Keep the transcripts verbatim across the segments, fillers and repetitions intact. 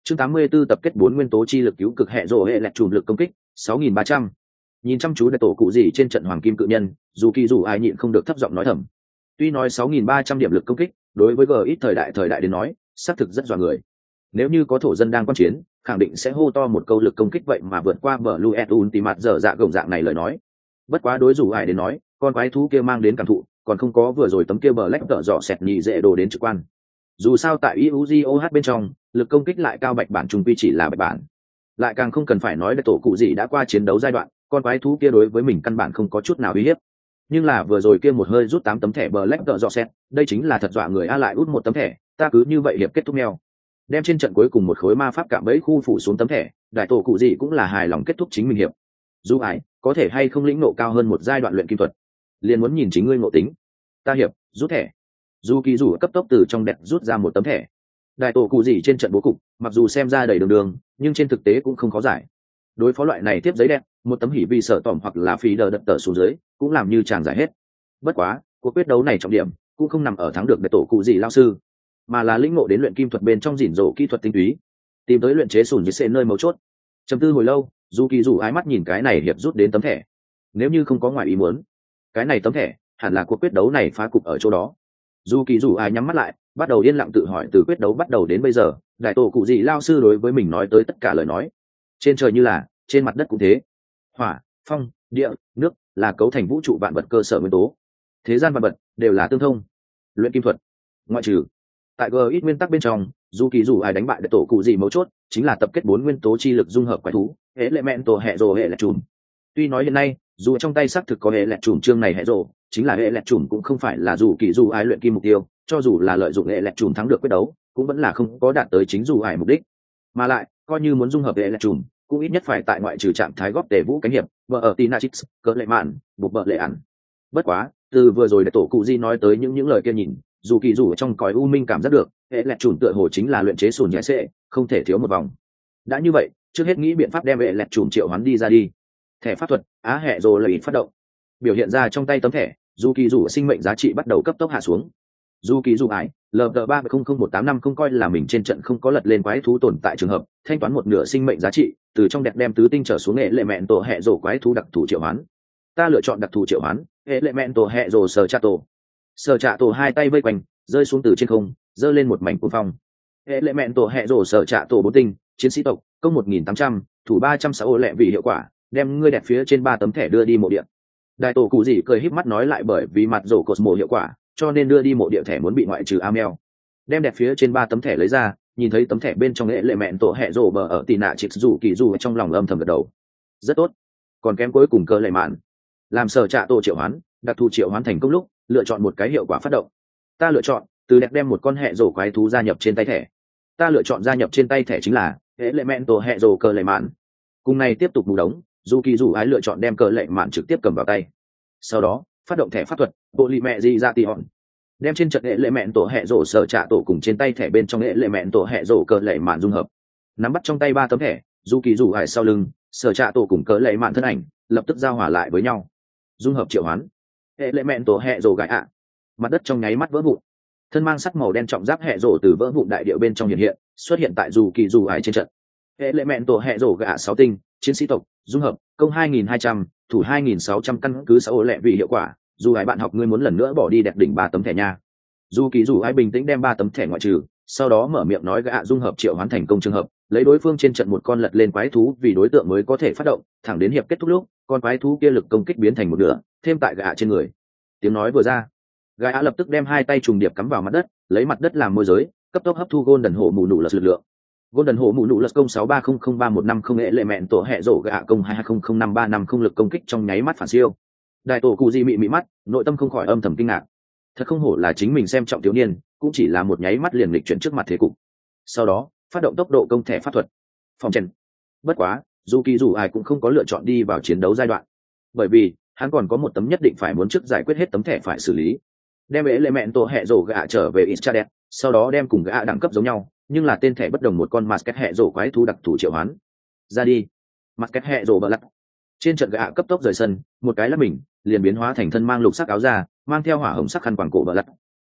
Chương tám mươi 84 tập kết bốn nguyên tố chi lực cứu cực hệ rồ hệ lẹt trùm lực công kích sáu nghìn ba trăm. Nhìn chăm chú đại tổ cụ gì trên trận hoàng kim cự nhân, dù kỳ dù ai nhịn không được thấp giọng nói thầm. Tuy nói sáu nghìn ba trăm điểm lực công kích, đối với g ít thời đại thời đại đến nói, xác thực rất dọa người. Nếu như có thổ dân đang quan chiến, khẳng định sẽ hô to một câu lực công kích vậy mà vượt qua bờ Blue Ultimate giờ dạ gồng dạng này lời nói. Bất quá đối dù ai đến nói, con quái thú kia mang đến cảm thụ, còn không có vừa rồi tấm kia bờ lách tợ dọ sẹt nhị dễ đồ đến trực quan. Dù sao tại i u giê o hát bên trong, lực công kích lại cao bạch bản trung quy chỉ là bạch bản. Lại càng không cần phải nói để tổ cụ gì đã qua chiến đấu giai đoạn, con quái thú kia đối với mình căn bản không có chút nào uy hiếp. Nhưng là vừa rồi kia một hơi rút tám tấm thẻ bờ lách tợ dọ sẹt, đây chính là thật dọa người a, lại út một tấm thẻ, ta cứ như vậy hiệp kết thúc neo. Đem trên trận cuối cùng một khối ma pháp cạm bẫy khu phủ xuống tấm thẻ, đại tổ cụ gì cũng là hài lòng kết thúc chính mình hiệp. Dù ai, có thể hay không lĩnh nộ cao hơn một giai đoạn luyện kim thuật, liền muốn nhìn chính ngươi ngộ tính. Ta hiệp, rút thẻ. Dù kỳ rủ cấp tốc từ trong đẹp rút ra một tấm thẻ. Đại tổ cụ gì trên trận bố cục, mặc dù xem ra đầy đường đường, nhưng trên thực tế cũng không khó giải. Đối phó loại này tiếp giấy đẹp, một tấm hỉ vì sợ tỏm hoặc là phí đờ đập tờ xuống dưới, cũng làm như chàng giải hết. Bất quá, cuộc quyết đấu này trọng điểm cũng không nằm ở thắng được đại tổ cụ gì lao sư, mà là lĩnh ngộ đến luyện kim thuật bên trong rỉn rổ kỹ thuật tinh túy, tìm tới luyện chế sùn dưới xệ nơi mấu chốt. Trầm tư hồi lâu, dù kỳ rủ ái mắt nhìn cái này hiệp rút đến tấm thẻ. Nếu như không có ngoài ý muốn, cái này tấm thẻ hẳn là cuộc quyết đấu này phá cục ở chỗ đó. Dù kỳ rủ ái nhắm mắt lại, bắt đầu yên lặng tự hỏi từ quyết đấu bắt đầu đến bây giờ, đại tổ cụ gì lao sư đối với mình nói tới tất cả lời nói. Trên trời như là, trên mặt đất cũng thế. Hỏa, phong, địa, nước là cấu thành vũ trụ vạn vật cơ sở nguyên tố. Thế gian vạn vật đều là tương thông. Luyện kim thuật, ngoại trừ tại g ít nguyên tắc bên trong, dù kỳ dù ai đánh bại đại tổ cụ gì mấu chốt chính là tập kết bốn nguyên tố chi lực dung hợp quái thú hệ lệ mẹn tổ hệ rồ hệ lẹt trùm. Tuy nói hiện nay dù trong tay xác thực có hệ lẹt trùm chương này hệ rồ, chính là hệ lẹt trùm cũng không phải là dù kỳ dù ai luyện kim mục tiêu, cho dù là lợi dụng hệ lẹt trùm thắng được quyết đấu cũng vẫn là không có đạt tới chính dù ai mục đích. Mà lại coi như muốn dung hợp hệ lẹt trùm cũng ít nhất phải tại ngoại trừ trạng thái góp tề vũ cánh hiệp vợ ở tinachix cỡ lệ mạn buộc vợ lệ ẩn. Bất quá từ vừa rồi đại tổ cụ di nói tới những những lời kia nhìn, dù kỳ dù trong cõi u minh cảm giác được hệ lẹt trùm tựa hồ chính là luyện chế sùn nhẹ xệ, không thể thiếu một vòng. Đã như vậy, trước hết nghĩ biện pháp đem hệ lẹt trùm triệu hoán đi ra đi. Thẻ pháp thuật á hệ rồi là ít phát động, biểu hiện ra trong tay tấm thẻ. Dù kỳ dù sinh mệnh giá trị bắt đầu cấp tốc hạ xuống. Dù kỳ dù ái lờ ba không không một tám năm không coi là mình trên trận không có lật lên quái thú tồn tại trường hợp, thanh toán một nửa sinh mệnh giá trị từ trong đẹp đem tứ tinh trở xuống hệ lệ mẹn tổ hệ rổ quái thú đặc thù triệu hoán. Ta lựa chọn đặc thù triệu hoán hệ lệ mẹn tổ hệ rổ sờ trạ tổ. Sờ trạ tổ hai tay vây quanh rơi xuống từ trên không, giơ lên một mảnh cuồng phong. Hệ lệ mẹn tổ hệ rổ sờ trạ tổ bốn tinh chiến sĩ tộc công một nghìn tám trăm thủ ba trăm sáu lệ vì hiệu quả, đem ngươi đẹp phía trên ba tấm thẻ đưa đi mộ địa. Đại tổ cụ gì cười híp mắt nói lại bởi vì mặt rổ cosmo hiệu quả cho nên đưa đi mộ địa thẻ muốn bị ngoại trừ amel. Đem đẹp phía trên ba tấm thẻ lấy ra, nhìn thấy tấm thẻ bên trong hệ lệ mẹn tổ hệ rổ bờ ở tì nạ chịt dù kỳ dù trong lòng âm thầm gật đầu. Rất tốt, còn kém cuối cùng cơ lệ mạn. Làm sở trạ tổ triệu hoán đặc thù triệu hoán thành công lúc lựa chọn một cái hiệu quả phát động. Ta lựa chọn từ đẹp đem một con hệ rổ quái thú gia nhập trên tay thẻ. Ta lựa chọn gia nhập trên tay thẻ chính là hệ lệ mẹn tổ hệ rổ cơ lệ mạn. Cùng này tiếp tục bù đống, dù kỳ dù ái lựa chọn đem cơ lệ mạn trực tiếp cầm vào tay. Sau đó phát động thẻ pháp thuật bộ lì mẹ di ra tì hòn, đem trên trận hệ lệ mẹn tổ hệ rổ sở trạ tổ cùng trên tay thẻ bên trong hệ lệ mẹn tổ hệ rổ cơ lệ mạn dung hợp. Nắm bắt trong tay ba tấm thẻ, dù kỳ dù ái sau lưng sở trạ tổ cùng cơ lệ mạn thân ảnh lập tức giao hòa lại với nhau, dung hợp triệu hoán hệ lệ mẹn tổ hệ rổ gãi ạ. Mặt đất trong nháy mắt vỡ vụn, thân mang sắc màu đen trọng giáp hệ rổ từ vỡ vụn đại địa bên trong hiện hiện xuất hiện tại dù kỳ dù ái trên trận. Hệ lệ mẹn tổ hệ rổ gạ sáu tinh chiến sĩ tộc dung hợp công hai nghìn hai trăm thủ hai nghìn sáu trăm căn cứ sáu lệ vì hiệu quả. Dù ai bạn học ngươi muốn lần nữa bỏ đi đẹp đỉnh ba tấm thẻ nha. Dù kỳ dù ai bình tĩnh đem ba tấm thẻ ngoại trừ, sau đó mở miệng nói gạ dung hợp triệu hoán thành công trường hợp, lấy đối phương trên trận một con lật lên quái thú vì đối tượng mới có thể phát động, thẳng đến hiệp kết thúc lúc con quái thú kia lực công kích biến thành một nửa thêm tại gạ trên người. Tiếng nói vừa ra, gạ lập tức đem hai tay trùng điệp cắm vào mặt đất, lấy mặt đất làm môi giới, cấp tốc hấp thu golden hổ mù nụ lật lực lượng. Golden hổ mù nụ lật công sáu ba không không ba một năm không hệ lệ mẹn tổ hệ rổ gạ công hai hai không không năm ba năm không lực công kích trong nháy mắt phản siêu. Đại tổ cụ di mị mị mắt, nội tâm không khỏi âm thầm kinh ngạc. Thật không hổ là chính mình xem trọng thiếu niên, cũng chỉ là một nháy mắt liền lịch chuyển trước mặt thế cục. Sau đó phát động tốc độ công thẻ pháp thuật phòng chen. Bất quá dù kỳ dù ai cũng không có lựa chọn đi vào chiến đấu giai đoạn, bởi vì hắn còn có một tấm nhất định phải muốn trước giải quyết hết tấm thẻ phải xử lý. Đem ế lệ mẹn tổ hệ rổ gạ trở về Ischades, sau đó đem cùng gạ đẳng cấp giống nhau nhưng là tên thẻ bất đồng một con masket hệ rổ quái thú đặc thù triệu hoán ra đi. Masket hệ rổ bờ lắc trên trận gạ cấp tốc rời sân, một cái là mình liền biến hóa thành thân mang lục sắc áo da, mang theo hỏa hồng sắc khăn quàng cổ bờ lắc.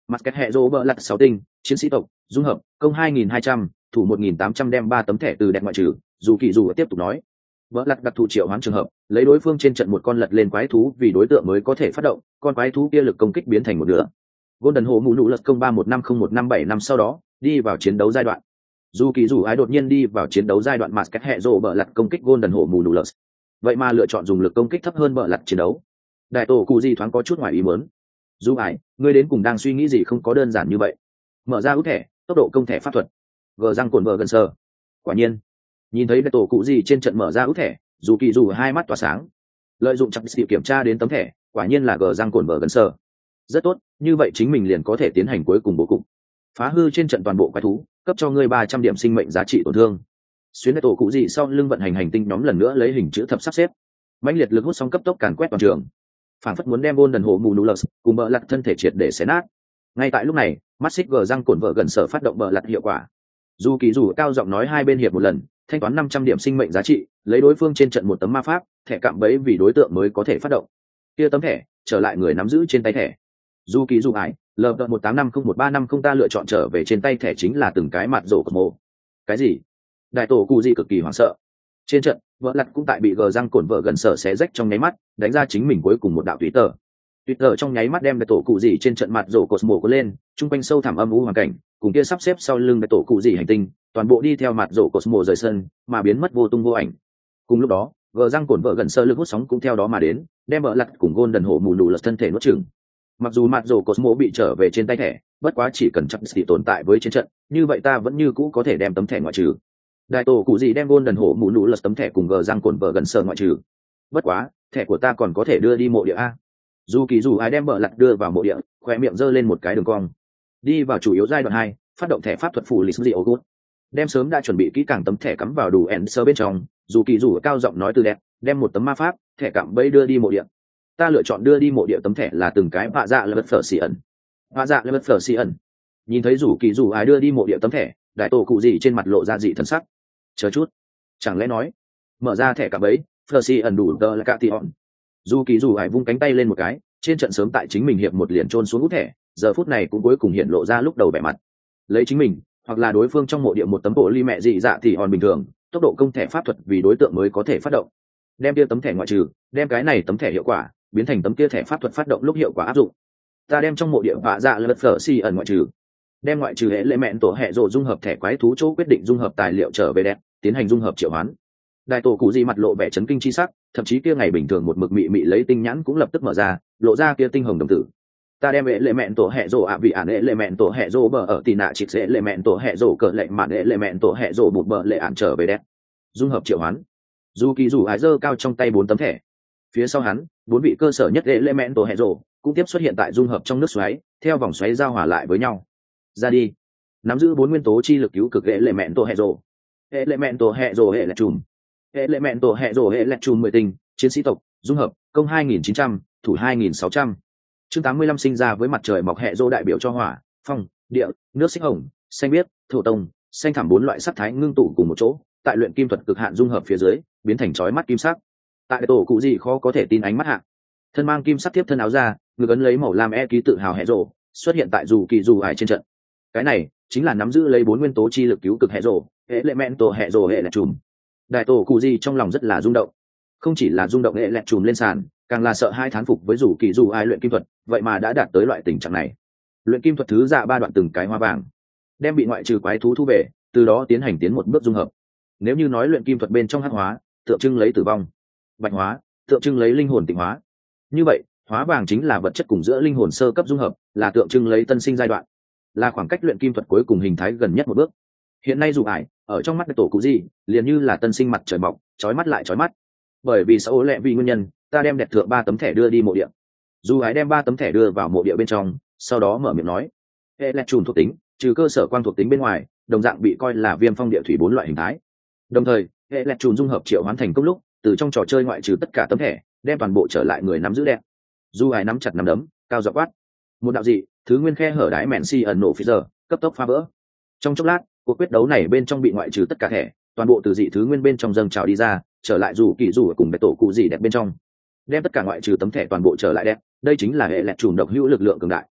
mặt kết hệ rô bờ lặt sáu tinh chiến sĩ tộc dung hợp công hai nghìn hai trăm thủ một nghìn tám trăm đem ba tấm thẻ từ đẹp ngoại trừ. Dù kỳ dù tiếp tục nói vợ lặt đặc thù triệu hoán trường hợp lấy đối phương trên trận một con lật lên quái thú vì đối tượng mới có thể phát động con quái thú kia lực công kích biến thành một nửa. Golden hồ mù nụ lật công ba một năm không một năm bảy năm sau đó đi vào chiến đấu giai đoạn. Dù kỳ dù ái đột nhiên đi vào chiến đấu giai đoạn mà cách hệ rồ bờ lặt công kích Golden hồ mù nụ lật, vậy mà lựa chọn dùng lực công kích thấp hơn bờ lặt chiến đấu. Đại tổ cụ gì thoáng có chút ngoài ý muốn. Dù ái, ngươi đến cùng đang suy nghĩ gì không có đơn giản như vậy. Mở ra út thẻ, tốc độ công thẻ pháp thuật. Gờ răng cồn vờ gần sờ. Quả nhiên, nhìn thấy đại tổ cụ gì trên trận mở ra út thẻ, dù kỳ dù hai mắt tỏa sáng. Lợi dụng chặt sự kiểm tra đến tấm thẻ, quả nhiên là gờ răng cồn vờ gần sờ. Rất tốt, như vậy chính mình liền có thể tiến hành cuối cùng bố cục. Phá hư trên trận toàn bộ quái thú, cấp cho ngươi ba trăm điểm sinh mệnh giá trị tổn thương. Xuyên đại tổ cụ gì sau lưng vận hành hành tinh nhóm lần nữa lấy hình chữ thập sắp xếp. Mãnh liệt lực hút sóng cấp tốc càn quét toàn trường. Phản phất muốn đem Golden hồ mù nụ lật cùng bờ lặt thân thể triệt để xé nát. Ngay tại lúc này, mắt xích gờ răng cồn vợ gần sở phát động bờ lặt hiệu quả. Dù kỳ dù cao giọng nói hai bên hiệp một lần, thanh toán năm trăm điểm sinh mệnh giá trị, lấy đối phương trên trận một tấm ma pháp, thẻ cạm bẫy vì đối tượng mới có thể phát động. Kia tấm thẻ, trở lại người nắm giữ trên tay thẻ. Dù kỳ dù ái, lờ một tám năm không một ba năm không ta lựa chọn trở về trên tay thẻ chính là từng cái mặt rổ của mồ. Cái gì? Đại tổ cụ gì cực kỳ hoảng sợ. Trên trận, vợ lặt cũng tại bị gờ răng cồn vợ gần sở xé rách trong nháy mắt, đánh ra chính mình cuối cùng một đạo tùy tờ. Tùy tờ trong nháy mắt đem đại tổ cụ gì trên trận mặt rổ cosmo có lên, trung quanh sâu thẳm âm u hoàn cảnh, cùng kia sắp xếp sau lưng đại tổ cụ gì hành tinh, toàn bộ đi theo mặt rổ cosmo rời sân, mà biến mất vô tung vô ảnh. Cùng lúc đó, gờ răng cồn vợ gần sở lực hút sóng cũng theo đó mà đến, đem vợ lặt cùng Golden hổ mù nụ lật thân thể nuốt chửng. Mặc dù mặt rổ cosmo bị trở về trên tay thẻ, bất quá chỉ cần chắc sĩ tồn tại với chiến trận, như vậy ta vẫn như cũ có thể đem tấm thẻ ngoại trừ. Đại tổ cụ gì đem Golden hổ mù nụ lật tấm thẻ cùng gờ răng cồn vợ gần sở ngoại trừ. Bất quá, thẻ của ta còn có thể đưa đi mộ địa a. Dù kỳ dù ai đem bờ lặt đưa vào mộ địa, khoe miệng giơ lên một cái đường cong. Đi vào chủ yếu giai đoạn hai, phát động thẻ pháp thuật phù lịch dị ô đem sớm đã chuẩn bị kỹ càng tấm thẻ cắm vào đủ ẩn sơ bên trong. Dù kỳ dù cao giọng nói từ đẹp, đem một tấm ma pháp thẻ cạm bẫy đưa đi mộ địa. Ta lựa chọn đưa đi mộ địa tấm thẻ là từng cái vạ dạ lật phở xì ẩn. Vạ dạ lật phở xì ẩn. Nhìn thấy dù kỳ dù ai đưa đi mộ địa tấm thẻ, đại tổ cụ gì trên mặt lộ ra dị thần sắc. Chờ chút, chẳng lẽ nói mở ra thẻ cạm bẫy phở xì ẩn đủ tờ là cả tỷ hòn. Dù kỳ dù ai vung cánh tay lên một cái, trên trận sớm tại chính mình hiệp một liền trôn xuống út thẻ, giờ phút này cũng cuối cùng hiện lộ ra lúc đầu vẻ mặt. Lấy chính mình hoặc là đối phương trong mộ địa một tấm bộ ly mẹ dị dạ thì hòn bình thường, tốc độ công thẻ pháp thuật vì đối tượng mới có thể phát động. Đem kia tấm thẻ ngoại trừ, đem cái này tấm thẻ hiệu quả biến thành tấm kia thẻ pháp thuật phát động lúc hiệu quả áp dụng. Ta đem trong mộ địa vạ dạ lật phở xì ẩn ngoại trừ, đem ngoại trừ hệ lệ mẹn tổ hệ rồ dung hợp thẻ quái thú chỗ quyết định dung hợp tài liệu trở về đẹp, tiến hành dung hợp triệu hoán. Đại tổ cụ gì mặt lộ vẻ chấn kinh chi sắc, thậm chí kia ngày bình thường một mực mị mị lấy tinh nhãn cũng lập tức mở ra, lộ ra kia tinh hồng đồng tử. Ta đem hệ lệ mẹn tổ hệ rồ ạ vị ản hệ lệ mẹn tổ hệ rồ bờ ở tì nạ chỉ hệ lệ mẹn tổ hệ rồ cờ lệ mạn hệ lệ mẹn tổ hệ rồ một bờ lệ ản trở về đẹp, dung hợp triệu hoán. Dù kỳ dù ái giơ cao trong tay bốn tấm thẻ, phía sau hắn bốn vị cơ sở nhất hệ lệ mẹn tổ hệ rồ cũng tiếp xuất hiện tại dung hợp trong nước xoáy, theo vòng xoáy giao hòa lại với nhau. Ra đi, nắm giữ bốn nguyên tố chi lực cứu cực hệ lệ mẹn tổ hệ rồ. Hệ lệ mẹn tổ hệ rồ hệ lệ trùm. Hệ lệ mẹn tổ hệ rồ hệ lệ trùm mười tinh chiến sĩ tộc dung hợp công hai nghìn chín trăm thủ hai nghìn sáu trăm. Chương tám mươi lăm sinh ra với mặt trời mọc hệ rô đại biểu cho hỏa, phong, địa, nước xích hồng, xanh biếc, thổ tông, xanh thẳm bốn loại sắc thái ngưng tụ cùng một chỗ, tại luyện kim thuật cực hạn dung hợp phía dưới, biến thành chói mắt kim sắc. Tại tổ cụ gì khó có thể tin ánh mắt hạ. Thân mang kim sắc tiếp thân áo ra, ngực ấn lấy màu lam e ký tự hào hệ rô, xuất hiện tại dù kỳ dù ải trên trận. Cái này chính là nắm giữ lấy bốn nguyên tố chi lực cứu cực hệ rô, hệ lệ mẹn tổ hệ rô hệ là trùm. Đại tổ cụ gì trong lòng rất là rung động, không chỉ là rung động hệ lẹt trùm lên sàn, càng là sợ hai thán phục với dù kỳ dù ai luyện kim thuật, vậy mà đã đạt tới loại tình trạng này. Luyện kim thuật thứ dạ ba đoạn từng cái hoa vàng, đem bị ngoại trừ quái thú thu về, từ đó tiến hành tiến một bước dung hợp. Nếu như nói luyện kim thuật bên trong hắc hóa tượng trưng lấy tử vong, bạch hóa tượng trưng lấy linh hồn tịnh hóa, như vậy hóa vàng chính là vật chất cùng giữa linh hồn sơ cấp dung hợp, là tượng trưng lấy tân sinh giai đoạn, là khoảng cách luyện kim thuật cuối cùng hình thái gần nhất một bước. Hiện nay dù ải ở trong mắt tổ cụ gì liền như là tân sinh mặt trời mọc, chói mắt lại chói mắt. Bởi vì xã ố lệ vì nguyên nhân, ta đem đẹp thượng ba tấm thẻ đưa đi mộ địa. Dù ải đem ba tấm thẻ đưa vào mộ địa bên trong, sau đó mở miệng nói hệ lẹt trùm thuộc tính trừ cơ sở quang thuộc tính bên ngoài, đồng dạng bị coi là viêm phong địa thủy bốn loại hình thái. Đồng thời hệ lẹt trùm dung hợp triệu hoán thành công lúc, từ trong trò chơi ngoại trừ tất cả tấm thẻ, đem toàn bộ trở lại người nắm giữ đẹp. Dù ải nắm chặt nắm đấm, cao giọng quát một đạo dị thứ nguyên khe hở đáy mẹn si ẩn nổ phi giờ cấp tốc phá vỡ. Trong chốc lát, cuộc quyết đấu này bên trong bị ngoại trừ tất cả thẻ, toàn bộ từ dị thứ nguyên bên trong dâng trào đi ra, trở lại dù kỳ dù ở cùng cái tổ cụ gì đẹp bên trong, đem tất cả ngoại trừ tấm thẻ toàn bộ trở lại đẹp. Đây chính là hệ lẹt trùm độc hữu lực lượng cường đại.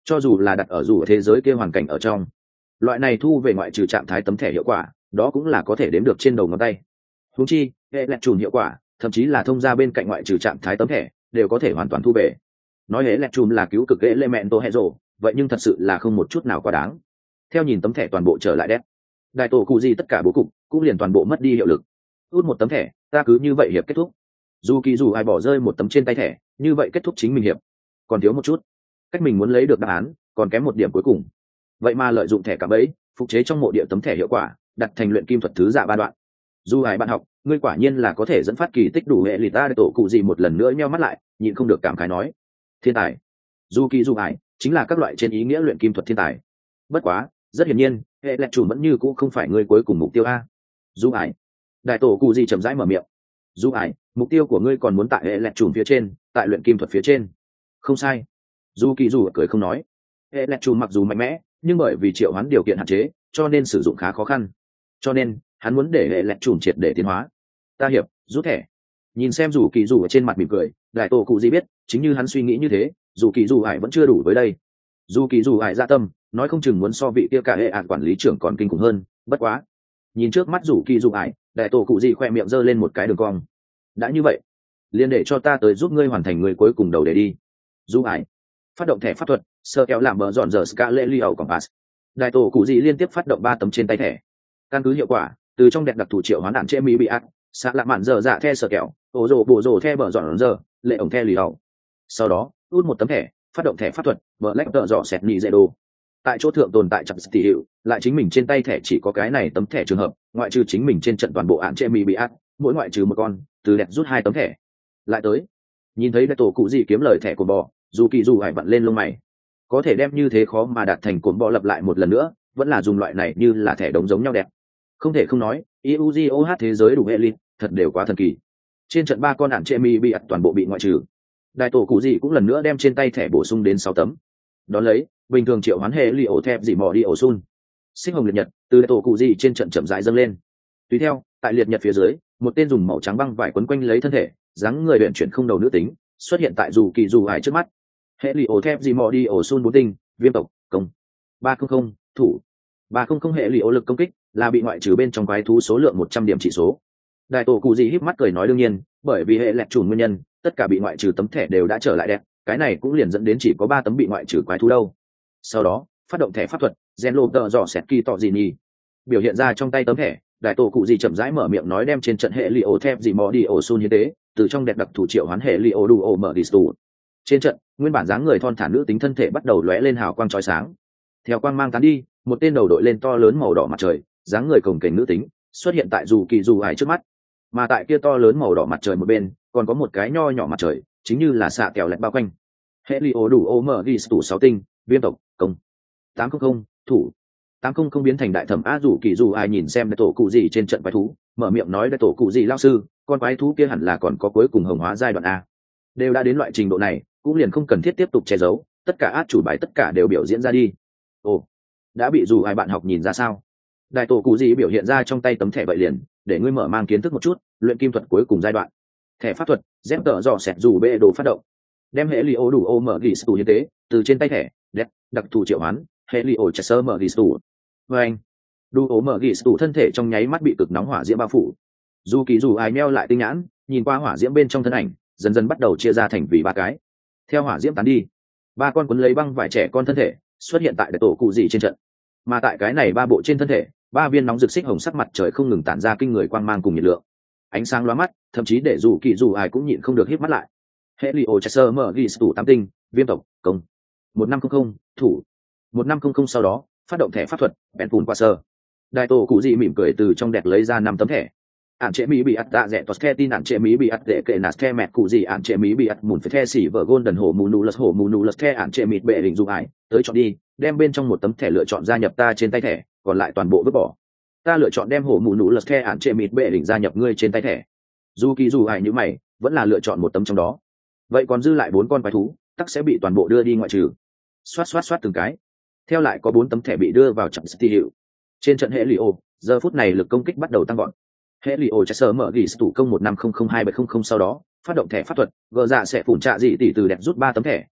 cho dù là đặt ở dù ở thế giới kia hoàn cảnh ở trong, loại này thu về ngoại trừ trạng thái tấm thẻ hiệu quả đó cũng là có thể đếm được trên đầu ngón tay. Huống chi hệ lẹt chùm hiệu quả thậm chí là thông ra bên cạnh ngoại trừ trạng thái tấm thẻ đều có thể hoàn toàn thu về. Nói hệ lẹt chùm là cứu cực hệ lệ mẹn tô hệ rộ, vậy nhưng thật sự là không một chút nào quá đáng. Theo nhìn tấm thẻ toàn bộ trở lại đét, đại tổ cụ gì tất cả bố cục cũng liền toàn bộ mất đi hiệu lực. Út một tấm thẻ, ta cứ như vậy hiệp kết thúc. Dù kỳ dù ai bỏ rơi một tấm trên tay thẻ, như vậy kết thúc chính mình hiệp. Còn thiếu một chút, cách mình muốn lấy được đáp án, còn kém một điểm cuối cùng. Vậy mà lợi dụng thẻ cả bẫy, phục chế trong mộ địa tấm thẻ hiệu quả, đặt thành luyện kim thuật thứ dạ ba đoạn. Dù ai bạn học, ngươi quả nhiên là có thể dẫn phát kỳ tích đủ hệ lì ta. Tổ cụ gì một lần nữa nheo mắt lại, nhịn không được cảm khái nói: thiên tài. Dù kỳ dù ai chính là các loại trên ý nghĩa luyện kim thuật thiên tài. Bất quá, rất hiển nhiên, hệ lẹt chủ vẫn như cũng không phải ngươi cuối cùng mục tiêu a. Dù ai, đại tổ cụ gì chậm rãi mở miệng. Dù ai, mục tiêu của ngươi còn muốn tại hệ lẹt trùm phía trên, tại luyện kim thuật phía trên. Không sai. Dù kỳ dù cười không nói. Hệ lẹt trùm mặc dù mạnh mẽ, nhưng bởi vì triệu hoán điều kiện hạn chế, cho nên sử dụng khá khó khăn. Cho nên, hắn muốn để hệ lẹt trùm triệt để tiến hóa. Ta hiệp, rút thẻ. Nhìn xem dù kỳ dù ở trên mặt mỉm cười, đại tổ cụ gì biết, chính như hắn suy nghĩ như thế, dù kỳ dù ải vẫn chưa đủ với đây. Dù kỳ dù ải dạ tâm, nói không chừng muốn so vị kia cả hệ ạn quản lý trưởng còn kinh khủng hơn. Bất quá, nhìn trước mắt dù kỳ dù ải, đại tổ cụ gì khoe miệng giơ lên một cái đường cong. Đã như vậy, liền để cho ta tới giúp ngươi hoàn thành người cuối cùng đầu để đi. Dù ải, phát động thẻ pháp thuật, sơ kéo làm bờ dọn dở ska lê li ẩu compass. Đại tổ cụ gì liên tiếp phát động ba tấm trên tay thẻ. Căn cứ hiệu quả, từ trong đẹp đặc thủ triệu hoán đạn chế mỹ bị ác, xạ lạ mạn dở dạ the sơ kéo, ổ rồ bổ rồ the bờ dọn dở, lệ ổng the lì ẩu. Sau đó, út một tấm thẻ, phát động thẻ pháp thuật, bờ lách tợ dọ sẹt nhị dễ đồ. Tại chỗ thượng tồn tại chặt tỷ hiệu, lại chính mình trên tay thẻ chỉ có cái này tấm thẻ trường hợp, ngoại trừ chính mình trên trận toàn bộ án chế mỹ bị ác, mỗi ngoại trừ một con, từ đẹp rút hai tấm thẻ. Lại tới, nhìn thấy đại tổ cụ gì kiếm lời thẻ của bò, dù kỳ dù hải vặn lên lông mày. Có thể đem như thế khó mà đạt thành cồn bò lập lại một lần nữa, vẫn là dùng loại này như là thẻ đống giống nhau đẹp. Không thể không nói, i u gi o hát thế giới đủ elite, thật đều quá thần kỳ. Trên trận ba con ản trệ mi bị ặt toàn bộ bị ngoại trừ. Đại tổ cụ gì cũng lần nữa đem trên tay thẻ bổ sung đến sáu tấm. Đón lấy, bình thường triệu hoán hệ li ổ thép dị mò đi ổ sun. Sinh hồng liệt nhật, từ đại tổ cụ gì trên trận chậm rãi dâng lên. Tùy theo, tại liệt nhật phía dưới, một tên dùng màu trắng băng vải quấn quanh lấy thân thể, dáng người luyện chuyển không đầu nữ tính, xuất hiện tại dù kỳ dù hải trước mắt. Hệ li ổ thép dị mò đi ổ sun bốn tinh, viêm tộc, công. ba không không, thủ. ba không không hệ li ổ lực công kích, là bị ngoại trừ bên trong quái thú số lượng một trăm điểm chỉ số. Đại tổ cụ gì híp mắt cười nói đương nhiên, bởi vì hệ lẹt trùn nguyên nhân, tất cả bị ngoại trừ tấm thẻ đều đã trở lại đẹp, cái này cũng liền dẫn đến chỉ có ba tấm bị ngoại trừ quái thú đâu. Sau đó, phát động thẻ pháp thuật, gen lô tợ dò sẹt kỳ tọ gì nhỉ, biểu hiện ra trong tay tấm thẻ. Đại tổ cụ gì chậm rãi mở miệng nói đem trên trận hệ li ổ thép gì mò đi ổ sun như thế, từ trong đẹp đặc thủ triệu hoán hệ li ổ đủ ổ mở đi tù. Trên trận, nguyên bản dáng người thon thả nữ tính thân thể bắt đầu lóe lên hào quang chói sáng. Theo quang mang tán đi, một tên đầu đội lên to lớn màu đỏ mặt trời, dáng người cồng kềnh nữ tính xuất hiện tại dù kỳ dù hải trước mắt. Mà tại kia to lớn màu đỏ mặt trời một bên, còn có một cái nho nhỏ mặt trời, chính như là xạ kẹo lẹt bao quanh. Hệ li ổ đủ ổ mở đi tù sáu tinh, viêm tộc, công. tám không không, thủ. tám không không biến thành đại thẩm a dù kỳ dù ai nhìn xem đại tổ cụ gì trên trận quái thú, mở miệng nói đại tổ cụ gì lao sư, con quái thú kia hẳn là còn có cuối cùng hồng hóa giai đoạn a. Đều đã đến loại trình độ này, cũng liền không cần thiết tiếp tục che giấu, tất cả át chủ bài tất cả đều biểu diễn ra đi. Ồ, đã bị dù ai bạn học nhìn ra sao? Đại tổ cụ gì biểu hiện ra trong tay tấm thẻ vậy liền, để ngươi mở mang kiến thức một chút, luyện kim thuật cuối cùng giai đoạn. Thẻ pháp thuật, dép tợ dò sẹt dù bê đồ phát động. Đem hệ li ổ đủ ô mở ghi tù như thế, từ trên tay thẻ, đẹp, đặc thù triệu hoán, hệ li ổ chặt sơ mở ghi tù. Và anh, đủ ổ mở ghi tù thân thể trong nháy mắt bị cực nóng hỏa diễm bao phủ. Dù kỳ dù ai meo lại tinh nhãn, nhìn qua hỏa diễm bên trong thân ảnh, dần dần bắt đầu chia ra thành vì ba cái. Theo hỏa diễm tán đi, ba con cuốn lấy băng vải trẻ con thân thể xuất hiện tại đại tổ cụ gì trên trận. Mà tại cái này ba bộ trên thân thể, ba viên nóng rực xích hồng sắc mặt trời không ngừng tản ra kinh người quang mang cùng nhiệt lượng. Ánh sáng lóa mắt, thậm chí để dù kỳ dù ai cũng nhịn không được híp mắt lại. Helio Chaser mở ghi tủ tám tinh, viêm tộc, công. một năm không không, thủ. một năm không không sau đó, phát động thẻ pháp thuật, bèn phùn qua sơ. Đại tổ cụ gì mỉm cười từ trong đẹp lấy ra năm tấm thẻ. Ản chế mỹ bị ắt tạ rẻ toát tin ản chế mỹ bị ắt để kệ nạt the mẹt cụ gì ản chế mỹ bị ắt mùn phải the xỉ vợ golden hổ mù nụ lật hổ mù nụ lật the ản chế mịt bệ hình dụ ải, tới chọn đi, đem bên trong một tấm thẻ lựa chọn gia nhập ta trên tay thẻ, còn lại toàn bộ vứt bỏ. Ta lựa chọn đem hổ mù nụ lật the ản chế mịt bệ hình gia nhập ngươi trên tay thẻ. Dù kỳ dù ải như mày, vẫn là lựa chọn một tấm trong đó. Vậy còn dư lại bốn con quái thú, tắc sẽ bị toàn bộ đưa đi ngoại trừ. Xoát xoát xoát từng cái. Theo lại có bốn tấm thẻ bị đưa vào trận style hiệu. Trên trận hệ Lio, giờ phút này lực công kích bắt đầu tăng gọn. Hệ Lio chạy sờ mở ghi tủ công một năm không không hai bảy không không sau đó, phát động thẻ pháp thuật, gờ dạ sẽ phủn trạ dị tỷ từ đẹp rút ba tấm thẻ,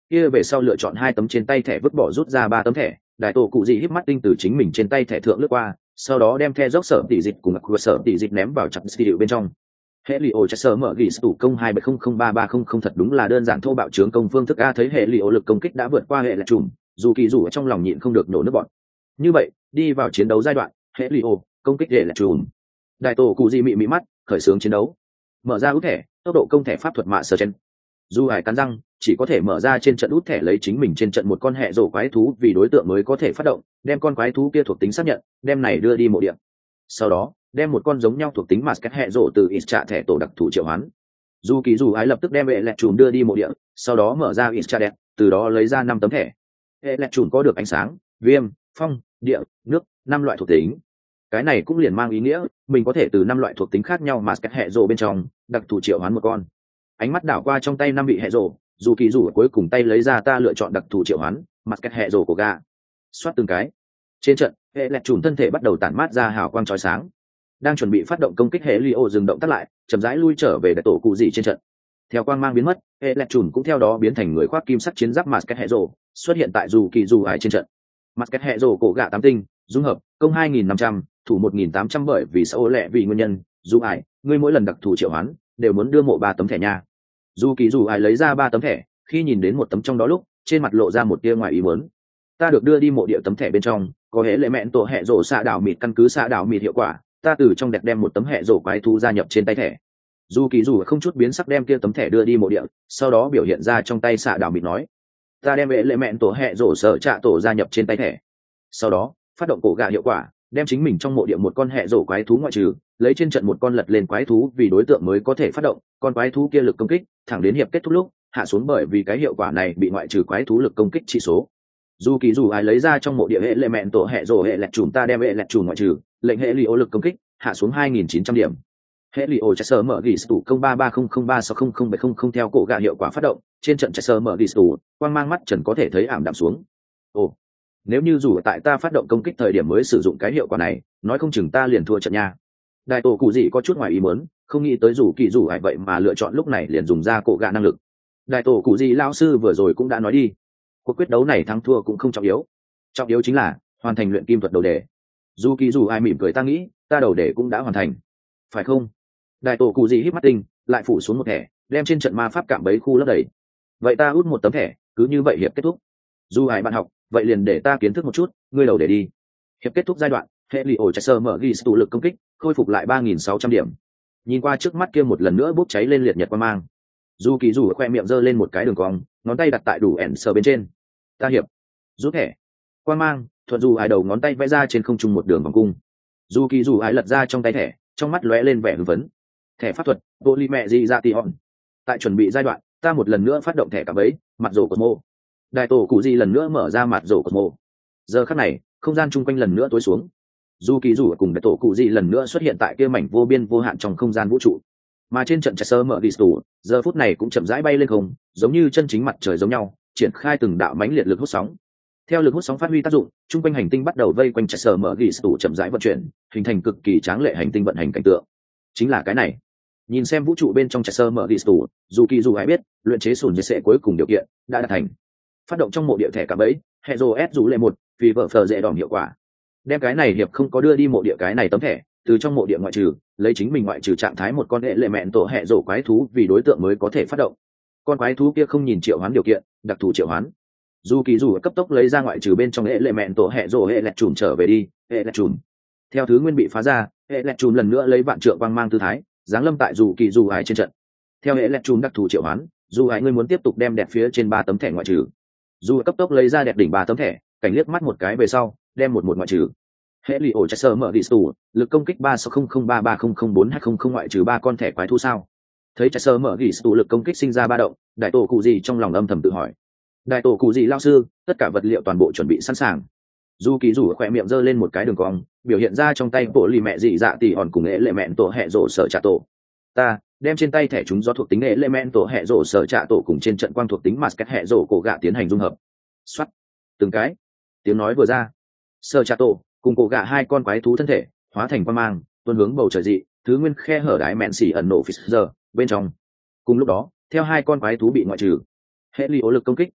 kia về sau lựa chọn hai tấm trên tay thẻ vứt bỏ rút ra ba tấm thẻ. Đại tổ cụ gì híp mắt tinh từ chính mình trên tay thẻ thượng lướt qua, sau đó đem the dốc sở tỷ dịch cùng mặc sở tỷ dịch ném vào chặt studio bên trong. Hệ lì ổ chặt sở mở ghi tủ công hai bảy không không ba ba không không thật đúng là đơn giản thô bạo chướng công phương thức. A thấy hệ lì ổ lực công kích đã vượt qua hệ lẹt trùm, dù kỳ dù ở trong lòng nhịn không được nổ nước bọn. Như vậy đi vào chiến đấu giai đoạn, hệ lì ổ công kích hệ lẹt trùm. Đại tổ cụ gì mị mị mắt khởi xướng chiến đấu, mở ra út thẻ tốc độ công thẻ pháp thuật mạ sở chen. Dù hải cắn răng chỉ có thể mở ra trên trận út thẻ lấy chính mình trên trận một con hệ rổ quái thú vì đối tượng mới có thể phát động, đem con quái thú kia thuộc tính xác nhận, đem này đưa đi mộ địa. Sau đó đem một con giống nhau thuộc tính masket hệ rổ từ ít trạ thẻ tổ đặc thù triệu hoán. Dù kỳ dù ái lập tức đem hệ lẹt trùm đưa đi mộ địa, sau đó mở ra ít trạ đẹp, từ đó lấy ra năm tấm thẻ. Hệ lẹt trùm có được ánh sáng, viêm, phong, địa, nước, năm loại thuộc tính. Cái này cũng liền mang ý nghĩa mình có thể từ năm loại thuộc tính khác nhau masket hệ rổ bên trong đặc thù triệu hoán một con. Ánh mắt đảo qua trong tay năm vị hệ rổ, dù kỳ dù cuối cùng tay lấy ra ta lựa chọn đặc thù triệu hoán mặt cách hệ rổ của gà, xoát từng cái. Trên trận hệ lẹt trùm thân thể bắt đầu tản mát ra hào quang chói sáng, đang chuẩn bị phát động công kích. Hệ Leo dừng động tác lại, chậm rãi lui trở về đại tổ cụ gì trên trận. Theo quang mang biến mất, hệ lẹt trùm cũng theo đó biến thành người khoác kim sắc chiến giáp mặt cách hệ rổ, xuất hiện tại dù kỳ dù ải trên trận. Mặt cách hệ rổ cổ gà tám tinh dung hợp công hai nghìn năm trăm, thủ một nghìn tám trăm. Bởi vì sao lẹ vì nguyên nhân dù ải ngươi mỗi lần đặc thù triệu hoán đều muốn đưa mộ ba tấm thẻ nha. Dù kỳ dù ai lấy ra ba tấm thẻ, khi nhìn đến một tấm trong đó lúc trên mặt lộ ra một tia ngoài ý muốn. Ta được đưa đi mộ địa tấm thẻ bên trong có hệ lệ mẹn tổ hệ rổ xạ đảo mịt, căn cứ xạ đảo mịt hiệu quả ta từ trong đẹp đem một tấm hệ rổ quái thú gia nhập trên tay thẻ. Dù kỳ dù không chút biến sắc đem kia tấm thẻ đưa đi mộ địa, sau đó biểu hiện ra trong tay xạ đảo mịt nói ta đem hệ lệ mẹn tổ hệ rổ sở trạ tổ gia nhập trên tay thẻ. Sau đó phát động cổ gà hiệu quả, đem chính mình trong mộ địa một con hệ rổ quái thú ngoại trừ, lấy trên trận một con lật lên quái thú vì đối tượng mới có thể phát động, con quái thú kia lực công kích thẳng đến hiệp kết thúc lúc hạ xuống, bởi vì cái hiệu quả này bị ngoại trừ quái thú lực công kích trị số. Dù kỳ dù ai lấy ra trong mộ địa hệ lệ mẹn tổ hệ rổ hệ lẹt trùm, ta đem hệ lẹt trùm ngoại trừ, lệnh hệ Leo lực công kích hạ xuống hai nghìn chín trăm điểm. Hệ Leo chạy sơ mở ghi tủ công ba ba không không ba sáu không không bảy không không theo cổ gà hiệu quả phát động, trên trận chạy sơ mở ghi tủ quang mang mắt trần có thể thấy ảm đạm xuống. Ồ, nếu như dù tại ta phát động công kích thời điểm mới sử dụng cái hiệu quả này, nói không chừng ta liền thua trận nha. Đại tổ cụ gì có chút ngoài ý muốn, không nghĩ tới dù kỳ dù ai vậy mà lựa chọn lúc này liền dùng ra cổ gà năng lực. Đại tổ cụ gì lão sư vừa rồi cũng đã nói đi, cuộc quyết đấu này thắng thua cũng không trọng yếu, trọng yếu chính là hoàn thành luyện kim thuật đầu đề. Dù kỳ dù ai mỉm cười, ta nghĩ ta đầu đề cũng đã hoàn thành, phải không? Đại tổ cụ gì híp mắt tinh, lại phủ xuống một thẻ, đem trên trận ma pháp cạm bẫy khu lấp đầy. Vậy ta út một tấm thẻ, cứ như vậy hiệp kết thúc. Dù ai bạn học, vậy liền để ta kiến thức một chút, ngươi đầu đề đi. Hiệp kết thúc giai đoạn, hệ Leo chạy sơ mở ghi tụ lực công kích khôi phục lại ba nghìn sáu trăm điểm. Nhìn qua trước mắt kia một lần nữa bốc cháy lên liệt nhật quang mang, dù kỳ dù khoe miệng giơ lên một cái đường cong, ngón tay đặt tại đủ ẻn sờ bên trên. Ta hiệp rút thẻ quang mang thuận dù ai đầu ngón tay vẽ ra trên không trung một đường vòng cung. Dù kỳ dù ai lật ra trong tay thẻ, trong mắt lóe lên vẻ hưng phấn. Thẻ pháp thuật vô ly mẹ gì ra tì hòn. Tại chuẩn bị giai đoạn, ta một lần nữa phát động thẻ cả bấy mặt rổ cosmo. Đại tổ cụ gì lần nữa mở ra mặt rổ cosmo. Giờ khắc này không gian chung quanh lần nữa tối xuống, dù kỳ dù cùng đại tổ cụ gì lần nữa xuất hiện tại kia mảnh vô biên vô hạn trong không gian vũ trụ. Mà trên trận chạy sơ mở đi tủ giờ phút này cũng chậm rãi bay lên không, giống như chân chính mặt trời giống nhau, triển khai từng đạo mãnh liệt lực hút sóng. Theo lực hút sóng phát huy tác dụng, chung quanh hành tinh bắt đầu vây quanh chạy sơ mở đi tủ chậm rãi vận chuyển, hình thành cực kỳ tráng lệ hành tinh vận hành cảnh tượng. Chính là cái này. Nhìn xem vũ trụ bên trong chạy sơ mở đi tủ, dù kỳ dù ai biết luyện chế sùn dây sệ cuối cùng điều kiện đã đạt thành. Phát động trong mộ địa thẻ cả bẫy hệ rô s rủ lệ một vì vợ phờ dễ đỏm hiệu quả, đem cái này hiệp không có đưa đi mộ địa cái này tấm thẻ từ trong mộ địa ngoại trừ, lấy chính mình ngoại trừ trạng thái một con hệ lệ mẹn tổ hệ rổ quái thú vì đối tượng mới có thể phát động. Con quái thú kia không nhìn triệu hoán điều kiện, đặc thù triệu hoán. Dù kỳ dù cấp tốc lấy ra ngoại trừ bên trong hệ lệ mẹn tổ hệ rổ hệ lẹt trùm trở về đi. Hệ lẹt trùm theo thứ nguyên bị phá ra, hệ lẹt trùm lần nữa lấy vạn trượng quang mang tư thái giáng lâm tại dù kỳ dù ải trên trận. Theo hệ lẹt trùm đặc thù triệu hoán, dù ải ngươi muốn tiếp tục đem đẹp phía trên ba tấm thẻ ngoại trừ. Dù cấp tốc lấy ra đẹp đỉnh ba tấm thẻ, cảnh liếc mắt một cái về sau đem một một ngoại trừ. Hệ Leo chạy sơ mở đi tủ lực công kích ba sáu không không ba ba không không bốn hai không không ngoại trừ ba con thẻ quái thú sao? Thấy chạy sơ mở đi tủ lực công kích sinh ra ba động, đại tổ cụ gì trong lòng âm thầm tự hỏi. Đại tổ cụ gì lao sư, tất cả vật liệu toàn bộ chuẩn bị sẵn sàng. Dù kỳ rủ khỏe miệng giơ lên một cái đường cong, biểu hiện ra trong tay bộ lì mẹ dị dạ tỷ hòn cùng nghệ lệ mẹn tổ hệ rổ sở trả tổ. Ta đem trên tay thẻ chúng do thuộc tính nghệ lệ mẹn tổ hệ rổ sở trả tổ cùng trên trận quang thuộc tính masket hệ rổ cổ gạ tiến hành dung hợp. Xoát từng cái tiếng nói vừa ra, sở trả tổ cùng cổ gạ hai con quái thú thân thể hóa thành quang mang tuôn hướng bầu trời dị thứ nguyên khe hở đáy mẹn xỉ ẩn nổ phít giờ bên trong. Cùng lúc đó theo hai con quái thú bị ngoại trừ, hệ Leo lực công kích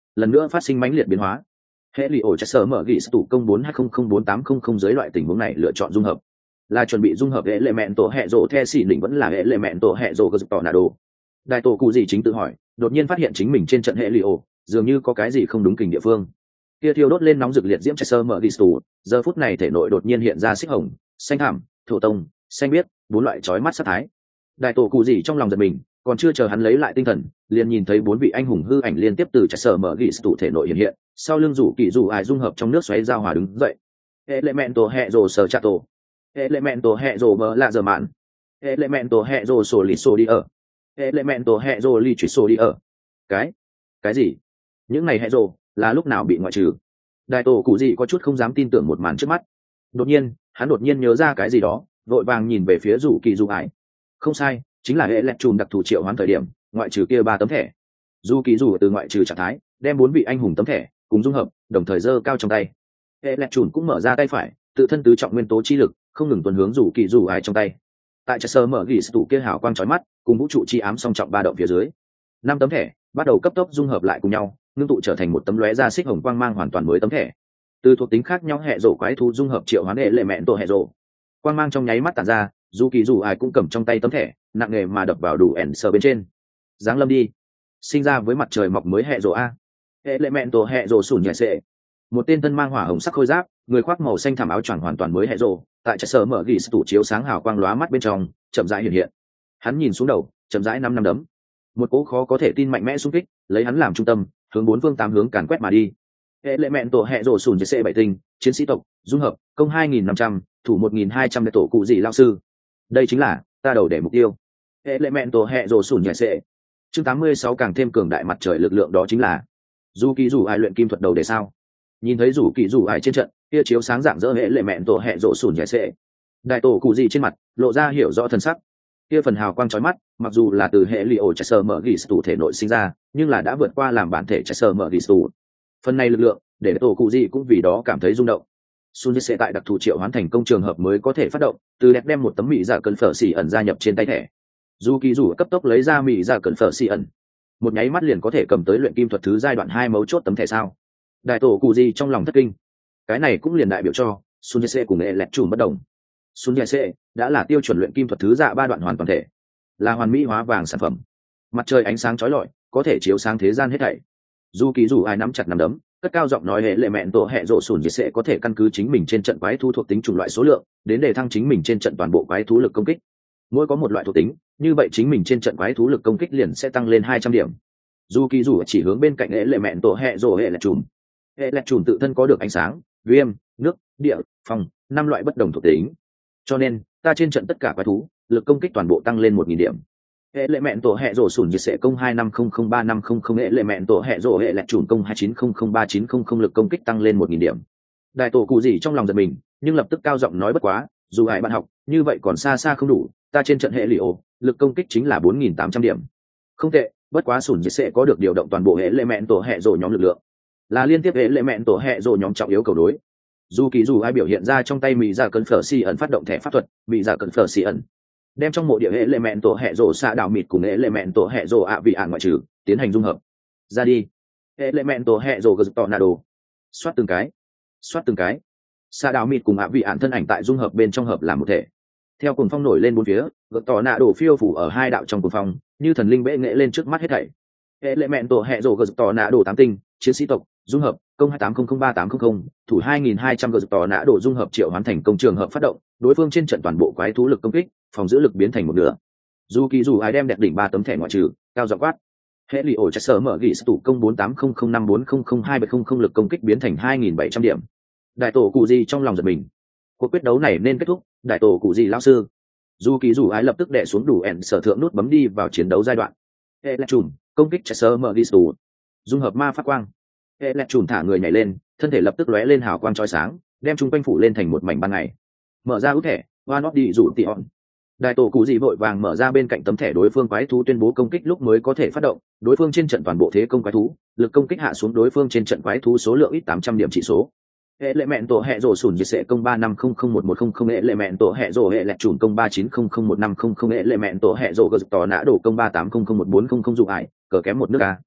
lần nữa phát sinh mãnh liệt biến hóa. Hệ lì ổ chặt sở mở ghi tủ công bốn hai không không bốn tám không không dưới loại tình huống này lựa chọn dung hợp là chuẩn bị dung hợp hệ lệ mẹn tổ hệ rộ the xỉ đỉnh vẫn là hệ lệ mẹn tổ hệ rộ gờ tỏ nà đồ. Đại tổ cụ gì chính tự hỏi, đột nhiên phát hiện chính mình trên trận hệ lì ổ dường như có cái gì không đúng kình địa phương. Kia thiêu đốt lên nóng rực liệt diễm chặt sơ mở ghi tủ, giờ phút này thể nội đột nhiên hiện ra xích hồng, xanh thảm, thổ tông, xanh biếc, bốn loại chói mắt sát thái. Đại tổ cụ gì trong lòng giật mình, còn chưa chờ hắn lấy lại tinh thần, liền nhìn thấy bốn vị anh hùng hư ảnh liên tiếp từ chặt sơ mở ghi tủ thể nội hiện hiện, sau lưng rủ kỳ rủ ải dung hợp trong nước xoáy giao hòa đứng dậy. Elemento hệ rồ sở chặt tổ, Elemento hệ rồ bờ lạ giờ mạn, Elemento hệ rồ sổ lì sổ đi ở, Elemento hệ rồ lì chuyển sổ đi ở. Cái, cái gì? Những này hệ rồ là lúc nào bị ngoại trừ? Đại tổ cụ gì có chút không dám tin tưởng một màn trước mắt. Đột nhiên, hắn đột nhiên nhớ ra cái gì đó, vội vàng nhìn về phía rủ kỳ rủ ải. Không sai, chính là hệ lẹt trùm đặc thù triệu hoán thời điểm, ngoại trừ kia ba tấm thẻ. Dù kỳ rủ từ ngoại trừ trạng thái, đem bốn vị anh hùng tấm thẻ cùng dung hợp, đồng thời giơ cao trong tay. Hệ lẹt trùm cũng mở ra tay phải, tự thân tứ trọng nguyên tố chi lực không ngừng tuần hướng rủ kỳ rủ ải trong tay. Tại chợ sơ mở ghi tủ kia hào quang chói mắt, cùng vũ trụ chi ám song trọng ba động phía dưới, năm tấm thẻ bắt đầu cấp tốc dung hợp lại cùng nhau, ngưng tụ trở thành một tấm lóe ra xích hồng quang mang hoàn toàn mới tấm thẻ. Từ thuộc tính khác nhau hệ rổ quái thú dung hợp triệu hoán hệ lệ mẹn tổ hệ rổ, quang mang trong nháy mắt tản ra, dù kỳ dù ai cũng cầm trong tay tấm thẻ nặng nề mà đập vào đủ ẻn sờ bên trên. Giáng lâm đi, sinh ra với mặt trời mọc mới hệ rổ a. Hệ lệ mẹn tổ hệ rổ sủn nhẹ sệ, một tên thân mang hỏa hồng sắc khôi giáp, người khoác màu xanh thảm áo choàng hoàn toàn mới hệ rổ, tại trại sở mở ghi tủ chiếu sáng hào quang lóa mắt bên trong chậm rãi hiện hiện. Hắn nhìn xuống đầu, chậm rãi năm năm đấm, một cỗ khó có thể tin mạnh mẽ xung kích lấy hắn làm trung tâm, hướng bốn phương tám hướng càn quét mà đi. Hệ lệ mẹn tổ hệ rổ sùn dê c bảy tinh chiến sĩ tộc dung hợp công hai nghìn năm trăm thủ một nghìn hai trăm để tổ cụ gì lao sư. Đây chính là ta đầu để mục tiêu. Hệ lệ mẹn tổ hệ rổ sùn dê c chương tám mươi sáu càng thêm cường đại mặt trời lực lượng, đó chính là dù kỳ dù ai luyện kim thuật đầu để sao. Nhìn thấy rủ kỳ rủ ai trên trận kia chiếu sáng dạng dỡ hệ lệ mẹn tổ hệ rổ sùn dê c, đại tổ cụ gì trên mặt lộ ra hiểu rõ thân sắc. Kia phần hào quang chói mắt, mặc dù là từ hệ li ổ chạy sờ mở ghi tủ thể nội sinh ra, nhưng là đã vượt qua làm bản thể chạy sờ mở ghi tủ. Phần này lực lượng để tổ cụ gì cũng vì đó cảm thấy rung động. Sun sẽ tại đặc thù triệu hoán thành công trường hợp mới có thể phát động, từ đẹp đem một tấm mỹ giả cẩn phở xì ẩn gia nhập trên tay thẻ. Dù kỳ rủ cấp tốc lấy ra mỹ giả cẩn phở xì ẩn, một nháy mắt liền có thể cầm tới luyện kim thuật thứ giai đoạn hai mấu chốt tấm thẻ sao. Đại tổ cụ gì trong lòng thất kinh. Cái này cũng liền đại biểu cho Sun sẽ cùng nghệ lẹt trùm bất đồng. Sun sẽ đã là tiêu chuẩn luyện kim thuật thứ dạ ba đoạn hoàn toàn thể, là hoàn mỹ hóa vàng sản phẩm. Mặt trời ánh sáng chói lọi, có thể chiếu sáng thế gian hết thảy. Dù kỳ dù ai nắm chặt nắm đấm, cất cao giọng nói hệ lệ mẹn tổ hệ rộ sùn sẽ có thể căn cứ chính mình trên trận quái thú thuộc tính chủng loại số lượng đến để thăng chính mình trên trận toàn bộ quái thú lực công kích. Mỗi có một loại thuộc tính, như vậy chính mình trên trận quái thú lực công kích liền sẽ tăng lên hai trăm điểm. Dù kỳ dù chỉ hướng bên cạnh hệ lệ mẹn tổ hệ rộ hệ lẹt trùm. Hệ lẹt trùm tự thân có được ánh sáng, viêm, nước, địa, phong, năm loại bất đồng thuộc tính. Cho nên ta trên trận tất cả quái thú lực công kích toàn bộ tăng lên một nghìn điểm. Hệ lệ mẹn tổ hệ rổ sủn nhiệt sẽ công hai năm không không ba năm không không, hệ lệ mẹn tổ hệ rổ hệ lẹt trùm công hai chín không không ba chín không không, lực công kích tăng lên một nghìn điểm. Đại tổ cụ gì trong lòng giật mình, nhưng lập tức cao giọng nói bất quá, dù ai bạn học như vậy còn xa xa không đủ, ta trên trận hệ lì ổ lực công kích chính là bốn nghìn tám trăm điểm. Không tệ, bất quá sủn nhiệt sẽ có được điều động toàn bộ hệ lệ mẹn tổ hệ rổ nhóm lực lượng, là liên tiếp hệ lệ mẹn tổ hệ rổ nhóm trọng yếu cầu đối. Dù kỳ dù ai biểu hiện ra trong tay mỹ giả cẩn phở xì ẩn phát động thẻ pháp thuật mỹ giả cẩn phở xì ẩn, đem trong mộ địa hệ lệ mẹn tổ hệ rổ xạ đảo mịt cùng hệ lệ mẹn tổ hệ rổ ạ vị ạn ngoại trừ tiến hành dung hợp ra đi. Hệ lệ mẹn tổ hệ rổ gờ tỏ nà đồ, xoát từng cái xoát từng cái xạ đảo mịt cùng ạ vị ạn thân ảnh tại dung hợp bên trong hợp làm một thể, theo cuồng phong nổi lên bốn phía, gờ tỏ nà đồ phiêu phủ ở hai đạo trong cuồng phong như thần linh bệ nghệ lên trước mắt hết thảy. Hệ lệ mẹn tổ hệ rổ gờ tỏ nà đồ tám tinh chiến sĩ tộc dung hợp công hai tám không không ba tám không không thủ hai nghìn hai trăm gờ tỏ nã đồ dung hợp triệu hoán thành công trường hợp phát động, đối phương trên trận toàn bộ quái thú lực công kích phòng giữ lực biến thành một nửa. Dù kỳ dù ai đem đẹp đỉnh ba tấm thẻ ngoại trừ cao giọng quát, hệ lì ổ chạy sở mở ghi tủ công bốn tám không không năm bốn không không hai bảy không không, lực công kích biến thành hai nghìn bảy trăm điểm. Đại tổ cụ gì trong lòng giật mình, cuộc quyết đấu này nên kết thúc. Đại tổ cụ gì lão sư. Dù kỳ dù ai lập tức đè xuống đủ ẻn sở thượng nút bấm đi vào chiến đấu giai đoạn. Hệ lẹt trùm công kích chạy sở mở ghi tủ dung hợp ma pháp quang. Hệ lẹt trùm thả người nhảy lên, thân thể lập tức lóe lên hào quang chói sáng, đem chung quanh phủ lên thành một mảnh ban ngày. Mở ra út thẻ one off đi rủ tỉ hòn. Đại tổ cụ gì vội vàng mở ra bên cạnh tấm thẻ đối phương quái thú tuyên bố công kích lúc mới có thể phát động, đối phương trên trận toàn bộ thế công quái thú lực công kích hạ xuống đối phương trên trận quái thú số lượng ít tám trăm điểm chỉ số. Hệ lệ mẹn tổ hệ rổ sủn nhiệt sẽ công ba năm không không một một không không, hệ lệ mẹn tổ hệ rổ hệ lẹt trùm công ba chín không không một năm không không, hệ lệ mẹn tổ hệ rổ gờ tỏ nã đổ công ba tám không không một bốn không không, dụ ải cờ kém một nước a.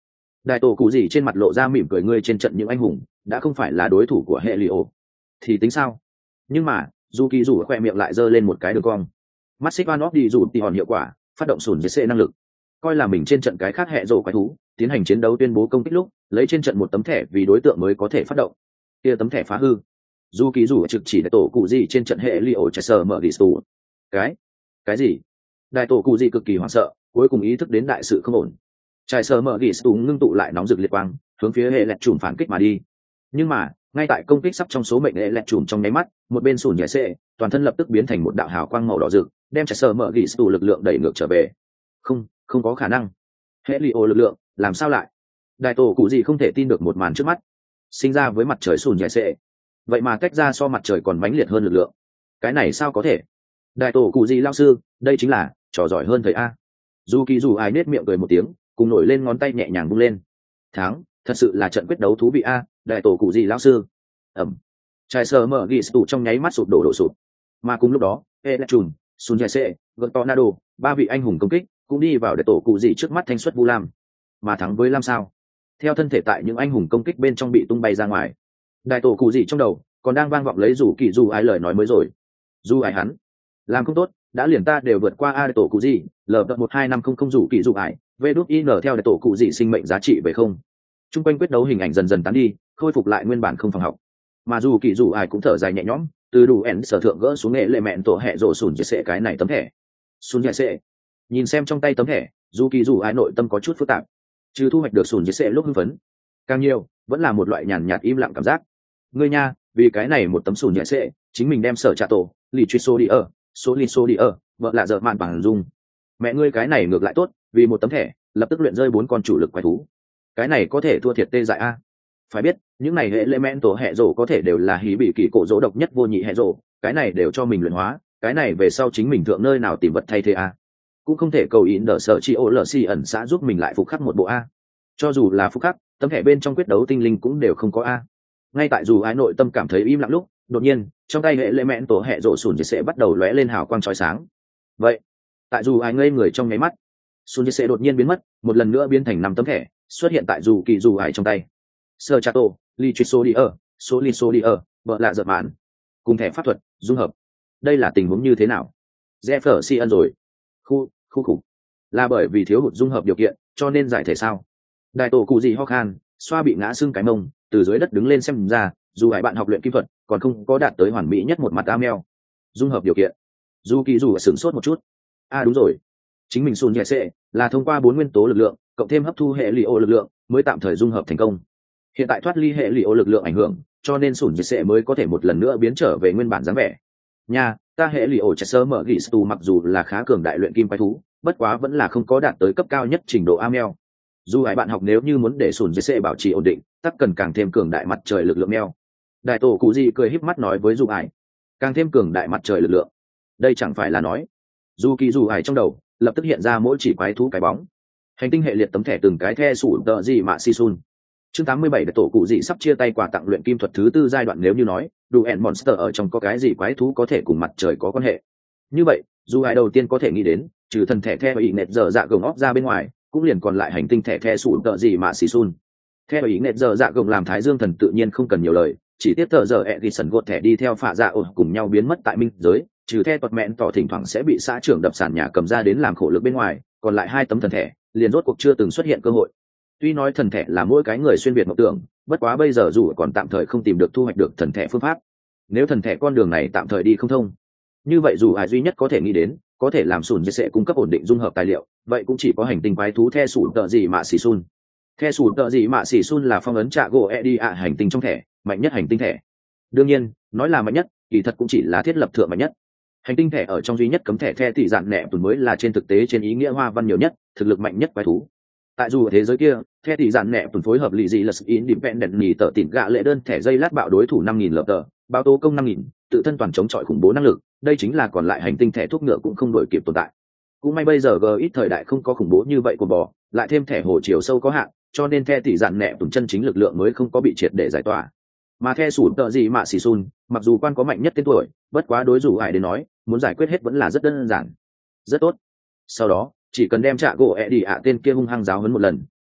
đại tổ cụ gì trên mặt lộ ra mỉm cười, ngươi trên trận những anh hùng đã không phải là đối thủ của hệ lì ổ thì tính sao? Nhưng mà dù kỳ dù khoe miệng lại giơ lên một cái đường cong. Mắt xích van off đi dù tỉ hòn hiệu quả phát động sùn dễ năng lực, coi là mình trên trận cái khác hệ rổ quái thú tiến hành chiến đấu tuyên bố công kích lúc lấy trên trận một tấm thẻ vì đối tượng mới có thể phát động, kia tấm thẻ phá hư dù kỳ dù trực chỉ đại tổ cụ gì trên trận hệ li ổ chạy sờ mở ghi tù. cái cái gì? Đại tổ cụ gì cực kỳ hoảng sợ, cuối cùng ý thức đến đại sự không ổn. Chạy sờ mở ghi tù ngưng tụ lại nóng rực liệt quang hướng phía hệ lẹt trùm phản kích mà đi. Nhưng mà ngay tại công kích sắp trong số mệnh hệ lẹt trùm trong nháy mắt, một bên sùn nhẹ xệ toàn thân lập tức biến thành một đạo hào quang màu đỏ rực, đem chạy sờ mở ghi tù lực lượng đẩy ngược trở về. Không, không có khả năng. Hệ li ổ lực lượng làm sao lại? Đại tổ cụ gì không thể tin được một màn trước mắt. Sinh ra với mặt trời sùn nhẹ xệ, vậy mà tách ra so mặt trời còn mãnh liệt hơn lực lượng, cái này sao có thể? Đại tổ cụ gì lao sư, đây chính là trò giỏi hơn thầy a. Dù kỳ dù ai nết miệng cười một tiếng, cùng nổi lên ngón tay nhẹ nhàng vung lên. Thắng, thật sự là trận quyết đấu thú vị a, đại tổ cụ gì lao sư. Ẩm. Trái sờ mở ghi tụ trong nháy mắt sụp đổ đổ sụp. Mà cùng lúc đó, Electrum, Sun Jae-se, Tornado, ba vị anh hùng công kích cũng đi vào đại tổ cụ gì trước mắt thanh xuất Vu Lam. Mà thắng với Lam sao? Theo thân thể tại những anh hùng công kích bên trong bị tung bay ra ngoài. Đại tổ cụ gì trong đầu còn đang vang vọng lấy rủ kỳ dù ai lời nói mới rồi. Dù ai hắn làm không tốt, đã liền ta đều vượt qua a đại tổ cụ gì, lờ một hai năm không không rủ kỳ dù ai, vê đút in theo đại tổ cụ gì sinh mệnh giá trị về không. Trung quanh quyết đấu hình ảnh dần dần tán đi, khôi phục lại nguyên bản không phòng học. Mà dù kỳ dù ai cũng thở dài nhẹ nhõm, từ đủ ẻn sở thượng gỡ xuống nghệ lệ mẹn tổ hệ rổ sùn sẽ cái này tấm thẻ. Sùn sẽ nhìn xem trong tay tấm thẻ, dù kỳ dù ai nội tâm có chút phức tạp. Trừ thu hoạch được sùn sẽ lúc hưng phấn, càng nhiều vẫn là một loại nhàn nhạt im lặng cảm giác. Ngươi nha, vì cái này một tấm sùn nhẹ sẽ chính mình đem sở trả tổ lì truy số đi ở số lì số đi ở vợ lạ dợ mạn bằng dung. Mẹ ngươi cái này ngược lại tốt, vì một tấm thẻ lập tức luyện rơi bốn con chủ lực quái thú, cái này có thể thua thiệt tê dại a. Phải biết những này hệ lệ mẹn tổ hệ rổ có thể đều là hí bị kỳ cổ rỗ độc nhất vô nhị hệ rổ, cái này đều cho mình luyện hóa, cái này về sau chính mình thượng nơi nào tìm vật thay thế a. Cũng không thể cầu ý đỡ sợ chi ô lờ si ẩn xã giúp mình lại phục khắc một bộ a. Cho dù là phục khắc, tấm thẻ bên trong quyết đấu tinh linh cũng đều không có a. Ngay tại dù ái nội tâm cảm thấy im lặng lúc, đột nhiên trong tay hệ lệ mẹn tổ hệ rộ sùn sẽ bắt đầu lóe lên hào quang chói sáng. Vậy tại dù ái ngây người trong nháy mắt, sùn sẽ đột nhiên biến mất, một lần nữa biến thành năm tấm thẻ xuất hiện tại dù kỳ dù ái trong tay. Sơ chato li truy số đi ở số li số đi ở vợ lạ giật mạn cùng thẻ pháp thuật dung hợp. Đây là tình huống như thế nào? Zephyr si ân rồi. Khu khu khủng là bởi vì thiếu hụt dung hợp điều kiện cho nên giải thể sao? Đại tổ cụ gì ho khan, xoa bị ngã xương cái mông, từ dưới đất đứng lên xem ra, dù hải bạn học luyện kim thuật còn không có đạt tới hoàn mỹ nhất một mặt Amel. Dung hợp điều kiện. Dù kỳ dù sửng sốt một chút. À đúng rồi, chính mình Sun Jae-se là thông qua bốn nguyên tố lực lượng cộng thêm hấp thu hệ li ô lực lượng mới tạm thời dung hợp thành công. Hiện tại thoát ly hệ li ô lực lượng ảnh hưởng, cho nên Sun Jae-se mới có thể một lần nữa biến trở về nguyên bản dáng vẻ. Nha, ta hệ li ô chạy sơ mở gỉ stu mặc dù là khá cường đại luyện kim quái thú, bất quá vẫn là không có đạt tới cấp cao nhất trình độ Amel. Dù hải bạn học nếu như muốn để Sun Jae-se bảo trì ổn định, tất cần càng thêm cường đại mặt trời lực lượng neo. Đại tổ cụ gì cười híp mắt nói với dù hải, càng thêm cường đại mặt trời lực lượng, đây chẳng phải là nói dù kỳ dù hải trong đầu lập tức hiện ra mỗi chỉ quái thú cái bóng, hành tinh hệ liệt tấm thẻ từng cái the sủ tợ gì mà si sun. Chương tám mươi bảy, đại tổ cụ gì sắp chia tay quà tặng luyện kim thuật thứ tư giai đoạn. Nếu như nói đủ ẻn monster ở trong có cái gì quái thú có thể cùng mặt trời có quan hệ, như vậy dù hải đầu tiên có thể nghĩ đến trừ thần thẻ the và ý nệt giờ dạ gồng óc ra bên ngoài, cũng liền còn lại hành tinh thẻ the sủ tợ gì mà si sun. Theo ý nét giờ dạ gồng làm thái dương thần tự nhiên không cần nhiều lời, chỉ tiếp tờ giờ Edison gột thẻ đi theo phạ dạ ổn cùng nhau biến mất tại minh giới, trừ theo tuật mẹn tỏ thỉnh thoảng sẽ bị xã trưởng đập sàn nhà cầm ra đến làm khổ lực bên ngoài, còn lại hai tấm thần thẻ liền rốt cuộc chưa từng xuất hiện cơ hội. Tuy nói thần thẻ là mỗi cái người xuyên việt mộng tưởng, bất quá bây giờ dù còn tạm thời không tìm được thu hoạch được thần thẻ phương pháp. Nếu thần thẻ con đường này tạm thời đi không thông, như vậy dù ai duy nhất có thể nghĩ đến có thể làm sùn sẽ cung cấp ổn định dung hợp tài liệu, vậy cũng chỉ có hành tinh quái thú the sủn tợ gì mà xì sun. The sủn tợ gì mà xì sun là phong ấn trạ gỗ edi ạ hành tinh trong thẻ, mạnh nhất hành tinh thẻ. Đương nhiên, nói là mạnh nhất, kỳ thật cũng chỉ là thiết lập thượng mạnh nhất. Hành tinh thẻ ở trong duy nhất cấm thẻ the tỷ dạn nẹ tuần mới là trên thực tế trên ý nghĩa hoa văn nhiều nhất, thực lực mạnh nhất quái thú. Tại dù ở thế giới kia, the tỷ dạn nẹ tuần phối hợp lì gì là independent nhì tờ tỉnh gạ lệ đơn thẻ dây lát bạo đối thủ năm nghìn lợp tờ, báo tố công năm nghìn, tự thân toàn chống chọi khủng bố năng lực, đây chính là còn lại hành tinh thẻ thuốc ngựa cũng không đổi kịp tồn tại. Cũng may bây giờ g ít thời đại không có khủng bố như vậy của bò, lại thêm thẻ hồ chiều sâu có hạn, cho nên the tỷ dạn nẹ tuần chân chính lực lượng mới không có bị triệt để giải tỏa. Mà the sủn tợ gì mà xì sun, mặc dù quan có mạnh nhất tên tuổi, bất quá đối dù ai đến nói, muốn giải quyết hết vẫn là rất đơn giản. Rất tốt. Sau đó, chỉ cần đem trạ gỗ ẹ đi ạ tên kia hung hăng giáo huấn một lần,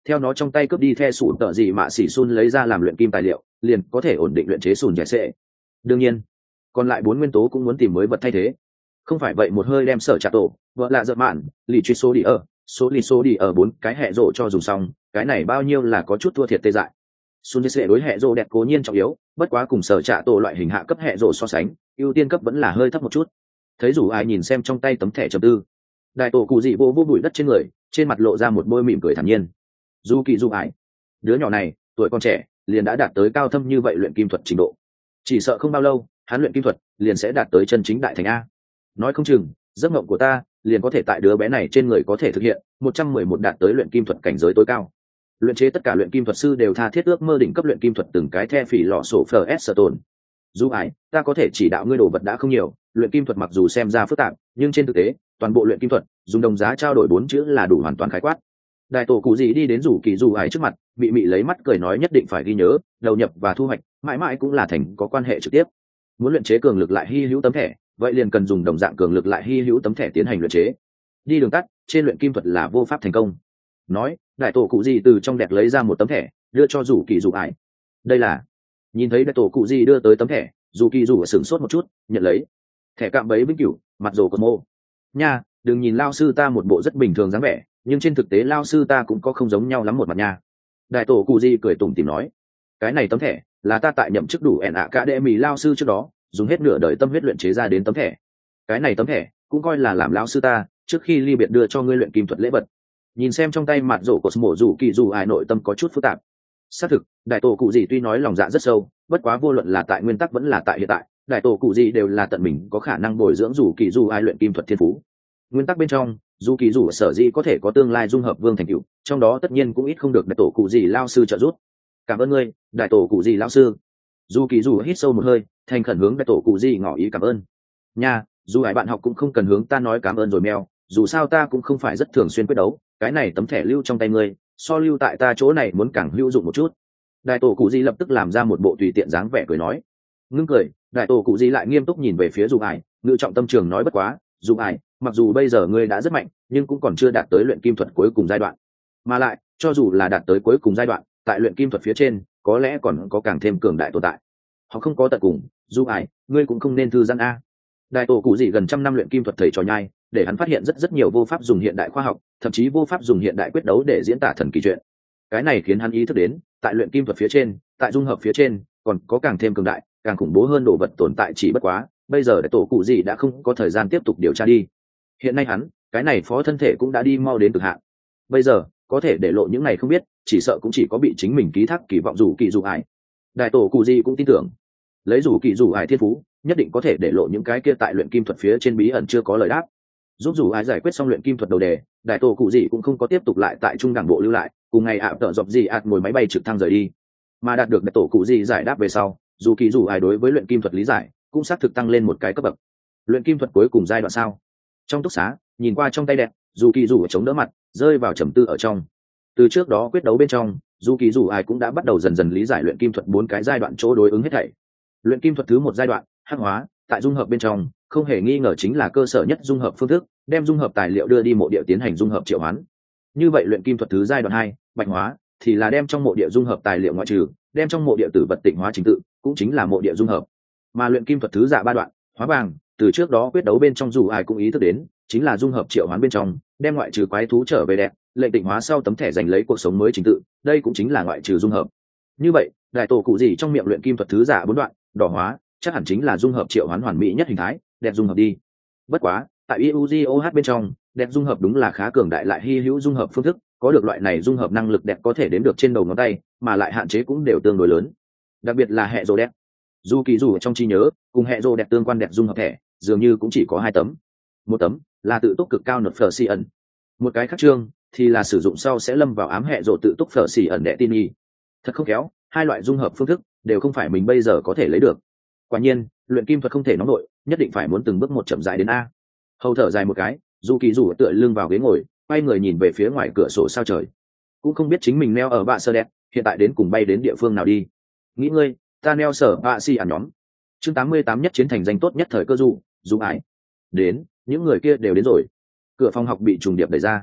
theo nó trong tay cướp đi the sủn tợ gì mà xỉ sun lấy ra làm luyện kim tài liệu, liền có thể ổn định luyện chế sùn dẻ sệ. Đương nhiên, còn lại bốn nguyên tố cũng muốn tìm mới vật thay thế. Không phải vậy một hơi đem sở trả tổ, vợ lạ giật mạn, lì truy số đi ở, số lì số đi ở bốn cái hệ rộ cho dùng xong, cái này bao nhiêu là có chút thua thiệt tê dại. Sun dẻ đối hệ rộ đẹp cố nhiên trọng yếu, bất quá cùng sở trả tổ loại hình hạ cấp hệ rộ so sánh, ưu tiên cấp vẫn là hơi thấp một chút. Thấy dù ai nhìn xem trong tay tấm thẻ trầm tư, đại tổ cụ dị vô vô bụi đất trên người, trên mặt lộ ra một bôi mỉm cười thản nhiên. Du kỳ du ải, đứa nhỏ này tuổi còn trẻ liền đã đạt tới cao thâm như vậy luyện kim thuật trình độ, chỉ sợ không bao lâu hắn luyện kim thuật liền sẽ đạt tới chân chính đại thành a. Nói không chừng giấc mộng của ta liền có thể tại đứa bé này trên người có thể thực hiện. Một trăm mười một đạt tới luyện kim thuật cảnh giới tối cao. Luyện chế tất cả luyện kim thuật sư đều tha thiết ước mơ đỉnh cấp luyện kim thuật từng cái the phỉ lọ sổ phờ s tồn. Du ải, ta có thể chỉ đạo ngươi đồ vật đã không nhiều, luyện kim thuật mặc dù xem ra phức tạp nhưng trên thực tế toàn bộ luyện kim thuật dùng đồng giá trao đổi bốn chữ là đủ hoàn toàn khái quát. Đại tổ cụ gì đi đến rủ kỳ dù ải trước mặt, mị mị lấy mắt cười nói nhất định phải ghi nhớ, đầu nhập và thu hoạch mãi mãi cũng là thành có quan hệ trực tiếp. Muốn luyện chế cường lực lại hy hữu tấm thẻ, vậy liền cần dùng đồng dạng cường lực lại hy hữu tấm thẻ tiến hành luyện chế. Đi đường tắt trên luyện kim thuật là vô pháp thành công. Nói, đại tổ cụ gì từ trong đẹp lấy ra một tấm thẻ, đưa cho rủ kỳ dù ải. Đây là. Nhìn thấy đại tổ cụ gì đưa tới tấm thẻ, rủ kỳ dù sửng sốt một chút, nhận lấy. Thẻ cạm bẫy vĩnh cửu, mặt rồ cột mô. Nha, đừng nhìn lao sư ta một bộ rất bình thường dáng vẻ, nhưng trên thực tế lao sư ta cũng có không giống nhau lắm một mặt nha. Đại tổ cụ di cười tủm tỉm nói, cái này tấm thẻ là ta tại nhậm chức đủ ẻn ạ cả đệ mì lao sư trước đó dùng hết nửa đời tâm huyết luyện chế ra đến tấm thẻ. Cái này tấm thẻ cũng coi là làm lao sư ta trước khi ly biệt đưa cho ngươi luyện kim thuật lễ vật. Nhìn xem trong tay mặt rổ của mổ rủ kỳ dù ai nội tâm có chút phức tạp. Xác thực, đại tổ cụ gì tuy nói lòng dạ rất sâu, bất quá vô luận là tại nguyên tắc vẫn là tại hiện tại, đại tổ cụ gì đều là tận mình có khả năng bồi dưỡng rủ kỳ dù ai luyện kim thuật thiên phú. Nguyên tắc bên trong dù kỳ dù sở dĩ có thể có tương lai dung hợp vương thành cựu, trong đó tất nhiên cũng ít không được đại tổ cụ gì lao sư trợ giúp. Cảm ơn ngươi đại tổ cụ gì lao sư. Dù kỳ dù hít sâu một hơi, thành khẩn hướng đại tổ cụ gì ngỏ ý cảm ơn. Nha, dù hải bạn học cũng không cần hướng ta nói cảm ơn rồi mèo, dù sao ta cũng không phải rất thường xuyên quyết đấu, cái này tấm thẻ lưu trong tay ngươi so lưu tại ta chỗ này muốn càng hữu dụng một chút. Đại tổ cụ gì lập tức làm ra một bộ tùy tiện dáng vẻ cười nói. Ngưng cười, đại tổ cụ gì lại nghiêm túc nhìn về phía dù hải, ngự trọng tâm trường nói bất quá, dù hải, mặc dù bây giờ ngươi đã rất mạnh nhưng cũng còn chưa đạt tới luyện kim thuật cuối cùng giai đoạn, mà lại cho dù là đạt tới cuối cùng giai đoạn tại luyện kim thuật phía trên có lẽ còn có càng thêm cường đại tồn tại. Họ không có tận cùng, dù ai ngươi cũng không nên thư giãn a. Đại tổ cụ gì gần trăm năm luyện kim thuật thầy trò nhai để hắn phát hiện rất rất nhiều vô pháp dùng hiện đại khoa học, thậm chí vô pháp dùng hiện đại quyết đấu để diễn tả thần kỳ chuyện. Cái này khiến hắn ý thức đến tại luyện kim thuật phía trên, tại dung hợp phía trên còn có càng thêm cường đại càng khủng bố hơn đồ vật tồn tại. Chỉ bất quá bây giờ đại tổ cụ gì đã không có thời gian tiếp tục điều tra đi. Hiện nay hắn cái này phó thân thể cũng đã đi mau đến cực hạn, bây giờ có thể để lộ những này không biết chỉ sợ cũng chỉ có bị chính mình ký thác kỳ vọng dù kỳ dù ải. Đại tổ cụ gì cũng tin tưởng lấy dù kỳ dù ải thiên phú nhất định có thể để lộ những cái kia tại luyện kim thuật phía trên bí ẩn chưa có lời đáp. Giúp dù ải giải quyết xong luyện kim thuật đầu đề, đại tổ cụ gì cũng không có tiếp tục lại tại trung đẳng bộ lưu lại, cùng ngày ạ tợ dọc gì ạt ngồi máy bay trực thăng rời đi. Mà đạt được đại tổ cụ gì giải đáp về sau, dù kỳ dù ải đối với luyện kim thuật lý giải cũng xác thực tăng lên một cái cấp bậc. Luyện kim thuật cuối cùng giai đoạn sao? Trong túc xá nhìn qua trong tay đẹp, dù kỳ dù chống đỡ mặt rơi vào trầm tư ở trong. Từ trước đó quyết đấu bên trong, dù kỳ dù ai cũng đã bắt đầu dần dần lý giải luyện kim thuật bốn cái giai đoạn chỗ đối ứng hết thảy. Luyện kim thuật thứ một giai đoạn hắc hóa, tại dung hợp bên trong không hề nghi ngờ chính là cơ sở nhất dung hợp phương thức, đem dung hợp tài liệu đưa đi mộ địa tiến hành dung hợp triệu hoán. Như vậy luyện kim thuật thứ giai đoạn hai bạch hóa thì là đem trong mộ địa dung hợp tài liệu ngoại trừ, đem trong mộ địa tử vật tịnh hóa trình tự, cũng chính là mộ địa dung hợp. Mà luyện kim thuật thứ dạ ba đoạn hóa vàng, từ trước đó quyết đấu bên trong dù ai cũng ý thức đến chính là dung hợp triệu hoán bên trong, đem ngoại trừ quái thú trở về đẹp, lệnh tịnh hóa sau tấm thẻ giành lấy cuộc sống mới trình tự, đây cũng chính là ngoại trừ dung hợp. Như vậy đại tổ cụ gì trong miệng luyện kim thuật thứ giả bốn đoạn đỏ hóa chắc hẳn chính là dung hợp triệu hoán hoàn mỹ nhất hình thái, đẹp dung hợp đi. Bất quá tại i u giê o hát bên trong, đẹp dung hợp đúng là khá cường đại lại hy hữu dung hợp phương thức, có được loại này dung hợp năng lực đẹp có thể đếm được trên đầu ngón tay, mà lại hạn chế cũng đều tương đối lớn, đặc biệt là hệ rồ đẹp. Dù kỳ dù trong trí nhớ cùng hệ rồ đẹp tương quan đẹp dung hợp thẻ dường như cũng chỉ có hai tấm, một tấm là tự túc cực cao nột phở xì ẩn, một cái khác chương thì là sử dụng sau sẽ lâm vào ám hệ rồ tự túc phở xì ẩn đệ tin y. Thật không khéo, hai loại dung hợp phương thức đều không phải mình bây giờ có thể lấy được. Quả nhiên luyện kim thuật không thể nóng nổi, nhất định phải muốn từng bước một chậm dài đến a. Hầu thở dài một cái, dù kỳ dù tựa lưng vào ghế ngồi, quay người nhìn về phía ngoài cửa sổ sao trời, cũng không biết chính mình neo ở bạ sơ đẹp hiện tại đến cùng bay đến địa phương nào đi. Nghĩ ngươi, ta neo sở bạ si ẩn nhóm. Chương tám mươi tám nhất chiến thành danh tốt nhất thời cơ du, dù ải đến, những người kia đều đến rồi. Cửa phòng học bị trùng điệp đẩy ra,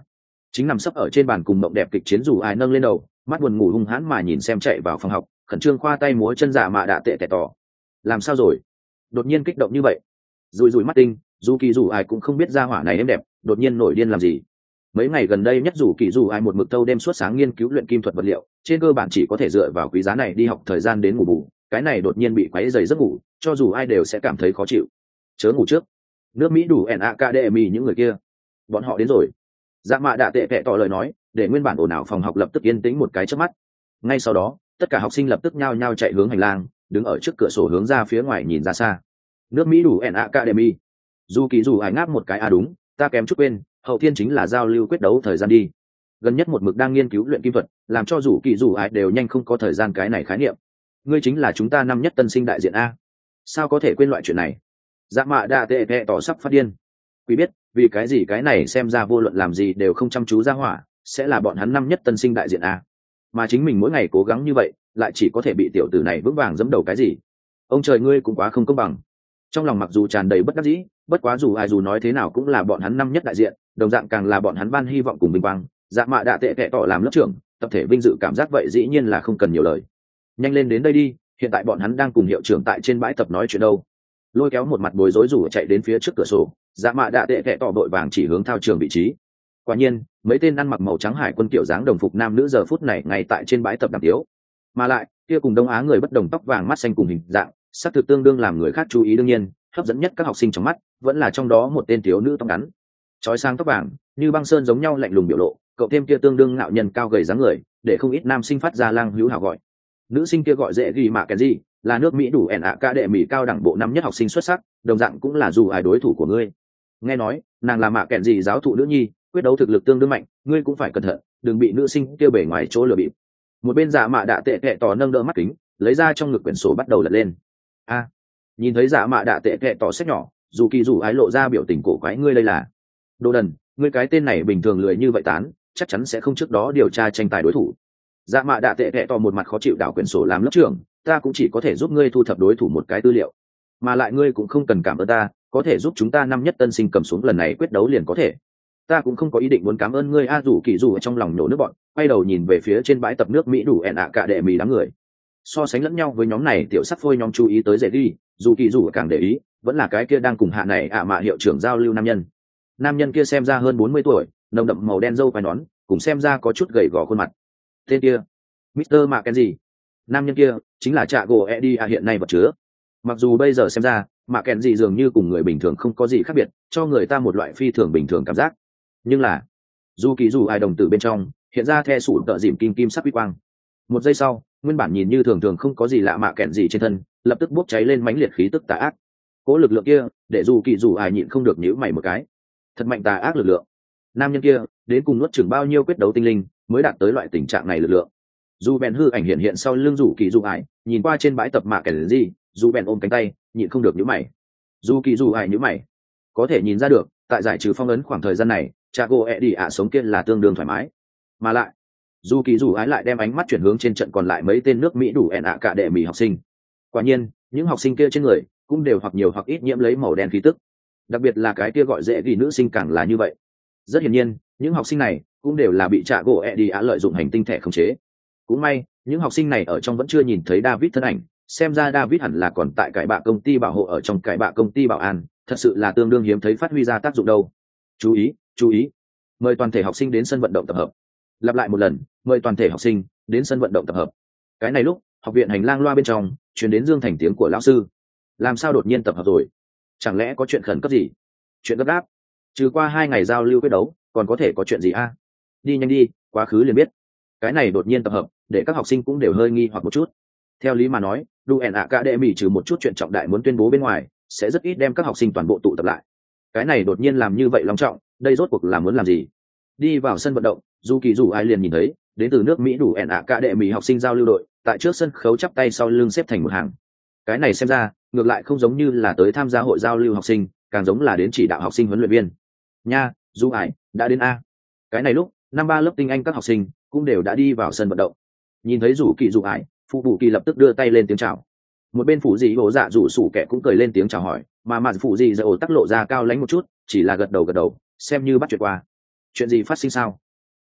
chính nằm sấp ở trên bàn cùng mộng đẹp kịch chiến dù ai nâng lên đầu, mắt buồn ngủ hung hãn mà nhìn xem chạy vào phòng học, khẩn trương khoa tay múa chân dạ mạ đạ tệ tệ tỏ. Làm sao rồi? Đột nhiên kích động như vậy. Rùi rùi mắt tinh, dù kỳ dù ai cũng không biết ra hỏa này em đẹp, đột nhiên nổi điên làm gì. Mấy ngày gần đây nhất dù kỳ dù ai một mực tâu đêm suốt sáng nghiên cứu luyện kim thuật vật liệu, trên cơ bản chỉ có thể dựa vào quý giá này đi học thời gian đến ngủ bù, cái này đột nhiên bị quấy rầy giấc ngủ, cho dù ai đều sẽ cảm thấy khó chịu. Chớ ngủ trước. Nước Mỹ đủ en academy những người kia, bọn họ đến rồi. Dạ mạ đạ tệ tệ tỏ lời nói, để nguyên bản ồn ào phòng học lập tức yên tĩnh một cái chớp mắt. Ngay sau đó, tất cả học sinh lập tức nhao nhao chạy hướng hành lang, đứng ở trước cửa sổ hướng ra phía ngoài nhìn ra xa. Nước Mỹ đủ en academy. Dù kỳ dù ai ngáp một cái à đúng, ta kém chút quên, hậu thiên chính là giao lưu quyết đấu thời gian đi. Gần nhất một mực đang nghiên cứu luyện kim thuật, làm cho dù kỳ dù ai đều nhanh không có thời gian cái này khái niệm. Ngươi chính là chúng ta năm nhất tân sinh đại diện a. Sao có thể quên loại chuyện này? Dạ mạ đạ tệ tệ tỏ sắp phát điên. Quý biết, vì cái gì cái này xem ra vô luận làm gì đều không chăm chú ra hỏa, sẽ là bọn hắn năm nhất tân sinh đại diện a. Mà chính mình mỗi ngày cố gắng như vậy, lại chỉ có thể bị tiểu tử này vững vàng giẫm đầu cái gì? Ông trời ngươi cũng quá không công bằng. Trong lòng mặc dù tràn đầy bất đắc dĩ, bất quá dù ai dù nói thế nào cũng là bọn hắn năm nhất đại diện, đồng dạng càng là bọn hắn ban hy vọng cùng vinh quang. Dạ mạ đạ tệ tệ tỏ làm lớp trưởng, tập thể vinh dự cảm giác vậy dĩ nhiên là không cần nhiều lời. Nhanh lên đến đây đi, hiện tại bọn hắn đang cùng hiệu trưởng tại trên bãi tập nói chuyện đâu. Lôi kéo một mặt bối rối rủ chạy đến phía trước cửa sổ, dạ mạ đạ tệ tệ tỏ vội vàng chỉ hướng thao trường vị trí. Quả nhiên, mấy tên ăn mặc màu trắng hải quân kiểu dáng đồng phục nam nữ giờ phút này ngay tại trên bãi tập đàm tiếu. Mà lại, kia cùng đông á người bất đồng tóc vàng mắt xanh cùng hình dạng, sắc thực tương đương làm người khác chú ý, đương nhiên, hấp dẫn nhất các học sinh trong mắt, vẫn là trong đó một tên thiếu nữ tóc ngắn. Chói sáng tóc vàng, như băng sơn giống nhau lạnh lùng biểu lộ, cậu thêm kia tương đương ngạo nhân cao gầy dáng người, để không ít nam sinh phát ra lang hữu hào gọi. Nữ sinh kia gọi dễ ghi mạ cái gì, là nước Mỹ đủ ẻn ạ ca đệ mỹ cao đẳng bộ năm nhất học sinh xuất sắc, đồng dạng cũng là dù ai đối thủ của ngươi. Nghe nói, nàng là mạ kẹn gì giáo thụ nữ nhi, quyết đấu thực lực tương đương mạnh, ngươi cũng phải cẩn thận, đừng bị nữ sinh kia bể ngoài chỗ lừa bịp. Một bên giả mạ đạ tệ tệ tỏ nâng đỡ mắt kính, lấy ra trong ngực quyển sổ bắt đầu lật lên. A, nhìn thấy giả mạ đạ tệ tệ tỏ sách nhỏ, dù kỳ dù ái lộ ra biểu tình cổ quái, ngươi đây là đồ đần, ngươi cái tên này bình thường lười như vậy tán, chắc chắn sẽ không trước đó điều tra tranh tài đối thủ. Dạ mạ đạ tệ tệ tỏ một mặt khó chịu đảo quyển sổ làm lớp trưởng, ta cũng chỉ có thể giúp ngươi thu thập đối thủ một cái tư liệu, mà lại ngươi cũng không cần cảm ơn ta, có thể giúp chúng ta năm nhất tân sinh cầm xuống lần này quyết đấu liền có thể. Ta cũng không có ý định muốn cảm ơn ngươi. A dù kỳ dù ở trong lòng nhổ nước bọn, quay đầu nhìn về phía trên bãi tập nước Mỹ đủ ẹn ạ cả đệ mì đám người. So sánh lẫn nhau với nhóm này tiểu sắc phôi nhóm chú ý tới dễ đi, dù kỳ dù càng để ý, vẫn là cái kia đang cùng hạ này ạ mạ hiệu trưởng giao lưu nam nhân. Nam nhân kia xem ra hơn bốn mươi tuổi, nồng đậm màu đen râu quai nón, cùng xem ra có chút gầy gò khuôn mặt. Tên kia, mít tơ Mackenzie. Nam nhân kia chính là Trạ Gỗ Eddie à, hiện nay vật chứa. Mặc dù bây giờ xem ra, Mackenzie dường như cùng người bình thường không có gì khác biệt, cho người ta một loại phi thường bình thường cảm giác. Nhưng là, dù kỳ dù ai đồng tử bên trong, hiện ra the sủn tợ dìm kim kim sắc uy quang. Một giây sau, nguyên bản nhìn như thường thường không có gì lạ Mackenzie trên thân, lập tức bốc cháy lên mãnh liệt khí tức tà ác. Cố lực lượng kia, để dù kỳ dù ai nhịn không được nhíu mày một cái. Thật mạnh tà ác lực lượng. Nam nhân kia, đến cùng nuốt chửng bao nhiêu quyết đấu tinh linh mới đạt tới loại tình trạng này lực lượng. Dù bèn hư ảnh hiện hiện sau lưng rủ kỳ dù ải, nhìn qua trên bãi tập mạ kẻ gì, dù bèn ôm cánh tay, nhịn không được nhíu mày. Dù kỳ dù ải nhíu mày, có thể nhìn ra được, tại giải trừ phong ấn khoảng thời gian này, Chago Eddie ạ sống kia là tương đương thoải mái. Mà lại, dù kỳ dù ái lại đem ánh mắt chuyển hướng trên trận còn lại mấy tên nước Mỹ đủ ẹn ạ cả đệ mỹ học sinh. Quả nhiên, những học sinh kia trên người cũng đều hoặc nhiều hoặc ít nhiễm lấy màu đen khí tức. Đặc biệt là cái kia gọi dễ ghi nữ sinh càng là như vậy. Rất hiển nhiên, những học sinh này cũng đều là bị Trạ Gỗ Eddie ạ lợi dụng hành tinh thẻ khống chế. Cũng may, những học sinh này ở trong vẫn chưa nhìn thấy David thân ảnh, xem ra David hẳn là còn tại cải bạ công ty bảo hộ ở trong cải bạ công ty bảo an, thật sự là tương đương hiếm thấy phát huy ra tác dụng đâu. Chú ý, chú ý. Mời toàn thể học sinh đến sân vận động tập hợp. Lặp lại một lần, mời toàn thể học sinh đến sân vận động tập hợp. Cái này lúc, học viện hành lang loa bên trong truyền đến Dương Thành tiếng của lão sư. Làm sao đột nhiên tập hợp rồi? Chẳng lẽ có chuyện khẩn cấp gì? Chuyện gấp gáp? Trừ qua hai ngày giao lưu quyết đấu, còn có thể có chuyện gì a? Đi nhanh đi, quá khứ liền biết. Cái này đột nhiên tập hợp, để các học sinh cũng đều hơi nghi hoặc một chút. Theo lý mà nói, đu ẻn ạ cả đệ mỹ trừ một chút chuyện trọng đại muốn tuyên bố bên ngoài, sẽ rất ít đem các học sinh toàn bộ tụ tập lại. Cái này đột nhiên làm như vậy long trọng, đây rốt cuộc là muốn làm gì? Đi vào sân vận động, dù kỳ dù ai liền nhìn thấy, đến từ nước Mỹ đủ ẻn ạ cả đệ mỹ học sinh giao lưu đội, tại trước sân khấu chắp tay sau lưng xếp thành một hàng. Cái này xem ra, ngược lại không giống như là tới tham gia hội giao lưu học sinh, càng giống là đến chỉ đạo học sinh huấn luyện viên. Nha, dù ai đã đến a. Cái này lúc, năm ba lớp tinh anh các học sinh cũng đều đã đi vào sân vận động. Nhìn thấy rủ kỳ dù ải, phụ bù kỳ lập tức đưa tay lên tiếng chào. Một bên phụ dị ổ dạ rủ sủ kẻ cũng cười lên tiếng chào hỏi, mà mà phụ dị dạ ổ tắc lộ ra cao lãnh một chút, chỉ là gật đầu gật đầu, xem như bắt chuyện qua. Chuyện gì phát sinh sao?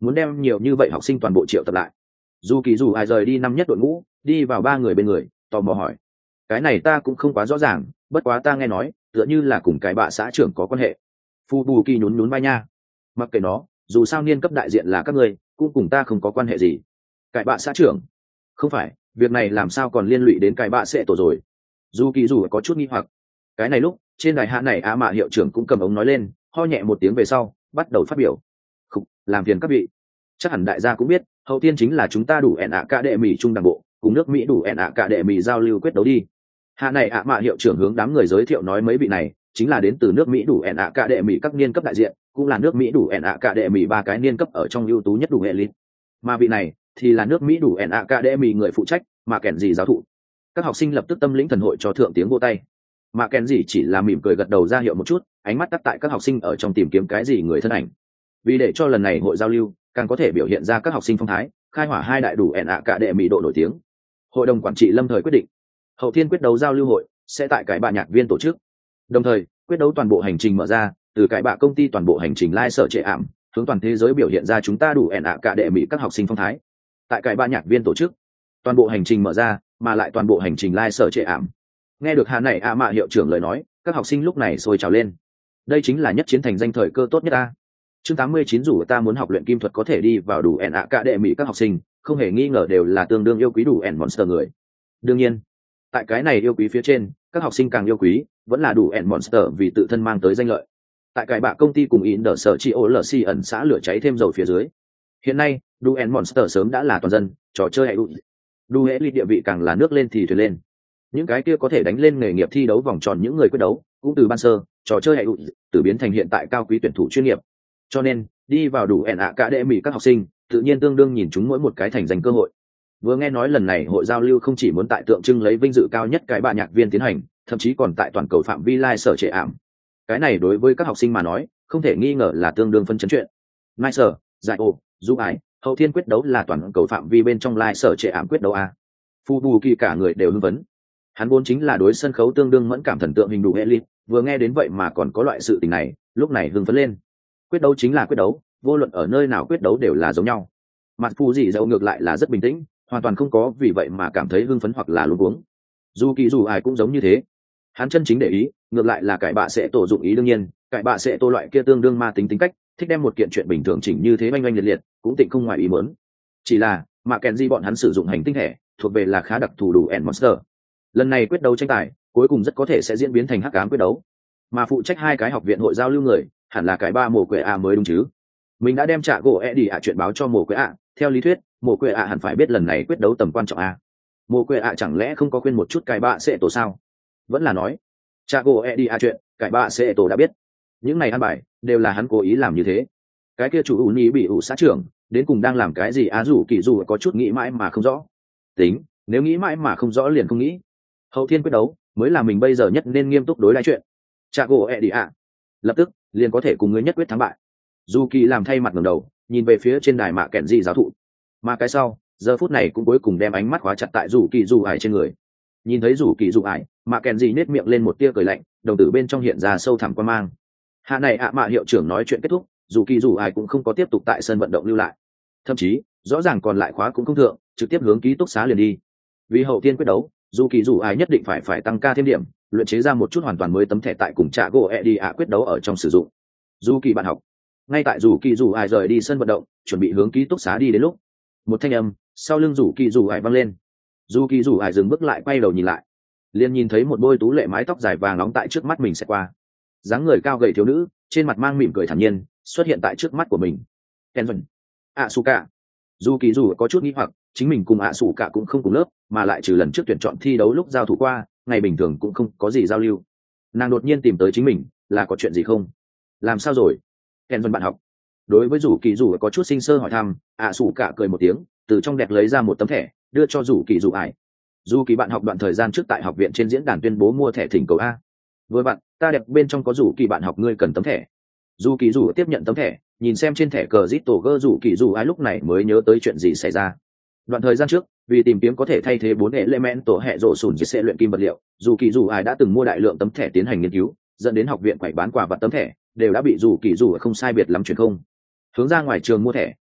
muốn đem nhiều như vậy học sinh toàn bộ triệu tập lại. Dù kỳ dù ai rời đi năm nhất đội ngũ, đi vào ba người bên người, tò mò hỏi: cái này ta cũng không quá rõ ràng, bất quá ta nghe nói tựa như là cùng cái bạ xã trưởng có quan hệ. Phu bù kỳ nhún nhún vai nha. Mặc kệ nó, dù sao niên cấp đại diện là các ngươi, cũng cùng ta không có quan hệ gì. Cái bạ xã trưởng? Không phải, việc này làm sao còn liên lụy đến cái bạ sẽ tổ rồi. Dù kỳ dù có chút nghi hoặc. Cái này lúc trên đài hạ này á mạ hiệu trưởng cũng cầm ống nói lên, ho nhẹ một tiếng về sau bắt đầu phát biểu. Khúc, làm phiền các vị. Chắc hẳn đại gia cũng biết, hậu tiên chính là chúng ta đủ ẻn ạ cả đệ mỹ trung đảng bộ cùng nước Mỹ đủ ẻn ạ cả đệ mỹ giao lưu quyết đấu đi. Hạ này ạ mạ hiệu trưởng hướng đám người giới thiệu nói mấy vị này chính là đến từ nước Mỹ đủ ẻn ạ cả đệ mỹ các niên cấp đại diện, cũng là nước Mỹ đủ ẻn ạ cả đệ mỹ ba cái niên cấp ở trong ưu tú nhất đủ elite. Mà vị này thì là nước Mỹ đủ ẻn ạ cả đệ mỹ người phụ trách, mà kèn gì giáo thụ. Các học sinh lập tức tâm lĩnh thần hội cho thượng tiếng vô tay. Mà kèn gì chỉ là mỉm cười gật đầu ra hiệu một chút, ánh mắt tắt tại các học sinh ở trong tìm kiếm cái gì người thân ảnh. Vì để cho lần này hội giao lưu càng có thể biểu hiện ra các học sinh phong thái, khai hỏa hai đại đủ ẻn ạ cả đệ mỹ độ nổi tiếng. Hội đồng quản trị lâm thời quyết định, hậu thiên quyết đấu giao lưu hội sẽ tại cái bạ nhạc viên tổ chức, đồng thời quyết đấu toàn bộ hành trình mở ra, từ cái bạ công ty toàn bộ hành trình lai sở trệ ảm hướng toàn thế giới biểu hiện ra chúng ta đủ ẻn ạ cả đệ mỹ các học sinh phong thái. Tại cái bạ nhạc viên tổ chức, toàn bộ hành trình mở ra, mà lại toàn bộ hành trình lai sở trệ ảm. Nghe được hà này ạ mạ hiệu trưởng lời nói, các học sinh lúc này sôi trào lên. Đây chính là nhất chiến thành danh thời cơ tốt nhất ta. Chương tám mươi chín, dù ta muốn học luyện kim thuật có thể đi vào đủ ẻn ạ cả đệ mỹ các học sinh, không hề nghi ngờ đều là tương đương yêu quý đủ ẻn monster người. Đương nhiên, tại cái này yêu quý phía trên, các học sinh càng yêu quý vẫn là đủ ẻn monster vì tự thân mang tới danh lợi. Tại cái bạ công ty cùng in đỡ sở chi ô lờ xi ẩn xã lửa cháy thêm dầu phía dưới, hiện nay đủ ẻn monster sớm đã là toàn dân trò chơi hay đủ đủ hệ ly địa vị càng là nước lên thì thuyền lên. Những cái kia có thể đánh lên nghề nghiệp thi đấu vòng tròn những người quyết đấu cũng từ ban sơ trò chơi hay đủ từ biến thành hiện tại cao quý tuyển thủ chuyên nghiệp. Cho nên đi vào đủ ẻn ạ cả đệ mỹ các học sinh tự nhiên tương đương nhìn chúng mỗi một cái thành danh cơ hội. Vừa nghe nói lần này hội giao lưu không chỉ muốn tại tượng trưng lấy vinh dự cao nhất cái bạ nhạc viên tiến hành, thậm chí còn tại toàn cầu phạm vi lai sở trệ ảm. Cái này đối với các học sinh mà nói không thể nghi ngờ là tương đương phân chấn chuyện. Lai sở, giải ô, du ái, hậu thiên quyết đấu là toàn cầu phạm vi bên trong lai sở trệ ảm quyết đấu a. Phu bù kỳ cả người đều hưng vấn. Hắn vốn chính là đối sân khấu tương đương mẫn cảm thần tượng hình đủ elite, vừa nghe đến vậy mà còn có loại sự tình này, lúc này hưng phấn lên. Quyết đấu chính là quyết đấu, vô luận ở nơi nào quyết đấu đều là giống nhau. Mặt phù dị dậu ngược lại là rất bình tĩnh, hoàn toàn không có vì vậy mà cảm thấy hưng phấn hoặc là luống cuống. Dù kỳ dù ai cũng giống như thế. Hắn chân chính để ý ngược lại là cải bạ sẽ tổ dụng ý. Đương nhiên cải bạ sẽ tổ loại kia tương đương ma tính tính cách, thích đem một kiện chuyện bình thường chỉnh như thế oanh oanh liệt liệt, cũng tịnh không ngoài ý muốn. Chỉ là mà kèn di bọn hắn sử dụng hành tinh thẻ thuộc về là khá đặc thù đủ ẻn monster. Lần này quyết đấu tranh tài cuối cùng rất có thể sẽ diễn biến thành hắc ám quyết đấu, mà phụ trách hai cái học viện hội giao lưu người hẳn là cái ba mồ quệ a mới đúng chứ. Mình đã đem trả gỗ e đi ạ chuyện báo cho mồ quệ a, theo lý thuyết mồ quệ a hẳn phải biết lần này quyết đấu tầm quan trọng a. Mồ quệ a chẳng lẽ không có khuyên một chút cái bạ sẽ tổ sao? Vẫn là nói trả gỗ e đi ạ chuyện cái bạ sẽ tổ đã biết. Những này ăn bài đều là hắn cố ý làm như thế. Cái kia chủ ủ ni bị ủ xã trưởng đến cùng đang làm cái gì á? Dù kỳ dù có chút nghĩ mãi mà không rõ. Tính, nếu nghĩ mãi mà không rõ liền không nghĩ. Hậu thiên quyết đấu mới là mình bây giờ nhất nên nghiêm túc đối lại chuyện. Trả gỗ e đi ạ lập tức liền có thể cùng người nhất quyết thắng bại. Dù kỳ làm thay mặt ngẩng đầu nhìn về phía trên đài mạ kẹn dị giáo thụ, mà cái sau giờ phút này cũng cuối cùng đem ánh mắt khóa chặt tại dù kỳ dù ải trên người. Nhìn thấy dù kỳ dù ải, mạ kẹn dị nết miệng lên một tia cười lạnh, đồng tử bên trong hiện ra sâu thẳm quan mang. Hạ này ạ mạ hiệu trưởng nói chuyện kết thúc, dù kỳ dù ải cũng không có tiếp tục tại sân vận động lưu lại, thậm chí rõ ràng còn lại khóa cũng không thượng, trực tiếp hướng ký túc xá liền đi. Vì hậu tiên quyết đấu, dù kỳ dù ải nhất định phải phải tăng ca thêm điểm, luyện chế ra một chút hoàn toàn mới tấm thẻ tại cùng trả gỗ e đi ạ quyết đấu ở trong sử dụng. Dù kỳ bạn học, ngay tại dù kỳ dù ải rời đi sân vận động chuẩn bị hướng ký túc xá đi đến lúc, một thanh âm sau lưng dù kỳ dù ải vang lên. Dù kỳ dù ải dừng bước lại, quay đầu nhìn lại, liền nhìn thấy một đôi tú lệ mái tóc dài vàng nóng tại trước mắt mình sẽ qua. Dáng người cao gầy thiếu nữ trên mặt mang mỉm cười thản nhiên xuất hiện tại trước mắt của mình. Kenvin, Asuka. Dù kỳ dù có chút nghi hoặc, chính mình cùng Asuka cũng không cùng lớp, mà lại trừ lần trước tuyển chọn thi đấu lúc giao thủ qua, ngày bình thường cũng không có gì giao lưu. Nàng đột nhiên tìm tới chính mình, là có chuyện gì không? Làm sao rồi? Kenvin bạn học. Đối với Dù kỳ dù có chút sinh sơ hỏi thăm, Asuka cười một tiếng, từ trong đẹp lấy ra một tấm thẻ, đưa cho Dù kỳ dù ải. Dù kỳ bạn học đoạn thời gian trước tại học viện trên diễn đàn tuyên bố mua thẻ thỉnh cầu a. Với bạn, ta đẹp bên trong có Dù kỳ bạn học, ngươi cần tấm thẻ. Dù kỳ dù tiếp nhận tấm thẻ, nhìn xem trên thẻ cờ rít tổ gơ Dù kỳ dù ai lúc này mới nhớ tới chuyện gì xảy ra. Đoạn thời gian trước, vì tìm kiếm có thể thay thế bốn element tổ hệ rổ sùn sẽ luyện kim vật liệu, Dù kỳ dù ai đã từng mua đại lượng tấm thẻ tiến hành nghiên cứu, dẫn đến học viện quẩy bán quà vật tấm thẻ đều đã bị Dù kỳ dù không sai biệt lắm truyền không. Hướng ra ngoài trường mua thẻ,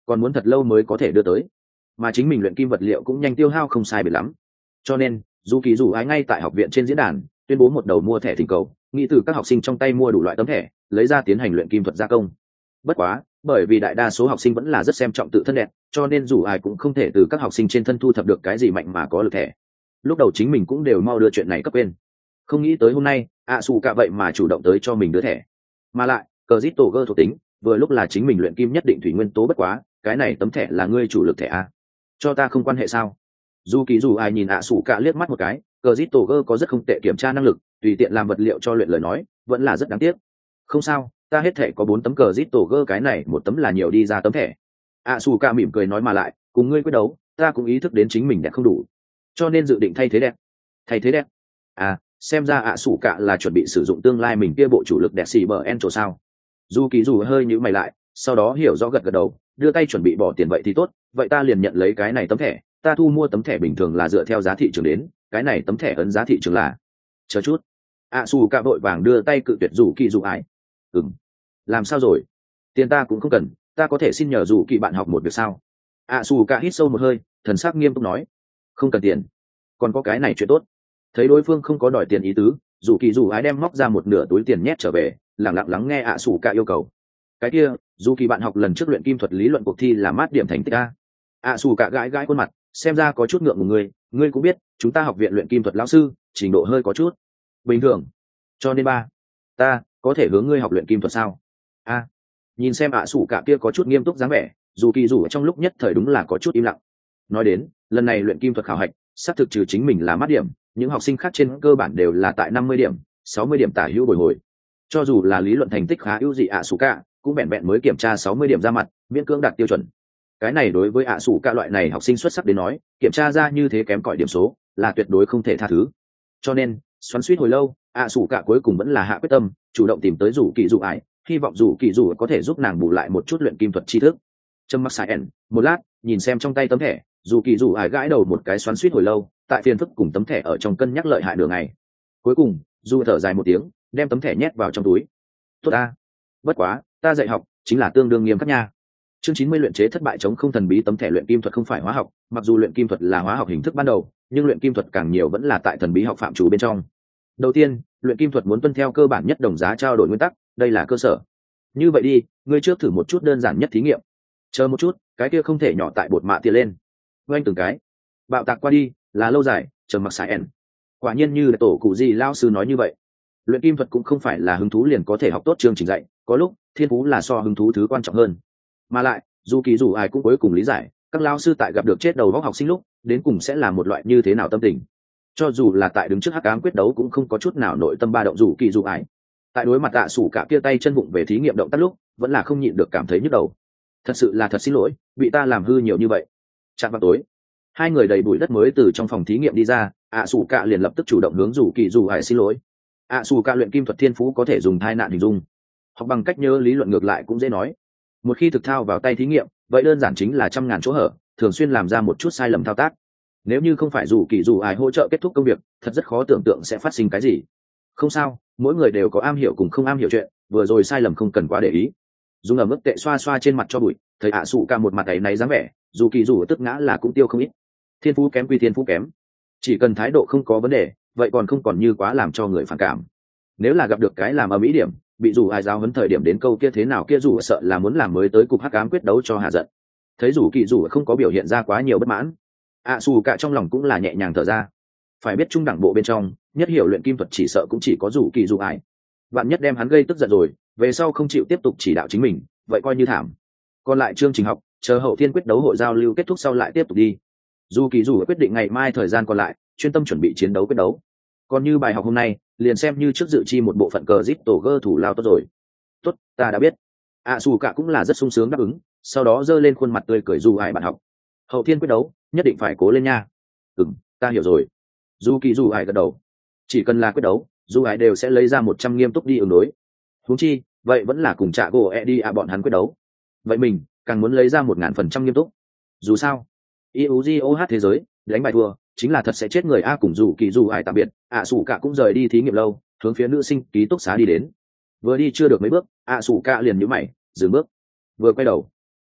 còn muốn thật lâu mới có thể đưa tới, mà chính mình luyện kim vật liệu cũng nhanh tiêu hao không sai biệt lắm. Cho nên dù kỳ dù ái ngay tại học viện trên diễn đàn tuyên bố một đầu mua thẻ thỉnh cầu, nghĩ từ các học sinh trong tay mua đủ loại tấm thẻ lấy ra tiến hành luyện kim thuật gia công. Bất quá bởi vì đại đa số học sinh vẫn là rất xem trọng tự thân đẹp, cho nên dù ai cũng không thể từ các học sinh trên thân thu thập được cái gì mạnh mà có lực thẻ. Lúc đầu chính mình cũng đều mau đưa chuyện này cấp quên, không nghĩ tới hôm nay ạ xù cả vậy mà chủ động tới cho mình đưa thẻ, mà lại cờ zit tổ gơ thuộc tính vừa lúc là chính mình luyện kim nhất định thủy nguyên tố. Bất quá cái này tấm thẻ là ngươi chủ lực thẻ a, cho ta không quan hệ sao? Dù kỳ dù ai nhìn ạ xù cả liếc mắt một cái, cờ zit tổ gơ có rất không tệ kiểm tra năng lực, tùy tiện làm vật liệu cho luyện lời nói vẫn là rất đáng tiếc. Không sao, ta hết thẻ có bốn tấm cờ zit tổ gơ, cái này một tấm là nhiều đi ra tấm thẻ. ạ xù cả mỉm cười nói, mà lại cùng ngươi quyết đấu ta cũng ý thức đến chính mình đẹp không đủ, cho nên dự định thay thế đẹp. Thay thế đẹp à? Xem ra ạ xù cả là chuẩn bị sử dụng tương lai mình kia bộ chủ lực đẹp xì bờ en trổ sao? Dù kỳ dù hơi nhíu mày lại, sau đó hiểu rõ gật gật đầu, đưa tay chuẩn bị bỏ tiền. Vậy thì tốt, vậy ta liền nhận lấy cái này tấm thẻ. Ta thu mua tấm thẻ bình thường là dựa theo giá thị trường đến, cái này tấm thẻ ấn giá thị trường là. Chờ chút, ạ xù cả vội vàng đưa tay cự tuyệt dù kỳ dù ái. Ừm, làm sao rồi? Tiền ta cũng không cần, ta có thể xin nhờ dù kỳ bạn học một việc sao? ạ xù cả hít sâu một hơi, thần sắc nghiêm túc nói. Không cần tiền, còn có cái này chuyện tốt. Thấy đối phương không có đòi tiền ý tứ, dù kỳ dù ái đem móc ra một nửa túi tiền nhét trở về, lặng lặng lắng nghe ạ xù cả yêu cầu. Cái kia dù kỳ bạn học lần trước luyện kim thuật lý luận cuộc thi là mát điểm thành tích a. ạ xù cả gãi gãi khuôn mặt, xem ra có chút ngượng của ngươi. Ngươi cũng biết chúng ta học viện luyện kim thuật lão sư trình độ hơi có chút bình thường, cho nên ba ta có thể hướng ngươi học luyện kim thuật sao? A, nhìn xem ạ xù cả kia có chút nghiêm túc dáng vẻ, dù kỳ dù ở trong lúc nhất thời đúng là có chút im lặng. Nói đến lần này luyện kim thuật khảo hạch xác thực trừ chính mình là mát điểm, những học sinh khác trên cơ bản đều là tại năm mươi điểm sáu mươi điểm tả hữu bồi hồi. Cho dù là lý luận thành tích khá ưu dị ạ xù cả cũng vẹn vẹn mới kiểm tra sáu mươi điểm ra mặt, miễn cưỡng đạt tiêu chuẩn. Cái này đối với ạ xù cả loại này học sinh xuất sắc đến nói, kiểm tra ra như thế kém cỏi điểm số là tuyệt đối không thể tha thứ. Cho nên xoắn suýt hồi lâu, ạ xù cả cuối cùng vẫn là hạ quyết tâm, chủ động tìm tới rủ kỳ dù ải, hy vọng rủ kỳ dù có thể giúp nàng bù lại một chút luyện kim thuật tri thức. Trâm mắc sai ẻn một lát, nhìn xem trong tay tấm thẻ, dù kỳ dù ải gãi đầu một cái, xoắn suýt hồi lâu, tại phiền phức cùng tấm thẻ ở trong cân nhắc lợi hại đường này. Cuối cùng dù thở dài một tiếng, đem tấm thẻ nhét vào trong túi. Tốt ta, bất quá ta dạy học chính là tương đương nghiêm khắc nha. Chương chín mươi luyện chế thất bại chống không thần bí. Tấm thẻ luyện kim thuật không phải hóa học, mặc dù luyện kim thuật là hóa học hình thức ban đầu, nhưng luyện kim thuật càng nhiều vẫn là tại thần bí học phạm trù bên trong. Đầu tiên, luyện kim thuật muốn tuân theo cơ bản nhất đồng giá trao đổi nguyên tắc, đây là cơ sở. Như vậy đi, ngươi trước thử một chút đơn giản nhất thí nghiệm. Chờ một chút, cái kia không thể nhỏ tại bột mạ tiền lên. Oanh từng cái, bạo tạc qua đi, là lâu dài. Chờ mặc sai ẻn. Quả nhiên như là tổ cụ gì lao sư nói như vậy, luyện kim thuật cũng không phải là hứng thú liền có thể học tốt chương trình dạy, có lúc thiên phú là so hứng thú thứ quan trọng hơn. Mà lại dù kỳ dù ai cũng cuối cùng lý giải các lao sư tại gặp được chết đầu vóc học sinh lúc đến cùng sẽ là một loại như thế nào tâm tình. Cho dù là tại đứng trước hắc ám quyết đấu cũng không có chút nào nội tâm ba động. Dù kỳ dù ai tại đối mặt tạ sủ cả kia tay chân vụng về thí nghiệm động tác lúc vẫn là không nhịn được cảm thấy nhức đầu. Thật sự là thật xin lỗi, bị ta làm hư nhiều như vậy. Chạm vào tối, hai người đầy bụi đất mới từ trong phòng thí nghiệm đi ra, ạ sủ cả liền lập tức chủ động hướng dù kỳ dù ai xin lỗi. ạ sủ cả luyện kim thuật thiên phú có thể dùng thai nạn hình dung, học bằng cách nhớ lý luận ngược lại cũng dễ nói, một khi thực thao vào tay thí nghiệm vậy đơn giản chính là trăm ngàn chỗ hở, thường xuyên làm ra một chút sai lầm thao tác. Nếu như không phải dù kỳ dù ai hỗ trợ kết thúc công việc, thật rất khó tưởng tượng sẽ phát sinh cái gì. Không sao, mỗi người đều có am hiểu cùng không am hiểu chuyện, vừa rồi sai lầm không cần quá để ý. Dùng ở mức tệ xoa xoa trên mặt cho bụi, thầy ạ sủ cả một mặt ấy náy dáng vẻ, dù kỳ dù tức ngã là cũng tiêu không ít. Thiên phú kém quy thiên phú kém, chỉ cần thái độ không có vấn đề vậy còn không còn như quá làm cho người phản cảm. Nếu là gặp được cái làm ở mỹ điểm, bị dù ai giáo huấn thời điểm đến câu kia thế nào kia, dù sợ là muốn làm mới tới cục hắc ám quyết đấu cho hạ giận. Thấy dù kỳ dù không có biểu hiện ra quá nhiều bất mãn, ạ xù cả trong lòng cũng là nhẹ nhàng thở ra. Phải biết trung đẳng bộ bên trong nhất hiểu luyện kim thuật chỉ sợ cũng chỉ có dù kỳ dù ai, bạn nhất đem hắn gây tức giận rồi về sau không chịu tiếp tục chỉ đạo chính mình vậy coi như thảm. Còn lại chương trình học chờ hậu thiên quyết đấu hội giao lưu kết thúc sau lại tiếp tục đi. Dù kỳ dù quyết định ngày mai thời gian còn lại chuyên tâm chuẩn bị chiến đấu quyết đấu, còn như bài học hôm nay liền xem như trước dự chi một bộ phận cờ zip tổ gơ thủ lao tốt rồi. Tốt, ta đã biết. ạ xù cả cũng là rất sung sướng đáp ứng, sau đó giơ lên khuôn mặt tươi cười dù ai bạn học, hậu thiên quyết đấu nhất định phải cố lên nha. Ừ, ta hiểu rồi. Dù kỳ dù ai gật đầu, chỉ cần là quyết đấu dù ai đều sẽ lấy ra một trăm nghiêm túc đi ứng đối. Huống chi vậy vẫn là cùng trả gỗ e đi à bọn hắn quyết đấu, vậy mình càng muốn lấy ra một ngàn phần trăm nghiêm túc. Dù sao iugoh thế giới đánh bài thua chính là thật sẽ chết người a. Cùng dù kỳ dù ai tạm biệt, ạ sủ cả cũng rời đi thí nghiệm lâu, hướng phía nữ sinh ký túc xá đi đến. Vừa đi chưa được mấy bước, ạ sủ cả liền nhíu mày dừng bước, vừa quay đầu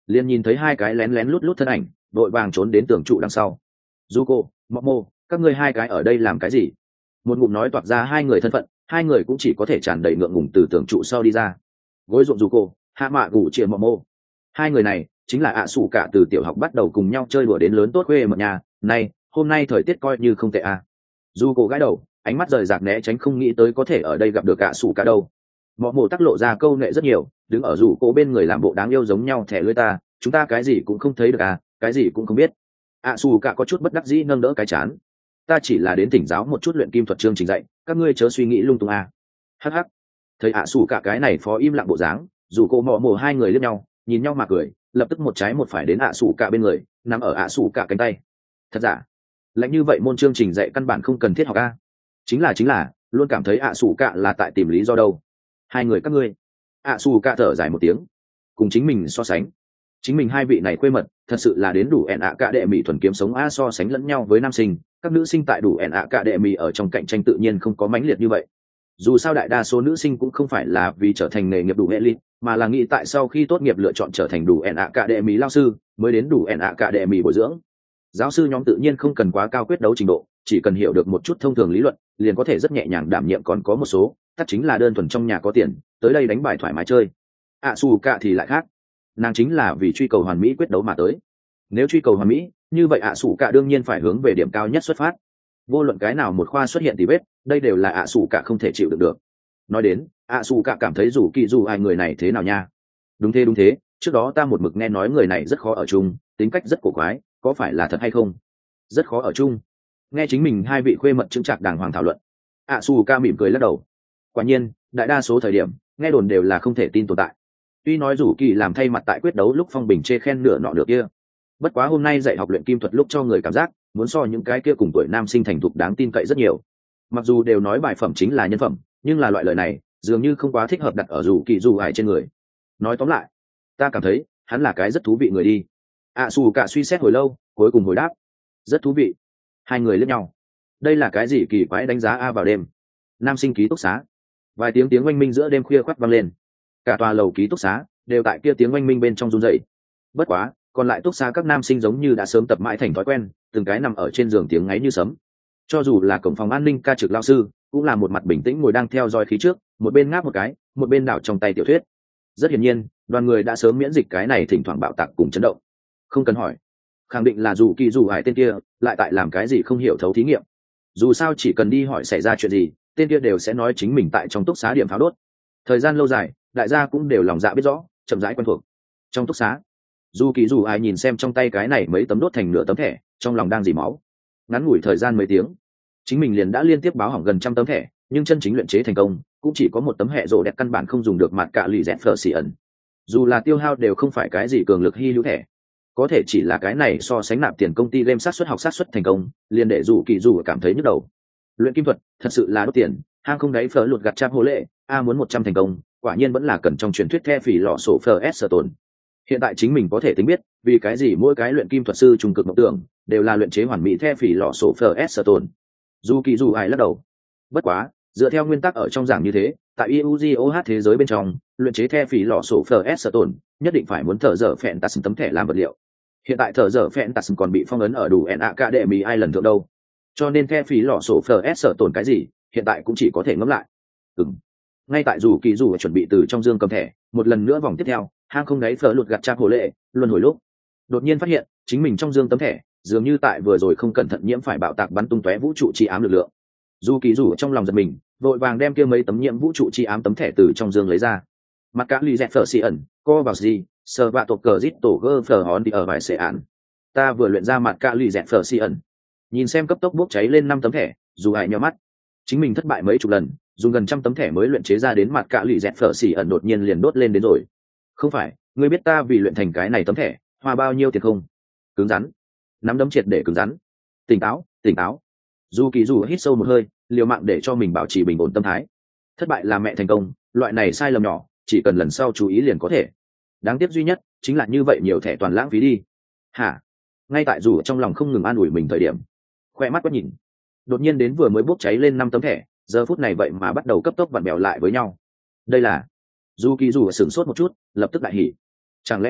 liền nhìn thấy hai cái lén lén lút lút thân ảnh đội vàng trốn đến tường trụ đằng sau. Zuko, Momo, các ngươi hai cái ở đây làm cái gì? Một ngụm nói toạc ra hai người thân phận, hai người cũng chỉ có thể tràn đầy ngượng ngùng từ tường trụ sau đi ra. Gối ruộng Zuko, hạ mạ gù chia Momo. Hai người này chính là ạ sủ cả từ tiểu học bắt đầu cùng nhau chơi đùa đến lớn tốt quê một nhà. Này, hôm nay thời tiết coi như không tệ à. Zuko gãi đầu, ánh mắt rời rạc né tránh không nghĩ tới có thể ở đây gặp được ạ sủ cả đâu. Mọ mồ tắc lộ ra câu nệ rất nhiều, đứng ở rủ cổ bên người làm bộ đáng yêu giống nhau thẻ lưỡi ta, chúng ta cái gì cũng không thấy được à, cái gì cũng không biết. ạ sủ cả có chút bất đắc dĩ nâng đỡ cái chán. Ta chỉ là đến thỉnh giáo một chút luyện kim thuật chương trình dạy, các ngươi chớ suy nghĩ lung tung à. Hắc hắc. Thấy ạ sủ cả cái này phó im lặng bộ dáng, rủ cổ mọ mồ hai người liếc nhau, nhìn nhau mà cười, lập tức một trái một phải đến ạ sủ cả bên người, nằm ở ạ sủ cả cánh tay. Thật giả, lạnh như vậy môn chương trình dạy căn bản không cần thiết học a. Chính là chính là, luôn cảm thấy ạ sủ cả là tại tìm lý do đâu. Hai người các ngươi. ạ sủ cả thở dài một tiếng, cùng chính mình so sánh, chính mình hai vị này quê mật thật sự là đến đủ ẻn ạ cả đệ mỹ thuần kiếm sống a, so sánh lẫn nhau với nam sinh, các nữ sinh tại đủ ẻn ạ cả đệ mỹ ở trong cạnh tranh tự nhiên không có mãnh liệt như vậy. Dù sao đại đa số nữ sinh cũng không phải là vì trở thành nghề nghiệp đủ elite, mà là nghĩ tại sau khi tốt nghiệp lựa chọn trở thành đủ ẻn ạ cả đệ mỹ lao sư mới đến đủ ẻn ạ cả đệ mỹ bồi dưỡng. Giáo sư nhóm tự nhiên không cần quá cao quyết đấu trình độ, chỉ cần hiểu được một chút thông thường lý luận liền có thể rất nhẹ nhàng đảm nhiệm. Còn có một số tất chính là đơn thuần trong nhà có tiền tới đây đánh bài thoải mái chơi. ạ xù cả thì lại khác, nàng chính là vì truy cầu hoàn mỹ quyết đấu mà tới. Nếu truy cầu hoàn mỹ như vậy ạ xù cả đương nhiên phải hướng về điểm cao nhất xuất phát, vô luận cái nào một khoa xuất hiện thì vết, đây đều là ạ xù cả không thể chịu được được. Nói đến ạ xù cả cảm thấy dù kỳ dù ai người này thế nào nha. Đúng thế đúng thế, trước đó ta một mực nghe nói người này rất khó ở chung, tính cách rất cổ quái, có phải là thật hay không? Rất khó ở chung. Nghe chính mình hai vị khuê mật chứng trạc đàng hoàng thảo luận, ạ xù ca mỉm cười lắc đầu. Quả nhiên đại đa số thời điểm nghe đồn đều là không thể tin tồn tại. Tuy nói rủ kỳ làm thay mặt tại quyết đấu lúc phong bình chê khen nửa nọ được kia, bất quá hôm nay dạy học luyện kim thuật lúc cho người cảm giác muốn so những cái kia cùng tuổi nam sinh thành thục đáng tin cậy rất nhiều. Mặc dù đều nói bài phẩm chính là nhân phẩm, nhưng là loại lời này dường như không quá thích hợp đặt ở rủ kỳ dù ải trên người. Nói tóm lại, ta cảm thấy hắn là cái rất thú vị người đi. ạ xù cả suy xét hồi lâu, cuối cùng hồi đáp, rất thú vị. Hai người liếc nhau, đây là cái gì kỳ quái đánh giá a vào đêm. Nam sinh ký túc xá, vài tiếng tiếng oanh minh giữa đêm khuya khoắt vang lên, cả tòa lầu ký túc xá đều tại kia tiếng oanh minh bên trong run rẩy. Bất quá còn lại túc xá các nam sinh giống như đã sớm tập mãi thành thói quen, từng cái nằm ở trên giường tiếng ngáy như sấm. Cho dù là cổng phòng an ninh ca trực lao sư cũng là một mặt bình tĩnh ngồi đang theo dõi khí trước, một bên ngáp một cái, một bên đảo trong tay tiểu thuyết. Rất hiển nhiên đoàn người đã sớm miễn dịch cái này thỉnh thoảng bạo tạc cùng chấn động. Không cần hỏi, khẳng định là dù kỳ dù hải tên kia lại tại làm cái gì không hiểu thấu thí nghiệm. Dù sao chỉ cần đi hỏi xảy ra chuyện gì, tên kia đều sẽ nói chính mình tại trong túc xá điểm pháo đốt. Thời gian lâu dài đại gia cũng đều lòng dạ biết rõ, chậm rãi quen thuộc. Trong túc xá, dù kỳ dù ai nhìn xem trong tay cái này mấy tấm đốt thành nửa tấm thẻ, trong lòng đang dỉ máu. Ngắn ngủi thời gian mấy tiếng, chính mình liền đã liên tiếp báo hỏng gần trăm tấm thẻ, nhưng chân chính luyện chế thành công cũng chỉ có một tấm hệ rộ đẹp căn bản không dùng được mặt cả lì dẹt phở xì ẩn. Dù là tiêu hao đều không phải cái gì cường lực hy hữu thẻ, có thể chỉ là cái này so sánh nạp tiền công ty game sát xuất học sát xuất thành công liền để dù kỳ dù cảm thấy nhức đầu. Luyện kim thuật thật sự là đốt tiền, hang không đáy phở lụt gặt chap hố lệ a, muốn một trăm thành công quả nhiên vẫn là cần trong truyền thuyết the phỉ lọ sổ phở s sở tồn. Hiện tại chính mình có thể tính biết vì cái gì mỗi cái luyện kim thuật sư trung cực mộng tưởng đều là luyện chế hoàn mỹ the phỉ lọ sổ phở s sở tồn. Dù kỳ dù ai lắc đầu. Bất quá dựa theo nguyên tắc ở trong giảng như thế, tại i u giê o hát thế giới bên trong luyện chế the phỉ lọ sổ phở s sở tồn nhất định phải muốn thở dở phẹn tạt tấm thẻ làm vật liệu. Hiện tại thở dở phẹn tạt còn bị phong ấn ở đủ ẻn ạ cả đệ mỹ ai lần thượng đâu, cho nên the phỉ lọ sổ phở s sở tồn cái gì hiện tại cũng chỉ có thể ngẫm lại. Ừm. Ngay tại dù kỳ dù chuẩn bị từ trong dương cầm thẻ một lần nữa vòng tiếp theo hang không đáy phở lụt gặt chap hồ lệ luân hồi lúc, đột nhiên phát hiện chính mình trong dương tấm thẻ dường như tại vừa rồi không cẩn thận nhiễm phải bạo tạc bắn tung tóe vũ trụ chi ám lực lượng. Dù kỳ dù trong lòng giật mình, vội vàng đem kia mấy tấm nhiễm vũ trụ chi ám tấm thẻ từ trong dương lấy ra. Mặt cả lì dẹt phở xì ẩn co vào gì sờ vạ tột cờ rít tổ gơ phở hòn đi ở vài xệ án. Ta vừa luyện ra mặt cả lì dẹt phở xì ẩn, nhìn xem cấp tốc bốc cháy lên năm tấm thẻ, dù hại nhíu mắt. Chính mình thất bại mấy chục lần, dùng gần trăm tấm thẻ mới luyện chế ra đến mặt cả lì dẹt phở xì ẩn đột nhiên liền đốt lên đến rồi. Không phải, ngươi biết ta vì luyện thành cái này tấm thẻ hoa bao nhiêu tiền không? Cứng rắn, nắm đấm triệt để cứng rắn. Tỉnh táo, tỉnh táo. Dù kỳ dù hít sâu một hơi, liều mạng để cho mình bảo trì bình ổn tâm thái. Thất bại là mẹ thành công, loại này sai lầm nhỏ chỉ cần lần sau chú ý liền có thể. Đáng tiếc duy nhất chính là như vậy nhiều thẻ toàn lãng phí đi. Hả? Ngay tại dù trong lòng không ngừng an ủi mình thời điểm, khoe mắt quét nhìn, đột nhiên đến vừa mới bốc cháy lên năm tấm thẻ, giờ phút này vậy mà bắt đầu cấp tốc vặn bèo lại với nhau. Đây là... dù kỳ dù sửng sốt một chút, lập tức đại hỉ. Chẳng lẽ nói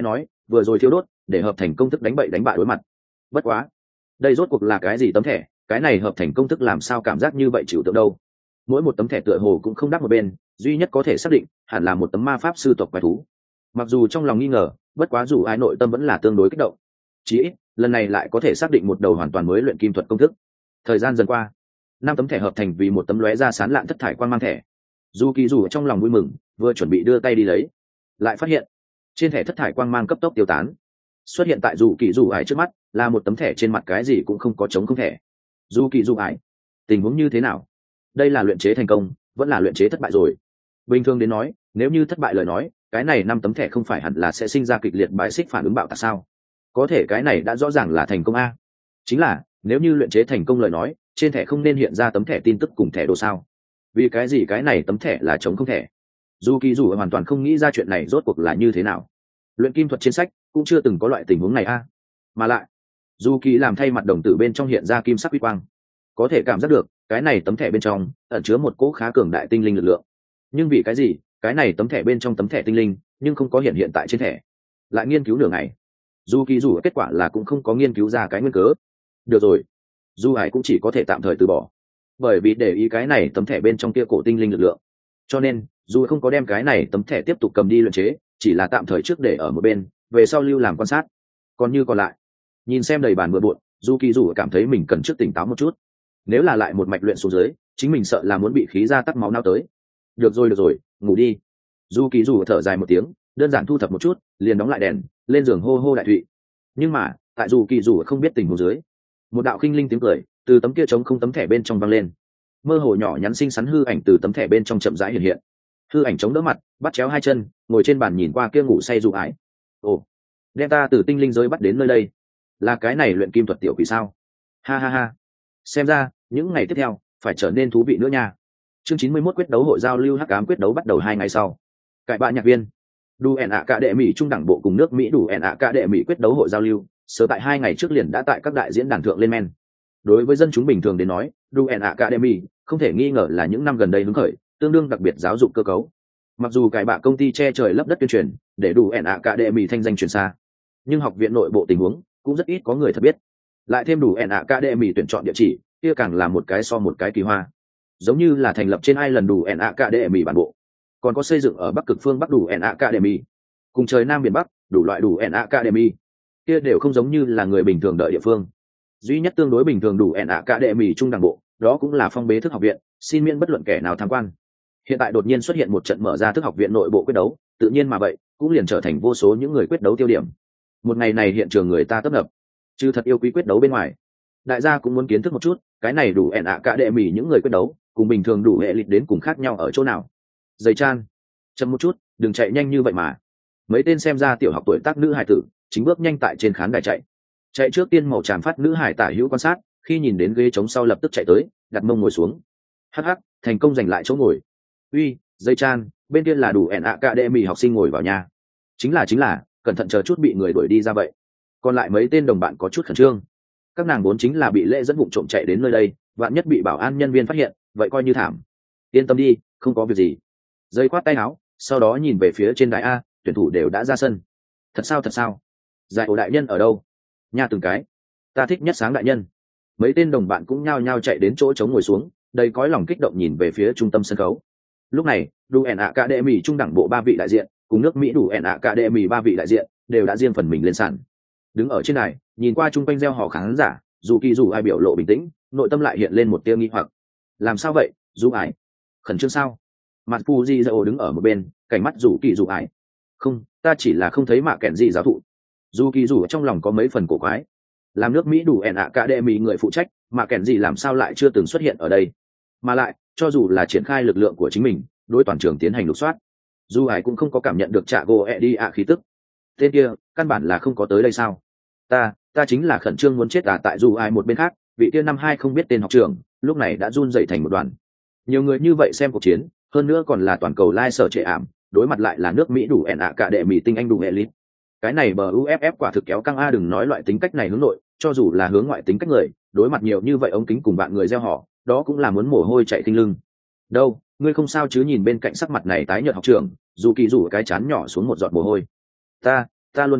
vừa rồi thiếu đốt để hợp thành công thức đánh bậy đánh bại đối mặt. Bất quá đây rốt cuộc là cái gì tấm thẻ, cái này hợp thành công thức làm sao cảm giác như vậy chịu tượng đâu. Mỗi một tấm thẻ tựa hồ cũng không đáp một bên, duy nhất có thể xác định hẳn là một tấm ma pháp sư tộc quái thú. Mặc dù trong lòng nghi ngờ, bất quá dù ai nội tâm vẫn là tương đối kích động. Chí ít lần này lại có thể xác định một đầu hoàn toàn mới luyện kim thuật công thức. Thời gian dần qua, năm tấm thẻ hợp thành vì một tấm lóe ra sán lạn thất thải quang mang thẻ. Dù kỳ dù trong lòng vui mừng, vừa chuẩn bị đưa tay đi lấy, lại phát hiện trên thẻ thất thải quang mang cấp tốc tiêu tán. Xuất hiện tại dù kỳ dù ải trước mắt là một tấm thẻ trên mặt cái gì cũng không có, chống không thẻ. Dù kỳ dù ải, tình huống như thế nào? Đây là luyện chế thành công vẫn là luyện chế thất bại rồi? Bình thường đến nói, nếu như thất bại lời nói, cái này năm tấm thẻ không phải hẳn là sẽ sinh ra kịch liệt bãi xích phản ứng bạo tạc sao? Có thể cái này đã rõ ràng là thành công a. Chính là nếu như luyện chế thành công lời nói, trên thẻ không nên hiện ra tấm thẻ tin tức cùng thẻ đồ sao? Vì cái gì cái này tấm thẻ là chống không thẻ? Dù kỳ dù hoàn toàn không nghĩ ra chuyện này rốt cuộc là như thế nào. Luyện kim thuật trên sách cũng chưa từng có loại tình huống này a. Mà lại dù kỳ làm thay mặt đồng tử bên trong hiện ra kim sắc huy quang, có thể cảm giác được cái này tấm thẻ bên trong ẩn chứa một cỗ khá cường đại tinh linh lực lượng. Nhưng vì cái gì cái này tấm thẻ bên trong tấm thẻ tinh linh nhưng không có hiện hiện tại trên thẻ? Lại nghiên cứu nửa ngày, dù kỳ dù kết quả là cũng không có nghiên cứu ra cái nguyên cớ. Được rồi, dù hải cũng chỉ có thể tạm thời từ bỏ, bởi vì để ý cái này tấm thẻ bên trong kia cổ tinh linh lực lượng, cho nên dù không có đem cái này tấm thẻ tiếp tục cầm đi luyện chế, chỉ là tạm thời trước để ở một bên, về sau lưu làm quan sát. Còn như còn lại, nhìn xem đầy bàn bừa bộn, dù kỳ dù cảm thấy mình cần trước tỉnh táo một chút. Nếu là lại một mạch luyện xuống dưới, chính mình sợ là muốn bị khí ra tắc máu não tới. Được rồi được rồi, ngủ đi. Dù kỳ dù thở dài một tiếng, đơn giản thu thập một chút, liền đóng lại đèn, lên giường hô hô đại thụy. Nhưng mà tại dù kỳ dù không biết tình huống dưới, một đạo khinh linh tiếng cười từ tấm kia trống không tấm thẻ bên trong vang lên. Mơ hồ nhỏ nhắn xinh xắn hư ảnh từ tấm thẻ bên trong chậm rãi hiện hiện. Hư ảnh chống đỡ mặt, bắt chéo hai chân, ngồi trên bàn nhìn qua kia ngủ say dù ải. Ồ, đem ta từ tinh linh giới bắt đến nơi đây, là cái này luyện kim thuật tiểu quỷ sao? Ha ha ha, xem ra những ngày tiếp theo phải trở nên thú vị nữa nha. Chương chín mươi mốt quyết đấu hội giao lưu hắc ám quyết đấu bắt đầu hai ngày sau. Cải bạ nhạc viên đủ ẻn ạ cả đệ mỹ trung đẳng bộ cùng nước Mỹ đủ ẻn ạ cả đệ mỹ quyết đấu hội giao lưu sớm tại hai ngày trước liền đã tại các đại diễn đàn thượng lên men. Đối với dân chúng bình thường đến nói, đủ ẻn ạ cả đệ mỹ không thể nghi ngờ là những năm gần đây hứng khởi tương đương đặc biệt giáo dục cơ cấu. Mặc dù cải bạ công ty che trời lấp đất tuyên truyền để đủ ẻn ạ cả đệ mỹ thanh danh truyền xa, nhưng học viện nội bộ tình huống cũng rất ít có người thật biết. Lại thêm đủ ẻn ạ cả đệ mỹ tuyển chọn địa chỉ kia càng là một cái so một cái kỳ hoa, giống như là thành lập trên ai lần đủ ẻn ạ cả đệ mỹ bản bộ, còn có xây dựng ở bắc cực phương bắc đủ ẻn academy, cùng trời nam biển bắc đủ loại đủ ẻn academy, kia đều không giống như là người bình thường đợi địa phương. Duy nhất tương đối bình thường đủ ẻn academy trung đẳng bộ, đó cũng là phong bế thức học viện, xin miễn bất luận kẻ nào tham quan. Hiện tại đột nhiên xuất hiện một trận mở ra thức học viện nội bộ quyết đấu, tự nhiên mà vậy cũng liền trở thành vô số những người quyết đấu tiêu điểm. Một ngày này hiện trường người ta tấp nập, chứ thật yêu quý quyết đấu bên ngoài, đại gia cũng muốn kiến thức một chút cái này đủ ẻn academy những người quyết đấu cùng bình thường đủ hệ lịch đến cùng khác nhau ở chỗ nào. Dày chan, chậm một chút, đừng chạy nhanh như vậy mà. Mấy tên xem ra tiểu học tuổi tác nữ hải tử chính bước nhanh tại trên khán đài chạy. Chạy trước tiên màu tràm phát nữ hải tả hữu quan sát, khi nhìn đến ghế trống sau lập tức chạy tới, đặt mông ngồi xuống. Hắc hắc, thành công giành lại chỗ ngồi. Uy, dây chan, bên kia là đủ ẻn academy học sinh ngồi vào nhà. Chính là chính là, cẩn thận chờ chút bị người đuổi đi ra vậy. Còn lại mấy tên đồng bạn có chút khẩn trương. Các nàng vốn chính là bị lễ dẫn vụng trộm chạy đến nơi đây, vạn nhất bị bảo an nhân viên phát hiện, vậy coi như thảm. Yên tâm đi, không có việc gì. Dây khoát tay áo, sau đó nhìn về phía trên đài a, tuyển thủ đều đã ra sân. Thật sao thật sao? Giải ổ đại nhân ở đâu? Nha từng cái. Ta thích nhất sáng đại nhân. Mấy tên đồng bạn cũng nhao nhao chạy đến chỗ trống ngồi xuống, đầy cõi lòng kích động nhìn về phía trung tâm sân khấu. Lúc này, đủ ẻn academy trung đẳng bộ ba vị đại diện, cùng nước Mỹ đủ ẻn academy ba vị đại diện, đều đã riêng phần mình lên sàn. Đứng ở trên đài, nhìn qua chung quanh reo hò khán giả, dù kỳ dù ai biểu lộ bình tĩnh, nội tâm lại hiện lên một tia nghi hoặc. Làm sao vậy, dù ai? Khẩn trương sao? Mặt Fuji Zao đứng ở một bên, cảnh mắt rủ kỳ rủ ải. Không, ta chỉ là không thấy mạ kẹn gì giáo thụ. Dù kỳ rủ trong lòng có mấy phần cổ quái. Làm nước Mỹ đủ ẻn academy người phụ trách, mạ kẹn gì làm sao lại chưa từng xuất hiện ở đây? Mà lại, cho dù là triển khai lực lượng của chính mình, đối toàn trường tiến hành lục soát, dù ải cũng không có cảm nhận được trả gỗ ẹ đi ạ khí tức. Tên kia, căn bản là không có tới đây sao? Ta, ta chính là khẩn trương muốn chết à. Tại dù ai một bên khác, vị kia năm hai không biết tên học trưởng, lúc này đã run rẩy thành một đoàn. Nhiều người như vậy xem cuộc chiến, hơn nữa còn là toàn cầu lai sở trệ ảm, đối mặt lại là nước Mỹ đủ ẻn ạ cả đệ mỹ tinh anh đủ elite. Cái này bờ u ép ép quả thực kéo căng a. Đừng nói loại tính cách này hướng nội, cho dù là hướng ngoại tính cách người, đối mặt nhiều như vậy ống kính cùng bạn người gieo họ, đó cũng là muốn mồ hôi chạy tinh lưng. Đâu, ngươi không sao chứ? Nhìn bên cạnh sắc mặt này tái nhợt học trưởng, dù kỳ rủ cái chán nhỏ xuống một giọt mồ hôi. Ta, ta luôn cảm thấy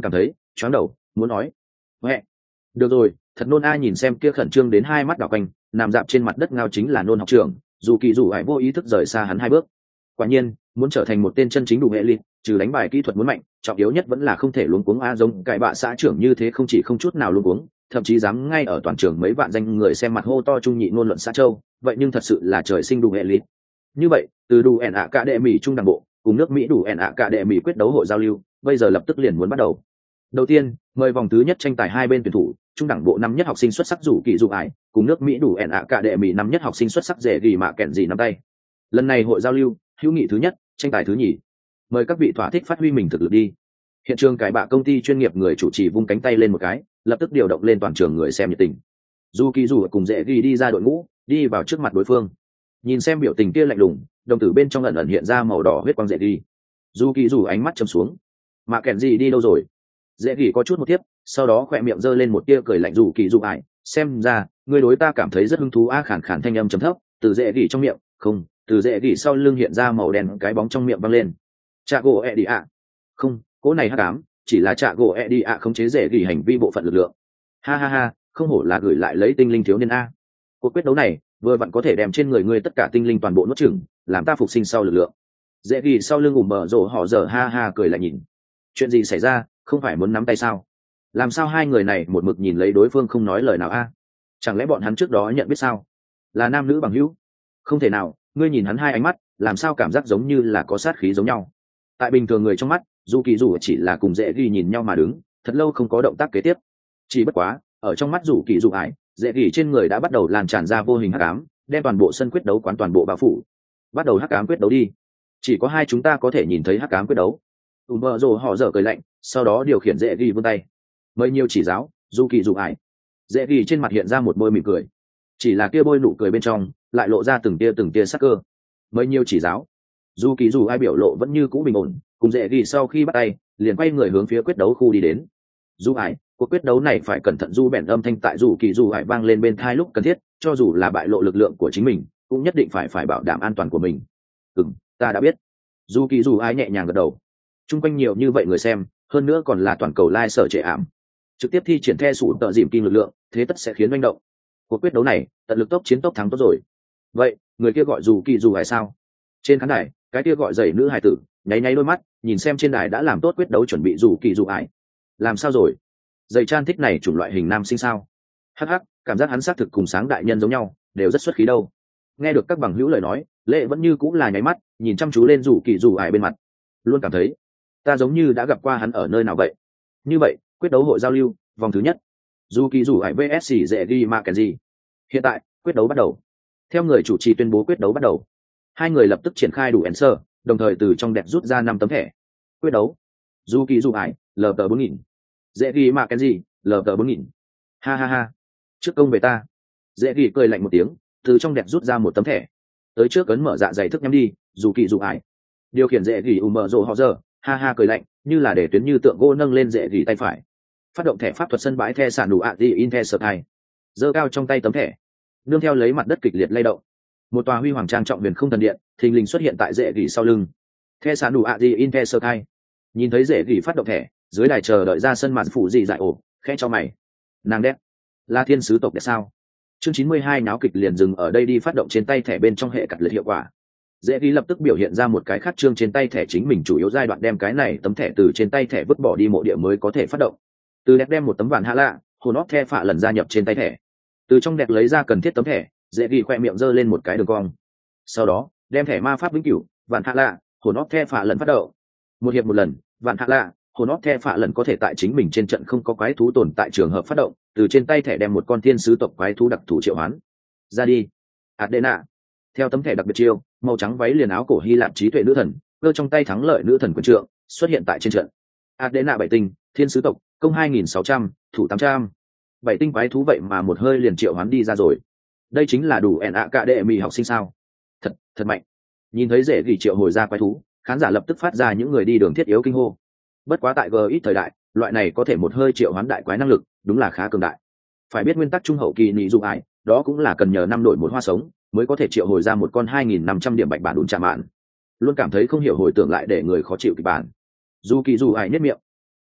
choáng đầu muốn nói huệ. Được rồi, thật nôn a. Nhìn xem kia khẩn trương đến hai mắt đảo quanh nằm dạp trên mặt đất ngao chính là nôn học trưởng, dù kỳ dù ải vô ý thức rời xa hắn hai bước. Quả nhiên muốn trở thành một tên chân chính đủ hệ lịt, trừ đánh bài kỹ thuật muốn mạnh, trọng yếu nhất vẫn là không thể luống cuống a. Giống cải bạ xã trưởng như thế không chỉ không chút nào luống cuống, thậm chí dám ngay ở toàn trường mấy vạn danh người xem mặt hô to trung nhị ngôn luận xã châu, vậy nhưng thật sự là trời sinh đủ hệ lịt. Như vậy từ đủ ẻn ạ cả đệ mỹ trung đẳng bộ cùng nước Mỹ đủ ẻn ạ cả đệ mỹ quyết đấu hội giao lưu bây giờ lập tức liền muốn bắt đầu. Đầu tiên mời vòng thứ nhất tranh tài hai bên tuyển thủ trung đẳng bộ năm nhất học sinh xuất sắc rủ kỳ dụ ải cùng nước Mỹ đủ ẻn ạ cả đệ mỹ năm nhất học sinh xuất sắc dễ gỉ mạ kẹn gì nắm tay. Lần này hội giao lưu hữu nghị thứ nhất, tranh tài thứ nhì, mời các vị thỏa thích phát huy mình thực lực đi. Hiện trường cái bạ công ty chuyên nghiệp người chủ trì vung cánh tay lên một cái, lập tức điều động lên toàn trường người xem nhiệt tình. Dù kỳ dù cùng dễ ghi đi ra đội ngũ đi vào trước mặt đối phương, nhìn xem biểu tình kia lạnh lùng, đồng tử bên trong ẩn ẩn hiện ra màu đỏ huyết quang dễ ghi. Dù kỳ dù ánh mắt chầm xuống, mà kẹn gì đi đâu rồi? Dễ ghi có chút một tiếp, sau đó khỏe miệng giơ lên một tia cười lạnh. Dù kỳ dù ải, xem ra ngươi đối ta cảm thấy rất hứng thú a. Khản khản thanh âm trầm thấp từ dễ ghi trong miệng, không, từ dễ ghi sau lưng hiện ra màu đen cái bóng trong miệng văng lên. Chạ gỗ e đi ạ. Không, cỗ này hắc ám, chỉ là chạ gỗ e đi ạ khống chế dễ ghi hành vi bộ phận lực lượng. Ha ha ha, không hổ là gửi lại lấy tinh linh thiếu niên a. Cuộc quyết đấu này vừa vặn có thể đem trên người ngươi tất cả tinh linh toàn bộ nuốt chửng, làm ta phục sinh sau lực lượng. Dễ ghi sau lưng ủng mở rổ họ giờ ha ha cười lại nhìn. Chuyện gì xảy ra, không phải muốn nắm tay sao? Làm sao hai người này một mực nhìn lấy đối phương không nói lời nào a? Chẳng lẽ bọn hắn trước đó nhận biết sao? Là nam nữ bằng hữu? Không thể nào, ngươi nhìn hắn hai ánh mắt làm sao cảm giác giống như là có sát khí giống nhau. Tại bình thường người trong mắt, dù kỳ dù chỉ là cùng dễ ghi nhìn nhau mà đứng, thật lâu không có động tác kế tiếp. Chỉ bất quá ở trong mắt dù kỳ dù ải, dễ ghi trên người đã bắt đầu lan tràn ra vô hình hắc ám, đem toàn bộ sân quyết đấu quán toàn bộ bao phủ. Bắt đầu hắc ám quyết đấu đi. Chỉ có hai chúng ta có thể nhìn thấy hắc ám quyết đấu. ùn bờ rồ họ dở cười lạnh, sau đó điều khiển dễ ghi vươn tay mời nhiều chỉ giáo. dù kỳ dù ải, dễ ghi trên mặt hiện ra một bôi mỉm cười, chỉ là kia bôi nụ cười bên trong lại lộ ra từng tia từng tia sắc cơ. mời nhiều chỉ giáo. dù kỳ dù ai biểu lộ vẫn như cũ bình ổn, cùng dễ ghi sau khi bắt tay liền quay người hướng phía quyết đấu khu đi đến. Dù ải, cuộc quyết đấu này phải cẩn thận. Du bèn âm thanh tại dù kỳ dù ải vang lên bên thai lúc cần thiết, cho dù là bại lộ lực lượng của chính mình cũng nhất định phải phải bảo đảm an toàn của mình. Ừ, ta đã biết. Dù kỳ dù ai nhẹ nhàng gật đầu. Trung quanh nhiều như vậy người xem, hơn nữa còn là toàn cầu lai sở trệ ảm, trực tiếp thi triển the sủ tợ dìm kim lực lượng, thế tất sẽ khiến manh động. Cuộc quyết đấu này tận lực tốc chiến tốc thắng tốt rồi. Vậy người kia gọi dù kỳ dù hải sao? Trên khán đài cái kia gọi dày nữ hải tử nháy nháy đôi mắt nhìn xem trên đài đã làm tốt quyết đấu chuẩn bị dù kỳ dù hải. Làm sao rồi? Dày Chan thích này chủng loại hình nam sinh sao? Hắc hắc, cảm giác hắn xác thực cùng Sáng đại nhân giống nhau, đều rất xuất khí đâu. Nghe được các bằng hữu lời nói, lệ vẫn như cũng là nháy mắt nhìn chăm chú lên dù kỳ dù hải bên mặt, luôn cảm thấy ta giống như đã gặp qua hắn ở nơi nào vậy. Như vậy quyết đấu hội giao lưu vòng thứ nhất, dù kỳ dù hải vs dễ ghi Mackenzie. Hiện tại quyết đấu bắt đầu. Theo người chủ trì tuyên bố quyết đấu bắt đầu, hai người lập tức triển khai đủ answer, đồng thời từ trong đẹp rút ra năm tấm thẻ. Quyết đấu dù kỳ dù hải lờ tờ bốn nghìn, dễ ghi Mackenzie lờ tờ bốn nghìn. Ha ha ha, trước công về ta. Dễ ghi cười lạnh một tiếng, từ trong đẹp rút ra một tấm thẻ, tới trước ấn mở dạ dày thức nhắm đi. Dù kỳ dù hải điều khiển dễ ghi ùm mở rộ họ giờ ha ha cười lạnh, như là để tuyến như tượng gỗ nâng lên dễ ghi tay phải, phát động thẻ pháp thuật sân bãi the sản đủ ạ đi in the sợ thai, giơ cao trong tay tấm thẻ, nương theo lấy mặt đất kịch liệt lay động, một tòa huy hoàng trang trọng huyền không thần điện thình lình xuất hiện tại dễ gỉ sau lưng. The sản đủ ạ đi in the sợ thai nhìn thấy dễ gỉ phát động thẻ, dưới đài chờ đợi ra sân màn phủ dị dại ổ khẽ cho mày. Nàng đẹp là thiên sứ tộc đẹp sao? Chương chín mươi hai náo kịch liền dừng ở đây đi. Phát động trên tay thẻ bên trong hệ cặt liệt hiệu quả, dễ ghi lập tức biểu hiện ra một cái khác chương trên tay thẻ chính mình chủ yếu giai đoạn đem cái này tấm thẻ từ trên tay thẻ vứt bỏ đi mộ địa mới có thể phát động. Từ đẹp đem một tấm vạn hạ lạ hồn óc the phạ lần gia nhập trên tay thẻ, từ trong đẹp lấy ra cần thiết tấm thẻ, dễ ghi khoe miệng giơ lên một cái đường cong, sau đó đem thẻ ma pháp vĩnh cửu vạn hạ lạ hồn óc the phạ lần phát động. Một hiệp một lần, vạn hạ lạ hồn óc the phạ lần có thể tại chính mình trên trận không có quái thú tồn tại trường hợp phát động, từ trên tay thẻ đem một con thiên sứ tộc quái thú đặc thù triệu hoán ra đi. Adena theo tấm thẻ đặc biệt chiêu, màu trắng váy liền áo cổ Hy Lạp trí tuệ nữ thần, cơ trong tay thắng lợi nữ thần quyền trượng xuất hiện tại trên trận. Adena bảy tinh, thiên sứ tộc, công hai nghìn sáu trăm, thủ tám trăm. Bảy tinh quái thú vậy mà một hơi liền triệu hoán đi ra rồi. Đây chính là đủ ẻn ạ cả đệ mì học sinh sao? Thật, thật mạnh. Nhìn thấy dễ gỉ triệu hồi ra quái thú, khán giả lập tức phát ra những người đi đường thiết yếu kinh hô. Bất quá tại G ít thời đại, loại này có thể một hơi triệu hoán đại quái năng lực, đúng là khá cường đại. Phải biết nguyên tắc trung hậu kỳ nhị dụng ải, đó cũng là cần nhờ năm đổi một hoa sống mới có thể triệu hồi ra một con hai nghìn năm trăm điểm bạch bản đùn chạm mạn. Luôn cảm thấy không hiểu hồi tưởng lại để người khó chịu kịch bản. Dù kỳ dù ải nhất miệng,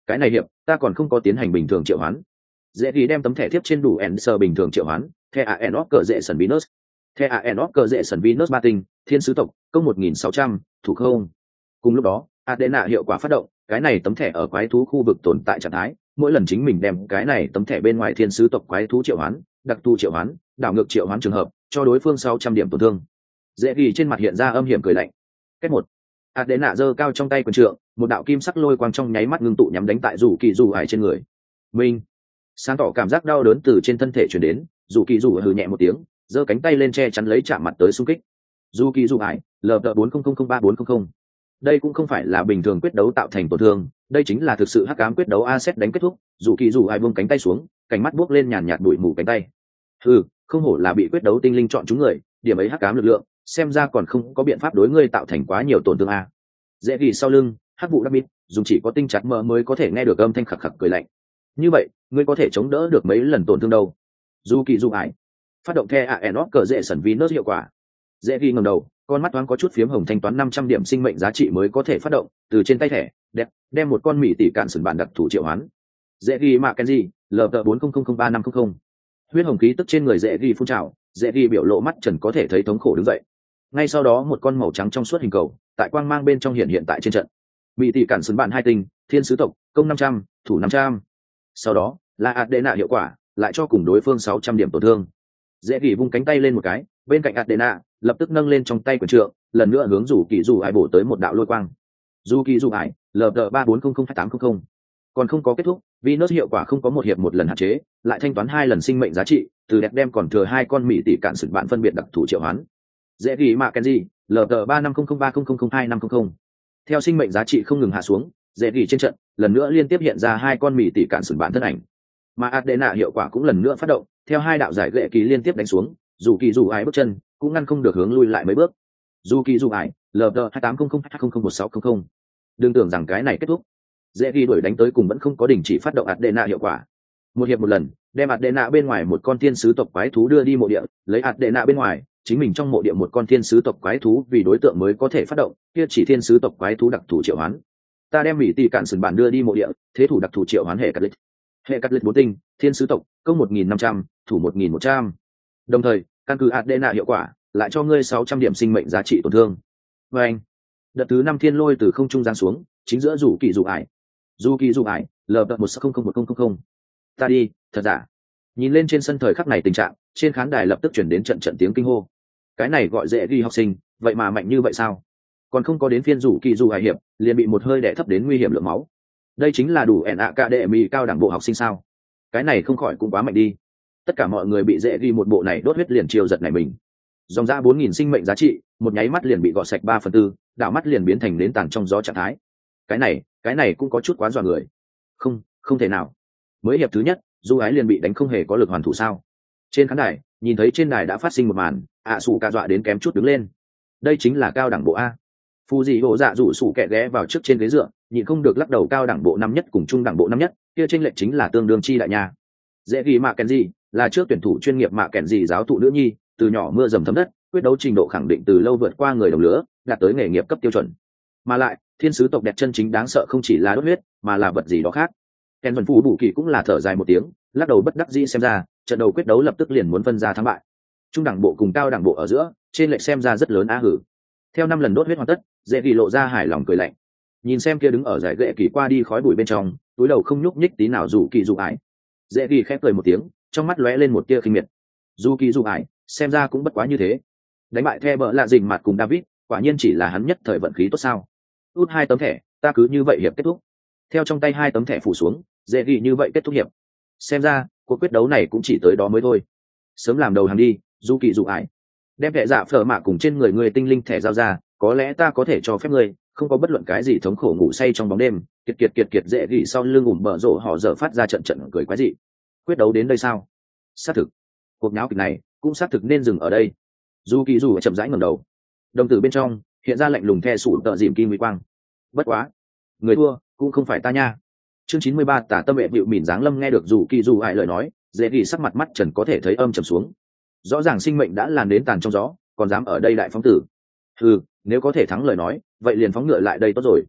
cái này hiệp ta còn không có tiến hành bình thường triệu hoán. Dễ ghi đem tấm thẻ tiếp trên đủ ensor bình thường triệu hoán, the an of cờ dễ sần Venus, the an of cờ dễ sần Venus ba tinh, thiên sứ tộc, công một nghìn sáu trăm, thủ không. Cùng lúc đó, Adena hiệu quả phát động, cái này tấm thẻ ở quái thú khu vực tồn tại trạng thái, mỗi lần chính mình đem cái này tấm thẻ bên ngoài thiên sứ tộc quái thú triệu hoán, đặc tu triệu hoán, đảo ngược triệu hoán trường hợp, cho đối phương sáu trăm điểm tổn thương. Dễ ghi trên mặt hiện ra âm hiểm cười lạnh. Cách một, Adena giơ cao trong tay quyền trượng, một đạo kim sắc lôi quang trong nháy mắt ngưng tụ nhắm đánh tại Dù Kỳ Dù Ải trên người. Minh, sáng tỏ cảm giác đau đớn từ trên thân thể truyền đến, Dù Kỳ Dù hừ nhẹ một tiếng, giơ cánh tay lên che chắn lấy chạm mặt tới xung kích. Dù Kỳ Dù Ải, lờ bốn không không không ba bốn không không. Đây cũng không phải là bình thường quyết đấu tạo thành tổn thương, đây chính là thực sự hắc ám quyết đấu a set đánh kết thúc. Dù Kỳ Dù Ải buông cánh tay xuống, cánh mắt buốc lên nhàn nhạt bụi mù cánh tay. Hừ, không hổ là bị quyết đấu tinh linh chọn chúng người, điểm ấy hắc ám lực lượng, xem ra còn không có biện pháp đối ngươi tạo thành quá nhiều tổn thương a. Dễ ghi sau lưng, hắc vụ đắc mít, dùng chỉ có tinh chặt mờ mới có thể nghe được âm thanh khặc khặc cười lạnh. Như vậy, ngươi có thể chống đỡ được mấy lần tổn thương đâu? Dù Kỳ Dù Ải, phát động the an of cờ dễ sần Venus hiệu quả. Dễ ghi ngẩng đầu, con mắt thoáng có chút phiếm hồng, thanh toán năm trăm điểm sinh mệnh giá trị mới có thể phát động, từ trên tay thẻ đẹp đem một con mỹ tỷ cạn sừng bản đặc thủ triệu hoán. Dễ ghi mạ Kenji, lờ bốn không không không ba năm không không. Huyết hồng khí tức trên người dễ ghi phun trào, dễ ghi biểu lộ mắt trần có thể thấy thống khổ đứng dậy. Ngay sau đó một con màu trắng trong suốt hình cầu, tại quang mang bên trong hiện hiện tại trên trận. Mỹ tỷ cạn sừng bản hai tinh, thiên sứ tộc, công năm trăm, thủ năm trăm. Sau đó, là Adena hiệu quả, lại cho cùng đối phương sáu trăm điểm tổn thương. Dễ ghi vung cánh tay lên một cái, bên cạnh Adena lập tức nâng lên trong tay quyền trượng, lần nữa hướng Dù Kỳ Dù Ải bổ tới một đạo lôi quang. Dù Kỳ Dù Ải, lờ ba bốn không không hai tám không không. Còn không có kết thúc, Venus hiệu quả không có một hiệp một lần hạn chế, lại thanh toán hai lần sinh mệnh giá trị, từ đẹp đem còn thừa hai con mỹ tỷ cạn sừng bạn phân biệt đặc thủ triệu hoán. Dễ ghi mạ Kenji, lờ ba năm không không ba không không không hai năm không không. Theo sinh mệnh giá trị không ngừng hạ xuống, dễ ghi trên trận, lần nữa liên tiếp hiện ra hai con mỹ tỷ cạn sừng bạn thân ảnh. Mà Adena hiệu quả cũng lần nữa phát động, theo hai đạo giải gệ kỳ liên tiếp đánh xuống, Dù Kỳ Dù Ải bước chân cũng ngăn không được hướng lui lại mấy bước. Dù Kỳ Dù Ải, lờ hai tám không không hai không không một sáu không không. Đừng tưởng rằng cái này kết thúc. Dễ ghi đuổi đánh tới cùng vẫn không có đình chỉ phát động Adena hiệu quả. Một hiệp một lần, đem Adena bên ngoài một con thiên sứ tộc quái thú đưa đi mộ địa, lấy Adena bên ngoài, chính mình trong mộ địa một con thiên sứ tộc quái thú vì đối tượng mới có thể phát động, kia chỉ thiên sứ tộc quái thú đặc thù triệu hoán. Ta đem mỹ tỷ cạn sừng bản đưa đi mộ địa, thế thủ đặc thù triệu hoán hệ cắt lịch. Hệ cắt lịch bốn tinh, thiên sứ tộc, công một nghìn năm trăm, thủ một nghìn một trăm. Đồng thời, căn cứ Adena hiệu quả, lại cho ngươi sáu trăm điểm sinh mệnh giá trị tổn thương. Và anh, đợt thứ năm thiên lôi từ không trung giáng xuống, chính giữa Dù Kỳ Dù Ải. Dù Kỳ Dù Ải, lờ một sáu không không một không không không. Ta đi, thật giả. Nhìn lên trên sân thời khắc này tình trạng, trên khán đài lập tức chuyển đến trận trận tiếng kinh hô. Cái này gọi dễ ghi học sinh, vậy mà mạnh như vậy sao? Còn không có đến phiên Dù Kỳ Dù Ải hiệp, liền bị một hơi đè thấp đến nguy hiểm lượng máu. Đây chính là đủ ẻn ạ cả đệ mỹ cao đẳng bộ học sinh sao? Cái này không khỏi cũng quá mạnh đi. Tất cả mọi người bị dễ ghi một bộ này đốt huyết liền chiêu giật này mình. Dòng ra bốn nghìn sinh mệnh giá trị, một nháy mắt liền bị gọt sạch ba phần tư, đảo mắt liền biến thành nến tàn trong gió trạng thái. Cái này, cái này cũng có chút quá dọa người. Không, không thể nào. Mới hiệp thứ nhất, Du Ái liền bị đánh không hề có lực hoàn thủ sao? Trên khán đài, nhìn thấy trên đài đã phát sinh một màn, ạ sủ cả dọa đến kém chút đứng lên. Đây chính là cao đẳng bộ a. Phu dị hộ dạ rủ sủ kẹ ghé vào trước trên ghế dựa, nhịn không được lắc đầu, cao đẳng bộ năm nhất cùng trung đẳng bộ năm nhất, kia chênh lệch chính là tương đương chi đại nha. Dễ ghi mạ kèn gì, là trước tuyển thủ chuyên nghiệp mạ kèn gì giáo thụ nữ nhi, từ nhỏ mưa dầm thấm đất, quyết đấu trình độ khẳng định từ lâu vượt qua người đồng lứa, đạt tới nghề nghiệp cấp tiêu chuẩn. Mà lại, thiên sứ tộc đẹp chân chính đáng sợ không chỉ là đốt huyết, mà là vật gì đó khác. Ken Vân Phù Bù Kỳ cũng là thở dài một tiếng, lắc đầu bất đắc dĩ, xem ra trận đầu quyết đấu lập tức liền muốn phân ra thắng bại. Trung đẳng bộ cùng cao đẳng bộ ở giữa, trên lệch xem ra rất lớn á hử. Theo năm lần đốt huyết hoàn tất, Dễ Kỳ lộ ra hài lòng cười lạnh. Nhìn xem kia đứng ở giải gệ kỳ qua đi khói bụi bên trong, túi đầu không nhúc nhích tí nào Dù Kỳ Dù Ải. Dễ Kỳ khép cười một tiếng, trong mắt lóe lên một tia khinh miệt. Dù Kỳ Dù Ải, xem ra cũng bất quá như thế. Đánh bại The Bợ Lạ Dình mặt cùng David, quả nhiên chỉ là hắn nhất thời vận khí tốt sao? Út hai tấm thẻ, ta cứ như vậy hiệp kết thúc. Theo trong tay hai tấm thẻ phủ xuống, Dễ Kỳ như vậy kết thúc hiệp. Xem ra, cuộc quyết đấu này cũng chỉ tới đó mới thôi. Sớm làm đầu hàng đi, Dù Kỳ Dù Ải. Đem thẻ dạ phở mạ cùng trên người người tinh linh thẻ giao ra, có lẽ ta có thể cho phép ngươi không có bất luận cái gì thống khổ ngủ say trong bóng đêm. Kiệt kiệt kiệt kiệt Dễ Kỳ sau lưng ủm bở rộ họ dở phát ra trận trận cười quái dị. Quyết đấu đến đây sao? Xác thực, cuộc nháo kịch này cũng xác thực nên dừng ở đây. Dù Kỳ Dù chậm rãi ngẩng đầu, đồng tử bên trong hiện ra lạnh lùng the sủ tợ dìm kim nguy quang. Bất quá, người thua cũng không phải ta nha. Chương chín mươi ba tả tâm hệ bịu mỉn dáng lâm. Nghe được Dù Kỳ Dù hại lời nói, Dễ Kỳ sắc mặt mắt trần có thể thấy âm trầm xuống. Rõ ràng sinh mệnh đã làn đến tàn trong gió, còn dám ở đây đại phóng tử. Ừ, nếu có thể thắng lời nói, vậy liền phóng ngựa lại đây tốt rồi.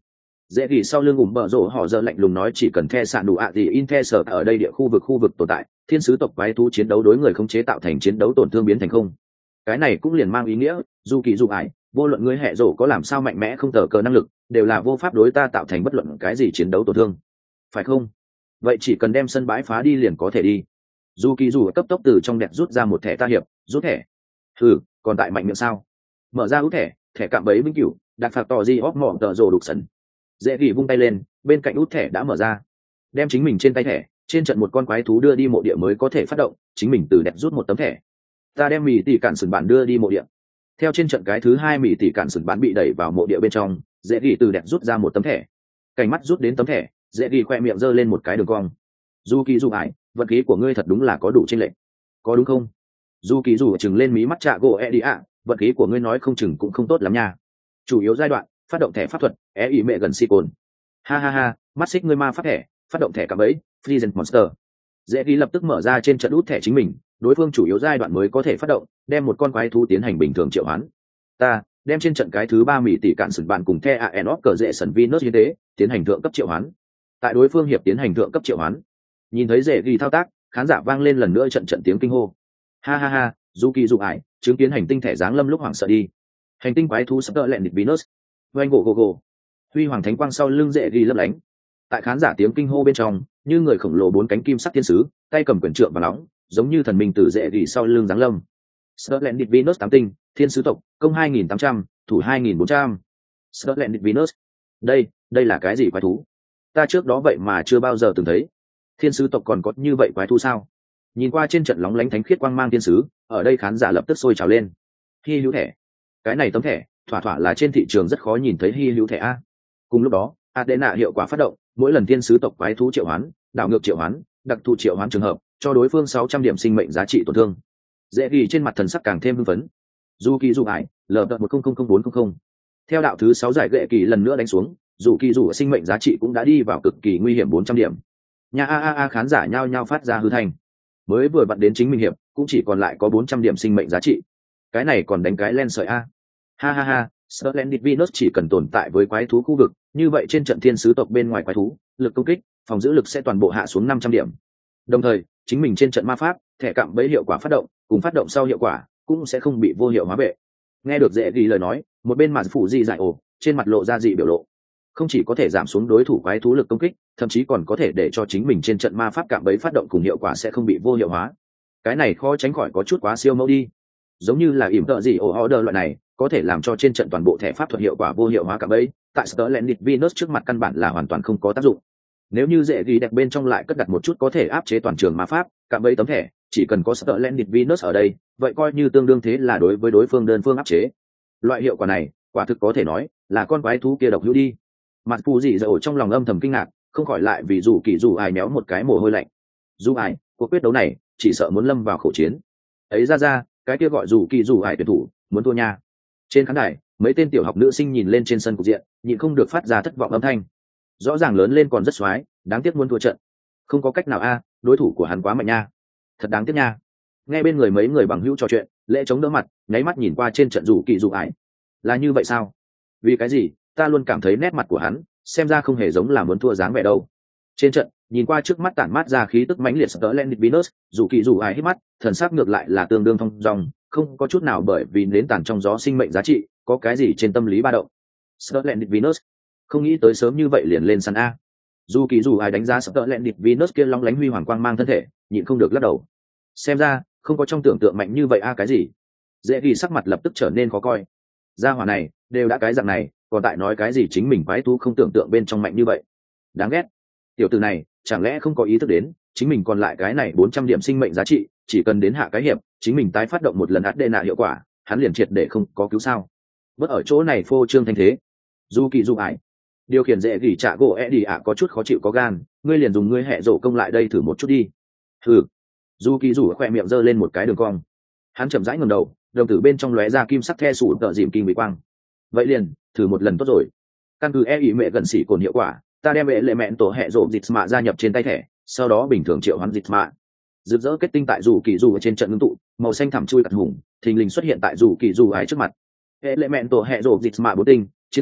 Dễ ghi sau lưng ủng bờ rổ họ giờ lạnh lùng nói chỉ cần the sạn đủ ạ thì in the sở ở đây địa khu vực khu vực tồn tại, thiên sứ tộc quái thú chiến đấu đối người không chế tạo thành chiến đấu tổn thương biến thành không. Cái này cũng liền mang ý nghĩa, dù kỳ dù ải, vô luận ngươi hệ rổ có làm sao mạnh mẽ không tờ cờ năng lực, đều là vô pháp đối ta tạo thành bất luận cái gì chiến đấu tổn thương. Phải không? Vậy chỉ cần đem sân bãi phá đi liền có thể đi. Dù kỳ dù cấp tốc từ trong đẹp rút ra một thẻ ta hiệp, rút thẻ. Ừ, còn tại mạnh miệng sao? Mở ra út thẻ, thẻ cạm bẫy vĩnh cửu, đặt phạt tỏ di óc mỏ tờ rồ đục sần. Dễ ghi vung tay lên, bên cạnh út thẻ đã mở ra. Đem chính mình trên tay thẻ, trên trận một con quái thú đưa đi mộ địa mới có thể phát động, chính mình từ đẹp rút một tấm thẻ. Ta đem mì tỷ cản sừng bản đưa đi mộ địa. Theo trên trận cái thứ hai mì tỷ cản sừng bản bị đẩy vào mộ địa bên trong, dễ ghi từ đẹp rút ra một tấm thẻ. Cảnh mắt rút đến tấm thẻ, dễ ghi khoe miệng giơ lên một cái đường cong. Du kỳ du ải, vận khí của ngươi thật đúng là có đủ trên lệnh, có đúng không? Du kỳ du chừng lên mí mắt trạ gỗ e đi ạ, vận khí của ngươi nói không chừng cũng không tốt lắm nha. Chủ yếu giai đoạn, phát động thẻ pháp thuật, é ý mẹ gần si cồn. Ha ha ha, mắt xích ngươi ma phát thẻ, phát động thẻ cạm bẫy, Freezing Monster. Dễ ghi lập tức mở ra trên trận út thẻ chính mình, đối phương chủ yếu giai đoạn mới có thể phát động, đem một con quái thú tiến hành bình thường triệu hoán. Ta đem trên trận cái thứ ba mỹ tỷ cạn sừng bạn cùng the aenot cờ dễ sần Venus như thế, tiến hành thượng cấp triệu hoán. Tại đối phương hiệp tiến hành thượng cấp triệu hoán. Nhìn thấy dễ ghi thao tác, khán giả vang lên lần nữa trận trận tiếng kinh hô. Ha ha ha, du kỳ dụ ải, chứng kiến hành tinh thẻ giáng lâm lúc hoảng sợ đi. Hành tinh quái thú sắp tợ lẹn địch Venus. Oanh gỗ gỗ gỗ. Huy hoàng thánh quang sau lưng dễ ghi lấp lánh. Tại khán giả tiếng kinh hô bên trong, như người khổng lồ bốn cánh kim sắc thiên sứ, tay cầm quyển trượng và nóng, giống như thần minh từ dễ ghi sau lưng giáng lâm. Splendid Venus tám tinh, thiên sứ tộc, công hai nghìn tám trăm, thủ hai nghìn bốn trăm. Splendid Venus. Đây, đây là cái gì quái thú? Ta trước đó vậy mà chưa bao giờ từng thấy. Thiên sứ tộc còn có như vậy quái thú sao? Nhìn qua trên trận lóng lánh thánh khiết quang mang thiên sứ, ở đây khán giả lập tức sôi trào lên. Hi hữu thẻ. Cái này tấm thẻ, thỏa thỏa là trên thị trường rất khó nhìn thấy hi hữu thẻ a. Cùng lúc đó, Adena hiệu quả phát động, mỗi lần thiên sứ tộc quái thú triệu hoán, đảo ngược triệu hoán, đặc thù triệu hoán trường hợp, cho đối phương sáu trăm điểm sinh mệnh giá trị tổn thương. Dễ ghi trên mặt thần sắc càng thêm hưng phấn. Du kỳ du ải, lờ đợt một không không không bốn không không. Theo đạo thứ sáu giải gệ kỳ lần nữa đánh xuống, dù kỳ dù sinh mệnh giá trị cũng đã đi vào cực kỳ nguy hiểm bốn trăm điểm. Nhà a a a khán giả nhao nhao phát ra hư thành. Mới vừa vặn đến chính mình hiệp, cũng chỉ còn lại có bốn trăm điểm sinh mệnh giá trị. Cái này còn đánh cái len sợi a. Ha ha ha, Splendid Venus chỉ cần tồn tại với quái thú khu vực, như vậy trên trận thiên sứ tộc bên ngoài quái thú, lực công kích, phòng giữ lực sẽ toàn bộ hạ xuống năm trăm điểm. Đồng thời, chính mình trên trận ma pháp, thẻ cạm bẫy hiệu quả phát động, cùng phát động sau hiệu quả, cũng sẽ không bị vô hiệu hóa bệ. Nghe được dễ ghi lời nói, một bên mặt phủ dị dại ồ, trên mặt lộ ra dị biểu lộ. Không chỉ có thể giảm xuống đối thủ quái thú lực công kích, thậm chí còn có thể để cho chính mình trên trận ma pháp cạm bẫy phát động cùng hiệu quả sẽ không bị vô hiệu hóa. Cái này khó tránh khỏi có chút quá siêu mẫu đi. Giống như là ỉm tợ gì ồ order loại này, có thể làm cho trên trận toàn bộ thẻ pháp thuật hiệu quả vô hiệu hóa cạm bẫy, tại Splendid Venus trước mặt căn bản là hoàn toàn không có tác dụng. Nếu như dễ ghi đẹp bên trong lại cất đặt một chút có thể áp chế toàn trường ma pháp, cạm bẫy tấm thẻ, chỉ cần có Splendid Venus ở đây, vậy coi như tương đương thế là đối với đối phương đơn phương áp chế. Loại hiệu quả này, quả thực có thể nói là con quái thú kia độc hữu đi. Mặt phù dị dậu trong lòng âm thầm kinh ngạc, không khỏi lại vì dù kỳ dù ai méo một cái mồ hôi lạnh. Dù ai, cuộc quyết đấu này, chỉ sợ muốn lâm vào khẩu chiến. Ấy ra ra, cái kia gọi dù kỳ dù ai tuyển thủ, muốn thua nha. Trên khán đài, mấy tên tiểu học nữ sinh nhìn lên trên sân cục diện, nhịn không được phát ra thất vọng âm thanh. Rõ ràng lớn lên còn rất xoái, đáng tiếc muốn thua trận. Không có cách nào a, đối thủ của hắn quá mạnh nha. Thật đáng tiếc nha. Nghe bên người mấy người bằng hữu trò chuyện, lễ chống đỡ mặt, nháy mắt nhìn qua trên trận dù kỳ dù ải. Là như vậy sao? Vì cái gì? Ta luôn cảm thấy nét mặt của hắn, xem ra không hề giống là muốn thua dáng vẻ đâu. Trên trận, nhìn qua trước mắt tản mát ra khí tức mãnh liệt Splendid Venus, dù kỳ dù ải hít mắt, thần sắc ngược lại là tương đương thông dong, không có chút nào bởi vì nến tàn trong gió sinh mệnh giá trị, có cái gì trên tâm lý ba động. Splendid Venus, không nghĩ tới sớm như vậy liền lên sân a. Dù kỳ dù ai đánh giá Splendid Venus kia long lánh huy hoàng quang mang thân thể, nhịn không được lắc đầu. Xem ra, không có trong tưởng tượng mạnh như vậy a cái gì. Dễ ghi sắc mặt lập tức trở nên khó coi. Gia hỏa này, đều đã cái dạng này, còn tại nói cái gì chính mình quái thú không tưởng tượng bên trong mạnh như vậy. Đáng ghét. Tiểu tử này, chẳng lẽ không có ý thức đến, chính mình còn lại cái này bốn trăm điểm sinh mệnh giá trị, chỉ cần đến hạ cái hiệp, chính mình tái phát động một lần Adena hiệu quả, hắn liền triệt để không có cứu sao. Bất ở chỗ này phô trương thanh thế. Du kỳ du ải. Điều khiển dễ gỉ trả gỗ e đi ạ có chút khó chịu có gan, ngươi liền dùng ngươi hệ rổ công lại đây thử một chút đi. Thử. Du kỳ du khoe miệng giơ lên một cái đường cong. Hắn chậm rãi ngẩng đầu, đồng tử bên trong lóe ra kim sắc the sủ tợ dìm kinh bị quang. Vậy liền, thử một lần tốt rồi. Căn cứ e ý mẹ gần xỉ cồn hiệu quả, ta đem hệ lệ mẹn tổ hệ rổ dịch mạ gia nhập trên tay thẻ, sau đó bình thường triệu hoán dịch mạ. Rực rỡ kết tinh tại dù kỳ dù ở trên trận ngưng tụ, màu xanh thẳm chui cật hùng, thình lình xuất hiện tại dù kỳ dù ái trước mặt. Hệ lệ mẹn tổ hệ rổ dịch mạ bốn tinh, chiến sĩ tộc,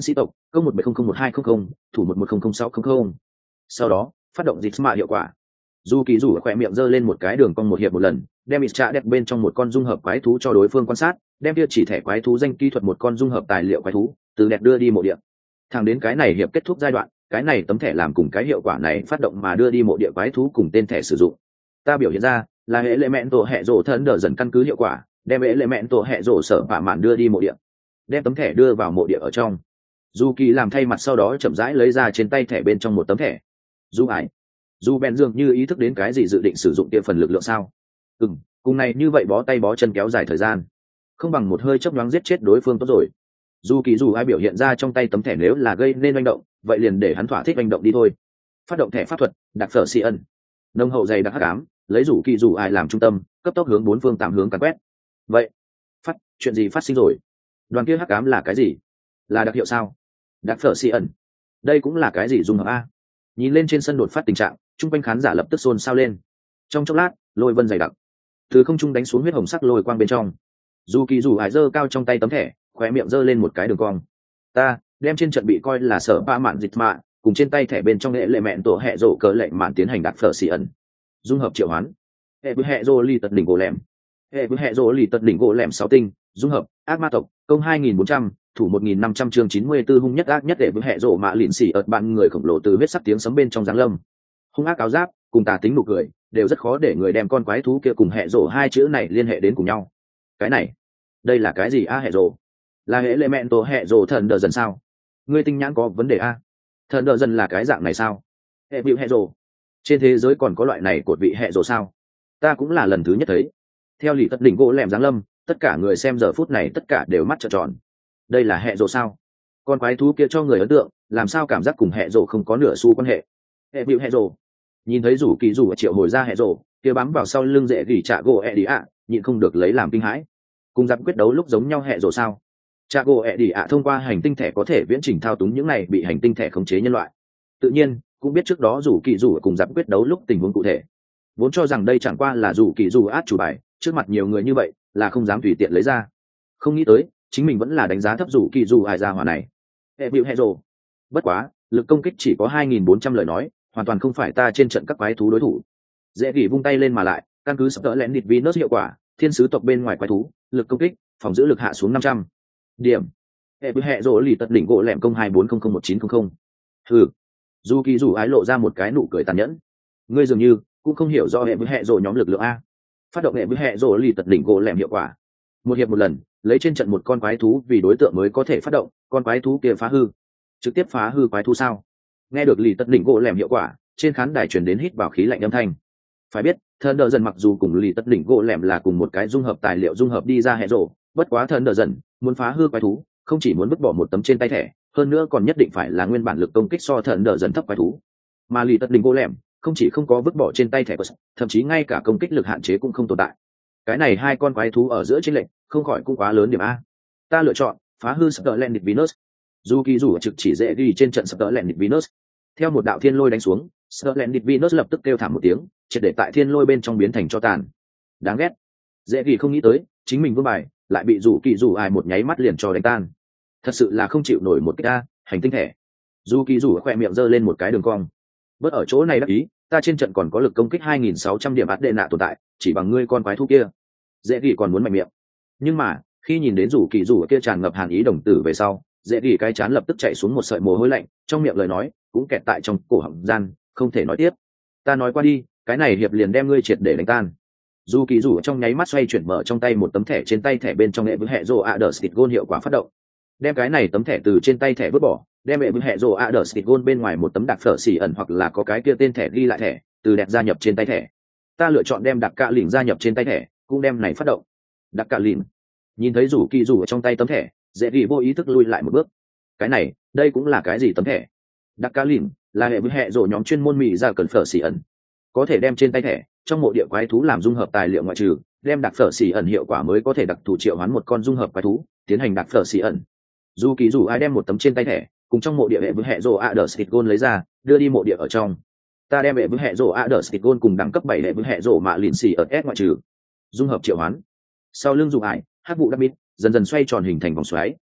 công một bảy không không một hai không không, thủ một một không không sáu không không. Sau đó phát động dịch mạ hiệu quả. Dù kỳ rủ khỏe miệng giơ lên một cái đường cong một hiệp một lần, đem ít trạ đẹp bên trong một con dung hợp quái thú cho đối phương quan sát, đem kia chỉ thẻ quái thú danh kỹ thuật một con dung hợp tài liệu quái thú từ đẹp đưa đi mộ địa. Thẳng đến cái này hiệp kết thúc giai đoạn, cái này tấm thẻ làm cùng cái hiệu quả này phát động mà đưa đi mộ địa quái thú cùng tên thẻ sử dụng. Ta biểu hiện ra là hệ lệ mẹn tổ hệ rổ thân đỡ dần căn cứ hiệu quả, đem hệ lệ mẹn tổ hệ rổ sở bạ mạn đưa đi mộ địa, đem tấm thẻ đưa vào mộ địa ở trong. Dù kỳ làm thay mặt sau đó chậm rãi lấy ra trên tay thẻ bên trong một tấm thẻ. Dù ải dù bèn dường như ý thức đến cái gì dự định sử dụng tiệm phần lực lượng sao. Ừ, cùng này như vậy bó tay bó chân kéo dài thời gian, không bằng một hơi chớp nhoáng giết chết đối phương tốt rồi. Dù kỳ dù ai biểu hiện ra trong tay tấm thẻ nếu là gây nên manh động, vậy liền để hắn thỏa thích manh động đi thôi. Phát động thẻ pháp thuật đặc phở xì ẩn, nông hậu dày đặc hắc ám, lấy rủ kỳ dù ai làm trung tâm, cấp tốc hướng bốn phương tám hướng càn quét. Vậy phát chuyện gì phát sinh rồi? Đoàn kia hắc ám là cái gì? Là đặc hiệu sao? Đặc phở xì ẩn, đây cũng là cái gì dung hợp a? Nhìn lên trên sân đột phát tình trạng, chung quanh khán giả lập tức xôn xao lên. Trong chốc lát lôi vân dày đặc từ không trung đánh xuống huyết hồng sắc lôi quang bên trong. Dù kỳ dù ải giơ cao trong tay tấm thẻ, khóe miệng giơ lên một cái đường cong. Ta đem trên trận bị coi là sở ba mạn dịch mạ cùng trên tay thẻ bên trong hệ lệ mẹn tổ hệ rổ cờ lệnh mạn tiến hành đặc phở xì ẩn dung hợp triệu hoán. Hệ với hệ rổ ly tật đỉnh gỗ lẻm, hệ với hệ rổ ly tật đỉnh gỗ lẻm sáu tinh dung hợp ác ma tộc công hai nghìn bốn trăm, thủ một nghìn năm trăm chương chín mươi tư hung nhất ác nhất. Hệ với hệ rổ mạ lịn xì ợt bạn người khổng lồ từ huyết sắc tiếng sấm bên trong giáng lâm. Hung ác áo giáp cùng tà tính nụ cười đều rất khó để người đem con quái thú kia cùng hệ rổ hai chữ này liên hệ đến cùng nhau. Cái này đây là cái gì a? Hệ rổ là hệ lệ mẹn tổ hệ rổ thần đờ dần sao? Ngươi tinh nhãn có vấn đề a? Thần đờ dần là cái dạng này sao? Hệ bịu hệ rổ, trên thế giới còn có loại này cột vị hệ rổ sao? Ta cũng là lần thứ nhất thấy. Theo lì tất đỉnh gỗ lẻm giáng lâm, tất cả người xem giờ phút này tất cả đều mắt trợn tròn. Đây là hệ rổ sao? Con quái thú kia cho người ấn tượng làm sao cảm giác cùng hệ rổ không có nửa xu quan hệ? Hệ bịu hệ rổ, nhìn thấy rủ kỳ rủ triệu hồi ra hệ rổ kia bám vào sau lưng dễ gỉ trạ gỗ ẹ đi ạ, nhịn không được lấy làm kinh hãi. Cùng giáp quyết đấu lúc giống nhau hệ rổ sao? Trạ gỗ ẹ đi ạ thông qua hành tinh thẻ có thể viễn trình thao túng những này bị hành tinh thẻ khống chế nhân loại. Tự nhiên cũng biết trước đó rủ kỳ rủ cùng giáp quyết đấu lúc tình huống cụ thể, vốn cho rằng đây chẳng qua là rủ kỳ rủ át chủ bài, trước mặt nhiều người như vậy là không dám tùy tiện lấy ra. Không nghĩ tới chính mình vẫn là đánh giá thấp rủ kỳ rủ ai ra hỏa này. Hệ bịu hệ rổ, bất quá lực công kích chỉ có hai nghìn bốn trăm lời nói, hoàn toàn không phải ta trên trận các quái thú đối thủ. Dễ gỉ vung tay lên mà lại, căn cứ sắp đỡ lén địt Venus hiệu quả, thiên sứ tộc bên ngoài quái thú, lực công kích, phòng giữ lực hạ xuống năm trăm điểm. Hệ bự hệ rỗ lì tật đỉnh gỗ lẻm công hai bốn không không một chín không không. Hừ. Dù kỳ rủ ái lộ ra một cái nụ cười tàn nhẫn. Ngươi dường như cũng không hiểu do hệ bự hệ rỗ nhóm lực lượng a. Phát động hệ bự hệ rỗ lì tật đỉnh gỗ lẻm hiệu quả. Một hiệp một lần, lấy trên trận một con quái thú vì đối tượng mới có thể phát động, con quái thú kia phá hư. Trực tiếp phá hư quái thú sao? Nghe được lì tật đỉnh gỗ lẻm hiệu quả, trên khán đài truyền đến hít vào khí lạnh âm thanh. Phải biết thần đờ dần mặc dù cùng lì tật đỉnh gỗ lẻm là cùng một cái dung hợp tài liệu dung hợp đi ra hệ rổ, bất quá thần đờ dần muốn phá hư quái thú không chỉ muốn vứt bỏ một tấm trên tay thẻ, hơn nữa còn nhất định phải là nguyên bản lực công kích so thần đờ dần thấp quái thú. Mà lì tật đỉnh gỗ lẻm không chỉ không có vứt bỏ trên tay thẻ, thậm chí ngay cả công kích lực hạn chế cũng không tồn tại. Cái này hai con quái thú ở giữa chiến lệnh không khỏi cũng quá lớn điểm a. Ta lựa chọn phá hư Sutherland Venus. Dù kỳ rủ trực chỉ dễ ghi trên trận Sutherland Venus. Theo một đạo thiên lôi đánh xuống, Sutherland Venus lập tức kêu thảm một tiếng, triệt để tại thiên lôi bên trong biến thành cho tàn. Đáng ghét. Dễ ghi không nghĩ tới chính mình vương bài lại bị rủ kỳ rủ ai một nháy mắt liền cho đánh tan. Thật sự là không chịu nổi một cái a, hành tinh thẻ. Dù kỳ rủ khỏe miệng giơ lên một cái đường cong. Bớt ở chỗ này đắc ý, ta trên trận còn có lực công kích hai nghìn sáu trăm điểm át đệ nạ tồn tại, chỉ bằng ngươi con quái thú kia. Dễ ghi còn muốn mạnh miệng. Nhưng mà khi nhìn đến rủ kỳ rủ kia tràn ngập hàn ý đồng tử về sau, dễ ghi cái chán lập tức chạy xuống một sợi mồ hôi lạnh, trong miệng lời nói cũng kẹt tại trong cổ họng gian, không thể nói tiếp. Ta nói qua đi, cái này hiệp liền đem ngươi triệt để đánh tan. Dù kỳ rủ trong nháy mắt xoay chuyển mở trong tay một tấm thẻ, trên tay thẻ bên trong hệ với hệ rô a đờ stick gôn hiệu quả phát động, đem cái này tấm thẻ từ trên tay thẻ vứt bỏ, đem hệ với hệ rô a đờ stick gôn bên ngoài một tấm đặc phở xỉ ẩn hoặc là có cái kia tên thẻ ghi lại thẻ từ đẹp gia nhập trên tay thẻ. Ta lựa chọn đem đặc cạ lỉnh gia nhập trên tay thẻ, cũng đem này phát động. Đặc cạ lỉnh. Nhìn thấy rủ kỳ rủ ở trong tay tấm thẻ, dễ ghi vô ý thức lui lại một bước. Cái này đây cũng là cái gì tấm thẻ? Đặc cạ lỉnh là hệ với hệ rô nhóm chuyên môn mỹ ra cần phở xỉ ẩn, có thể đem trên tay thẻ trong mộ địa quái thú làm dung hợp tài liệu ngoại trừ, đem đặc phở xỉ ẩn hiệu quả mới có thể đặc thù triệu hoán một con dung hợp quái thú tiến hành đặc phở xỉ ẩn. Dù kỳ dù ai đem một tấm trên tay thẻ cùng trong mộ địa hệ với hệ rô a đờ stick gôn lấy ra, đưa đi mộ địa ở trong. Ta đem hệ với hệ rô a đờ stick gôn cùng đẳng cấp bảy hệ với hệ rô mạ lìn xỉ ở s ngoại trừ, dung hợp triệu hoán. Sau lưng dù ải hắc vụ đắp mít dần dần xoay tròn hình thành vòng xoáy,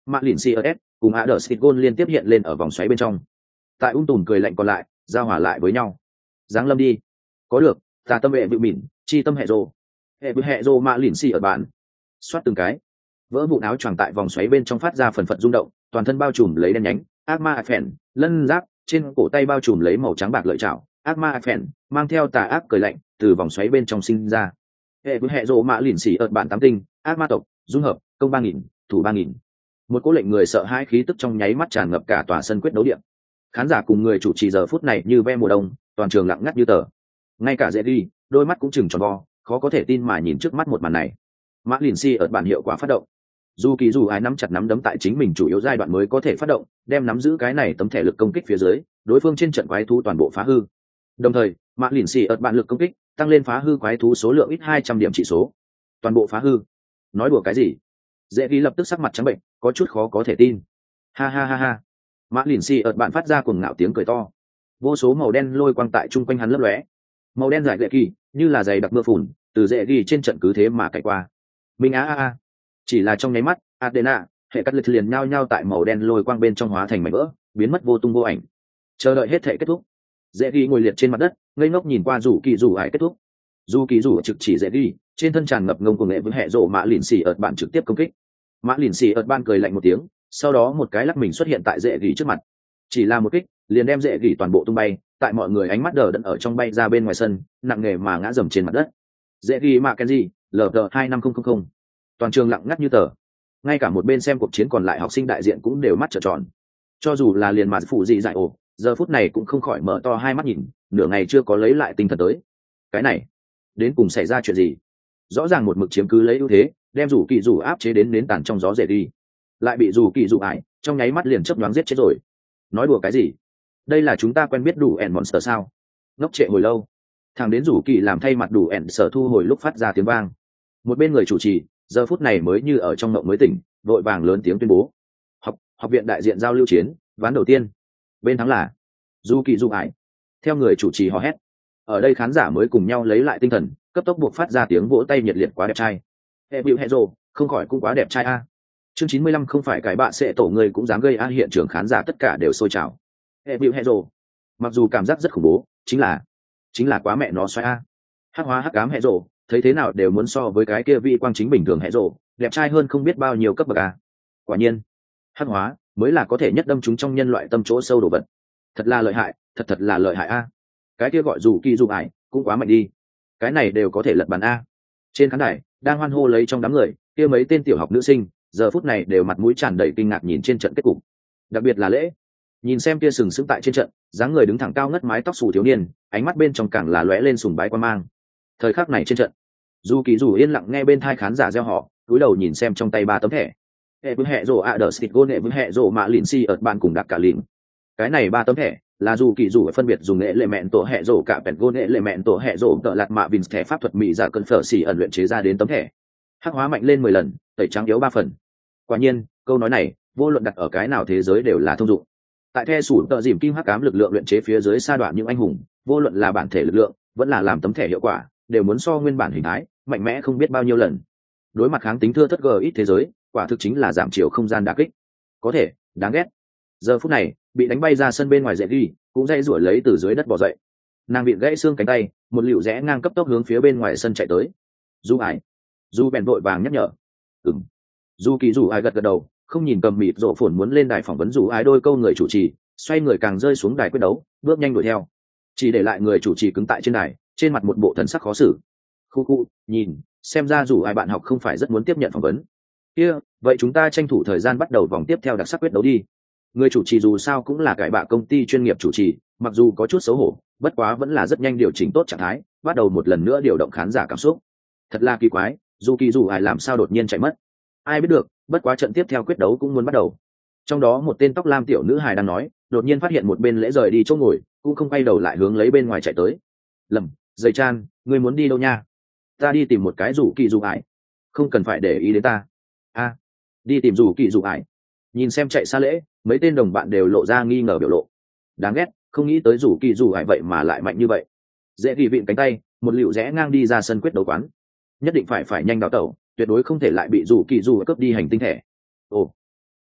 Mạ lìn xê ét cùng ạ đờ skit gôn liên tiếp hiện lên ở vòng xoáy bên trong. Tại ung tùm cười lạnh còn lại giao hòa lại với nhau. Giáng lâm đi. Có được, ta tâm hệ bự mỉn, chi tâm hệ rồ. Hệ bự hệ rồ mạ lìn xì ở bạn. Xoát từng cái. Vỡ vụn áo choàng tại vòng xoáy bên trong phát ra phần phật rung động, toàn thân bao trùm lấy đen nhánh, ác ma phèn, lân giáp, trên cổ tay bao trùm lấy màu trắng bạc lợi chảo, ác ma phèn, mang theo tà ác cười lạnh, từ vòng xoáy bên trong sinh ra. Hệ bự hệ rồ mạ lìn xì ở bạn tám tinh, ác ma tộc, dung hợp, công ba nghìn, thủ ba nghìn. Một cỗ lệnh người sợ hãi khí tức trong nháy mắt tràn ngập cả tòa sân quyết đấu điện. Khán giả cùng người chủ trì giờ phút này như ve mùa đông, toàn trường lặng ngắt như tờ. Ngay cả dễ đi, đôi mắt cũng chừng tròn vo, khó có thể tin mà nhìn trước mắt một màn này. Mã lìn si ở bản hiệu quả phát động. Dù kỳ dù ai nắm chặt nắm đấm tại chính mình chủ yếu giai đoạn mới có thể phát động, đem nắm giữ cái này tấm thẻ lực công kích phía dưới, đối phương trên trận quái thú toàn bộ phá hư. Đồng thời, Mã lìn si ở bản lực công kích tăng lên phá hư quái thú số lượng ít hai trăm điểm trị số. Toàn bộ phá hư. Nói đùa cái gì? Dễ ghi lập tức sắc mặt trắng bệnh, có chút khó có thể tin. Ha ha ha ha. Mã lìn si ở bạn phát ra cuồng ngạo tiếng cười to. Vô số màu đen lôi quang tại chung quanh hắn lấp lóe. Màu đen dài lệ kỳ, như là dày đặc mưa phùn, từ dễ ghi trên trận cứ thế mà cày qua. Minh á a a. Chỉ là trong nháy mắt, Adena, hệ cắt lực liền nhao nhao tại màu đen lôi quang bên trong hóa thành mảnh vỡ, biến mất vô tung vô ảnh. Chờ đợi hết thể kết thúc. Dễ ghi ngồi liệt trên mặt đất, ngây ngốc nhìn qua rủ kỳ rủ ải kết thúc. Dù kỳ rủ trực chỉ dễ ghi, trên thân tràn ngập ngông cuồng nghệ với hệ rộ Mã lìn xì ở bạn trực tiếp công kích. Mã lìn xì ở ban cười lạnh một tiếng, sau đó một cái lắc mình xuất hiện tại dễ gỉ trước mặt, chỉ là một kích liền đem dễ gỉ toàn bộ tung bay, tại mọi người ánh mắt đờ đẫn ở trong bay ra bên ngoài sân, nặng nề mà ngã dầm trên mặt đất. Dễ gỉ mạ kenji lv hai năm không không không. Toàn trường lặng ngắt như tờ, ngay cả một bên xem cuộc chiến còn lại học sinh đại diện cũng đều mắt trợn tròn. Cho dù là liền mặt phụ dị dại ổ, giờ phút này cũng không khỏi mở to hai mắt nhìn, nửa ngày chưa có lấy lại tinh thần tới. Cái này đến cùng xảy ra chuyện gì? Rõ ràng một mực chiếm cứ lấy ưu thế, đem rủ kỳ rủ áp chế đến nến tàn trong gió rể đi, lại bị rủ kỳ rủ ải trong nháy mắt liền chớp nhoáng giết chết rồi. Nói đùa cái gì? Đây là chúng ta quen biết đủ ẻn monster sao? Ngốc trệ hồi lâu, thằng đến rủ kỳ làm thay mặt đủ ẻn sở thu hồi lúc phát ra tiếng vang. Một bên người chủ trì giờ phút này mới như ở trong mộng mới tỉnh, vội vàng lớn tiếng tuyên bố: học học viện đại diện giao lưu chiến ván đầu tiên, bên thắng là rủ kỳ rủ ải. Theo người chủ trì hò hét, ở đây khán giả mới cùng nhau lấy lại tinh thần, cấp tốc buộc phát ra tiếng vỗ tay nhiệt liệt. Quá đẹp trai, hệ bịu hệ rồ, không khỏi cũng quá đẹp trai a. Chương chín mươi lăm không phải cái bạn sẽ tổ người cũng dám gây a. Hiện trường khán giả tất cả đều sôi trào. Hệ bịu hệ rồ, mặc dù cảm giác rất khủng bố, chính là chính là quá mẹ nó xoay a. Hắc hóa hắc ám hệ rồ, thấy thế nào đều muốn so với cái kia vị quang chính bình thường hệ rồ đẹp trai hơn không biết bao nhiêu cấp bậc a. Quả nhiên, hắc hóa mới là có thể nhất đâm chúng trong nhân loại tâm chỗ sâu đồ vật. Thật là lợi hại, thật thật là lợi hại a. Cái kia gọi dù kỳ dù ải cũng quá mạnh đi, cái này đều có thể lật bàn a. Trên khán đài đang hoan hô lấy trong đám người kia mấy tên tiểu học nữ sinh giờ phút này đều mặt mũi tràn đầy kinh ngạc nhìn trên trận kết cục, đặc biệt là lễ nhìn xem kia sừng sững tại trên trận dáng người đứng thẳng cao ngất mái tóc xù thiếu niên, ánh mắt bên trong càng là lóe lên sùng bái quan mang. Thời khắc này trên trận, dù kỳ dù yên lặng nghe bên thai khán giả reo họ, cúi đầu nhìn xem trong tay ba tấm thẻ hệ với hệ rồ ạ đờ stick gôn, hệ với hệ rồ mạ lìn si ở bàn cùng đặc cả lìn. Cái này ba tấm thẻ là dù kỳ dù phân biệt dùng nghệ lệ mẹn tổ hệ rổ cả pèn gôn nghệ lệ mẹn tổ hệ rổ tợ lạt mạ vinh thẻ pháp thuật mỹ giả cơn phở xỉ ẩn luyện chế ra đến tấm thẻ. Hắc hóa mạnh lên mười lần, tẩy trắng yếu ba phần. Quả nhiên, câu nói này vô luận đặt ở cái nào thế giới đều là thông dụng. Tại the sủ tợ dìm kim hắc ám lực lượng luyện chế phía dưới sa đoạn những anh hùng, vô luận là bản thể lực lượng vẫn là làm tấm thẻ hiệu quả, đều muốn so nguyên bản hình thái mạnh mẽ không biết bao nhiêu lần. Đối mặt kháng tính thưa thất g ít thế giới, quả thực chính là giảm chiều không gian đả kích. Có thể đáng ghét. Giờ phút này bị đánh bay ra sân bên ngoài dễ ghi cũng dây rủi lấy từ dưới đất bò dậy, nàng bị gãy xương cánh tay, một liều rẽ ngang cấp tốc hướng phía bên ngoài sân chạy tới. Du ải du bèn vội vàng nhắc nhở. Ừng. Du kỳ dù ai gật gật đầu, không nhìn cầm mịt rộ phồn muốn lên đài phỏng vấn dù ái đôi câu người chủ trì, xoay người càng rơi xuống đài quyết đấu, bước nhanh đuổi theo, chỉ để lại người chủ trì cứng tại trên đài, trên mặt một bộ thần sắc khó xử. Khu khu, nhìn xem ra dù ai bạn học không phải rất muốn tiếp nhận phỏng vấn kia, vậy chúng ta tranh thủ thời gian bắt đầu vòng tiếp theo đặc sắc quyết đấu đi. Người chủ trì dù sao cũng là cải bạ công ty chuyên nghiệp chủ trì, mặc dù có chút xấu hổ, bất quá vẫn là rất nhanh điều chỉnh tốt trạng thái, bắt đầu một lần nữa điều động khán giả cảm xúc. Thật là kỳ quái, dù kỳ dù ai làm sao đột nhiên chạy mất, ai biết được. Bất quá trận tiếp theo quyết đấu cũng muốn bắt đầu. Trong đó một tên tóc lam tiểu nữ hài đang nói, đột nhiên phát hiện một bên lễ rời đi chỗ ngồi, cũng không quay đầu lại hướng lấy bên ngoài chạy tới. Lầm, dây chan, ngươi muốn đi đâu nha? Ta đi tìm một cái rủ kỳ dù ải, không cần phải để ý đến ta. A, đi tìm rủ kỳ dù ải. Nhìn xem chạy xa lễ, mấy tên đồng bạn đều lộ ra nghi ngờ biểu lộ. Đáng ghét, không nghĩ tới rủ kỳ dù ải vậy mà lại mạnh như vậy. Dễ kỳ vịn cánh tay, một liều rẽ ngang đi ra sân quyết đấu quán. Nhất định phải phải nhanh đào tẩu, tuyệt đối không thể lại bị rủ kỳ dù cướp đi hành tinh thẻ. Ồ,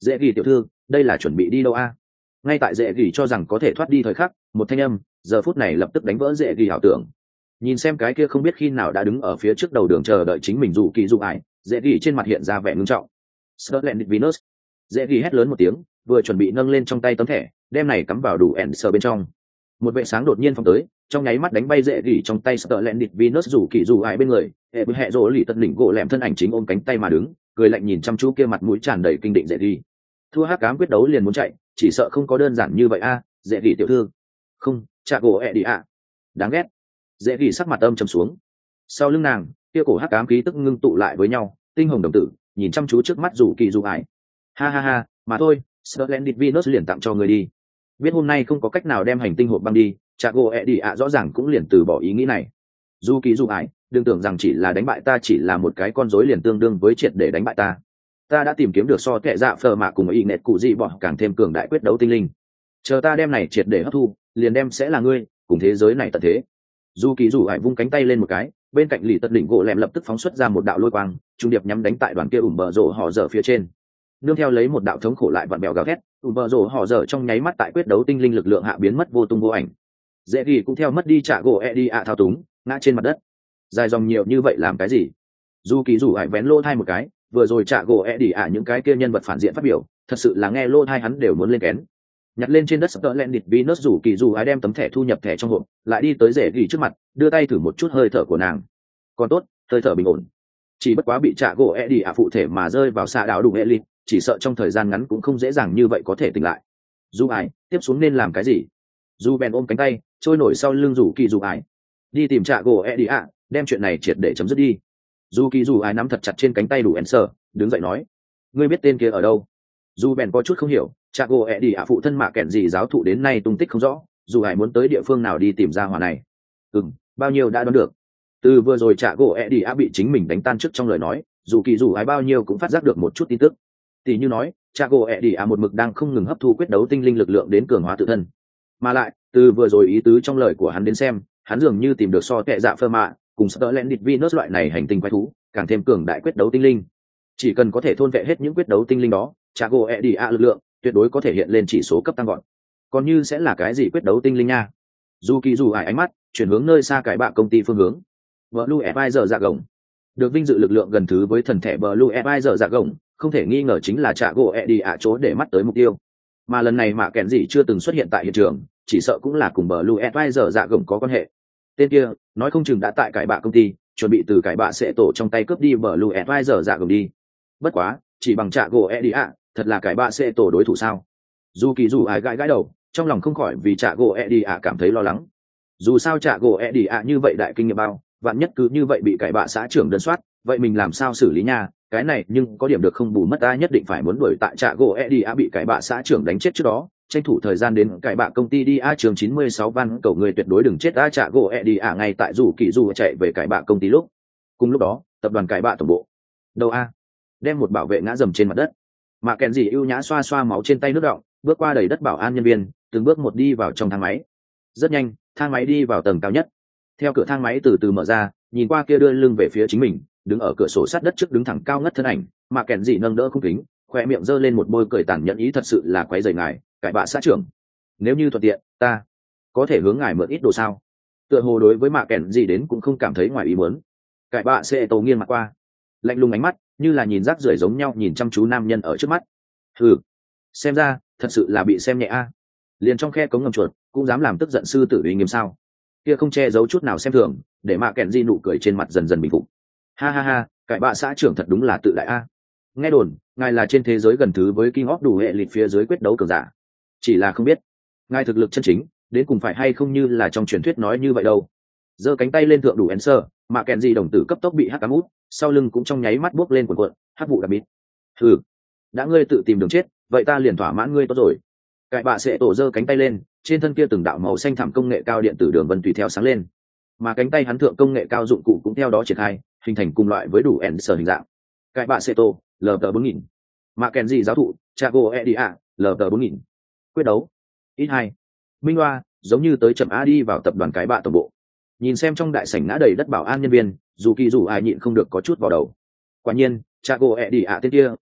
Dễ ghi tiểu thư, đây là chuẩn bị đi đâu a? Ngay tại dễ ghi cho rằng có thể thoát đi thời khắc, một thanh âm giờ phút này lập tức đánh vỡ dễ ghi ảo tưởng. Nhìn xem cái kia không biết khi nào đã đứng ở phía trước đầu đường chờ đợi chính mình dù kỳ dù ải, dễ ghi trên mặt hiện ra vẻ ngưng trọng. Scarlet Venus. Dễ ghi hét lớn một tiếng, vừa chuẩn bị nâng lên trong tay tấm thẻ, đem này cắm vào đủ ẻn sờ bên trong. Một vệ sáng đột nhiên phóng tới, trong nháy mắt đánh bay dễ gỉ trong tay Scarlet Venus dù kỳ dù ải bên người, hệ với hệ rồ lì tận đỉnh gỗ lẻm thân ảnh chính ôm cánh tay mà đứng, cười lạnh nhìn chăm chú kia mặt mũi tràn đầy kinh định dễ gỉ. Thua hắc cám quyết đấu liền muốn chạy, chỉ sợ không có đơn giản như vậy a, dễ gỉ tiểu thư. Không, chạ gỗ ẹ đi ạ. Đáng ghét. Dễ gỉ sắc mặt âm trầm xuống. Sau lưng nàng, kia cổ hắc cám khí tức ngưng tụ lại với nhau, tinh hồng đồng tử, nhìn chăm chú trước mắt dù kỳ dù ải. Ha ha ha, mà thôi, Scarlet Venus liền tặng cho người đi. Biết hôm nay không có cách nào đem hành tinh hộp băng đi, chạ gỗ ẹ đi ạ rõ ràng cũng liền từ bỏ ý nghĩ này. Dù kỳ dù ải, đừng tưởng rằng chỉ là đánh bại ta chỉ là một cái con rối liền tương đương với triệt để đánh bại ta. Ta đã tìm kiếm được so kệ dạ phờ mạ cùng ý nẹt cụ gì bỏ càng thêm cường đại quyết đấu tinh linh. Chờ ta đem này triệt để hấp thu, liền đem sẽ là ngươi, cùng thế giới này tận thế. Dù kỳ dù ải vung cánh tay lên một cái, bên cạnh lì tật đỉnh gỗ lẹm lập tức phóng xuất ra một đạo lôi quang, trung điệp nhắm đánh tại đoàn kia ủm bờ rộ họ dở phía trên. Nương theo lấy một đạo thống khổ lại vặn bèo gào thét, ủm bờ rộ họ dở trong nháy mắt tại quyết đấu tinh linh lực lượng hạ biến mất vô tung vô ảnh. Dễ ghi cũng theo mất đi trả gỗ e đi ạ thao túng, ngã trên mặt đất. Dài dòng nhiều như vậy làm cái gì? Dù kỳ dù ải vén lô thai một cái, vừa rồi trả gỗ e đi ạ những cái kia nhân vật phản diện phát biểu, thật sự là nghe lô thai hắn đều muốn lên kén. Nhặt lên trên đất Scarlet Venus rủ kỳ dù ái đem tấm thẻ thu nhập thẻ trong hộp, lại đi tới rể gỉ trước mặt, đưa tay thử một chút hơi thở của nàng. Còn tốt, hơi thở bình ổn. Chỉ bất quá bị trả gỗ e đi ạ phụ thể mà rơi vào xạ đảo đủ hệ lịt, chỉ sợ trong thời gian ngắn cũng không dễ dàng như vậy có thể tỉnh lại. Dù ái, tiếp xuống nên làm cái gì? Dù bèn ôm cánh tay, trôi nổi sau lưng rủ kỳ dù ái. Đi tìm trả gỗ e đi ạ, đem chuyện này triệt để chấm dứt đi. Dù kỳ dù ái nắm thật chặt trên cánh tay đủ Enser, đứng dậy nói: ngươi biết tên kia ở đâu? Dù bèn có chút không hiểu, cha gỗ ẹ đi ạ phụ thân mạ kẹn gì giáo thụ đến nay tung tích không rõ, dù hải muốn tới địa phương nào đi tìm ra hỏa này. Ừm, bao nhiêu đã đoán được. Từ vừa rồi cha gỗ ẹ đi ạ bị chính mình đánh tan trước trong lời nói, dù kỳ dù hải bao nhiêu cũng phát giác được một chút tin tức. Tỷ như nói, cha gỗ ẹ đi ạ một mực đang không ngừng hấp thu quyết đấu tinh linh lực lượng đến cường hóa tự thân. Mà lại, từ vừa rồi ý tứ trong lời của hắn đến xem, hắn dường như tìm được so tệ dạ phơ mạ, cùng Scarlet Venus loại này hành tinh quái thú, càng thêm cường đại quyết đấu tinh linh. Chỉ cần có thể thôn vệ hết những quyết đấu tinh linh đó, Chago e đi a lực lượng tuyệt đối có thể hiện lên chỉ số cấp tăng gọn. Còn như sẽ là cái gì quyết đấu tinh linh nha? Dù kỳ dù ải ánh mắt chuyển hướng nơi xa cái bạ công ty phương hướng. Blue Advisor dạ gồng được vinh dự lực lượng gần thứ với thần thẻ Blue Advisor dạ gồng, không thể nghi ngờ chính là Chago e đi a chỗ để mắt tới mục tiêu. Mà lần này mà kèn gì chưa từng xuất hiện tại hiện trường, chỉ sợ cũng là cùng Blue Advisor dạ gồng có quan hệ. Tên kia nói không chừng đã tại cái bạ công ty, chuẩn bị từ cái bạ sẽ tổ trong tay cướp đi Blue Advisor dạ gồng đi. Bất quá, chỉ bằng Chago e đi a, thật là cái bạ sẽ tổ đối thủ sao? Dù kỳ dù ai gãi gãi đầu, trong lòng không khỏi vì Chago e đi a cảm thấy lo lắng. Dù sao Chago e đi a như vậy đại kinh nghiệm bao, vạn nhất cứ như vậy bị cái bạ xã trưởng đơn soát, vậy mình làm sao xử lý nha? Cái này nhưng có điểm được không bù mất, ta nhất định phải muốn đuổi tại Chago e đi a bị cái bạ xã trưởng đánh chết trước đó, tranh thủ thời gian đến cái bạ công ty đi a trường chín mươi sáu văn cầu người tuyệt đối đừng chết a. Chago e đi a ngay tại dù kỳ dù chạy về cái bạ công ty lúc. Cùng lúc đó, tập đoàn cái bạ tổng bộ. Đâu a? Đem một bảo vệ ngã dầm trên mặt đất. Mà kèn gì ưu nhã xoa xoa máu trên tay nước đọng, bước qua đầy đất bảo an nhân viên, từng bước một đi vào trong thang máy. Rất nhanh, thang máy đi vào tầng cao nhất. Theo cửa thang máy từ từ mở ra, nhìn qua kia đưa lưng về phía chính mình, đứng ở cửa sổ sát đất trước đứng thẳng cao ngất thân ảnh, mà kèn gì nâng đỡ khung kính, khoe miệng giơ lên một bôi cười tàn nhẫn ý, thật sự là quấy rầy ngài, cải bạ xã trưởng. Nếu như thuận tiện, ta có thể hướng ngài mượn ít đồ sao? Tựa hồ đối với mạ kèn gì đến cũng không cảm thấy ngoài ý muốn. Cải bạ sẽ tàu nghiêng mặt qua, lạnh lùng ánh mắt như là nhìn rác rưởi giống nhau nhìn chăm chú nam nhân ở trước mắt. Hừ, xem ra thật sự là bị xem nhẹ a. Liền trong khe cống ngầm chuột cũng dám làm tức giận sư tử uy nghiêm sao? Kia không che giấu chút nào xem thường, để mạ kèn di nụ cười trên mặt dần dần bình phục. Ha ha ha, cải bạ xã trưởng thật đúng là tự đại a. Nghe đồn ngài là trên thế giới gần thứ với King of đủ hệ lịch phía dưới quyết đấu cường giả, chỉ là không biết ngài thực lực chân chính đến cùng phải hay không như là trong truyền thuyết nói như vậy đâu. Giơ cánh tay lên thượng đủ Enser, mạ kèn di đồng tử cấp tốc bị hắc cám út, sau lưng cũng trong nháy mắt buốc lên cuộn cuộn hắc vụ đặc biệt. Hừ, đã ngươi tự tìm đường chết, vậy ta liền thỏa mãn ngươi tốt rồi. Cải bạ sẽ tổ giơ cánh tay lên, trên thân kia từng đạo màu xanh thẳm công nghệ cao điện tử đường vân tùy theo sáng lên, mà cánh tay hắn thượng công nghệ cao dụng cụ cũng theo đó triển khai, hình thành cùng loại với đủ Enser hình dạng. Cải bạ sẽ tổ lờ tờ bốn nghìn, mạ kèn di giáo thụ Chago e đi a lờ tờ bốn nghìn. Quyết đấu ít hai, minh hoa giống như tới chậm a đi vào tập đoàn cái bạ tổng bộ. Nhìn xem trong đại sảnh ngã đầy đất bảo an nhân viên, dù kỳ dù ai nhịn không được có chút vào đầu. Quả nhiên Chago e đi a tên kia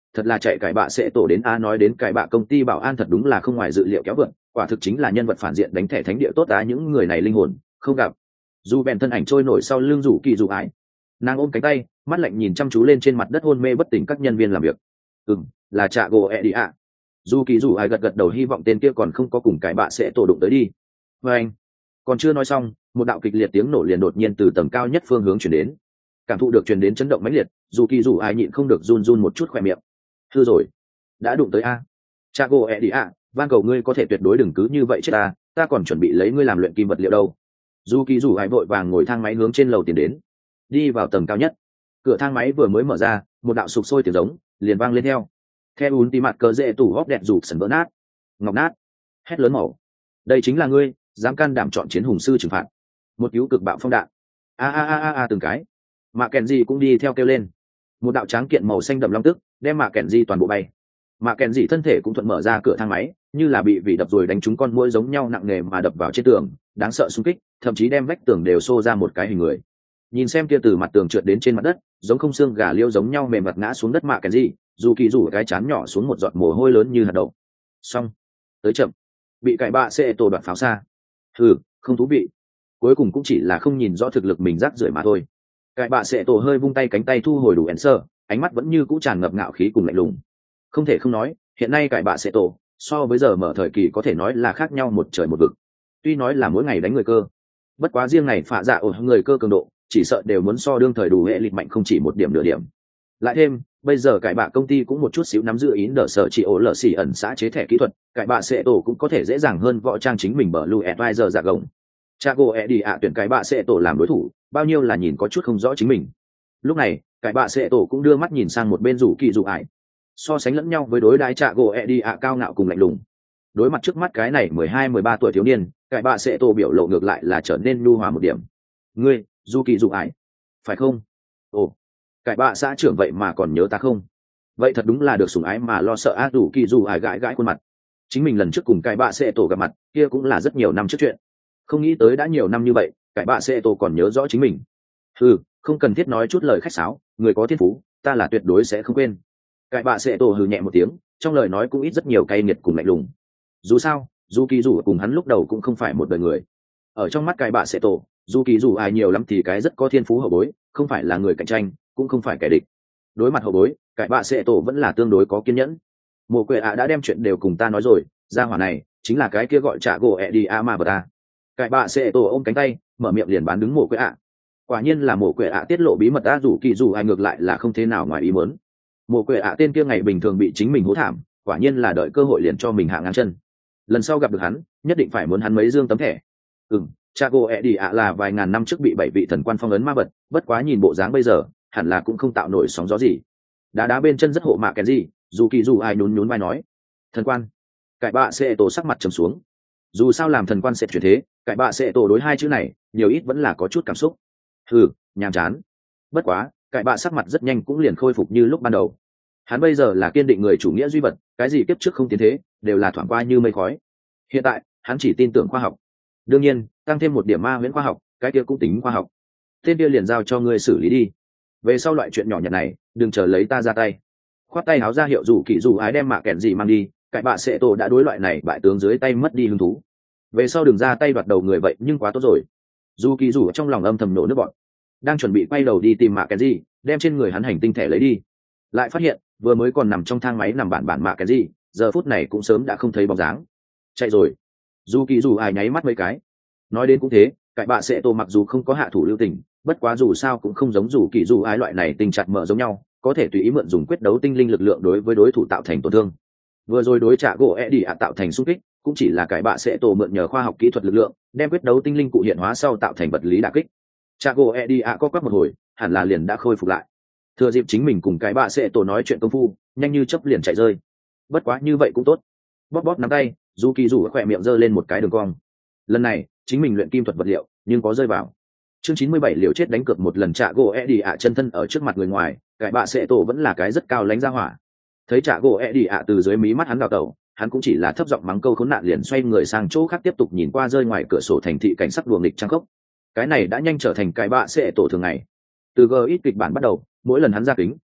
thật là chạy cải bạ sẽ tổ đến a. Nói đến cải bạ công ty bảo an thật đúng là không ngoài dự liệu kéo vượn, quả thực chính là nhân vật phản diện đánh thẻ thánh địa tốt á. Những người này linh hồn không gặp. Dù bèn thân ảnh trôi nổi sau lưng rủ kỳ rủ ái, nàng ôm cánh tay, mắt lạnh nhìn chăm chú lên trên mặt đất hôn mê bất tỉnh các nhân viên làm việc. Ừm, là trạ gỗ ẹ đi ạ. Dù kỳ rủ ái gật gật đầu, hy vọng tên kia còn không có cùng cải bạ sẽ tổ đụng tới đi. Và anh còn chưa nói xong, một đạo kịch liệt tiếng nổ liền đột nhiên từ tầng cao nhất phương hướng chuyển đến. Cảm thụ được truyền đến chấn động mãnh liệt, dù kỳ rủ ái nhịn không được run run một chút khỏe miệng. Hư rồi, đã đụng tới a. Trạ gỗ ẹ đi ạ, van cầu ngươi có thể tuyệt đối đừng cứ như vậy chết ta, ta còn chuẩn bị lấy ngươi làm luyện kim vật liệu đâu. Dù kỳ rủ ái vội vàng ngồi thang máy hướng trên lầu tiến đến, đi vào tầng cao nhất. Cửa thang máy vừa mới mở ra, một đạo sụp sôi tiếng giống liền vang lên theo. Theo ún tí mặt cờ dễ tủ hóc đẹp rụt sần vỡ nát, ngọc nát, hét lớn màu. Đây chính là ngươi, dám can đảm chọn chiến hùng sư trừng phạt. Một cứu cực bạo phong đạn. A a a a a từng cái. Mạ kèn gì cũng đi theo kêu lên. Một đạo tráng kiện màu xanh đậm long tức đem mạ kèn gì toàn bộ bay. Mạ kèn gì thân thể cũng thuận mở ra cửa thang máy, như là bị vị đập rồi đánh trúng con muỗi giống nhau nặng nề mà đập vào trên tường, đáng sợ xung kích, thậm chí đem vách tường đều xô ra một cái hình người. Nhìn xem kia từ mặt tường trượt đến trên mặt đất, giống không xương gà liêu giống nhau mềm mặt ngã xuống đất mạ kèn gì, dù kỳ rủ cái chán nhỏ xuống một giọt mồ hôi lớn như hạt đậu. Xong, tới chậm, bị cải bạ sẽ tổ đoạt pháo xa. Ừ, không thú vị. Cuối cùng cũng chỉ là không nhìn rõ thực lực mình rác rưởi mà thôi. Cải bạ sẽ tổ hơi vung tay cánh tay thu hồi đủ ẻn sơ, ánh mắt vẫn như cũ tràn ngập ngạo khí cùng lạnh lùng. Không thể không nói, hiện nay cải bạ sẽ tổ so với giờ mở thời kỳ có thể nói là khác nhau một trời một vực. Tuy nói là mỗi ngày đánh người cơ, bất quá riêng này phạ dạ ở người cơ cường độ chỉ sợ đều muốn so đương thời đủ hệ lịch mạnh không chỉ một điểm nửa điểm. Lại thêm bây giờ cải bạ công ty cũng một chút xíu nắm giữ ý đỡ sở chỉ ổ lở xỉ ẩn xã chế thẻ kỹ thuật, cải bạ sẽ tổ cũng có thể dễ dàng hơn võ trang chính mình bờ blue advisor giả gồng. Chago e đi ạ tuyển cải bạ sẽ tổ làm đối thủ, bao nhiêu là nhìn có chút không rõ chính mình. Lúc này cải bạ sẽ tổ cũng đưa mắt nhìn sang một bên rủ kỳ rủ ải, so sánh lẫn nhau với đối đãi Chago e đi ạ cao ngạo cùng lạnh lùng. Đối mặt trước mắt cái này mười hai mười ba tuổi thiếu niên, cải bạ sẽ tổ biểu lộ ngược lại là trở nên nhu hòa một điểm. Ngươi du kỳ dụ ải phải không? Ồ, cải bạ xã trưởng vậy mà còn nhớ ta không? Vậy thật đúng là được sủng ái mà lo sợ a. Đủ kỳ dụ ải gãi gãi khuôn mặt. Chính mình lần trước cùng cải bạ sẽ tổ gặp mặt kia cũng là rất nhiều năm trước chuyện, không nghĩ tới đã nhiều năm như vậy cải bạ sẽ tổ còn nhớ rõ chính mình. Ừ, không cần thiết nói chút lời khách sáo, người có thiên phú ta là tuyệt đối sẽ không quên. Cải bạ sẽ tổ hừ nhẹ một tiếng, trong lời nói cũng ít rất nhiều cay nghiệt cùng lạnh lùng. Dù sao dù kỳ dù cùng hắn lúc đầu cũng không phải một đời người. Ở trong mắt cải bạ sẽ tổ, dù kỳ dù ai nhiều lắm thì cái rất có thiên phú hậu bối, không phải là người cạnh tranh cũng không phải kẻ địch. Đối mặt hậu bối, cải bạ sẽ tổ vẫn là tương đối có kiên nhẫn. Mộ quệ ạ đã đem chuyện đều cùng ta nói rồi, gia hỏa này chính là cái kia gọi trả gỗ ẹ đi a ma bờ ta. Cải bạ sẽ tổ ôm cánh tay mở miệng liền bán đứng mộ quệ ạ. Quả nhiên là mộ quệ ạ tiết lộ bí mật ta. Dù kỳ dù ai ngược lại là không thế nào ngoài ý muốn. Mộ quệ ạ tên kia ngày bình thường bị chính mình hố thảm, quả nhiên là đợi cơ hội liền cho mình hạ ngang chân. Lần sau gặp được hắn nhất định phải muốn hắn mấy dương tấm thẻ. Ừm, Chago e đi ạ là vài ngàn năm trước bị bảy vị thần quan phong ấn ma vật, bất quá nhìn bộ dáng bây giờ hẳn là cũng không tạo nổi sóng gió gì. Đá đá bên chân rất hộ mạ cái gì, dù kỳ dù ai nhún nhún vai nói. Thần quan. Cải bạ sẽ tổ sắc mặt trầm xuống. Dù sao làm thần quan sẽ chuyển thế, cải bạ sẽ tổ đối hai chữ này nhiều ít vẫn là có chút cảm xúc. Hừ, nhàm chán. Bất quá cải bạ sắc mặt rất nhanh cũng liền khôi phục như lúc ban đầu. Hắn bây giờ là kiên định người chủ nghĩa duy vật, cái gì kiếp trước không tiến thế đều là thoảng qua như mây khói. Hiện tại hắn chỉ tin tưởng khoa học, đương nhiên tăng thêm một điểm ma huyễn khoa học, cái kia cũng tính khoa học. Tên kia liền giao cho ngươi xử lý đi, về sau loại chuyện nhỏ nhặt này đừng chờ lấy ta ra tay. Khoát tay háo ra hiệu dù kỳ dù ái đem mạ kẹn gì mang đi, cải bạ sẽ tổ đã đối loại này bại tướng dưới tay mất đi hứng thú. Về sau đừng ra tay đoạt đầu người vậy nhưng quá tốt rồi. Dù kỳ dù trong lòng âm thầm nổ nước bọn, đang chuẩn bị quay đầu đi tìm mạ kẹn gì, đem trên người hắn hành tinh thẻ lấy đi, lại phát hiện vừa mới còn nằm trong thang máy nằm bản bản mạ kẹn gì, giờ phút này cũng sớm đã không thấy bóng dáng. Chạy rồi. Dù kỳ dù ai nháy mắt mấy cái. Nói đến cũng thế, cải bạ sẽ tổ mặc dù không có hạ thủ lưu tình, bất quá dù sao cũng không giống dù kỳ dù ai loại này tình chặt mở giống nhau, có thể tùy ý mượn dùng quyết đấu tinh linh lực lượng đối với đối thủ tạo thành tổn thương. Vừa rồi đối trả gỗ e đi ạ tạo thành xung kích, cũng chỉ là cải bạ sẽ tổ mượn nhờ khoa học kỹ thuật lực lượng, đem quyết đấu tinh linh cụ hiện hóa sau tạo thành vật lý đả kích. Trả gỗ e đi ạ có quắc một hồi, hẳn là liền đã khôi phục lại. Thừa dịp chính mình cùng cải bạ sẽ tổ nói chuyện công phu, nhanh như chớp liền chạy rơi. Bất quá như vậy cũng tốt. Bóp bóp nắm tay, dù kỳ dù khỏe miệng giơ lên một cái đường cong. Lần này chính mình luyện kim thuật vật liệu nhưng có rơi vào. Chương chín mươi bảy liều chết đánh cược một lần. Trả gỗ e đi ạ chân thân ở trước mặt người ngoài, cải bạ sẽ tổ vẫn là cái rất cao lánh ra hỏa. Thấy trả gỗ e đi ạ từ dưới mí mắt hắn đào tẩu, hắn cũng chỉ là thấp giọng mắng câu khốn nạn liền xoay người sang chỗ khác tiếp tục nhìn qua rơi ngoài cửa sổ thành thị cảnh sắc đùa nghịch trang khốc. Cái này đã nhanh trở thành cải bạ sẽ tổ thường ngày. Từ g ít kịch bản bắt đầu, mỗi lần hắn ra kính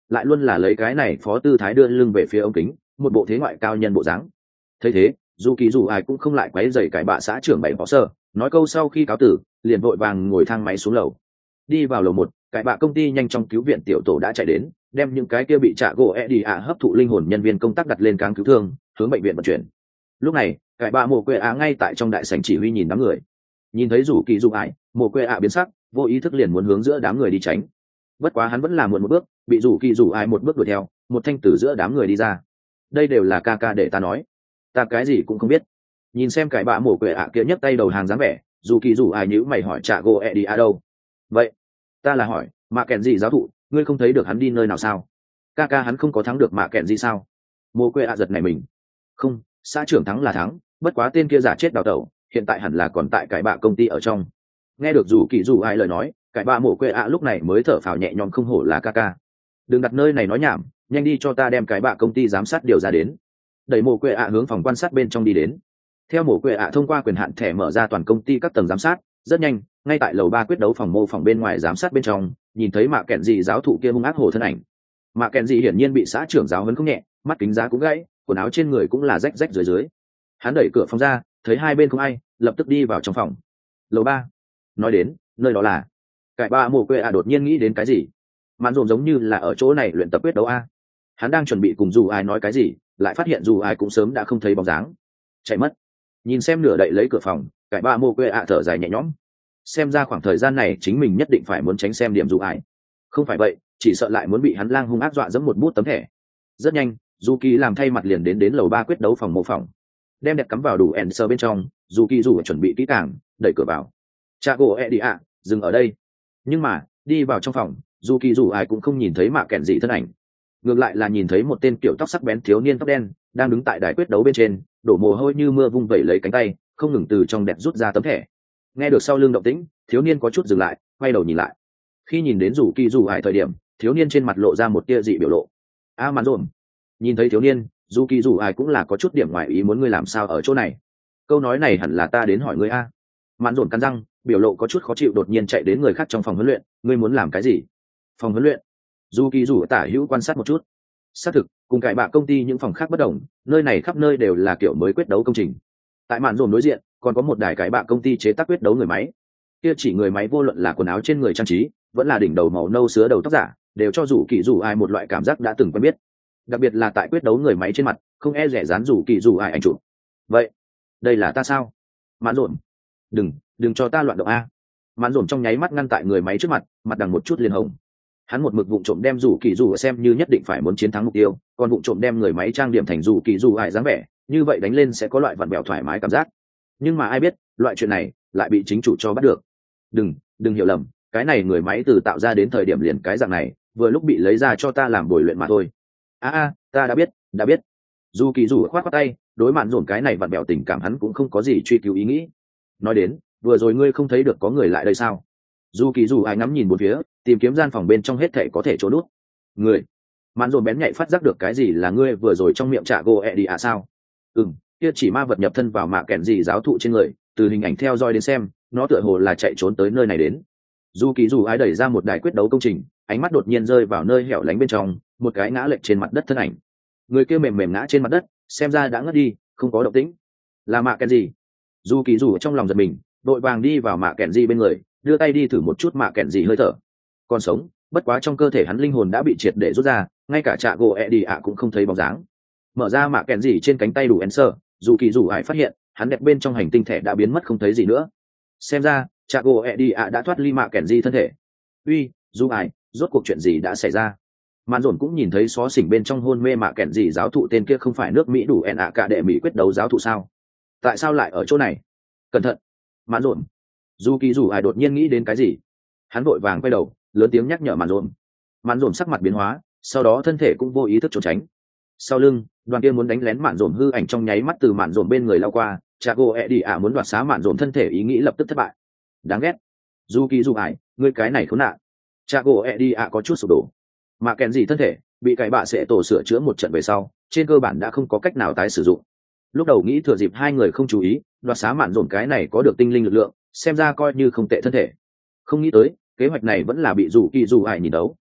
lại luôn là lấy cái này phó tư thái đưa lưng về phía ống kính, một bộ thế ngoại cao nhân bộ dáng. Thấy thế, dù kỳ dù ai cũng không lại quấy rầy cái bạ xã trưởng bảy phó sơ, nói câu sau khi cáo tử, liền vội vàng ngồi thang máy xuống lầu. Đi vào lầu một, cái bạ công ty nhanh trong cứu viện tiểu tổ đã chạy đến, đem những cái kia bị trả gỗ e đi ạ hấp thụ linh hồn nhân viên công tác đặt lên cáng cứu thương, hướng bệnh viện vận chuyển. Lúc này, cái bạ mồ quê ạ ngay tại trong đại sảnh chỉ huy nhìn đám người. Nhìn thấy rủ kỳ dù ai, mồ quê ạ biến sắc, vô ý thức liền muốn hướng giữa đám người đi tránh. Bất quá hắn vẫn là muộn một bước, bị rủ kỳ rủ ai một bước đuổi theo, một thanh từ giữa đám người đi ra. Đây đều là ca ca để ta nói, ta cái gì cũng không biết. Nhìn xem cái bạ mổ quệ ạ kia nhấc tay đầu hàng dáng vẻ, dù kỳ rủ ai nhữ mày hỏi trả gỗ e đi a đâu. Vậy ta là hỏi mạ kẹn gì giáo thụ, ngươi không thấy được hắn đi nơi nào sao? Ca ca hắn không có thắng được mạ kẹn gì sao? Mổ quệ ạ giật này mình. Không, xã trưởng thắng là thắng, bất quá tên kia giả chết đào tẩu, hiện tại hẳn là còn tại cái bạ công ty ở trong. Nghe được dù kỳ rủ ai lời nói, cái bạ mổ quệ ạ lúc này mới thở phào nhẹ nhõm, không hổ là ca ca. Đừng đặt nơi này nói nhảm, nhanh đi cho ta đem cái bạ công ty giám sát điều ra đến. Đẩy mổ quệ ạ hướng phòng quan sát bên trong đi đến. Theo mổ quệ ạ thông qua quyền hạn thẻ mở ra toàn công ty các tầng giám sát, rất nhanh, ngay tại lầu ba quyết đấu phòng mô phòng bên ngoài giám sát bên trong, nhìn thấy mạ kẹn gì giáo thụ kia hung ác hổ thân ảnh. Mạ kẹn gì hiển nhiên bị xã trưởng giáo huấn không nhẹ, mắt kính giá cũng gãy, quần áo trên người cũng là rách rách dưới dưới. Hắn đẩy cửa phòng ra, thấy hai bên không ai, lập tức đi vào trong phòng. Lầu ba. Nói đến, nơi đó là cải ba mồ quê ạ đột nhiên nghĩ đến cái gì. Mạn dồn giống như là ở chỗ này luyện tập quyết đấu a. Hắn đang chuẩn bị cùng dù ai nói cái gì, lại phát hiện dù ai cũng sớm đã không thấy bóng dáng, chạy mất. Nhìn xem nửa đậy lấy cửa phòng, cải ba mồ quê ạ thở dài nhẹ nhõm. Xem ra khoảng thời gian này chính mình nhất định phải muốn tránh xem điểm dù ai. Không phải vậy, chỉ sợ lại muốn bị hắn lang hung ác dọa dẫm một bút tấm thẻ. Rất nhanh, dù kỳ làm thay mặt liền đến đến lầu ba quyết đấu phòng mô phòng, đem đẹp cắm vào đủ ẻn sơ bên trong. Dù kỳ dù chuẩn bị kỹ càng, đẩy cửa vào. Cha gỗ e đi ạ, dừng ở đây. Nhưng mà đi vào trong phòng, dù kỳ dù ai cũng không nhìn thấy mạ kẹn gì thân ảnh, ngược lại là nhìn thấy một tên kiểu tóc sắc bén thiếu niên tóc đen đang đứng tại đài quyết đấu bên trên, đổ mồ hôi như mưa, vung vẩy lấy cánh tay, không ngừng từ trong đẹp rút ra tấm thẻ. Nghe được sau lưng động tĩnh, thiếu niên có chút dừng lại, quay đầu nhìn lại. Khi nhìn đến dù kỳ dù ai thời điểm, thiếu niên trên mặt lộ ra một tia dị biểu lộ. A à, màn rộn. Nhìn thấy thiếu niên, dù kỳ dù ai cũng là có chút điểm ngoài ý muốn, ngươi làm sao ở chỗ này? Câu nói này hẳn là ta đến hỏi ngươi a. Màn rộn cắn răng, biểu lộ có chút khó chịu, đột nhiên chạy đến người khác trong phòng huấn luyện. Ngươi muốn làm cái gì? Phòng huấn luyện? Dù kỳ dù tả hữu quan sát một chút, xác thực cùng cải bạ công ty những phòng khác bất đồng, nơi này khắp nơi đều là kiểu mới quyết đấu công trình. Tại màn rộn đối diện còn có một đài cải bạ công ty chế tác quyết đấu người máy. Kia chỉ người máy vô luận là quần áo trên người trang trí, vẫn là đỉnh đầu màu nâu sứa đầu tóc giả, đều cho dù kỳ dù ai một loại cảm giác đã từng quen biết. Đặc biệt là tại quyết đấu người máy trên mặt, không e rẻ dán dù kỳ dù ai ảnh chụp. Vậy đây là ta sao? Màn rộn, đừng đừng cho ta loạn động a. Màn rộn trong nháy mắt ngăn tại người máy trước mặt, mặt đằng một chút liền hồng. Hắn một mực vụng trộm đem dù kỳ dù xem như nhất định phải muốn chiến thắng mục tiêu, còn vụng trộm đem người máy trang điểm thành dù kỳ dù ai dáng vẻ, như vậy đánh lên sẽ có loại vặn bẹo thoải mái cảm giác. Nhưng mà ai biết, loại chuyện này lại bị chính chủ cho bắt được. Đừng đừng hiểu lầm, cái này người máy từ tạo ra đến thời điểm liền cái dạng này, vừa lúc bị lấy ra cho ta làm bồi luyện mà thôi. A a, ta đã biết, đã biết. Dù kỳ dù khoát khoát tay, đối mạn dồn cái này vặn bẹo tình cảm hắn cũng không có gì truy cứu ý nghĩ. Nói đến, vừa rồi ngươi không thấy được có người lại đây sao? Dù kỳ dù ai ngắm nhìn một phía, tìm kiếm gian phòng bên trong hết thảy có thể trốn nút. Người? Mạn dồn bén nhạy phát giác được cái gì, là ngươi vừa rồi trong miệng trả gỗ ẹ đi à sao? Ừm, kia chỉ ma vật nhập thân vào mạ kẹn gì giáo thụ trên người, từ hình ảnh theo dõi đến xem, nó tựa hồ là chạy trốn tới nơi này đến. Dù kỳ dù ai đẩy ra một đài quyết đấu công trình, ánh mắt đột nhiên rơi vào nơi hẻo lánh bên trong, một cái ngã lệch trên mặt đất thân ảnh. Người kia mềm mềm ngã trên mặt đất, xem ra đã ngất đi, không có động tĩnh. Là mạ kẹn gì? Dù kỳ dù trong lòng giật mình, đội vàng đi vào mạ kẹn gì bên người, đưa tay đi thử một chút mạ kẹn gì hơi thở. Còn sống, bất quá trong cơ thể hắn linh hồn đã bị triệt để rút ra, ngay cả trạ gỗ ẹ đi ạ cũng không thấy bóng dáng. Mở ra mạ kẹn gì trên cánh tay đủ ensơ, dù kỳ dù ai phát hiện hắn đẹp bên trong hành tinh thể đã biến mất không thấy gì nữa. Xem ra trạ gỗ ẹ đi ạ đã thoát ly mạ kẹn gì thân thể. Uy, dù ai, rốt cuộc chuyện gì đã xảy ra? Mạn dồn cũng nhìn thấy xó xỉnh bên trong hôn mê mạ kẹn gì giáo thụ tên kia không phải nước Mỹ đủ ẹn ạ cả đệ Mỹ quyết đấu giáo thụ sao? Tại sao lại ở chỗ này? Cẩn thận! Mạn dồn. Dù kỳ dù ai đột nhiên nghĩ đến cái gì, hắn vội vàng quay đầu, lớn tiếng nhắc nhở mạn dồn. Mạn dồn sắc mặt biến hóa, sau đó thân thể cũng vô ý thức trốn tránh. Sau lưng, đoàn kia muốn đánh lén mạn dồn hư ảnh trong nháy mắt từ mạn dồn bên người lao qua, Chago e đi ạ muốn đoạt xá mạn dồn thân thể ý nghĩ lập tức thất bại. Đáng ghét! Dù kỳ dù ai, ngươi cái này khốn nạn! Chago e đi ạ có chút sụp đổ. Mạ kẹn gì thân thể bị cải bạ sẽ tổ sửa chữa một trận về sau, trên cơ bản đã không có cách nào tái sử dụng. Lúc đầu nghĩ thừa dịp hai người không chú ý, đoạt xá mạn dồn cái này có được tinh linh lực lượng, xem ra coi như không tệ thân thể. Không nghĩ tới kế hoạch này vẫn là bị dù kỳ dù ai nhìn đấu.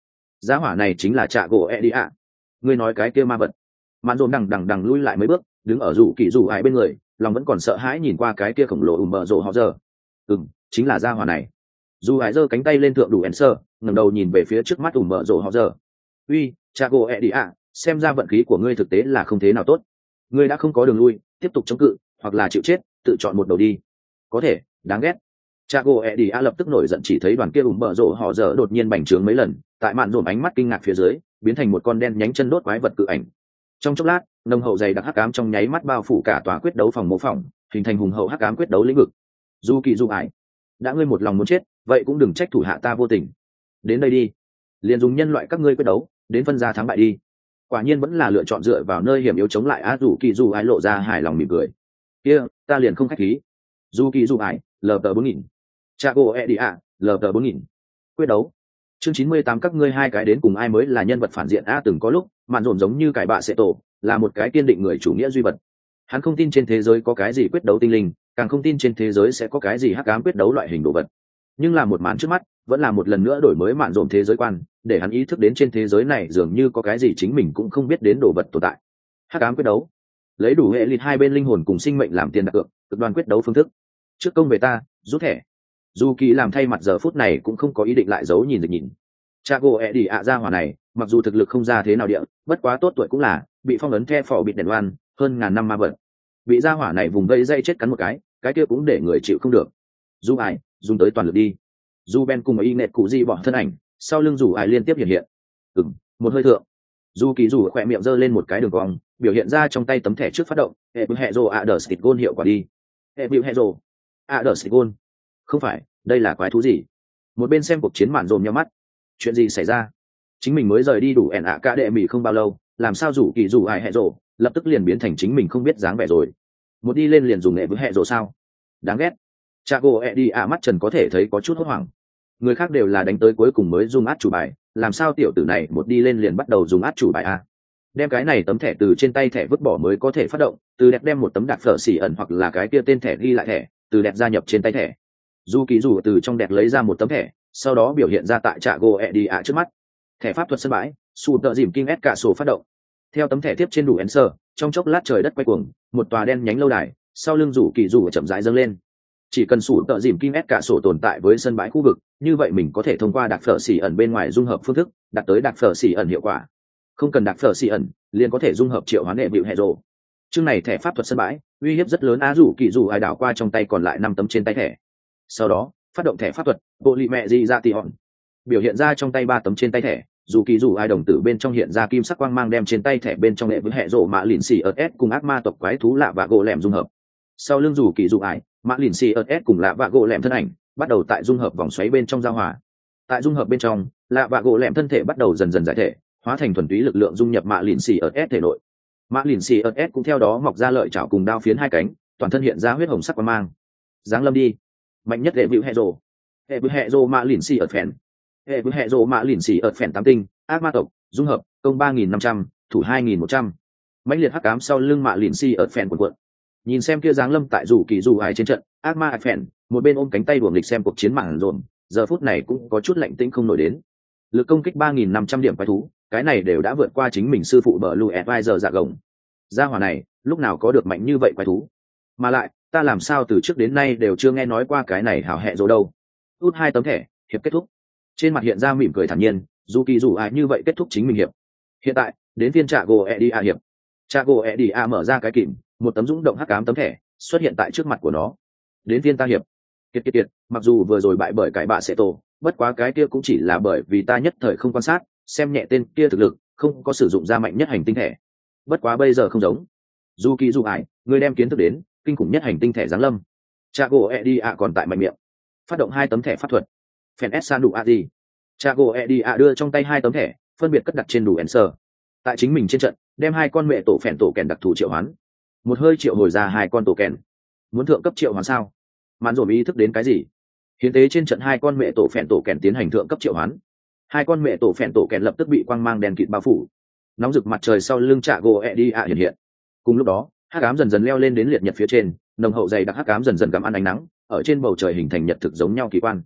Giá hỏa này chính là trạ gỗ e đi ạ. Ngươi nói cái kia ma vật. Mạn dồn đằng đằng đằng lui lại mấy bước, đứng ở rủ kỳ rủ ải bên người, lòng vẫn còn sợ hãi nhìn qua cái kia khổng lồ ùm bờ rộ họ giờ. Ừm, chính là gia hỏa này. Dù ải giơ cánh tay lên thượng đủ ẩn sơ, ngẩng đầu nhìn về phía trước mắt ùm bờ rộ họ giờ. Uy, trạ gỗ e đi ạ, xem ra vận khí của ngươi thực tế là không thế nào tốt. Ngươi đã không có đường lui, tiếp tục chống cự, hoặc là chịu chết, tự chọn một đầu đi. Có thể, đáng ghét. Chago Eddie A lập tức nổi giận, chỉ thấy đoàn kia ủng bờ rộ họ dở đột nhiên bành trướng mấy lần, tại mạn rộm ánh mắt kinh ngạc phía dưới, biến thành một con đen nhánh chân đốt quái vật cự ảnh. Trong chốc lát, nồng hậu dày đặc hắc ám trong nháy mắt bao phủ cả tòa quyết đấu phòng mô phỏng, hình thành hùng hậu hắc ám quyết đấu lĩnh vực. Du Kỳ Du Ải, đã ngươi một lòng muốn chết, vậy cũng đừng trách thủ hạ ta vô tình. Đến đây đi, liền dùng nhân loại các ngươi quyết đấu, đến phân ra thắng bại đi. Quả nhiên vẫn là lựa chọn dựa vào nơi hiểm yếu chống lại á. Du Kỳ Du Ải lộ ra hài lòng mỉm cười. Kia, ta liền không khách khí. Du Kỳ Du Ải, lờ tờ bốn nghìn. Chago Eddie A, lờ tờ bốn nghìn. Quyết đấu. Chương chín mươi tám các ngươi hai cái đến cùng ai mới là nhân vật phản diện a. Từng có lúc, mạn rộn giống như cải bạ sẽ tổ, là một cái kiên định người chủ nghĩa duy vật. Hắn không tin trên thế giới có cái gì quyết đấu tinh linh, càng không tin trên thế giới sẽ có cái gì hắc ám quyết đấu loại hình đồ vật. Nhưng là một màn trước mắt, vẫn là một lần nữa đổi mới mạn rộn thế giới quan, để hắn ý thức đến trên thế giới này dường như có cái gì chính mình cũng không biết đến đồ vật tồn tại. Hắc ám quyết đấu, lấy đủ hệ lịt hai bên linh hồn cùng sinh mệnh làm tiền đặt cược, cực đoan quyết đấu phương thức. Trước công về ta, rút thẻ. Dù kỳ làm thay mặt giờ phút này cũng không có ý định lại giấu nhìn được nhìn. Chago e đi ạ ra hỏa này, mặc dù thực lực không ra thế nào địa, bất quá tốt tuổi cũng là bị phong ấn the phò bịt đèn oan hơn ngàn năm ma vật. Bị ra hỏa này vùng vây dây chết cắn một cái, cái kia cũng để người chịu không được. Dù ai, dùng tới toàn lực đi. Dù Ben cùng y nẹt cụ di bỏ thân ảnh, sau lưng dù ai liên tiếp hiện hiện. Ừm, một hơi thượng. Dù kỳ dù khỏe miệng giơ lên một cái đường cong, biểu hiện ra trong tay tấm thẻ trước phát động, hệ bự hệ rồ ạ đờ stick gôn hiệu quả đi. Hệ bự hệ rồ ạ đờ stick gôn. Không phải, đây là quái thú gì? Một bên xem cuộc chiến mạn rồm nhau mắt. Chuyện gì xảy ra? Chính mình mới rời đi đủ ẻn ạ cả đệ mỹ không bao lâu, làm sao rủ kỳ rủ ai hệ rồ, lập tức liền biến thành chính mình không biết dáng vẻ rồi. Một đi lên liền dùng nghệ với hệ rồ sao? Đáng ghét. Chago e đi ạ mắt trần có thể thấy có chút hốt hoảng. Người khác đều là đánh tới cuối cùng mới dùng át chủ bài, làm sao tiểu tử này một đi lên liền bắt đầu dùng át chủ bài a? Đem cái này tấm thẻ từ trên tay thẻ vứt bỏ mới có thể phát động, từ đẹp đem một tấm đạc phở xỉ ẩn hoặc là cái kia tên thẻ ghi lại thẻ, từ đẹp gia nhập trên tay thẻ. Du kỳ dù từ trong đẹp lấy ra một tấm thẻ, sau đó biểu hiện ra tại trạ gỗ ẹ đi ạ trước mắt. Thẻ pháp thuật sân bãi, sù tợ dìm kinh ép cả sổ phát động. Theo tấm thẻ tiếp trên đủ ensơ, trong chốc lát trời đất quay cuồng, một tòa đen nhánh lâu đài, sau lưng rủ kỳ dù chậm rãi dâng lên. Chỉ cần sủ tợ dìm kinh ép cả sổ tồn tại với sân bãi khu vực, như vậy mình có thể thông qua đạc phở xỉ ẩn bên ngoài dung hợp phương thức, đạt tới đạc phở xỉ ẩn hiệu quả. Không cần đạc phở xỉ ẩn, liền có thể dung hợp triệu hoán hệ bịu hệ rồ. Chương này thẻ pháp thuật sân bãi, uy hiếp rất lớn á. Rủ kỳ dù ai đảo qua trong tay còn lại năm tấm trên tay thẻ. Sau đó phát động thẻ pháp thuật bộ lì mẹ di ra tị hòn, biểu hiện ra trong tay ba tấm trên tay thẻ. Dù kỳ dù ai đồng tử bên trong hiện ra kim sắc quang mang, đem trên tay thẻ bên trong hệ với hệ rộ mạ lìn xì ớt s cùng ác ma tộc quái thú lạ và gỗ lẻm dung hợp. Sau lưng dù kỳ dù ai, mạ lìn xì ớt s cùng lạ và gỗ lẻm thân ảnh bắt đầu tại dung hợp vòng xoáy bên trong giao hòa. Tại dung hợp bên trong, lạ và gỗ lẻm thân thể bắt đầu dần dần giải thể, hóa thành thuần túy lực lượng dung nhập mạ lìn xì ớt s thể nội. Mạ lìn xì ớt s cũng theo đó mọc ra lợi chảo cùng đao phiến hai cánh, toàn thân hiện ra huyết hồng sắc quang mang. Giáng lâm đi. Mạnh nhất hệ bịu hệ rồ, hệ bịu hệ rồ mạ lìn xì ớt phèn, hệ bịu hệ rồ mạ lìn xì ớt phèn tám tinh, ác ma tộc dung hợp, công ba nghìn năm trăm, thủ hai nghìn một trăm. Mãnh liệt hắc ám sau lưng mạ lìn xì ớt phèn cuộn cuộn. Nhìn xem kia giáng lâm tại rủ kỳ dù ai trên trận, ác ma phèn một bên ôm cánh tay đuổi nghịch xem cuộc chiến mảng rộn, giờ phút này cũng có chút lạnh tĩnh không nổi đến. Lực công kích ba nghìn năm trăm điểm quái thú, cái này đều đã vượt qua chính mình sư phụ bờ Blue Advisor dạ gồng. Gia hỏa này, lúc nào có được mạnh như vậy quái thú? Mà lại, ta làm sao từ trước đến nay đều chưa nghe nói qua cái này hảo hẹ rồi đâu. Út hai tấm thẻ, hiệp kết thúc. Trên mặt hiện ra mỉm cười thản nhiên, dù kỳ dù ai như vậy kết thúc chính mình hiệp. Hiện tại, đến phiên Chago Edia hiệp. Chago Edia mở ra cái kìm, một tấm dũng động hắc ám tấm thẻ xuất hiện tại trước mặt của nó. Đến phiên ta hiệp. Kiệt kiệt kiệt, mặc dù vừa rồi bại bởi cái bạ sẽ tổ, bất quá cái kia cũng chỉ là bởi vì ta nhất thời không quan sát, xem nhẹ tên kia thực lực, không có sử dụng ra mạnh nhất hành tinh thẻ. Bất quá bây giờ không giống. Dù kỳ dù ai, người đem kiến thức đến kinh khủng nhất hành tinh thẻ giáng lâm. Chago Edia còn tại mạnh miệng, phát động hai tấm thẻ pháp thuật. Phèn S Sandu Aji. Chago Edia đưa trong tay hai tấm thẻ, phân biệt cất đặt trên đủ ensơ. Tại chính mình trên trận, đem hai con mẹ tổ phèn tổ kèn đặc thù triệu hoán. Một hơi triệu hồi ra hai con tổ kèn. Muốn thượng cấp triệu hoán sao? Màn rộm ý thức đến cái gì? Hiến tế trên trận hai con mẹ tổ phèn tổ kèn tiến hành thượng cấp triệu hoán. Hai con mẹ tổ phèn tổ kèn lập tức bị quang mang đèn kịt bao phủ. Nóng rực mặt trời sau lưng Chago Edia hiện hiện. Cùng lúc đó, hắc ám dần dần leo lên đến liệt nhật phía trên, nồng hậu dày đặc hắc ám dần dần gặm ăn ánh nắng, ở trên bầu trời hình thành nhật thực giống nhau kỳ quan.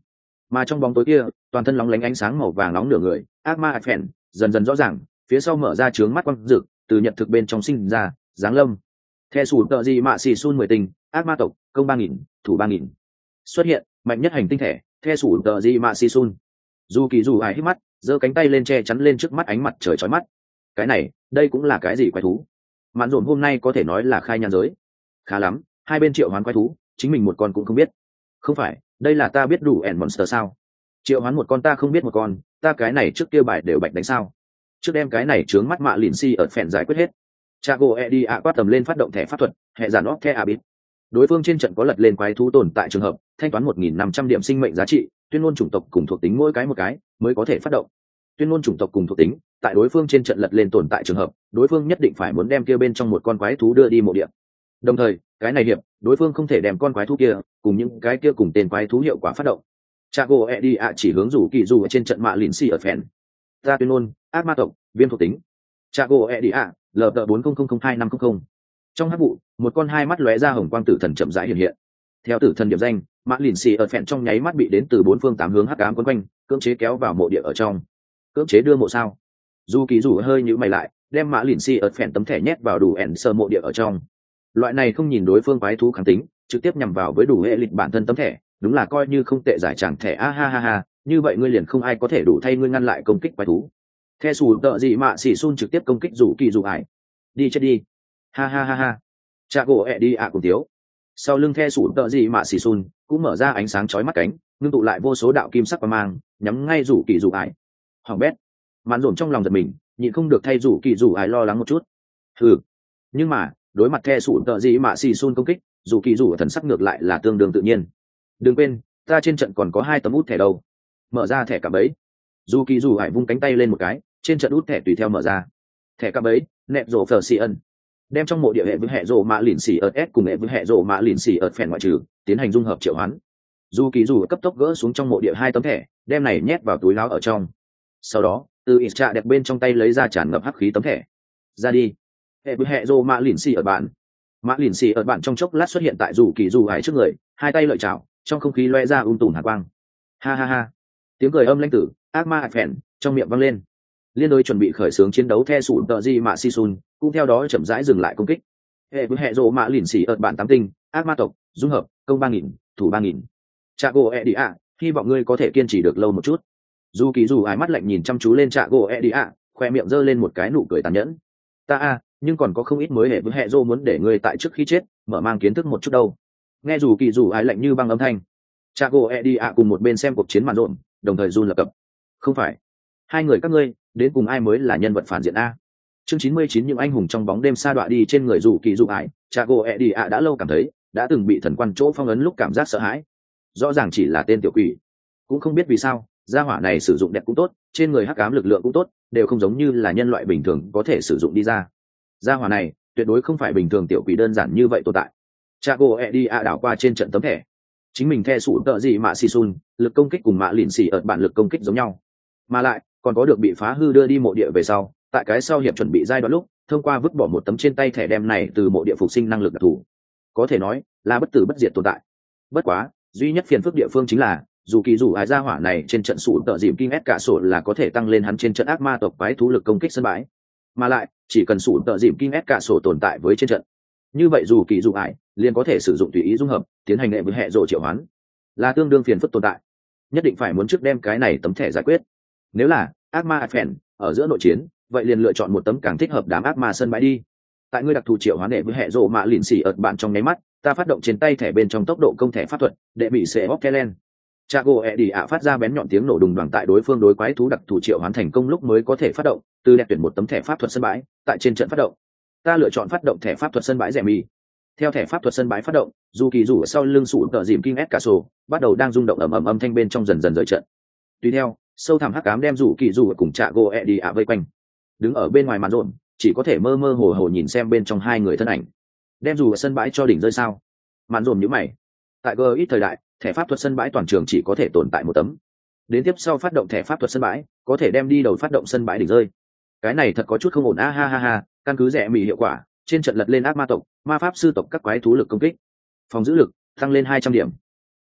Mà trong bóng tối kia, toàn thân lóng lánh ánh sáng màu vàng nóng nửa người, ác ma phèn dần dần rõ ràng, phía sau mở ra trướng mắt quang rực, từ nhận thực bên trong sinh ra, giáng lâm. The sủ tợ gì mạ xì sun mười tình, ác ma tộc, công ba nghìn, thủ ba nghìn. Xuất hiện, mạnh nhất hành tinh thể, The sủ tợ gì mạ xì sun. Dù kỳ dù ai hít mắt, giơ cánh tay lên che chắn lên trước mắt ánh mặt trời chói mắt. Cái này, đây cũng là cái gì quái thú? Mạn Dồn hôm nay có thể nói là khai nhan giới. Khá lắm, hai bên triệu hoán quái thú, chính mình một con cũng không biết. Không phải, đây là ta biết đủ ẻn monster sao? Triệu hoán một con ta không biết một con, ta cái này trước kia bài đều bạch đánh sao? Trước đem cái này trướng mắt mạ lìn si ở phèn giải quyết hết. Chago Edi ạ quát tầm lên phát động thẻ pháp thuật, hệ giản óc the abit. Đối phương trên trận có lật lên quái thú tồn tại trường hợp, thanh toán một nghìn năm trăm điểm sinh mệnh giá trị, tuyên ngôn chủng tộc cùng thuộc tính mỗi cái một cái, mới có thể phát động. Tuyên ngôn chủng tộc cùng thuộc tính, tại đối phương trên trận lật lên tồn tại trường hợp, đối phương nhất định phải muốn đem kia bên trong một con quái thú đưa đi mộ địa. Đồng thời, cái này hiệp, đối phương không thể đem con quái thú kia cùng những cái kia cùng tên quái thú hiệu quả phát động. Chago Edi ạ chỉ hướng rủ kỳ dù ở trên trận mạ lìn si ở phèn. Ta tuyên ngôn, ác ma tộc, viêm thuộc tính. Chago Edi ạ, lờ bốn không không không hai năm không không. Trong hắc vụ, một con hai mắt lóe ra hồng quang tử thần chậm rãi hiện hiện. Theo tử thần điểm danh, mã lìn xì ở phèn trong nháy mắt bị đến từ bốn phương tám hướng hắc ám quấn quanh, cưỡng chế kéo vào mộ địa ở trong. Cưỡng chế đưa mộ sao? Dù kỳ dù hơi nhíu mày lại, đem mã lìn xì ở phèn tấm thẻ nhét vào đủ ẻn sơ mộ địa ở trong. Loại này không nhìn đối phương quái thú kháng tính, trực tiếp nhằm vào với đủ hệ lịch bản thân tấm thẻ, đúng là coi như không tệ giải chẳng thẻ a ha ha ha, như vậy ngươi liền không ai có thể đủ thay ngươi ngăn lại công kích quái thú. The sủ tợ gì mạ xỉ sun trực tiếp công kích rủ kỳ dù ải. Đi chết đi. Ha ha ha ha. Chago ẹ đi ạ cùng thiếu. Sau lưng The sủ tợ gì mạ xỉ sun cũng mở ra ánh sáng chói mắt cánh, ngưng tụ lại vô số đạo kim sắc và mang, nhắm ngay rủ kỳ dù ải. Hoàng bét. Màn rộn trong lòng giật mình, nhịn không được thay rủ kỳ dù ải lo lắng một chút. Hừ. Nhưng mà, đối mặt The sủ tợ gì mạ xỉ sun công kích, rủ kỳ dù thần sắc ngược lại là tương đương tự nhiên. Đừng quên, ta trên trận còn có hai tấm út thẻ đầu. Mở ra thẻ cả bấy. Dù kỳ dù ải vung cánh tay lên một cái, trên trận út thẻ tùy theo mở ra. Thẻ cả bấy, nẹp rổ phở xì ân. Đem trong mộ địa hệ với hệ rổ mạ lìn xì ợt s cùng hệ với hệ rổ mạ lìn xì ợt phèn ngoại trừ, tiến hành dung hợp triệu hoán. Dù kỳ dù cấp tốc gỡ xuống trong mộ địa hai tấm thẻ, đem này nhét vào túi láo ở trong. Sau đó, từ ít trạ đẹp bên trong tay lấy ra tràn ngập hắc khí tấm thẻ. Ra đi. Hệ với hệ rổ mạ lìn xì ợt bạn. Mạ lìn xì ợt bạn trong chốc lát xuất hiện tại dù kỳ dù ải trước người, hai tay lợi chảo, trong không khí loe ra um tùm hàn quang. Ha ha ha. Tiếng cười âm lãnh tử, ác ma phèn trong miệng vang lên. Liên đối chuẩn bị khởi xướng chiến đấu The sủ tợ di mạ si sun cũng theo đó chậm rãi dừng lại công kích. Hệ với hệ rộ mạ lìn xỉ ợt bản tám tinh, ác ma tộc, dung hợp, công ba nghìn, thủ ba nghìn. Chago e đi ạ, hy vọng ngươi có thể kiên trì được lâu một chút. Dù kỳ dù ái mắt lạnh nhìn chăm chú lên Chago e đi ạ, khoe miệng giơ lên một cái nụ cười tàn nhẫn. Ta a, nhưng còn có không ít mới hệ với hệ rộ muốn để ngươi tại trước khi chết mở mang kiến thức một chút đâu. Nghe dù kỳ dù ái lạnh như băng âm thanh, Chago e đi ạ cùng một bên xem cuộc chiến màn rộn, đồng thời run lập cập. Không phải, hai người các ngươi đến cùng ai mới là nhân vật phản diện a? Chương chín mươi chín những anh hùng trong bóng đêm sa đọa đi trên người dù kỳ dụ ải, Chago e đi ạ đã lâu cảm thấy, đã từng bị thần quan chỗ phong ấn lúc cảm giác sợ hãi. Rõ ràng chỉ là tên tiểu quỷ, cũng không biết vì sao, gia hỏa này sử dụng đẹp cũng tốt, trên người hắc ám lực lượng cũng tốt, đều không giống như là nhân loại bình thường có thể sử dụng đi ra. Gia hỏa này, tuyệt đối không phải bình thường tiểu quỷ đơn giản như vậy tồn tại. Chago e đi ạ đảo qua trên trận tấm thẻ. Chính mình The sủ tợ gì mạ xì sun, lực công kích cùng mạ lìn xì ợt bản lực công kích giống nhau. Mà lại, còn có được bị phá hư đưa đi mộ địa về sau, tại cái sau hiệp chuẩn bị giai đoạn lúc, thông qua vứt bỏ một tấm trên tay thẻ đem này từ mộ địa phục sinh năng lực đặc thù, có thể nói là bất tử bất diệt tồn tại. Bất quá, duy nhất phiền phức địa phương chính là, dù kỳ dù ái gia hỏa này trên trận sủ tợ dìm kinh ép cả sổ là có thể tăng lên hắn trên trận ác ma tộc quái thú lực công kích sân bãi. Mà lại, chỉ cần sủ tợ dìm kinh ép cả sổ tồn tại với trên trận, như vậy dù kỳ dù ái liền có thể sử dụng tùy ý dung hợp, tiến hành hệ với hệ rồ triệu hoán, là tương đương phiền phức tồn tại. Nhất định phải muốn trước đem cái này tấm thẻ giải quyết. Nếu là ác ma phèn ở giữa nội chiến, vậy liền lựa chọn một tấm càng thích hợp đám ác ma sân bãi đi. Tại ngươi đặc thù triệu hoán đệ với hệ rộ mạ lìn xỉ ợt bạn trong nháy mắt, ta phát động trên tay thẻ bên trong tốc độ công thẻ pháp thuật, đệ bị sẽ bóc kelen. Chago e đi ạ phát ra bén nhọn tiếng nổ đùng đoàng tại đối phương đối quái thú đặc thù triệu hoán thành công lúc mới có thể phát động, từ đẹp tuyển một tấm thẻ pháp thuật sân bãi, tại trên trận phát động. Ta lựa chọn phát động thẻ pháp thuật sân bãi rẻ mì. Theo thẻ pháp thuật sân bãi phát động, dù kỳ rủ sau lưng sụ tợ dìm kinh ép cả sổ, bắt đầu đang rung động ầm ầm âm thanh bên trong dần dần rời trận. Tùy theo, sâu thẳm hắc ám đem rủ kỳ rủ cùng Chago e đi ạ vây quanh. Đứng ở bên ngoài màn rộn, chỉ có thể mơ mơ hồ hồ nhìn xem bên trong hai người thân ảnh. Đem dù ở sân bãi cho đỉnh rơi sao? Màn rộn nhíu mày. Tại g ít thời đại, thẻ pháp thuật sân bãi toàn trường chỉ có thể tồn tại một tấm. Đến tiếp sau phát động thẻ pháp thuật sân bãi, có thể đem đi đầu phát động sân bãi đỉnh rơi. Cái này thật có chút không ổn a ha ha ha, căn cứ rẻ mì hiệu quả, trên trận lật lên ác ma tộc, ma pháp sư tộc các quái thú lực công kích. Phòng giữ lực tăng lên hai trăm điểm.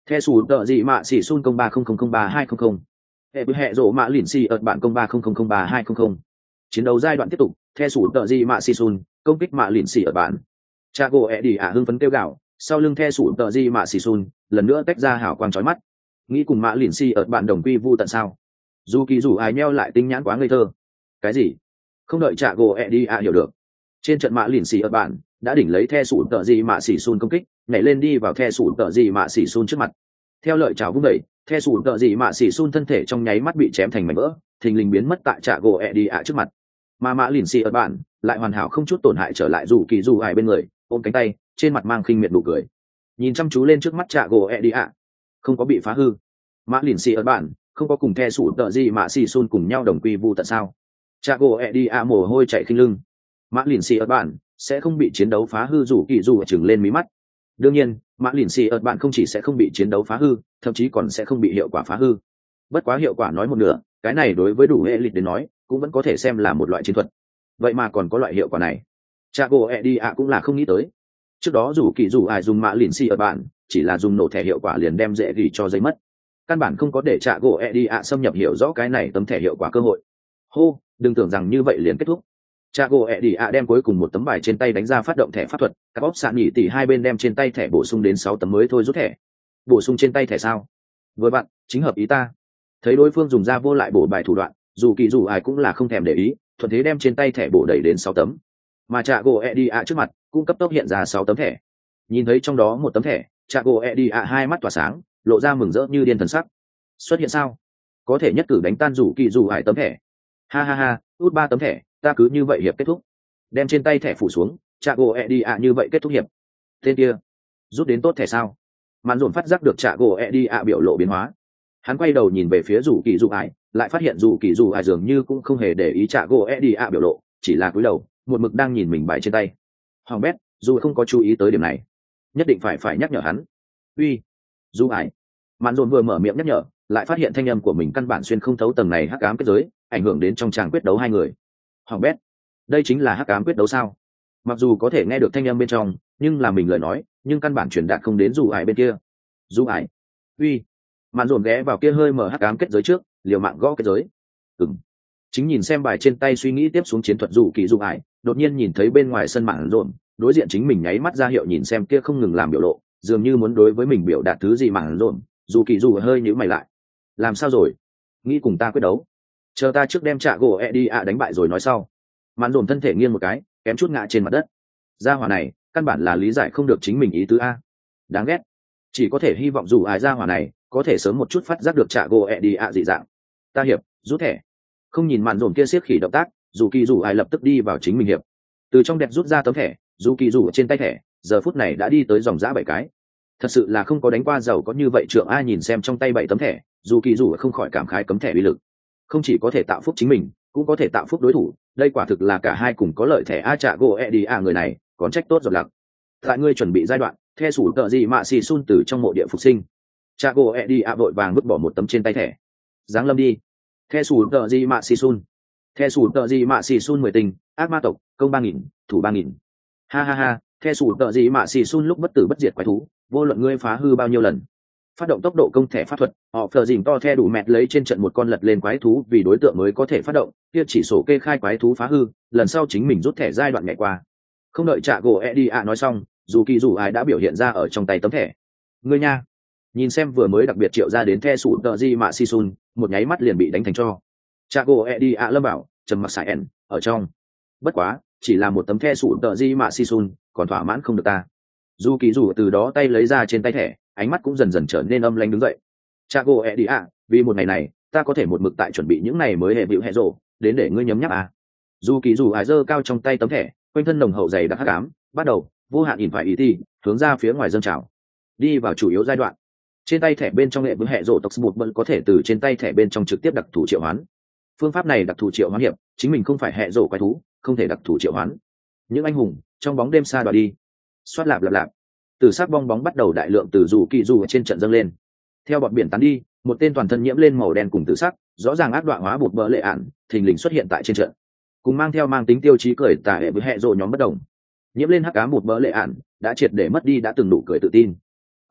The sủ tợ gì mạ xỉ sun công ba không không không ba hai không không. Hệ bức hệ rộ mạ lỉn xì ợt bạn công ba không không không ba hai không không. Chiến đấu giai đoạn tiếp tục, The sủ tợ gì mạ xỉ sun, công kích mạ lỉn xì ợt bạn. Chago Eddie ạ hưng phấn kêu gạo, sau lưng The sủ tợ gì mạ xỉ sun, lần nữa tách ra hào quang chói mắt. Nghĩ cùng mạ lỉn xì ợt bạn đồng quy vu tận sao? Dù kỳ dù ai nheo lại tinh nhãn quá ngây thơ. Cái gì? Không đợi Chago Eddie ạ hiểu được. Trên trận mạ lỉn xì ợt bạn đã đỉnh lấy The sủ tợ gì mạ xỉ sun công kích, nhảy lên đi vào The sủ tợ gì mạ xỉ sun trước mặt. Theo lợi chảo vung đẩy, The sủ tợ gì mạ xỉ sun thân thể trong nháy mắt bị chém thành mảnh vỡ, thình lình biến mất tại Chago Eddie ạ trước mặt. Mà mạ lỉn xì ợt bạn lại hoàn hảo không chút tổn hại trở lại dù kỳ dù ai bên người, ôm cánh tay, trên mặt mang khinh miệt nụ cười, nhìn chăm chú lên trước mắt Chago Eddie ạ, không có bị phá hư. Mạ lỉn xì ợt bạn không có cùng The sủ tợ gì mạ xỉ sun cùng nhau đồng quy vu tận sao? Chago Eddie ạ mồ hôi chảy khinh lưng. Mạ lỉn xì ợt bạn sẽ không bị chiến đấu phá hư dù kỳ dù chừng lên mí mắt. Đương nhiên, mạ lỉn xì ợt bạn không chỉ sẽ không bị chiến đấu phá hư, thậm chí còn sẽ không bị hiệu quả phá hư. Bất quá hiệu quả nói một nửa, cái này đối với đủ hệ lịch đến nói cũng vẫn có thể xem là một loại chiến thuật. Vậy mà còn có loại hiệu quả này, Chago Eddie ạ cũng là không nghĩ tới. Trước đó dù kỳ dù ai dùng mạ lỉn xì ợt bạn chỉ là dùng nổ thẻ hiệu quả liền đem dễ gỉ cho giấy mất, căn bản không có để Chago Eddie ạ xâm nhập hiểu rõ cái này tấm thẻ hiệu quả cơ hội. Hô, đừng tưởng rằng như vậy liền kết thúc. Chago Eddie ạ đem cuối cùng một tấm bài trên tay đánh ra phát động thẻ pháp thuật, các bóp sạn nhỉ tỉ hai bên đem trên tay thẻ bổ sung đến sáu tấm mới thôi rút thẻ. Bổ sung trên tay thẻ sao? Vừa bạn, chính hợp ý ta. Thấy đối phương dùng ra vô lại bổ bài thủ đoạn, dù kỳ dù ai cũng là không thèm để ý, thuận thế đem trên tay thẻ bổ đẩy đến sáu tấm. Mà Chago Eddie ạ trước mặt cũng cấp tốc hiện ra sáu tấm thẻ. Nhìn thấy trong đó một tấm thẻ, Chago Eddie ạ hai mắt tỏa sáng, lộ ra mừng rỡ như điên thần sắc. Xuất hiện sao? Có thể nhất cử đánh tan dù kỳ dù ai tấm thẻ. Ha ha ha, út ba tấm thẻ, ta cứ như vậy hiệp kết thúc. Đem trên tay thẻ phủ xuống, Chago Eddie ạ như vậy kết thúc hiệp. Tên kia, rút đến tốt thẻ sao? Màn dồn phát giác được Chago Eddie ạ biểu lộ biến hóa. Hắn quay đầu nhìn về phía dù kỳ dù ai, lại phát hiện dù kỳ dù ai dường như cũng không hề để ý Chago Eddie ạ biểu lộ, chỉ là cúi đầu, một mực đang nhìn mình bài trên tay. Hoàng bét, dù không có chú ý tới điểm này, nhất định phải phải nhắc nhở hắn. Uy, dù ai. Màn dồn vừa mở miệng nhắc nhở, lại phát hiện thanh âm của mình căn bản xuyên không thấu tầng này hắc ám kết giới, ảnh hưởng đến trong tràng quyết đấu hai người. Hoàng bét, đây chính là hắc ám quyết đấu sao? Mặc dù có thể nghe được thanh âm bên trong, nhưng là mình lời nói, nhưng căn bản truyền đạt không đến dù ai bên kia. Dù ai. Uy. Màn dồn ghé vào kia hơi mở hắc ám kết giới trước, liều mạng gõ kết giới. Ừm. Chính nhìn xem bài trên tay suy nghĩ tiếp xuống chiến thuật dù kỳ dù ai, đột nhiên nhìn thấy bên ngoài sân màn dồn, đối diện chính mình nháy mắt ra hiệu nhìn xem kia không ngừng làm biểu lộ, dường như muốn đối với mình biểu đạt thứ gì màn dồn, dù kỳ dù hơi nhíu mày lại. Làm sao rồi? Nghĩ cùng ta quyết đấu? Chờ ta trước đem Chago Eddie ạ đánh bại rồi nói sau. Màn dồn thân thể nghiêng một cái, kém chút ngã trên mặt đất. Gia hỏa này, căn bản là lý giải không được chính mình ý tứ a. Đáng ghét. Chỉ có thể hy vọng dù ai gia hỏa này có thể sớm một chút phát giác được Chago Eddie ạ dị dạng. Ta hiệp, rút thẻ. Không nhìn màn dồn kia siết khỉ động tác, dù kỳ dù ai lập tức đi vào chính mình hiệp. Từ trong đẹp rút ra tấm thẻ, dù kỳ dù trên tay thẻ, giờ phút này đã đi tới dòng giã bảy cái. Thật sự là không có đánh qua giàu có như vậy trượng ai nhìn xem trong tay bảy tấm thẻ, dù kỳ dù không khỏi cảm khái cấm thẻ uy lực. Không chỉ có thể tạo phúc chính mình, cũng có thể tạo phúc đối thủ, đây quả thực là cả hai cùng có lợi thẻ a Chago Eddie ạ người này còn trách tốt giọt lặc. Tại ngươi chuẩn bị giai đoạn, The sủ tợ gì mạ xì sun từ trong mộ địa phục sinh. Chago Eddie ạ vội vàng vứt bỏ một tấm trên tay thẻ. Giáng lâm đi. The sủ tợ gì mạ xì sun. The sủ tợ gì mạ xì sun mười tình, ác ma tộc, công ba nghìn, thủ ba nghìn. Ha ha ha, The sủ tợ gì mạ xì sun lúc bất tử bất diệt quái thú, vô luận ngươi phá hư bao nhiêu lần. Phát động tốc độ công thẻ pháp thuật, họ phờ dình to the đủ mẹt lấy trên trận một con lật lên quái thú vì đối tượng mới có thể phát động, kia chỉ sổ kê khai quái thú phá hư, lần sau chính mình rút thẻ giai đoạn nhảy qua. Không đợi Chago Eddie ạ nói xong, dù kỳ dù ai đã biểu hiện ra ở trong tay tấm thẻ. Ngươi nha, nhìn xem vừa mới đặc biệt triệu ra đến the sủ tợ di mạ si sun, một nháy mắt liền bị đánh thành cho. Chago Eddie ạ lâm bảo trầm mặc xài ẻn ở trong. Bất quá, chỉ là một tấm the sủ tợ di mạ si sun, còn thỏa mãn không được ta. Dù kỳ dù từ đó tay lấy ra trên tay thẻ, ánh mắt cũng dần dần trở nên âm lãnh đứng dậy. Chago Eddie ạ, vì một ngày này, ta có thể một mực tại chuẩn bị những này mới hệ bịu hệ rộ, đến để ngươi nhấm nháp à. Dù kỳ dù ai giơ cao trong tay tấm thẻ, quanh thân nồng hậu dày đặc hắc ám, bắt đầu vô hạn nhìn phải ý thì hướng ra phía ngoài dâng trào, đi vào chủ yếu giai đoạn. Trên tay thẻ bên trong hệ bịu hệ rộ tộc một bận có thể từ trên tay thẻ bên trong trực tiếp đặc thù triệu hoán. Phương pháp này đặc thù triệu hoán hiệp, chính mình không phải hệ rộ quái thú, không thể đặc thù triệu hoán. Những anh hùng trong bóng đêm xa đọa đi, xoát lạp lạp lạp. Từ sắc bong bóng bắt đầu đại lượng từ dù kỳ dù trên trận dâng lên. Theo bọn biển tán đi, một tên toàn thân nhiễm lên màu đen cùng tử sắc, rõ ràng ác đoạn hóa bột bỡ lệ ản, thình lình xuất hiện tại trên trận. Cùng mang theo mang tính tiêu chí cười tà hệ với hệ rộ nhóm bất đồng. Nhiễm lên hắc ám bột bỡ lệ ản, đã triệt để mất đi đã từng đủ cười tự tin. Có,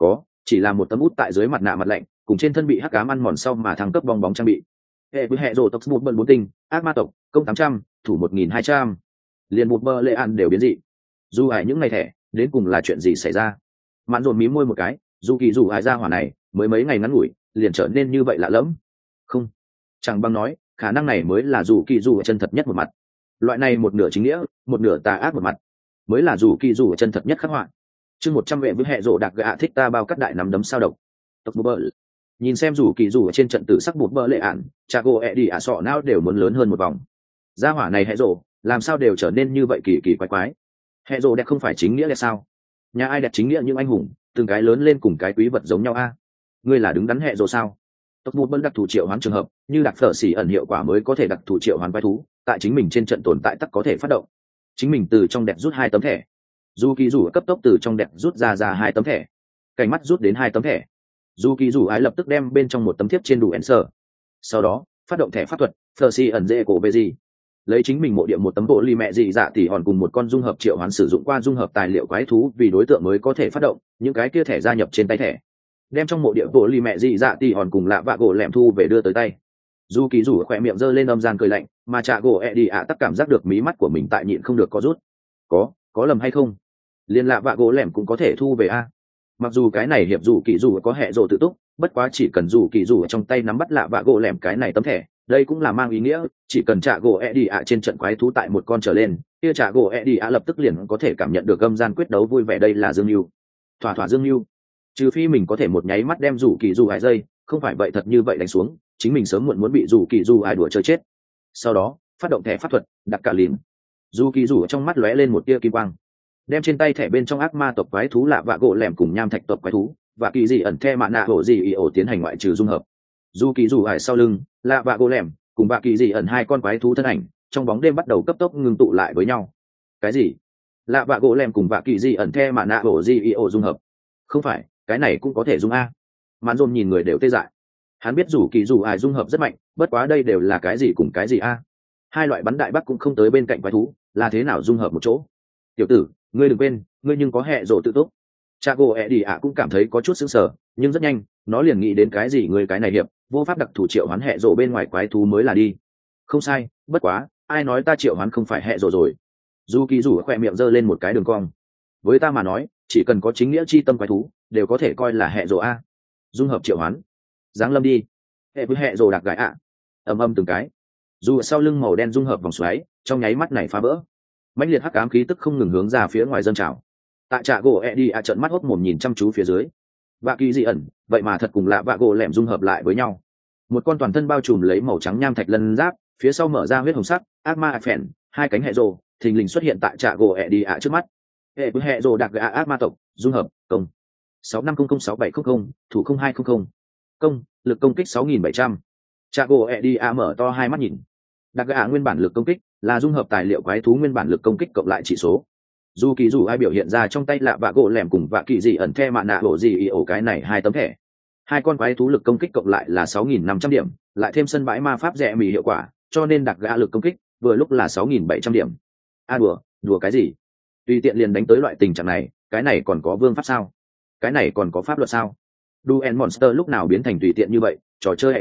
chỉ là một tấm út tại dưới mặt nạ mặt lạnh cùng trên thân bị hắc ám ăn mòn sau mà thăng cấp bong bóng trang bị. Hệ với hệ rồ tộc một bận bốn tinh ác ma tộc công tám trăm thủ một nghìn hai trăm, liền một bờ lệ ăn đều biến dị. Dù ải những ngày thẻ đến cùng là chuyện gì xảy ra? Mạn dồn mí môi một cái, dù kỳ dù ải ra hỏa này mới mấy ngày ngắn ngủi liền trở nên như vậy lạ lẫm. Không, chẳng bằng nói khả năng này mới là dù kỳ dù chân thật nhất một mặt. Loại này một nửa chính nghĩa một nửa tà ác một mặt mới là dù kỳ dù chân thật nhất khắc họa. Chương một trăm vệ với hệ rộ đặc gạ thích ta bao cắt đại nắm đấm sao độc. Tộc bờ nhìn xem dù kỳ dù ở trên trận tử sắc bột bờ lệ ạn, Chago e đi ả sọ não đều muốn lớn hơn một vòng. Gia hỏa này hệ rộ làm sao đều trở nên như vậy kỳ kỳ quái quái. Hệ rộ đẹp không phải chính nghĩa đẹp sao? Nhà ai đẹp chính nghĩa những anh hùng từng cái lớn lên cùng cái quý vật giống nhau a? Ngươi là đứng đắn hệ rộ sao? Tộc bột bờ đặc thù triệu hoán trường hợp như đặc phở xỉ ẩn hiệu quả mới có thể đặc thù triệu hoán quái thú, tại chính mình trên trận tồn tại tắc có thể phát động. Chính mình từ trong đẹp rút hai tấm thẻ, dù kỳ dù cấp tốc từ trong đẹp rút ra ra hai tấm thẻ, cảnh mắt rút đến hai tấm thẻ. Dù kỳ dù ái lập tức đem bên trong một tấm thiếp trên đủ ensor, sau đó phát động thẻ pháp thuật phở xỉ ẩn dễ cổ về gì, lấy chính mình mộ địa một tấm bộ ly mẹ dị dạ tỉ hòn cùng một con dung hợp triệu hoán sử dụng qua dung hợp tài liệu quái thú vì đối tượng mới có thể phát động những cái kia thẻ gia nhập trên tay thẻ, đem trong mộ địa bộ ly mẹ dị dạ tỉ hòn cùng lạ vạ gỗ lẻm thu về đưa tới tay. Dù kỳ rủ khỏe miệng giơ lên âm gian cười lạnh, mà trạ gỗ e đi ạ tắc cảm giác được mí mắt của mình tại nhịn không được có rút. Có, có lầm hay không? Liên lạ vạ gỗ lẻm cũng có thể thu về a. Mặc dù cái này hiệp dù kỳ dù có hệ rồ tự túc, bất quá chỉ cần dù kỳ dù ở trong tay nắm bắt lạ vạ gỗ lẻm cái này tấm thẻ, đây cũng là mang ý nghĩa, chỉ cần trạ gỗ e đi ạ trên trận quái thú tại một con trở lên, kia trạ gỗ e đi ạ lập tức liền có thể cảm nhận được âm gian quyết đấu vui vẻ, đây là dương lưu. Thỏa thỏa dương lưu. Trừ phi mình có thể một nháy mắt đem dù kỳ dù hải dây, không phải vậy thật như vậy đánh xuống chính mình sớm muộn muốn bị dù kỳ dù ai đùa chơi chết. Sau đó phát động thẻ pháp thuật đặt cả lìm, dù kỳ dù trong mắt lóe lên một tia kim quang, đem trên tay thẻ bên trong ác ma tộc quái thú lạ vạ gỗ lẻm cùng nham thạch tộc quái thú và kỳ dị ẩn the mạ nạ hổ dị ý ổ tiến hành ngoại trừ dung hợp. Dù kỳ dù ải sau lưng lạ vạ gỗ lẻm cùng vạ kỳ dị ẩn hai con quái thú thân ảnh trong bóng đêm bắt đầu cấp tốc ngưng tụ lại với nhau. Cái gì? Lạ vạ gỗ lẻm cùng vạ kỳ dị ẩn the mạ nạ hổ dị ý ổ dung hợp? Không phải, cái này cũng có thể dung a? Mạn dồn nhìn người đều tê dại. Hắn biết dù kỳ dù ai dung hợp rất mạnh, bất quá đây đều là cái gì cùng cái gì a? Hai loại bắn đại bắc cũng không tới bên cạnh quái thú, là thế nào dung hợp một chỗ? Tiểu tử, ngươi đừng quên, ngươi nhưng có hệ rộ tự túc. Chago e đi ạ cũng cảm thấy có chút sững sờ, nhưng rất nhanh nó liền nghĩ đến cái gì, ngươi cái này hiệp vô pháp đặc thủ triệu hoán hệ rộ bên ngoài quái thú mới là đi. Không sai, bất quá ai nói ta triệu hoán không phải hệ rộ rồi? Dù kỳ dù khỏe miệng giơ lên một cái đường cong. Với ta mà nói, chỉ cần có chính nghĩa chi tâm quái thú đều có thể coi là hệ rộ a. Dung hợp triệu hoán, giáng lâm đi. Hệ với hệ rồ đặc gãi ạ. Ầm ầm từng cái, dù sau lưng màu đen dung hợp vòng xoáy trong nháy mắt này phá vỡ, mãnh liệt hắc ám khí tức không ngừng hướng ra phía ngoài dâng trào. Tại trạ gỗ e đi ạ trợn mắt hốt mồm nhìn chăm chú phía dưới, vạ kỳ dị ẩn vậy mà thật cùng lạ vạ gỗ lẻm dung hợp lại với nhau. Một con toàn thân bao trùm lấy màu trắng nham thạch lân giáp, phía sau mở ra huyết hồng sắc ác ma phèn, hai cánh hệ rồ thình lình xuất hiện tại trạ gỗ e đi ạ trước mắt. Hệ với hệ rồ đặc gạ ác ma tộc dung hợp công sáu năm không không sáu bảy không không thủ không hai không không, công lực công kích sáu nghìn bảy trăm. Chago e đi a mở to hai mắt nhìn. Đặc gạ nguyên bản lực công kích là dung hợp tài liệu quái thú nguyên bản lực công kích cộng lại chỉ số. Dù kỳ dù ai biểu hiện ra trong tay lạ vạ gỗ lẻm cùng vạ kỳ dị ẩn the mạ nạ hổ dị ý ổ cái này hai tấm thẻ. Hai con quái thú lực công kích cộng lại là sáu nghìn năm trăm điểm, lại thêm sân bãi ma pháp rẻ mì hiệu quả, cho nên đặc gạ lực công kích vừa lúc là sáu nghìn bảy trăm điểm. A à đùa, đùa cái gì? Tùy tiện liền đánh tới loại tình trạng này, cái này còn có vương pháp sao? Cái này còn có pháp luật sao? Duen Monster lúc nào biến thành tùy tiện như vậy, trò chơi hay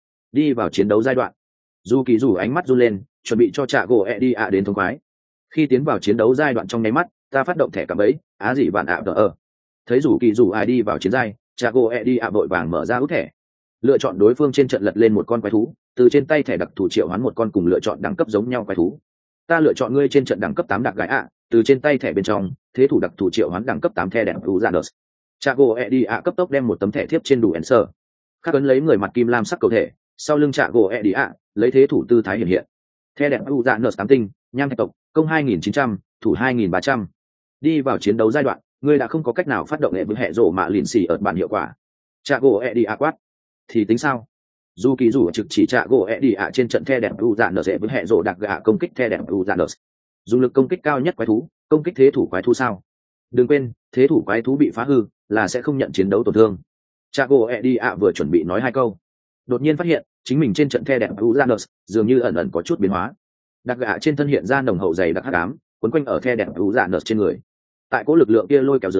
đi vào chiến đấu giai đoạn. Dù kỳ dù ánh mắt run lên, chuẩn bị cho Chago e đi ạ đến thống khoái. Khi tiến vào chiến đấu giai đoạn trong nháy mắt, ta phát động thẻ cảm ấy, á gì bạn ạ đỡ ở. Thấy dù kỳ dù ai đi vào chiến giai, Chago e đi ạ vội vàng mở ra út thẻ, lựa chọn đối phương trên trận lật lên một con quái thú, từ trên tay thẻ đặc thủ triệu hoán một con cùng lựa chọn đẳng cấp giống nhau quái thú. Ta lựa chọn ngươi trên trận đẳng cấp tám đặc gái ạ, từ trên tay thẻ bên trong, thế thủ đặc thủ triệu hoán đẳng cấp tám thẻ đẹp Uranus. Chago e đi ạ cấp tốc đem một tấm thẻ thiếp trên đủ ensor, khắc ấn lấy người mặt kim lam sắc cầu thể, sau lưng Chago e đi ạ lấy thế thủ tư thái hiện hiện. Thẻ đẹp Uranus tám tinh, nham thạch tộc, công hai nghìn chín trăm, thủ hai nghìn ba trăm. Đi vào chiến đấu giai đoạn, ngươi đã không có cách nào phát động hệ với hệ rổ mạ lìn xì ở bản hiệu quả. Chago e đi ạ quát, thì tính sao? Dù kỳ dù trực chỉ Chago e đi ạ trên trận thẻ đẹp Uranus với hệ rổ đặc gạ công kích thẻ đẹp Uranus. Dùng lực công kích cao nhất quái thú, công kích thế thủ quái thú sao? Đừng quên, thế thủ quái thú bị phá hư là sẽ không nhận chiến đấu tổn thương. Chago e đi ạ vừa chuẩn bị nói hai câu, đột nhiên phát hiện chính mình trên trận the đẹp Uranus dường như ẩn ẩn có chút biến hóa. Đặc gạ trên thân hiện ra nồng hậu dày đặc hắc ám, quấn quanh ở the đẹp Uranus trên người. Tại cố lực lượng kia lôi kéo dưới,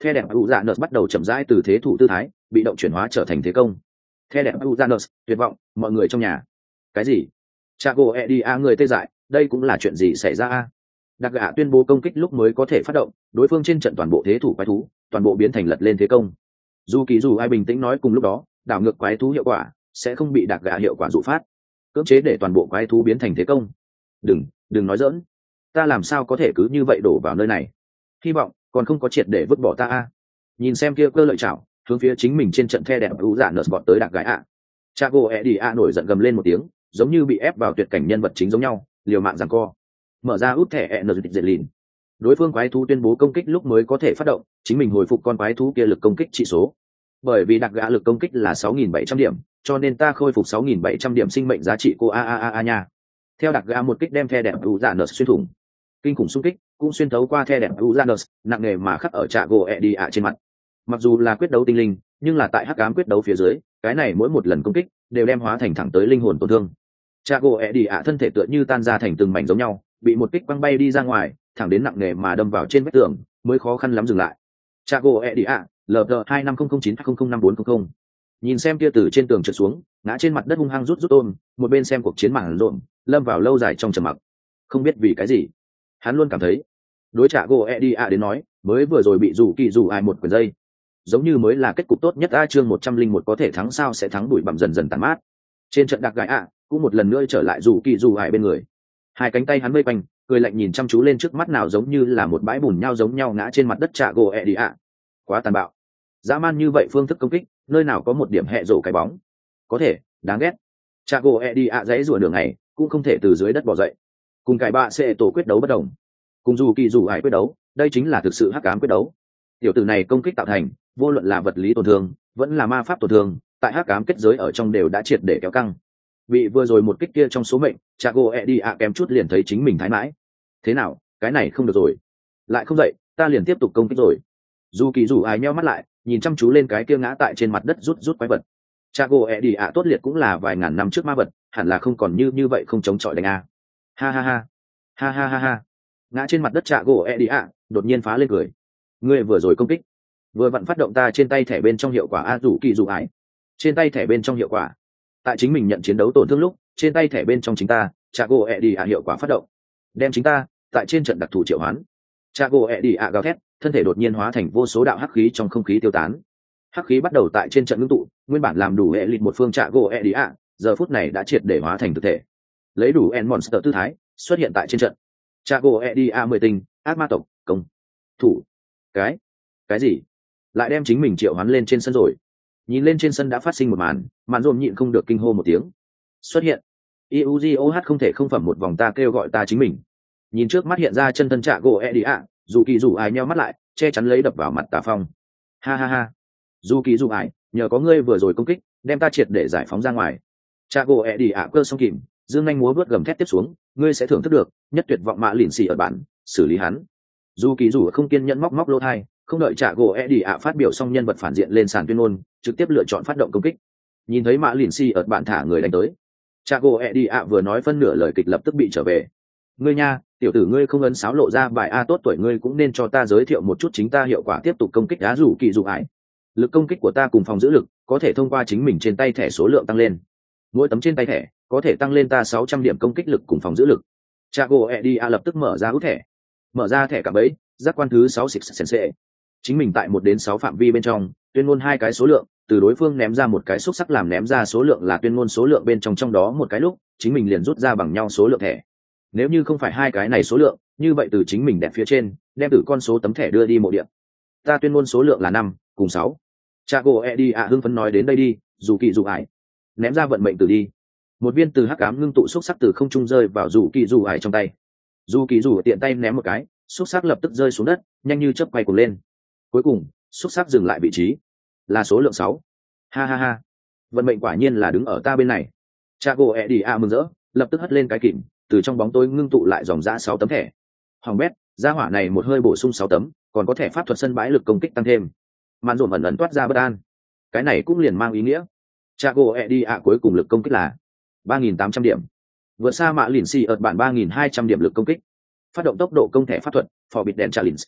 Phe đẹp Uranus bắt đầu chậm rãi từ thế thủ tư thái bị động chuyển hóa trở thành thế công. Phe đẹp Uranus tuyệt vọng, mọi người trong nhà. Cái gì? Chago Edia người tê dại, đây cũng là chuyện gì xảy ra a? Đặc gã tuyên bố công kích lúc mới có thể phát động, đối phương trên trận toàn bộ thế thủ quái thú, toàn bộ biến thành lật lên thế công. Dù kỳ dù ai bình tĩnh nói cùng lúc đó, đảo ngược quái thú hiệu quả sẽ không bị đặc gã hiệu quả dụ phát, cưỡng chế để toàn bộ quái thú biến thành thế công. Đừng, đừng nói giỡn. Ta làm sao có thể cứ như vậy đổ vào nơi này? Hy vọng còn không có triệt để vứt bỏ ta a. Nhìn xem kia cơ lợi chảo, hướng phía chính mình trên trận the đẹp ưu dạ nợ bọt tới đặc gái ạ. Chago Edia nổi giận gầm lên một tiếng, giống như bị ép vào tuyệt cảnh nhân vật chính giống nhau, liều mạng giằng co. Mở ra út thẻ Energy dệt lìn. Đối phương quái thú tuyên bố công kích lúc mới có thể phát động, chính mình hồi phục con quái thú kia lực công kích trị số. Bởi vì đặc gã lực công kích là sáu nghìn bảy trăm điểm, cho nên ta khôi phục sáu nghìn bảy trăm điểm sinh mệnh giá trị cô a a a a nha. Theo đặc gã một kích đem the đẹp ưu dạ nợ xuyên thủng. Kinh khủng xung kích cũng xuyên thấu qua the đẹp Uranus, nặng nề mà khắc ở Chago Edia trên mặt. Mặc dù là quyết đấu tinh linh, nhưng là tại hắc ám quyết đấu phía dưới, cái này mỗi một lần công kích đều đem hóa thành thẳng tới linh hồn tổn thương. Chago Edia thân thể tựa như tan ra thành từng mảnh giống nhau, bị một kích quăng bay đi ra ngoài, thẳng đến nặng nề mà đâm vào trên vách tường, mới khó khăn lắm dừng lại. Chago Edia, L G hai năm không không chín không không năm bốn không không. Nhìn xem kia từ trên tường trượt xuống, ngã trên mặt đất hung hăng rút rút ôm, một bên xem cuộc chiến mảng rộn, lâm vào lâu dài trong trầm mặc. Không biết vì cái gì, hắn luôn cảm thấy đối trả gỗ Edia đến nói mới vừa rồi bị rủ kỳ rủ ai một quyền dây giống như mới là kết cục tốt nhất. A chương một trăm linh một có thể thắng sao sẽ thắng, đuổi bặm dần dần tàn mát. Trên trận đặc gái ạ cũng một lần nữa trở lại rủ kỳ rủ ai bên người, hai cánh tay hắn vây quanh, cười lạnh nhìn chăm chú lên trước mắt nào giống như là một bãi bùn nhau giống nhau ngã trên mặt đất trả gỗ Edia. Quá tàn bạo, dã man như vậy phương thức công kích, nơi nào có một điểm hệ rổ cái bóng. Có thể đáng ghét. Trả gỗ Edia dãy rủa đường này cũng không thể từ dưới đất bò dậy. Cùng cải bạ sẽ tổ quyết đấu bất đồng, cùng dù kỳ dù ải quyết đấu, đây chính là thực sự hắc ám quyết đấu. Tiểu tử này công kích tạo thành, vô luận là vật lý tổn thương vẫn là ma pháp tổn thương, tại hắc ám kết giới ở trong đều đã triệt để kéo căng. Bị vừa rồi một kích kia trong số mệnh, Chago Edia kém chút liền thấy chính mình thái mãi. Thế nào, cái này không được rồi, lại không dậy, ta liền tiếp tục công kích rồi. Dù kỳ dù ải nheo mắt lại, nhìn chăm chú lên cái kia ngã tại trên mặt đất rút rút quái vật. Chago Edia tốt liệt cũng là vài ngàn năm trước ma vật, hẳn là không còn như như vậy không chống chọi đánh a. Ha ha ha, ha ha ha ha. Ngã trên mặt đất trạ gỗ Edia đột nhiên phá lên cười. Ngươi vừa rồi công kích vừa vặn phát động ta trên tay thẻ bên trong hiệu quả a. Rủ kỳ dù ải trên tay thẻ bên trong hiệu quả, tại chính mình nhận chiến đấu tổn thương lúc, trên tay thẻ bên trong chính ta trạ gỗ Edia hiệu quả phát động, đem chính ta tại trên trận đặc thù triệu hoán. Trạ gỗ Edia gào thét, thân thể đột nhiên hóa thành vô số đạo hắc khí trong không khí tiêu tán. Hắc khí bắt đầu tại trên trận ngưng tụ, nguyên bản làm đủ hệ lịt một phương trạ gỗ Edia giờ phút này đã triệt để hóa thành thực thể, lấy đủ en monster tư thái xuất hiện tại trên trận. Chago Edia mười tinh, ác ma tộc, công, thủ. Cái, cái gì? Lại đem chính mình triệu hoán lên trên sân rồi. Nhìn lên trên sân đã phát sinh một màn, màn rộn nhịn không được kinh hô một tiếng. Xuất hiện. Iugoh không thể không phẩm một vòng ta kêu gọi ta chính mình. Nhìn trước mắt hiện ra chân thân Chago Edia, dù kỳ dù ai nheo mắt lại, che chắn lấy đập vào mặt Tà Phong. Ha ha ha. Dù kỳ dù ai, nhờ có ngươi vừa rồi công kích, đem ta triệt để giải phóng ra ngoài. Chago Edia cơ song kìm, dương anh múa vớt gầm thét tiếp xuống, ngươi sẽ thưởng thức được nhất tuyệt vọng mạ lìn xì ở bản, xử lý hắn. Dù kỳ dù không kiên nhẫn móc móc lỗ thai, không đợi trả gỗ Eddie ạ phát biểu xong nhân vật phản diện lên sàn tuyên ngôn, trực tiếp lựa chọn phát động công kích. Nhìn thấy mạ lìn xì ở bản thả người đánh tới, trả gỗ Eddie ạ vừa nói phân nửa lời kịch lập tức bị trở về. Ngươi nha, tiểu tử ngươi không ấn sáo lộ ra bài a tốt tuổi, ngươi cũng nên cho ta giới thiệu một chút chính ta hiệu quả tiếp tục công kích đá. Rủ kỳ dù ải, lực công kích của ta cùng phòng giữ lực có thể thông qua chính mình trên tay thẻ số lượng tăng lên, mỗi tấm trên tay thẻ có thể tăng lên ta sáu trăm điểm công kích lực cùng phòng giữ lực. Chago Edia lập tức mở ra út thẻ, mở ra thẻ cả bẫy, giác quan thứ sáu xịt sensei. Chính mình tại một đến sáu phạm vi bên trong, tuyên ngôn hai cái số lượng, từ đối phương ném ra một cái xúc sắc làm ném ra số lượng là tuyên ngôn số lượng bên trong trong đó một cái lúc, chính mình liền rút ra bằng nhau số lượng thẻ. Nếu như không phải hai cái này số lượng, như vậy từ chính mình đẹp phía trên, đem từ con số tấm thẻ đưa đi mộ điện. Ta tuyên ngôn số lượng là năm cùng sáu. Chago Edia hưng phấn nói đến đây đi, dù kỳ dù ải. Ném ra vận mệnh từ đi. Một viên từ hắc ám ngưng tụ xúc sắc từ không trung rơi vào dù kỳ dù ải trong tay. Dù kỳ dù tiện tay ném một cái, xúc sắc lập tức rơi xuống đất, nhanh như chớp quay cuồng lên. Cuối cùng, xúc sắc dừng lại vị trí, là số lượng sáu. Ha ha ha, vận mệnh quả nhiên là đứng ở ta bên này. Chago Edia mừng rỡ, lập tức hất lên cái kìm, từ trong bóng tối ngưng tụ lại dòng dã sáu tấm thẻ. Hoàng bét, gia hỏa này một hơi bổ sung sáu tấm, còn có thể pháp thuật sân bãi lực công kích tăng thêm. Màn rộn ẩn ẩn toát ra bất an. Cái này cũng liền mang ý nghĩa, Chago Edia cuối cùng lực công kích là ba nghìn tám trăm điểm, vượt xa mạ lìn xì ở bản ba nghìn hai trăm điểm lực công kích. Phát động tốc độ công thẻ pháp thuật Forbidden Challenge.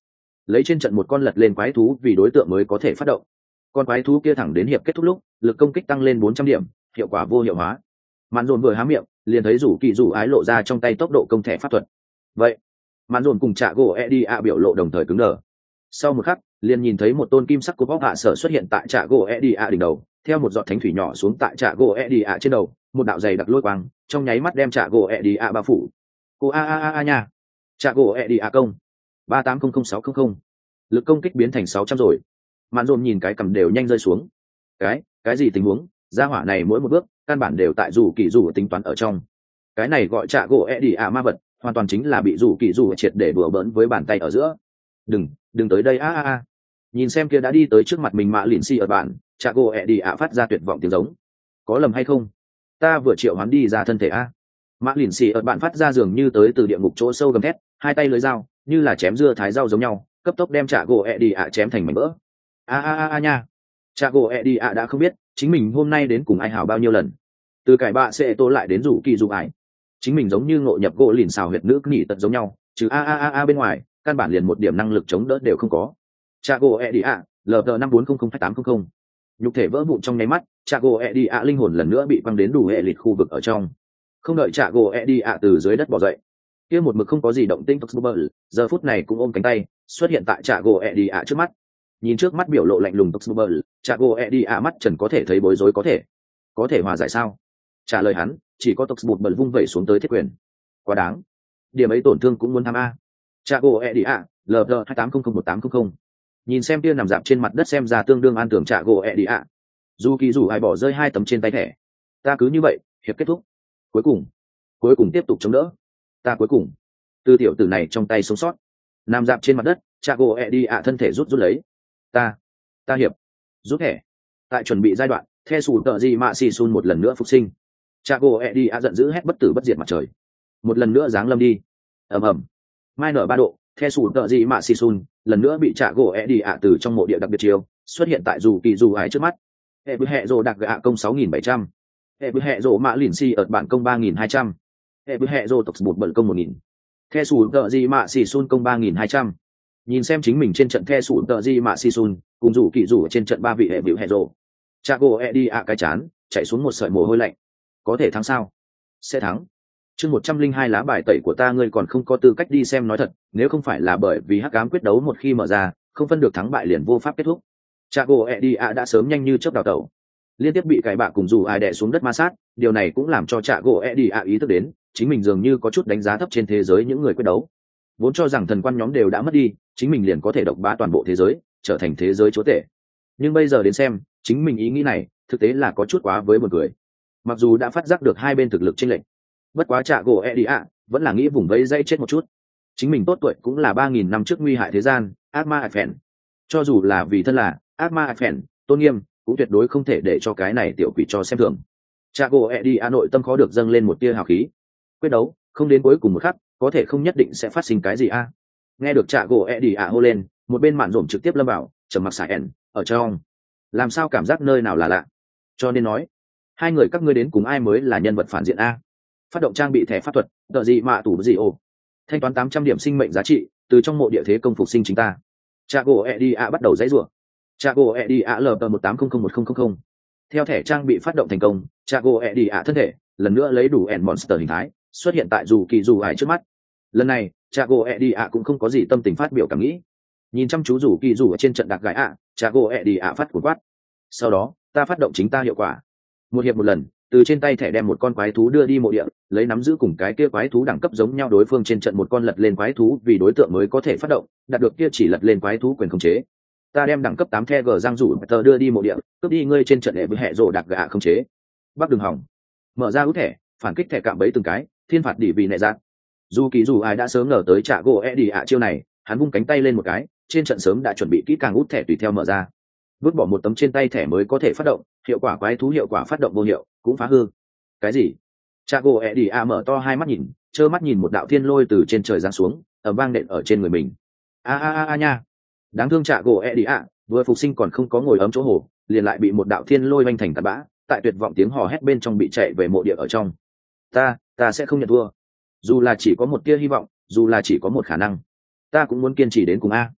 lấy trên trận một con lật lên quái thú vì đối tượng mới có thể phát động. Con quái thú kia thẳng đến hiệp kết thúc lúc lực công kích tăng lên bốn trăm điểm, hiệu quả vô hiệu hóa. Mạn Dồn vừa há miệng liền thấy rủ kỳ rủ ái lộ ra trong tay tốc độ công thẻ pháp thuật. Vậy Mạn Dồn cùng Trạ gỗ Eddie ạ biểu lộ đồng thời cứng đờ. Sau một khắc liền nhìn thấy một tôn kim sắc của bóc hạ sở xuất hiện tại Trạ gỗ Eddie ạ đỉnh đầu, theo một giọt thánh thủy nhỏ xuống tại Trạ gỗ Eddie ạ trên đầu, một đạo dày đặc lôi quang trong nháy mắt đem Trạ gỗ Eddie ạ bao phủ. Cô a a a a nha. Trạ gỗ Eddie ạ công ba tám không không sáu không không, lực công kích biến thành sáu trăm rồi. Mạn Dồn nhìn cái cầm đều nhanh rơi xuống. Cái, cái gì tình huống? Gia hỏa này mỗi một bước căn bản đều tại rủ kỳ rủ tính toán ở trong. Cái này gọi Trạ gỗ Eddie ạ ma vật, hoàn toàn chính là bị rủ kỳ rủ triệt để đùa bỡn với bàn tay ở giữa. Đừng, đừng tới đây a a a. Nhìn xem kia đã đi tới trước mặt mình Mạ Lìn Si ở bạn, Trạ gỗ Eddie ạ phát ra tuyệt vọng tiếng giống. Có lầm hay không? Ta vừa triệu hoán đi ra thân thể a. Mạ Lìn Si ở bạn phát ra dường như tới từ địa ngục chỗ sâu gầm thét, hai tay lưỡi dao như là chém dưa thái rau giống nhau, cấp tốc đem Trạ gỗ Eddie ạ chém thành mảnh vỡ. A a a a nha. Trạ gỗ Eddie ạ đã không biết chính mình hôm nay đến cùng ai hảo bao nhiêu lần. Từ cải bạ sẽ tô lại đến rủ kỳ rủ ải, chính mình giống như ngộ nhập gỗ lìn xào huyệt nữ nghỉ tật giống nhau, trừ a a a a bên ngoài căn bản liền một điểm năng lực chống đỡ đều không có. Chago Eddie ạ, lờ tờ năm bốn không không hai tám không không. Nhục thể vỡ vụn trong nháy mắt, Chago Eddie ạ linh hồn lần nữa bị quăng đến đủ hệ lịt khu vực ở trong. Không đợi Chago Eddie ạ từ dưới đất bò dậy, kia một mực không có gì động tĩnh Toxbubble, giờ phút này cũng ôm cánh tay, xuất hiện tại Chago Eddie ạ trước mắt. Nhìn trước mắt biểu lộ lạnh lùng Toxbubble, Chago Eddie ạ mắt trần có thể thấy bối rối có thể. Có thể hòa giải sao? Trả lời hắn, chỉ có Toxbubble vung vẩy xuống tới thiết quyền. Quá đáng. Điểm ấy tổn thương cũng muốn tham a. Chago Eddie ạ, lờ tờ hai tám không không một tám không không. Nhìn xem kia nằm dạp trên mặt đất xem ra tương đương an tưởng Chago Eddie ạ. Dù kỳ dù ai bỏ rơi hai tấm trên tay thẻ. Ta cứ như vậy, hiệp kết thúc. Cuối cùng, cuối cùng tiếp tục chống đỡ. Ta cuối cùng, từ tiểu tử này trong tay sống sót. Nằm dạp trên mặt đất, Chago Eddie ạ thân thể rút rút lấy. Ta, ta hiệp, rút thẻ. Tại chuẩn bị giai đoạn, The Sủ Tợ Gì Mạ Xì Sun một lần nữa phục sinh. Chago Eddie ạ giận dữ hét bất tử bất diệt mặt trời. Một lần nữa giáng lâm đi. Ầm ầm. Mai nở ba độ, The Sủ Tợ Gì Mạ Xì Sun lần nữa bị Chago Eddie ạ từ trong mộ địa đặc biệt chiêu xuất hiện tại dù kỳ dù ái trước mắt. Hệ bức hệ rồ đặc gạ công sáu nghìn bảy trăm. Hệ bức hệ rồ Mạ Lìn Si ở bản công ba nghìn hai trăm. Hệ bức hệ rồ tộc bột bẩn công một nghìn. The Sủ Tợ Gì Mạ Xì Sun công ba nghìn hai trăm. Nhìn xem chính mình trên trận The Sủ Tợ Gì Mạ Xì Sun cùng dù kỳ dù ở trên trận ba vị hệ bức hệ rồ. Chago Eddie ạ cái chán chạy xuống một sợi mồ hôi lạnh. Có thể thắng sao? Sẽ thắng. Chương một trăm linh hai lá bài tẩy của ta ngươi còn không có tư cách đi xem nói thật, nếu không phải là bởi vì hắc ám quyết đấu một khi mở ra, không phân được thắng bại liền vô pháp kết thúc. Chago Eddie ạ đã sớm nhanh như chớp đào tẩu, liên tiếp bị cải bạ cùng dù ai đè xuống đất ma sát, điều này cũng làm cho Chago Eddie ạ ý thức đến, chính mình dường như có chút đánh giá thấp trên thế giới những người quyết đấu. Vốn cho rằng thần quan nhóm đều đã mất đi, chính mình liền có thể độc bá toàn bộ thế giới, trở thành thế giới chúa tể. Nhưng bây giờ đến xem, chính mình ý nghĩ này, thực tế là có chút quá với một người. Mặc dù đã phát giác được hai bên thực lực chênh lệch, bất quá Chago Eddie ạ vẫn là nghĩ vùng vẫy dây chết một chút. Chính mình tốt tuổi cũng là ba nghìn năm trước nguy hại thế gian, ác ma Eiffel. Cho dù là vì thân là ác ma Eiffel, tôn nghiêm cũng tuyệt đối không thể để cho cái này tiểu quỷ cho xem thường. Chago Eddie ạ nội tâm khó được dâng lên một tia hào khí. Quyết đấu không đến cuối cùng một khắc, có thể không nhất định sẽ phát sinh cái gì a. Nghe được Chago Eddie ạ hô lên, một bên mạn rộm trực tiếp lâm vào trầm mặc xài ẻn ở trong. Làm sao cảm giác nơi nào là lạ? Cho nên nói, hai người các ngươi đến cùng ai mới là nhân vật phản diện a? Phát động trang bị thẻ pháp thuật, tờ gì mạ tủ gì ồ. Thanh toán tám trăm điểm sinh mệnh giá trị, từ trong mộ địa thế công phục sinh chính ta. Chago Eddie ạ bắt đầu dãy rủa. Chago Eddie ạ lờ tờ một tám không không một không không không. Theo thẻ trang bị phát động thành công, Chago Eddie ạ thân thể lần nữa lấy đủ ẻn monster hình thái, xuất hiện tại dù kỳ dù ải trước mắt. Lần này, Chago Eddie ạ cũng không có gì tâm tình phát biểu cảm nghĩ. Nhìn chăm chú dù kỳ dù ở trên trận đặc gái ạ, Chago Eddie ạ phát cuốn quát. Sau đó, ta phát động chính ta hiệu quả. Một hiệp một lần, từ trên tay thẻ đem một con quái thú đưa đi mộ địa, lấy nắm giữ cùng cái kia quái thú đẳng cấp giống nhau đối phương trên trận một con lật lên quái thú vì đối tượng mới có thể phát động, đạt được kia chỉ lật lên quái thú quyền khống chế. Ta đem đẳng cấp tám the g giang rủ tờ đưa đi mộ địa, cướp đi ngươi trên trận hệ với hệ rồ đặc gạ khống chế. Bắc đường hỏng. Mở ra út thẻ, phản kích thẻ cạm bẫy từng cái, thiên phạt đỉ vì nệ dạng. Dù kỳ dù ai đã sớm ngờ tới Chago Eddie ạ chiêu này, hắn vung cánh tay lên một cái, trên trận sớm đã chuẩn bị kỹ càng út thẻ tùy theo mở ra. Vứt bỏ một tấm trên tay thẻ mới có thể phát động, hiệu quả quái thú hiệu quả phát động vô hiệu, cũng phá hư. Cái gì? Chago Eddie ạ mở to hai mắt nhìn, trơ mắt nhìn một đạo thiên lôi từ trên trời giáng xuống, ở vang nện ở trên người mình. A a a a nha. Đáng thương Chago Eddie ạ, vừa phục sinh còn không có ngồi ấm chỗ hồ, liền lại bị một đạo thiên lôi vanh thành tạt bã, tại tuyệt vọng tiếng hò hét bên trong bị chạy về mộ địa ở trong. Ta, ta sẽ không nhận thua. Dù là chỉ có một tia hy vọng, dù là chỉ có một khả năng, ta cũng muốn kiên trì đến cùng a.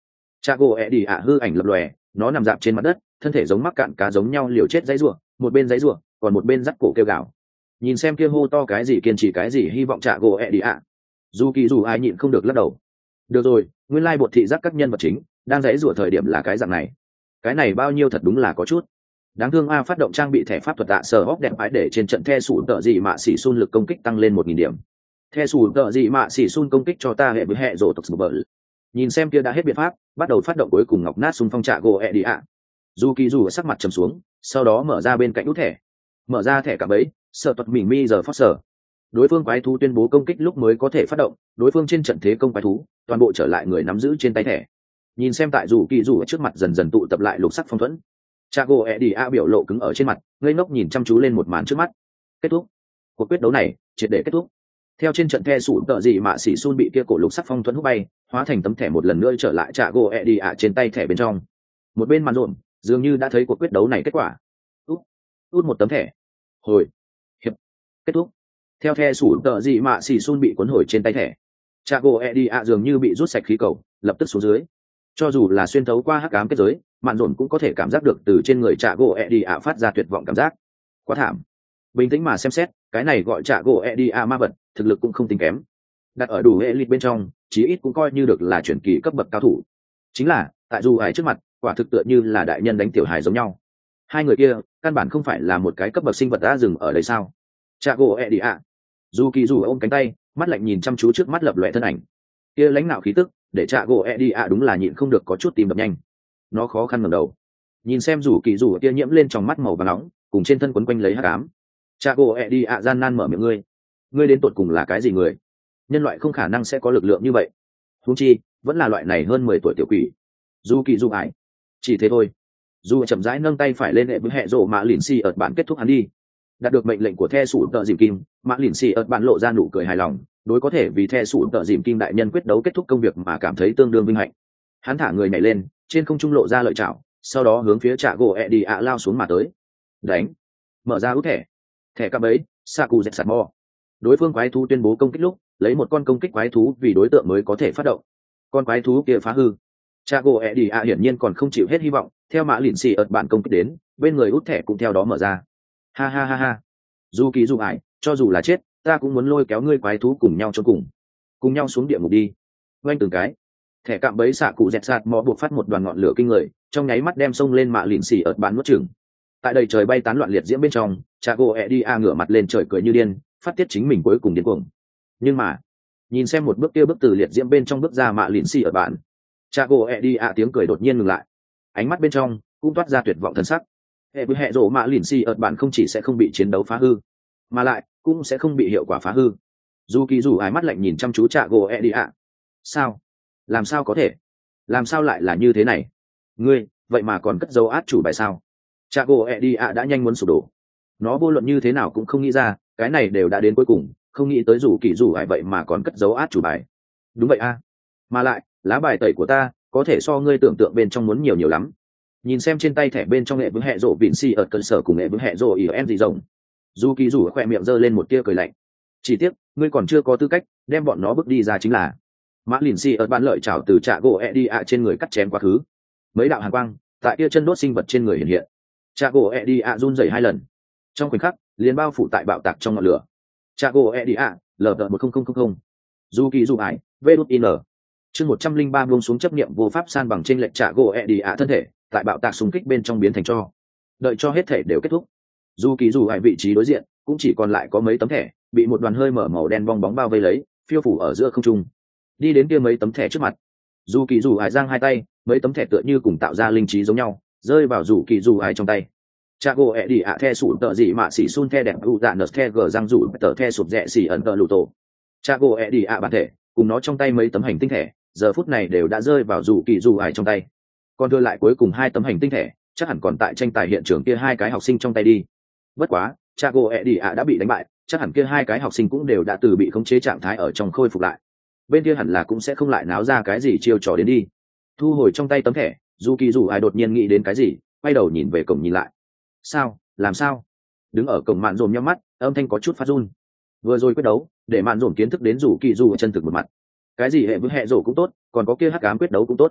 Chago e đi ạ hư ảnh lập lòe, nó nằm dạp trên mặt đất, thân thể giống mắc cạn cá giống nhau liều chết dãy rủa, một bên dãy rủa, còn một bên dắt cổ kêu gào. Nhìn xem kia hô to cái gì kiên trì cái gì hy vọng Chago e đi ạ. Dù kỳ dù ai nhịn không được lắc đầu. Được rồi, nguyên lai bột thị giác các nhân vật chính đang dãy rủa thời điểm là cái dạng này. Cái này bao nhiêu thật đúng là có chút. Đáng thương a phát động trang bị thẻ pháp thuật tạ sở hóc đẹp ái để trên trận the sủ tợ gì mạ xỉ sun lực công kích tăng lên một nghìn điểm. The sủ tợ gì mạ xỉ sun công kích cho ta hệ với hệ rổ tộc bờ. Nhìn xem kia đã hết biện pháp, bắt đầu phát động cuối cùng ngọc nát xung phong trạ gỗ e đi ạ. Dù kỳ dù sắc mặt trầm xuống, sau đó mở ra bên cạnh út thẻ, mở ra thẻ cả bấy, sợ tuật mình mi giờ phát sở. Đối phương quái thú tuyên bố công kích lúc mới có thể phát động, đối phương trên trận thế công quái thú, toàn bộ trở lại người nắm giữ trên tay thẻ. Nhìn xem tại dù kỳ dù ở trước mặt dần dần tụ tập lại lục sắc phong thuẫn. Chago e đi a biểu lộ cứng ở trên mặt, ngây ngốc nhìn chăm chú lên một màn trước mắt. Kết thúc. Cuộc quyết đấu này triệt để kết thúc. Theo trên trận the sủn tợ gì mà xỉ sun bị kia cổ lục sắc phong thuẫn hút bay, hóa thành tấm thẻ một lần nữa trở lại Chago e đi a trên tay thẻ bên trong. Một bên màn rộn, dường như đã thấy cuộc quyết đấu này kết quả. Út, út một tấm thẻ. Hồi, hiệp, kết thúc. Theo the sủn tợ gì mà xỉ sun bị cuốn hồi trên tay thẻ, Chago e đi a dường như bị rút sạch khí cầu, lập tức xuống dưới. Cho dù là xuyên thấu qua hắc ám kết giới, mạn dồn cũng có thể cảm giác được từ trên người trạ gỗ e đi ạ phát ra tuyệt vọng cảm giác. Quá thảm. Bình tĩnh mà xem xét, cái này gọi trạ gỗ e đi ạ ma vật, thực lực cũng không tính kém. Đặt ở đủ hệ elite bên trong, chí ít cũng coi như được là chuyển kỳ cấp bậc cao thủ. Chính là, tại dù ải trước mặt, quả thực tựa như là đại nhân đánh tiểu hài giống nhau. Hai người kia, căn bản không phải là một cái cấp bậc sinh vật đã dừng ở đây sao? Trạ gỗ e đi ạ. Dù kỳ dù ôm cánh tay, mắt lạnh nhìn chăm chú trước mắt lập loè thân ảnh. Kia lãnh nạo khí tức, để trạ gỗ e đi ạ đúng là nhịn không được có chút tìm đập nhanh. Nó khó khăn ngẩng đầu, nhìn xem rủ kỳ rủ tia nhiễm lên trong mắt màu vàng nóng, cùng trên thân quấn quanh lấy hắc ám. Chago e đi ạ gian nan mở miệng, ngươi ngươi đến tột cùng là cái gì người? Nhân loại không khả năng sẽ có lực lượng như vậy, huống chi vẫn là loại này hơn mười tuổi tiểu quỷ. Du kỳ du ải, chỉ thế thôi. Du chậm rãi nâng tay phải lên hệ với hệ rộ mã lìn xì ợt bạn kết thúc hắn đi. Đạt được mệnh lệnh của the sủ tợ dìm kim, mã lìn xì ợt bạn lộ ra nụ cười hài lòng, đối có thể vì the sủ tợ dìm kim đại nhân quyết đấu kết thúc công việc mà cảm thấy tương đương vinh hạnh. Hắn thả người nhảy lên, trên không trung lộ ra lợi chảo, sau đó hướng phía trạ gỗ e đi ạ lao xuống mà tới. Đánh, mở ra út thẻ, thẻ cặp ấy, Saku dẹt sạt mò. Đối phương quái thú tuyên bố công kích lúc, lấy một con công kích quái thú vì đối tượng mới có thể phát động. Con quái thú kia phá hư. Trạ gỗ e đi ạ hiển nhiên còn không chịu hết hy vọng, theo mã lìn xì ợt bạn công kích đến, bên người út thẻ cũng theo đó mở ra. Ha ha ha ha. Dù kỳ dù ải, cho dù là chết, ta cũng muốn lôi kéo ngươi quái thú cùng nhau cho cùng, cùng nhau xuống địa ngục đi. Oanh từng cái. Thẻ cạm bẫy xạ cụ dẹt sạt mò buộc phát một đoàn ngọn lửa kinh người, trong nháy mắt đem sông lên mạ lìn xì ợt bán nuốt chừng. Tại đầy trời bay tán loạn liệt diễm bên trong, Chago e đi a ngửa mặt lên trời cười như điên, phát tiết chính mình cuối cùng điên cuồng. Nhưng mà, nhìn xem một bước kia bước từ liệt diễm bên trong bước ra mạ lìn xì ợt bạn, Chago e đi a tiếng cười đột nhiên ngừng lại, ánh mắt bên trong cũng toát ra tuyệt vọng thân sắc. Hệ với hệ rổ mạ lìn xì ợt bạn không chỉ sẽ không bị chiến đấu phá hư, mà lại cũng sẽ không bị hiệu quả phá hư. Dù kỳ dù ái mắt lạnh nhìn chăm chú Chago e đi a. Sao? Làm sao có thể? Làm sao lại là như thế này? Ngươi vậy mà còn cất dấu át chủ bài sao? Chago e đi a đã nhanh muốn sụp đổ. Nó vô luận như thế nào cũng không nghĩ ra, cái này đều đã đến cuối cùng, không nghĩ tới rủ kỳ rủ ải vậy mà còn cất dấu át chủ bài. Đúng vậy a. Mà lại lá bài tẩy của ta có thể so ngươi tưởng tượng bên trong muốn nhiều nhiều lắm. Nhìn xem trên tay thẻ bên trong hệ với hệ rộ vịn si ở cơ sở cùng hệ với hệ rộ ỉ em gì rồng, dù kỳ rủ khỏe miệng giơ lên một tia cười lạnh. Chỉ tiếc ngươi còn chưa có tư cách đem bọn nó bước đi ra chính là. Mã lìn xì ở ban lợi chảo từ trạ gỗ e đi ạ trên người cắt chém quá khứ, mấy đạo hàn quang tại kia chân đốt sinh vật trên người hiện hiện. Trạ gỗ e đi ạ run rẩy hai lần, trong khoảnh khắc liền bao phủ tại bạo tạc trong ngọn lửa. Trạ gỗ e đi ạ lờ một không không không không. Du kỳ du ải vê đút in chương một trăm linh ba buông xuống chấp niệm vô pháp san bằng trên lệnh trạ gỗ e đi ạ thân thể tại bạo tạc xung kích bên trong biến thành tro. Đợi cho hết thể đều kết thúc, du kỳ du ải vị trí đối diện cũng chỉ còn lại có mấy tấm thẻ bị một đoàn hơi mở màu đen bong bóng bao vây lấy, phiêu phủ ở giữa không trung. Đi đến kia mấy tấm thẻ trước mặt, dù kỳ dù ải giang hai tay, mấy tấm thẻ tựa như cùng tạo ra linh trí giống nhau, rơi vào dù kỳ dù ải trong tay. Chago e đi ạ the sụn tợ gì mà xỉ sun the đẹp u dạ nợt the gờ giang rủ tờ the sụp rẽ xỉ ẩn tờ lụ tổ. Chago e đi ạ bản thể cùng nó trong tay mấy tấm hành tinh thẻ, giờ phút này đều đã rơi vào dù kỳ dù ải trong tay. Còn đưa lại cuối cùng hai tấm hành tinh thẻ, chắc hẳn còn tại tranh tài hiện trường kia hai cái học sinh trong tay đi. Bất quá, Chago e đi ạ đã bị đánh bại, chắc hẳn kia hai cái học sinh cũng đều đã từ bị khống chế trạng thái ở trong khôi phục lại. Bên kia hẳn là cũng sẽ không lại náo ra cái gì chiêu trò đến đi. Thu hồi trong tay tấm thẻ, dù kỳ dù ai đột nhiên nghĩ đến cái gì, quay đầu nhìn về cổng nhìn lại. Sao? Làm sao? Đứng ở cổng mạn dồn nhắm mắt, âm thanh có chút phát run. Vừa rồi quyết đấu, để mạn dồn kiến thức đến dù kỳ dù chân thực một mặt. Cái gì hệ với hệ rổ cũng tốt, còn có kia hắc ám quyết đấu cũng tốt.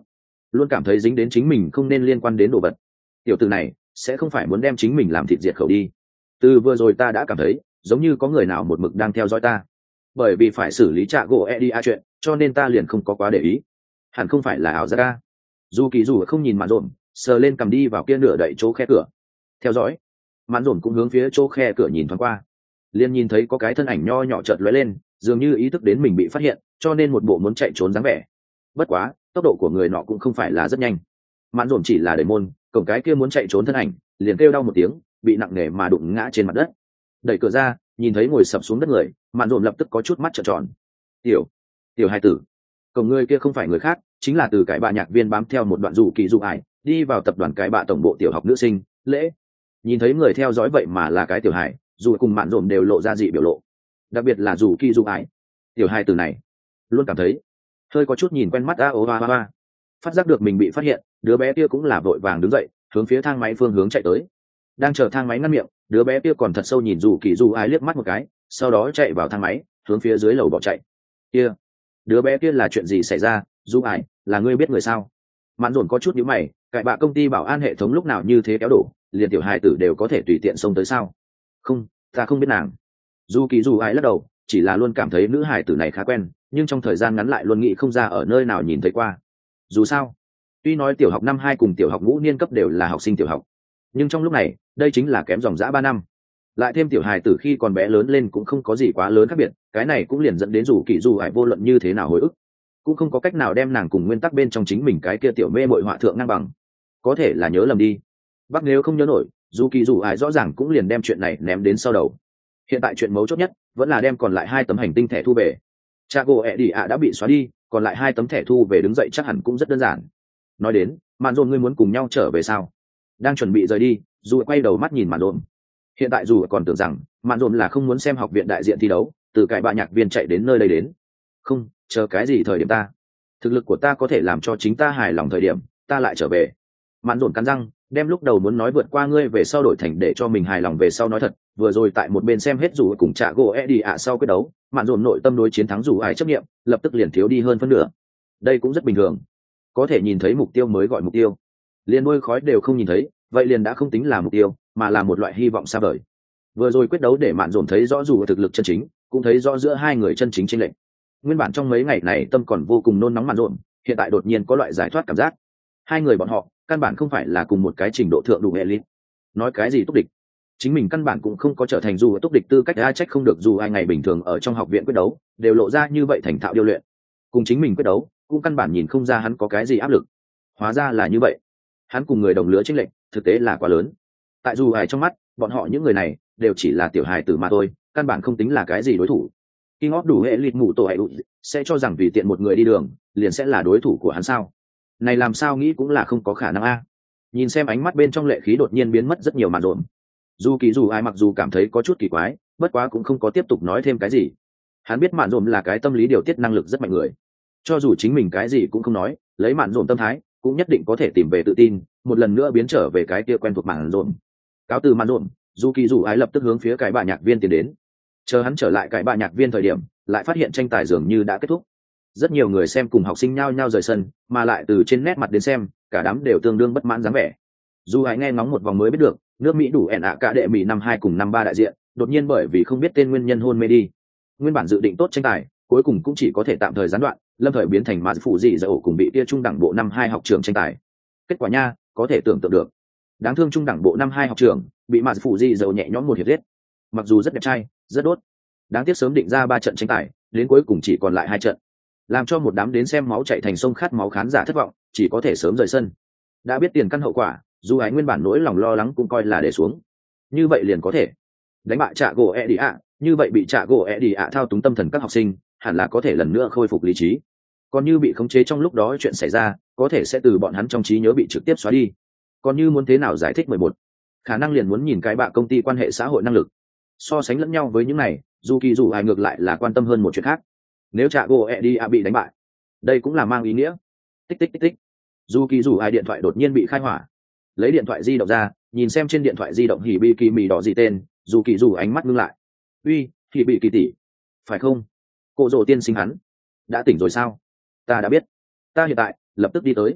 luôn cảm thấy dính đến chính mình không nên liên quan đến đồ vật. Tiểu tử này sẽ không phải muốn đem chính mình làm thịt diệt khẩu đi. Từ vừa rồi ta đã cảm thấy giống như có người nào một mực đang theo dõi ta, bởi vì phải xử lý trạ gỗ edia chuyện cho nên ta liền không có quá để ý. Hẳn không phải là ảo giác ca. Dù kỳ dù không nhìn mạn rộn, sờ lên cầm đi vào kia nửa đậy chỗ khe cửa theo dõi. Mạn rộn cũng hướng phía chỗ khe cửa nhìn thoáng qua, liền nhìn thấy có cái thân ảnh nho nhỏ chợt lóe lên, dường như ý thức đến mình bị phát hiện cho nên một bộ muốn chạy trốn dáng vẻ. Bất quá tốc độ của người nọ cũng không phải là rất nhanh. Mạn rộn chỉ là đẩy môn, cổng cái kia muốn chạy trốn thân ảnh liền kêu đau một tiếng, bị nặng nề mà đụng ngã trên mặt đất. Đẩy cửa ra, nhìn thấy ngồi sập xuống đất người, Mạn rộn lập tức có chút mắt trợn tròn. tiểu tiểu hai tử. Cổng người kia không phải người khác, chính là từ cái bạ nhạc viên bám theo một đoạn rủ kỳ dụ ải đi vào tập đoàn cái bạ tổng bộ tiểu học nữ sinh Lễ. Nhìn thấy người theo dõi vậy mà là cái tiểu hải, dù cùng Mạn rộn đều lộ ra dị biểu lộ, đặc biệt là rủ kỳ dụ ải. Tiểu hai từ này luôn cảm thấy hơi có chút nhìn quen mắt. A ô ba ba. Phát giác được mình bị phát hiện, đứa bé kia cũng là vội vàng đứng dậy, hướng phía thang máy phương hướng chạy tới. Đang chờ thang máy ngăn miệng, đứa bé kia còn thật sâu nhìn rủ kỳ dụ ải liếc mắt một cái, sau đó chạy vào thang máy, hướng phía dưới lầu bỏ chạy. Kia, đứa bé kia là chuyện gì xảy ra? Dụ ải, là ngươi biết người sao? Mạn rộn có chút nhíu mày, cải bạ công ty bảo an hệ thống lúc nào như thế kéo đổ, liền tiểu hài tử đều có thể tùy tiện xông tới sao? Không, ta không biết nàng. Dù kỳ dù ai lắc đầu, chỉ là luôn cảm thấy nữ hài tử này khá quen, nhưng trong thời gian ngắn lại luôn nghĩ không ra ở nơi nào nhìn thấy qua. Dù sao, tuy nói tiểu học năm hai cùng tiểu học ngũ niên cấp đều là học sinh tiểu học, nhưng trong lúc này đây chính là kém dòng dã ba năm, lại thêm tiểu hài tử khi còn bé lớn lên cũng không có gì quá lớn khác biệt, cái này cũng liền dẫn đến dù kỳ dù ai vô luận như thế nào hồi ức cũng không có cách nào đem nàng cùng nguyên tắc bên trong chính mình cái kia tiểu mê mội họa thượng ngang bằng. Có thể là nhớ lầm đi. Bắc nếu không nhớ nổi, dù kỳ dù ai rõ ràng cũng liền đem chuyện này ném đến sau đầu. Hiện tại chuyện mấu chốt nhất vẫn là đem còn lại hai tấm hành tinh thẻ thu về. Chago ẹ đi ạ đã bị xóa đi, còn lại hai tấm thẻ thu về đứng dậy chắc hẳn cũng rất đơn giản. Nói đến, Mạn Dồn ngươi muốn cùng nhau trở về sao? Đang chuẩn bị rời đi, dù quay đầu mắt nhìn Mạn Dồn. Hiện tại dù còn tưởng rằng Mạn Dồn là không muốn xem học viện đại diện thi đấu, từ cải bạ nhạc viên chạy đến nơi đây đến. Không, chờ cái gì thời điểm ta thực lực của ta có thể làm cho chính ta hài lòng thời điểm ta lại trở về. Mạn Dồn cắn răng, đem lúc đầu muốn nói vượt qua ngươi về sau đổi thành để cho mình hài lòng về sau nói thật. Vừa rồi tại một bên xem hết dù cùng trả gỗ e đi ạ sau quyết đấu, Mạn Dồn nội tâm đối chiến thắng dù ai chấp nghiệm lập tức liền thiếu đi hơn phân nửa. Đây cũng rất bình thường, có thể nhìn thấy mục tiêu mới gọi mục tiêu, liền đuôi khói đều không nhìn thấy vậy liền đã không tính là mục tiêu mà là một loại hy vọng xa vời. Vừa rồi quyết đấu để Mạn Dồn thấy rõ dù thực lực chân chính, cũng thấy rõ giữa hai người chân chính chênh lệch. Nguyên bản trong mấy ngày này tâm còn vô cùng nôn nóng Mạn Dồn, hiện tại đột nhiên có loại giải thoát cảm giác. Hai người bọn họ căn bản không phải là cùng một cái trình độ thượng đủ elite. Nói cái gì túc địch, chính mình căn bản cũng không có trở thành dù túc địch tư cách. Ai trách không được dù ai ngày bình thường ở trong học viện quyết đấu đều lộ ra như vậy thành thạo điêu luyện, cùng chính mình quyết đấu cũng căn bản nhìn không ra hắn có cái gì áp lực. Hóa ra là như vậy, hắn cùng người đồng lứa chênh lệch thực tế là quá lớn. Tại dù ai trong mắt bọn họ những người này đều chỉ là tiểu hài tử mà thôi, căn bản không tính là cái gì đối thủ. Khi ngót đủ hệ lịt mù tổ hệ sẽ cho rằng vì tiện một người đi đường liền sẽ là đối thủ của hắn sao? Này làm sao nghĩ cũng là không có khả năng a. Nhìn xem ánh mắt bên trong lệ khí đột nhiên biến mất rất nhiều. Mạn Dồn dù kỳ dù ai mặc dù cảm thấy có chút kỳ quái, bất quá cũng không có tiếp tục nói thêm cái gì. Hắn biết Mạn Dồn là cái tâm lý điều tiết năng lực rất mạnh người, cho dù chính mình cái gì cũng không nói, lấy Mạn Dồn tâm thái cũng nhất định có thể tìm về tự tin, một lần nữa biến trở về cái kia quen thuộc Mạn Dồn. Cáo từ Mạn Dồn, dù kỳ dù ai lập tức hướng phía cái bà nhạc viên tiến đến. Chờ hắn trở lại cái bà nhạc viên thời điểm, lại phát hiện tranh tài dường như đã kết thúc. Rất nhiều người xem cùng học sinh nhao nhao rời sân, mà lại từ trên nét mặt đến xem, cả đám đều tương đương bất mãn dáng vẻ. Dù ai nghe ngóng một vòng mới biết được, nước Mỹ đủ ẻn ạ cả đệ Mỹ năm hai cùng năm ba đại diện, đột nhiên bởi vì không biết tên nguyên nhân hôn mê đi. Nguyên bản dự định tốt tranh tài, cuối cùng cũng chỉ có thể tạm thời gián đoạn, lâm thời biến thành mạt phụ dị dậu cùng bị tia trung đẳng bộ năm hai học trường tranh tài. Kết quả nha, có thể tưởng tượng được. Đáng thương trung đẳng bộ năm hai học trường, bị mạt phụ dị dậu nhẹ nhõm một hiệp giết. Mặc dù rất đẹp trai, rất đốt, đáng tiếc sớm định ra ba trận tranh tài, đến cuối cùng chỉ còn lại hai trận, làm cho một đám đến xem máu chạy thành sông khát máu khán giả thất vọng, chỉ có thể sớm rời sân. Đã biết tiền căn hậu quả, dù ái nguyên bản nỗi lòng lo lắng cũng coi là để xuống. Như vậy liền có thể đánh bại trạ gỗ e đi ạ, như vậy bị trạ gỗ e đi ạ thao túng tâm thần các học sinh hẳn là có thể lần nữa khôi phục lý trí. Còn như bị khống chế trong lúc đó chuyện xảy ra, có thể sẽ từ bọn hắn trong trí nhớ bị trực tiếp xóa đi. Còn như muốn thế nào giải thích mười một, khả năng liền muốn nhìn cái bạ công ty quan hệ xã hội năng lực. So sánh lẫn nhau với những này, dù kỳ dù ai ngược lại là quan tâm hơn một chuyện khác. Nếu trạ gỗ e đi ạ bị đánh bại, đây cũng là mang ý nghĩa. Tích tích tích tích, dù kỳ dù ai điện thoại đột nhiên bị khai hỏa. Lấy điện thoại di động ra, nhìn xem trên điện thoại di động hỉ bị kỳ mì đỏ gì tên, dù kỳ dù ánh mắt ngưng lại. Uy, hỉ bị kỳ tỷ, phải không? Cô rồ tiên sinh hắn đã tỉnh rồi sao? Ta đã biết, ta hiện tại lập tức đi tới.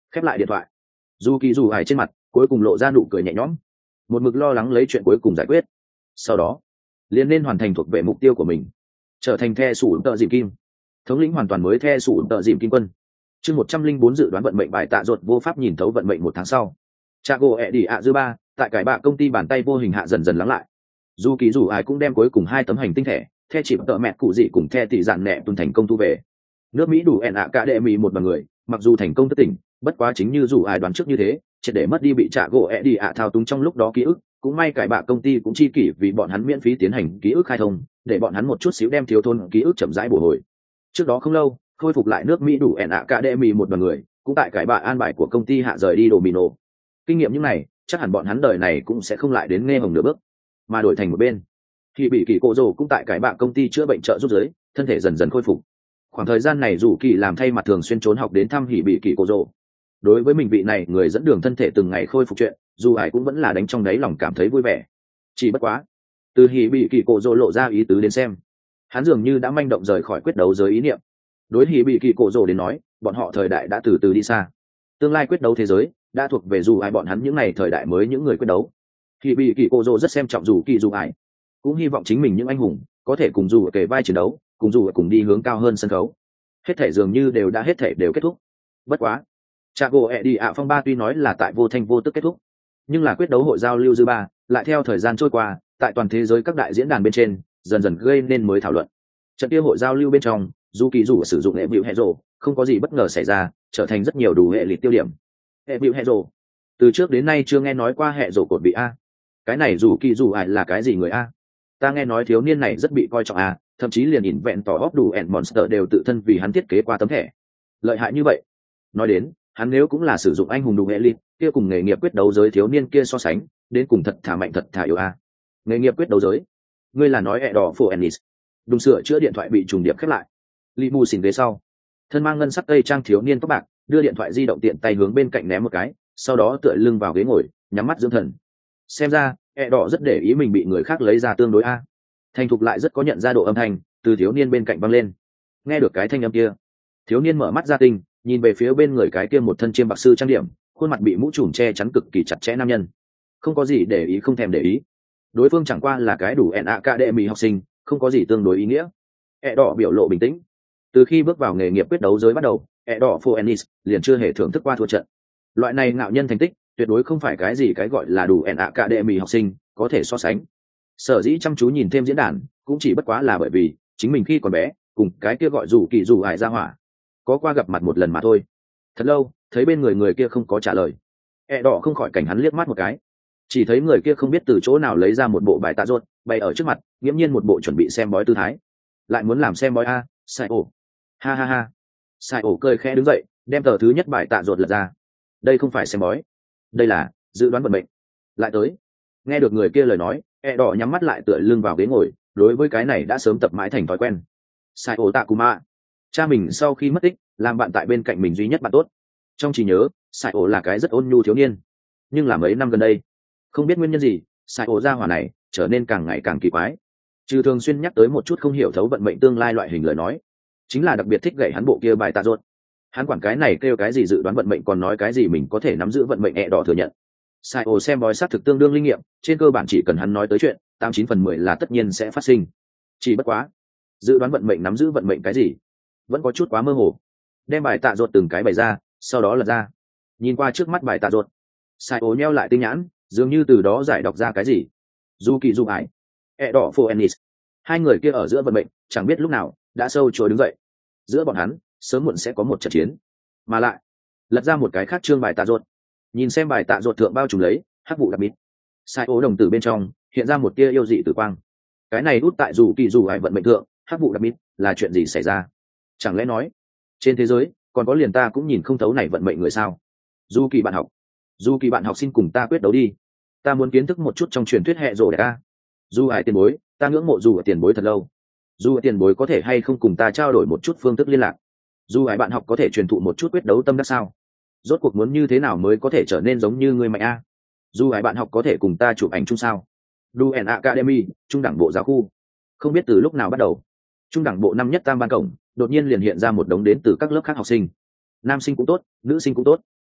Khép lại điện thoại, dù kỳ dù ải trên mặt cuối cùng lộ ra nụ cười nhẹ nhõm, một mực lo lắng lấy chuyện cuối cùng giải quyết, sau đó liền nên hoàn thành thuộc về mục tiêu của mình, trở thành the sủ tợ dìm kim, thống lĩnh hoàn toàn mới the sủ tợ dìm kim quân. Chương một trăm linh bốn dự đoán vận mệnh bài tạ ruột vô pháp nhìn thấu vận mệnh một tháng sau. Chago ẹ đi ạ dư ba, tại cải bạ công ty bàn tay vô hình hạ dần dần lắng lại. Dù kỳ dù ai cũng đem cuối cùng hai tấm hành tinh thẻ, the chịp tợ mẹ cụ dị cùng the tỷ dạn nẹ tuần thành công thu về. Nước Mỹ đủ ẹn ạ cả đệ mỹ một bằng người, mặc dù thành công thất tỉnh, bất quá chính như dù ai đoán trước như thế, triệt để mất đi bị Chago ẹ đi ạ thao túng trong lúc đó ký ức, cũng may cải bạ công ty cũng chi kỷ vì bọn hắn miễn phí tiến hành ký ức khai thông, để bọn hắn một chút xíu đem thiếu thốn ký ức chậm rãi bổ hồi. Trước đó không lâu, khôi phục lại nước Mỹ đủ ẹn ạ cả đệ mỹ một bằng người, cũng tại cải bạ an bài của công ty hạ rời đi Domino. Kinh nghiệm những này, chắc hẳn bọn hắn đời này cũng sẽ không lại đến nghe hồng nửa bước, mà đổi thành một bên. Khi bị kỳ cổ rồ cũng tại cải bạ công ty chữa bệnh trợ giúp giới, thân thể dần dần khôi phục. Khoảng thời gian này dù kỳ làm thay mặt thường xuyên trốn học đến thăm hỉ bị kỳ cổ rồ. Đối với mình vị này người dẫn đường thân thể từng ngày khôi phục chuyện, dù ai cũng vẫn là đánh trong đáy lòng cảm thấy vui vẻ. Chỉ bất quá, từ hỉ bị kỳ cổ rồ lộ ra ý tứ đến xem, hắn dường như đã manh động rời khỏi quyết đấu giới ý niệm. Đối hỉ bị kỳ cổ rồ đến nói, bọn họ thời đại đã từ từ đi xa, tương lai quyết đấu thế giới đã thuộc về dù ai bọn hắn những ngày thời đại mới những người quyết đấu. Hỉ bị kỳ cổ rồ rất xem trọng dù kỳ dù ai, cũng hy vọng chính mình những anh hùng có thể cùng dù kể vai chiến đấu, cùng dù cùng đi hướng cao hơn sân khấu. Hết thể dường như đều đã hết thể đều kết thúc. Bất quá, Chago ẹ đi ạ phong ba tuy nói là tại vô thanh vô tức kết thúc, nhưng là quyết đấu hội giao lưu dư ba lại theo thời gian trôi qua, tại toàn thế giới các đại diễn đàn bên trên dần dần gây nên mới thảo luận. Trận kia hội giao lưu bên trong, dù kỳ dù sử dụng hệ biểu hệ rồ, không có gì bất ngờ xảy ra, trở thành rất nhiều đủ hệ lịch tiêu điểm. Hệ biểu hệ rồ, từ trước đến nay chưa nghe nói qua hệ rồ cột bị a. Cái này dù kỳ dù ai là cái gì người a? Ta nghe nói thiếu niên này rất bị coi trọng a, thậm chí liền ỉn vẹn tỏ óc đủ ẻn monster đều tự thân vì hắn thiết kế qua tấm thẻ. Lợi hại như vậy. Nói đến, hắn nếu cũng là sử dụng anh hùng đủ hệ lịch, kia cùng nghề nghiệp quyết đấu giới thiếu niên kia so sánh, đến cùng thật thà mạnh thật thà yếu a. Nghề nghiệp quyết đấu giới, ngươi là nói ẹ đỏ phổ ennis. Đúng sửa chữa điện thoại bị trùng điệp khép lại. Lý mù xỉn ghế sau, thân mang ngân sắc tây trang thiếu niên tóc bạc, đưa điện thoại di động tiện tay hướng bên cạnh ném một cái, sau đó tựa lưng vào ghế ngồi, nhắm mắt dưỡng thần. Xem ra ẹ đỏ rất để ý mình bị người khác lấy ra tương đối a. Thành thục lại rất có nhận ra độ âm thanh từ thiếu niên bên cạnh vang lên. Nghe được cái thanh âm kia, thiếu niên mở mắt ra tinh, nhìn về phía bên người cái kia một thân chiêm bạc sư trang điểm, khuôn mặt bị mũ trùm che chắn cực kỳ chặt chẽ nam nhân. Không có gì để ý, không thèm để ý. Đối phương chẳng qua là cái đủ ẹn ạ cả đệ mỹ học sinh, không có gì tương đối ý nghĩa. ẹ đỏ biểu lộ bình tĩnh. Từ khi bước vào nghề nghiệp quyết đấu giới bắt đầu, ẹ đỏ phô ennis liền chưa hề thưởng thức qua thua trận. Loại này ngạo nhân thành tích tuyệt đối không phải cái gì cái gọi là đủ ẹn ạ cả đệ mỹ học sinh có thể so sánh. Sở dĩ chăm chú nhìn thêm diễn đàn cũng chỉ bất quá là bởi vì chính mình khi còn bé cùng cái kia gọi dù kỳ dù ải ra hỏa có qua gặp mặt một lần mà thôi. Thật lâu thấy bên người người kia không có trả lời, ẹ đỏ không khỏi cảnh hắn liếc mắt một cái, chỉ thấy người kia không biết từ chỗ nào lấy ra một bộ bài tạ rốt bày ở trước mặt, nghiễm nhiên một bộ chuẩn bị xem bói tư thái. Lại muốn làm xem bói a? Sai ổ, ha ha ha. Sai ổ cười khẽ đứng dậy, đem tờ thứ nhất bài tạ rốt lật ra. Đây không phải xem bói, đây là dự đoán vận mệnh. Lại tới. Nghe được người kia lời nói, ẹ đỏ nhắm mắt lại tựa lưng vào ghế ngồi, đối với cái này đã sớm tập mãi thành thói quen. Sai ổ tạ cù mạ, cha mình sau khi mất tích làm bạn tại bên cạnh mình duy nhất bạn tốt. Trong trí nhớ, Sai ổ là cái rất ôn nhu thiếu niên, nhưng là mấy năm gần đây không biết nguyên nhân gì, Sai ổ gia hỏa này trở nên càng ngày càng kỳ quái. Trừ thường xuyên nhắc tới một chút không hiểu thấu vận mệnh tương lai loại hình lời nói, chính là đặc biệt thích gậy hắn bộ kia bài tạ rốt. Hắn quản cái này kêu cái gì dự đoán vận mệnh, còn nói cái gì mình có thể nắm giữ vận mệnh, ẹ đỏ thừa nhận. Sai ổ xem bói xác thực tương đương linh nghiệm, trên cơ bản chỉ cần hắn nói tới chuyện, tám chín phần mười là tất nhiên sẽ phát sinh. Chỉ bất quá, dự đoán vận mệnh nắm giữ vận mệnh cái gì, vẫn có chút quá mơ hồ. Đem bài tạ rốt từng cái bày ra, sau đó lật ra. Nhìn qua trước mắt bài tạ rốt, Sai ổ nheo lại tinh nhãn, dường như từ đó giải đọc ra cái gì. Du kỳ du ải, ẹ đỏ phô ennis, hai người kia ở giữa vận mệnh chẳng biết lúc nào đã sâu trôi đứng dậy. Giữa bọn hắn sớm muộn sẽ có một trận chiến. Mà lại lật ra một cái khác chương bài tạ rốt, nhìn xem bài tạ rốt thượng bao trùm lấy hắc vụ đặc biệt. Sai ố đồng tử bên trong hiện ra một tia yêu dị tử quang. Cái này út tại dù kỳ dù ải vận mệnh thượng hắc vụ đặc biệt là chuyện gì xảy ra? Chẳng lẽ nói trên thế giới còn có liền ta cũng nhìn không thấu này vận mệnh người sao? Du kỳ bạn học, du kỳ bạn học xin cùng ta quyết đấu đi. Ta muốn kiến thức một chút trong truyền thuyết hệ rồ đẹp ta. Du ải tiền bối, ta ngưỡng mộ dù ở tiền bối thật lâu. Du ở tiền bối có thể hay không cùng ta trao đổi một chút phương thức liên lạc? Du ải bạn học có thể truyền thụ một chút quyết đấu tâm đắc sao? Rốt cuộc muốn như thế nào mới có thể trở nên giống như người mạnh a? Du ải bạn học có thể cùng ta chụp ảnh chung sao? Du and Academy, trung đẳng bộ giáo khu. Không biết từ lúc nào bắt đầu, trung đẳng bộ năm nhất tam ban cổng đột nhiên liền hiện ra một đống đến từ các lớp khác học sinh. Nam sinh cũng tốt, nữ sinh cũng tốt.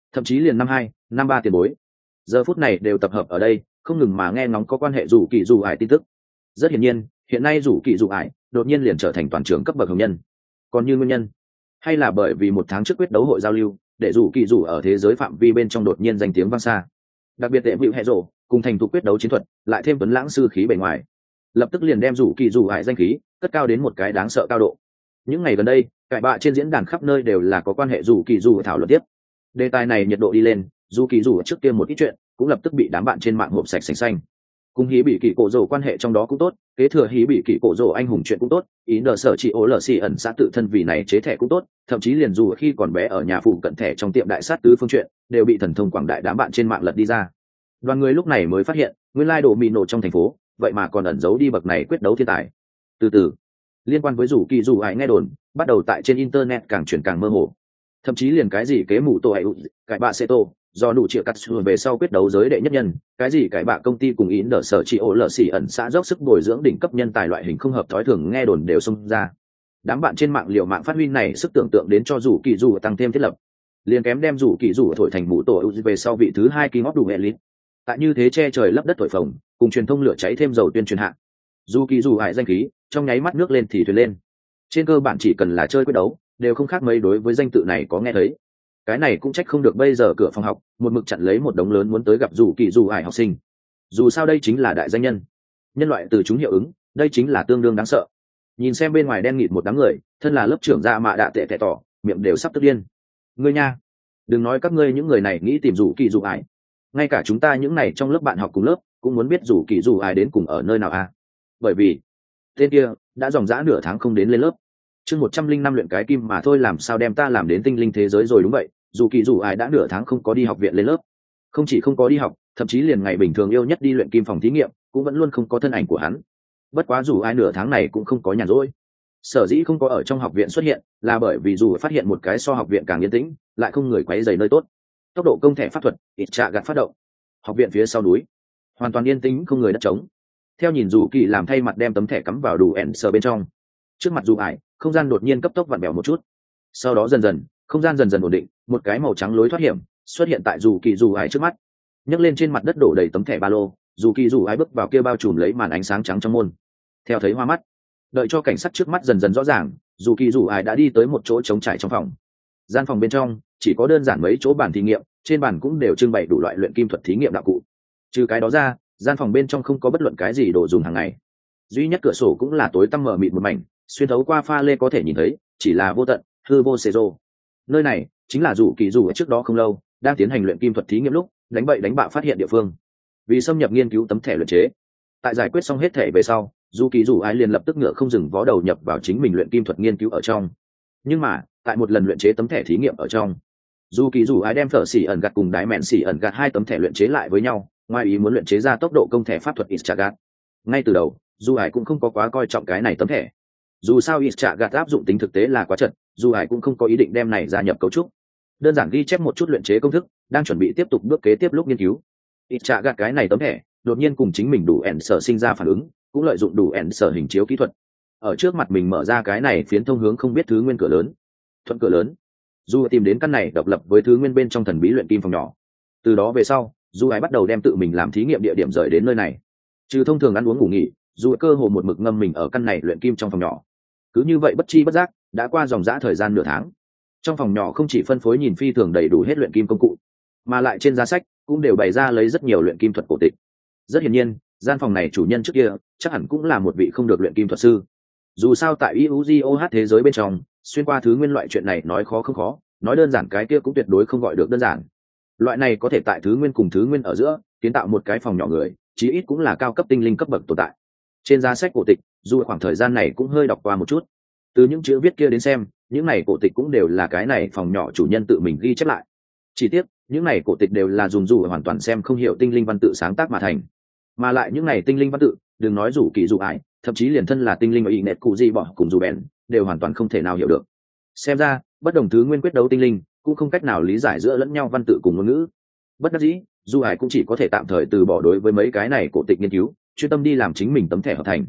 thậm chí liền năm hai năm ba tiền bối giờ phút này đều tập hợp ở đây, không ngừng mà nghe ngóng có quan hệ rủ kỳ rủ ải tin tức. Rất hiển nhiên hiện nay rủ kỳ rủ ải đột nhiên liền trở thành toàn trường cấp bậc hồng nhân. Còn như nguyên nhân, hay là bởi vì một tháng trước quyết đấu hội giao lưu để rủ kỳ rủ ở thế giới phạm vi bên trong đột nhiên danh tiếng vang xa, đặc biệt tệ vịu hệ rộ cùng thành thục quyết đấu chiến thuật lại thêm tuấn lãng sư khí bề ngoài, lập tức liền đem rủ kỳ rủ ải danh khí cất cao đến một cái đáng sợ cao độ. Những ngày gần đây cải bạ trên diễn đàn khắp nơi đều là có quan hệ rủ kỳ rủ thảo luận tiếp. Đề tài này nhiệt độ đi lên, dù kỳ rủ trước kia một ít chuyện cũng lập tức bị đám bạn trên mạng hộp sạch sành xanh. Cùng hí bị kỳ cổ rồ quan hệ trong đó cũng tốt, kế thừa hí bị kỳ cổ rồ anh hùng chuyện cũng tốt, ý nờ sở chị ố lờ xì ẩn xã tự thân vì này chế thẻ cũng tốt, thậm chí liền dù khi còn bé ở nhà phụ cận thẻ trong tiệm đại sát tứ phương chuyện đều bị thần thông quảng đại đám bạn trên mạng lật đi ra. Đoàn người lúc này mới phát hiện nguyên lai đồ mì nổ trong thành phố vậy mà còn ẩn giấu đi bậc này quyết đấu thiên tài. Từ từ liên quan với rủ kỳ rủ ải nghe đồn bắt đầu tại trên internet càng chuyển càng mơ hồ, thậm chí liền cái gì kế mù tổ ải cải bạ xe tô do đủ triệu cắt xuồng về sau quyết đấu giới đệ nhất nhân, cái gì cải bạ công ty cùng ý nở sở chị ổ lờ xỉ ẩn xã dốc sức bồi dưỡng đỉnh cấp nhân tài loại hình không hợp thói thường nghe đồn đều xông ra. Đám bạn trên mạng liệu mạng phát huy này sức tưởng tượng đến cho rủ kỳ rủ tăng thêm thiết lập, liền kém đem rủ kỳ rủ thổi thành mù tổ về sau vị thứ hai king of đủ elite. Tại như thế che trời lấp đất thổi phồng cùng truyền thông lửa cháy thêm dầu tuyên truyền hạ, dù kỳ rủ hại danh khí trong nháy mắt nước lên thì thuyền lên. Trên cơ bản chỉ cần là chơi quyết đấu đều không khác mấy đối với danh tự này có nghe thấy. Cái này cũng trách không được bây giờ cửa phòng học một mực chặn lấy một đống lớn muốn tới gặp dù kỳ dù ải học sinh. Dù sao đây chính là đại danh nhân, nhân loại từ chúng hiệu ứng, đây chính là tương đương đáng sợ. Nhìn xem bên ngoài đen nghịt một đám người, thân là lớp trưởng ra mạ đạ tệ tệ tỏ miệng đều sắp tức điên. Ngươi nha, đừng nói các ngươi những người này nghĩ tìm dù kỳ dù ải, ngay cả chúng ta những này trong lớp bạn học cùng lớp cũng muốn biết dù kỳ dù ải đến cùng ở nơi nào à. Bởi vì tên kia đã dòng dã nửa tháng không đến lên lớp. Chương một trăm linh năm luyện cái kim mà thôi làm sao đem ta làm đến tinh linh thế giới rồi. Đúng vậy, dù kỳ dù ai đã nửa tháng không có đi học viện lên lớp, không chỉ không có đi học, thậm chí liền ngày bình thường yêu nhất đi luyện kim phòng thí nghiệm cũng vẫn luôn không có thân ảnh của hắn. Bất quá dù ai nửa tháng này cũng không có nhàn rỗi. Sở dĩ không có ở trong học viện xuất hiện là bởi vì dù phát hiện một cái so học viện càng yên tĩnh lại không người quấy rầy nơi tốt. Tốc độ công thể pháp thuật ít trạ gạt phát động, học viện phía sau núi hoàn toàn yên tĩnh không người đất trống. Theo nhìn dù kỳ làm thay mặt đem tấm thẻ cắm vào đủ ẻn sờ bên trong, trước mặt dù ải không gian đột nhiên cấp tốc vặn bèo một chút, sau đó dần dần không gian dần dần ổn định, một cái màu trắng lối thoát hiểm xuất hiện tại dù kỳ dù ải trước mắt. Nhấc lên trên mặt đất đổ đầy tấm thẻ ba lô, dù kỳ dù ải bước vào kia bao trùm lấy màn ánh sáng trắng trong môn. Theo thấy hoa mắt, đợi cho cảnh sắc trước mắt dần dần rõ ràng, dù kỳ dù ải đã đi tới một chỗ trống trải trong phòng. Gian phòng bên trong chỉ có đơn giản mấy chỗ bàn thí nghiệm, trên bàn cũng đều trưng bày đủ loại luyện kim thuật thí nghiệm đạo cụ. Trừ cái đó ra, gian phòng bên trong không có bất luận cái gì đồ dùng hàng ngày, duy nhất cửa sổ cũng là tối tăm mờ mịt một mảnh, xuyên thấu qua pha lê có thể nhìn thấy chỉ là vô tận hư vô xê rô. Nơi này chính là dù kỳ dù ở trước đó không lâu đang tiến hành luyện kim thuật thí nghiệm lúc đánh bậy đánh bạ phát hiện địa phương. Vì xâm nhập nghiên cứu tấm thẻ luyện chế, tại giải quyết xong hết thẻ về sau, dù kỳ dù ai liền lập tức ngựa không dừng vó đầu nhập vào chính mình luyện kim thuật nghiên cứu ở trong. Nhưng mà tại một lần luyện chế tấm thẻ thí nghiệm ở trong, dù kỳ dù ai đem phở xỉ ẩn gạt cùng đái mẹn xỉ ẩn gạt hai tấm thẻ luyện chế lại với nhau, ngoài ý muốn luyện chế ra tốc độ công thẻ pháp thuật Ischagat. Ngay từ đầu dù ai cũng không có quá coi trọng cái này tấm thẻ, dù sao Ischagat áp dụng tính thực tế là quá chật, dù ai cũng không có ý định đem này gia nhập cấu trúc, đơn giản ghi chép một chút luyện chế công thức, đang chuẩn bị tiếp tục bước kế tiếp lúc nghiên cứu. Ischagat cái này tấm thẻ đột nhiên cùng chính mình đủ ẻn sở sinh ra phản ứng, cũng lợi dụng đủ ẻn sở hình chiếu kỹ thuật ở trước mặt mình mở ra cái này phiến thông hướng không biết thứ nguyên cửa lớn. Thuận cửa lớn, dù tìm đến căn này độc lập với thứ nguyên bên trong thần bí luyện kim phòng nhỏ. Từ đó về sau, dù ai bắt đầu đem tự mình làm thí nghiệm địa điểm rời đến nơi này. Trừ thông thường ăn uống ngủ nghỉ, dù cơ hồ một mực ngâm mình ở căn này luyện kim trong phòng nhỏ. Cứ như vậy bất chi bất giác đã qua dòng dã thời gian nửa tháng. Trong phòng nhỏ không chỉ phân phối nhìn phi thường đầy đủ hết luyện kim công cụ, mà lại trên giá sách cũng đều bày ra lấy rất nhiều luyện kim thuật cổ tịch. Rất hiển nhiên, gian phòng này chủ nhân trước kia chắc hẳn cũng là một vị không được luyện kim thuật sư. Dù sao tại i u giê o hát thế giới bên trong, xuyên qua thứ nguyên loại chuyện này nói khó không khó, nói đơn giản cái kia cũng tuyệt đối không gọi được đơn giản. Loại này có thể tại thứ nguyên cùng thứ nguyên ở giữa kiến tạo một cái phòng nhỏ người, chí ít cũng là cao cấp tinh linh cấp bậc tồn tại. Trên giá sách cổ tịch, dù khoảng thời gian này cũng hơi đọc qua một chút, từ những chữ viết kia đến xem, những này cổ tịch cũng đều là cái này phòng nhỏ chủ nhân tự mình ghi chép lại. Chỉ tiếc, những này cổ tịch đều là dùng dù hoàn toàn xem không hiểu tinh linh văn tự sáng tác mà thành, mà lại những này tinh linh văn tự, đừng nói dù kỳ dù ải, thậm chí liền thân là tinh linh ở ý nẹt cụ gì bỏ cùng dù bèn đều hoàn toàn không thể nào hiểu được. Xem ra bất đồng thứ nguyên quyết đấu tinh linh cũng không cách nào lý giải giữa lẫn nhau văn tự cùng ngôn ngữ. Bất đắc dĩ, dù ải cũng chỉ có thể tạm thời từ bỏ đối với mấy cái này cổ tịch nghiên cứu, chuyên tâm đi làm chính mình tấm thẻ hợp thành.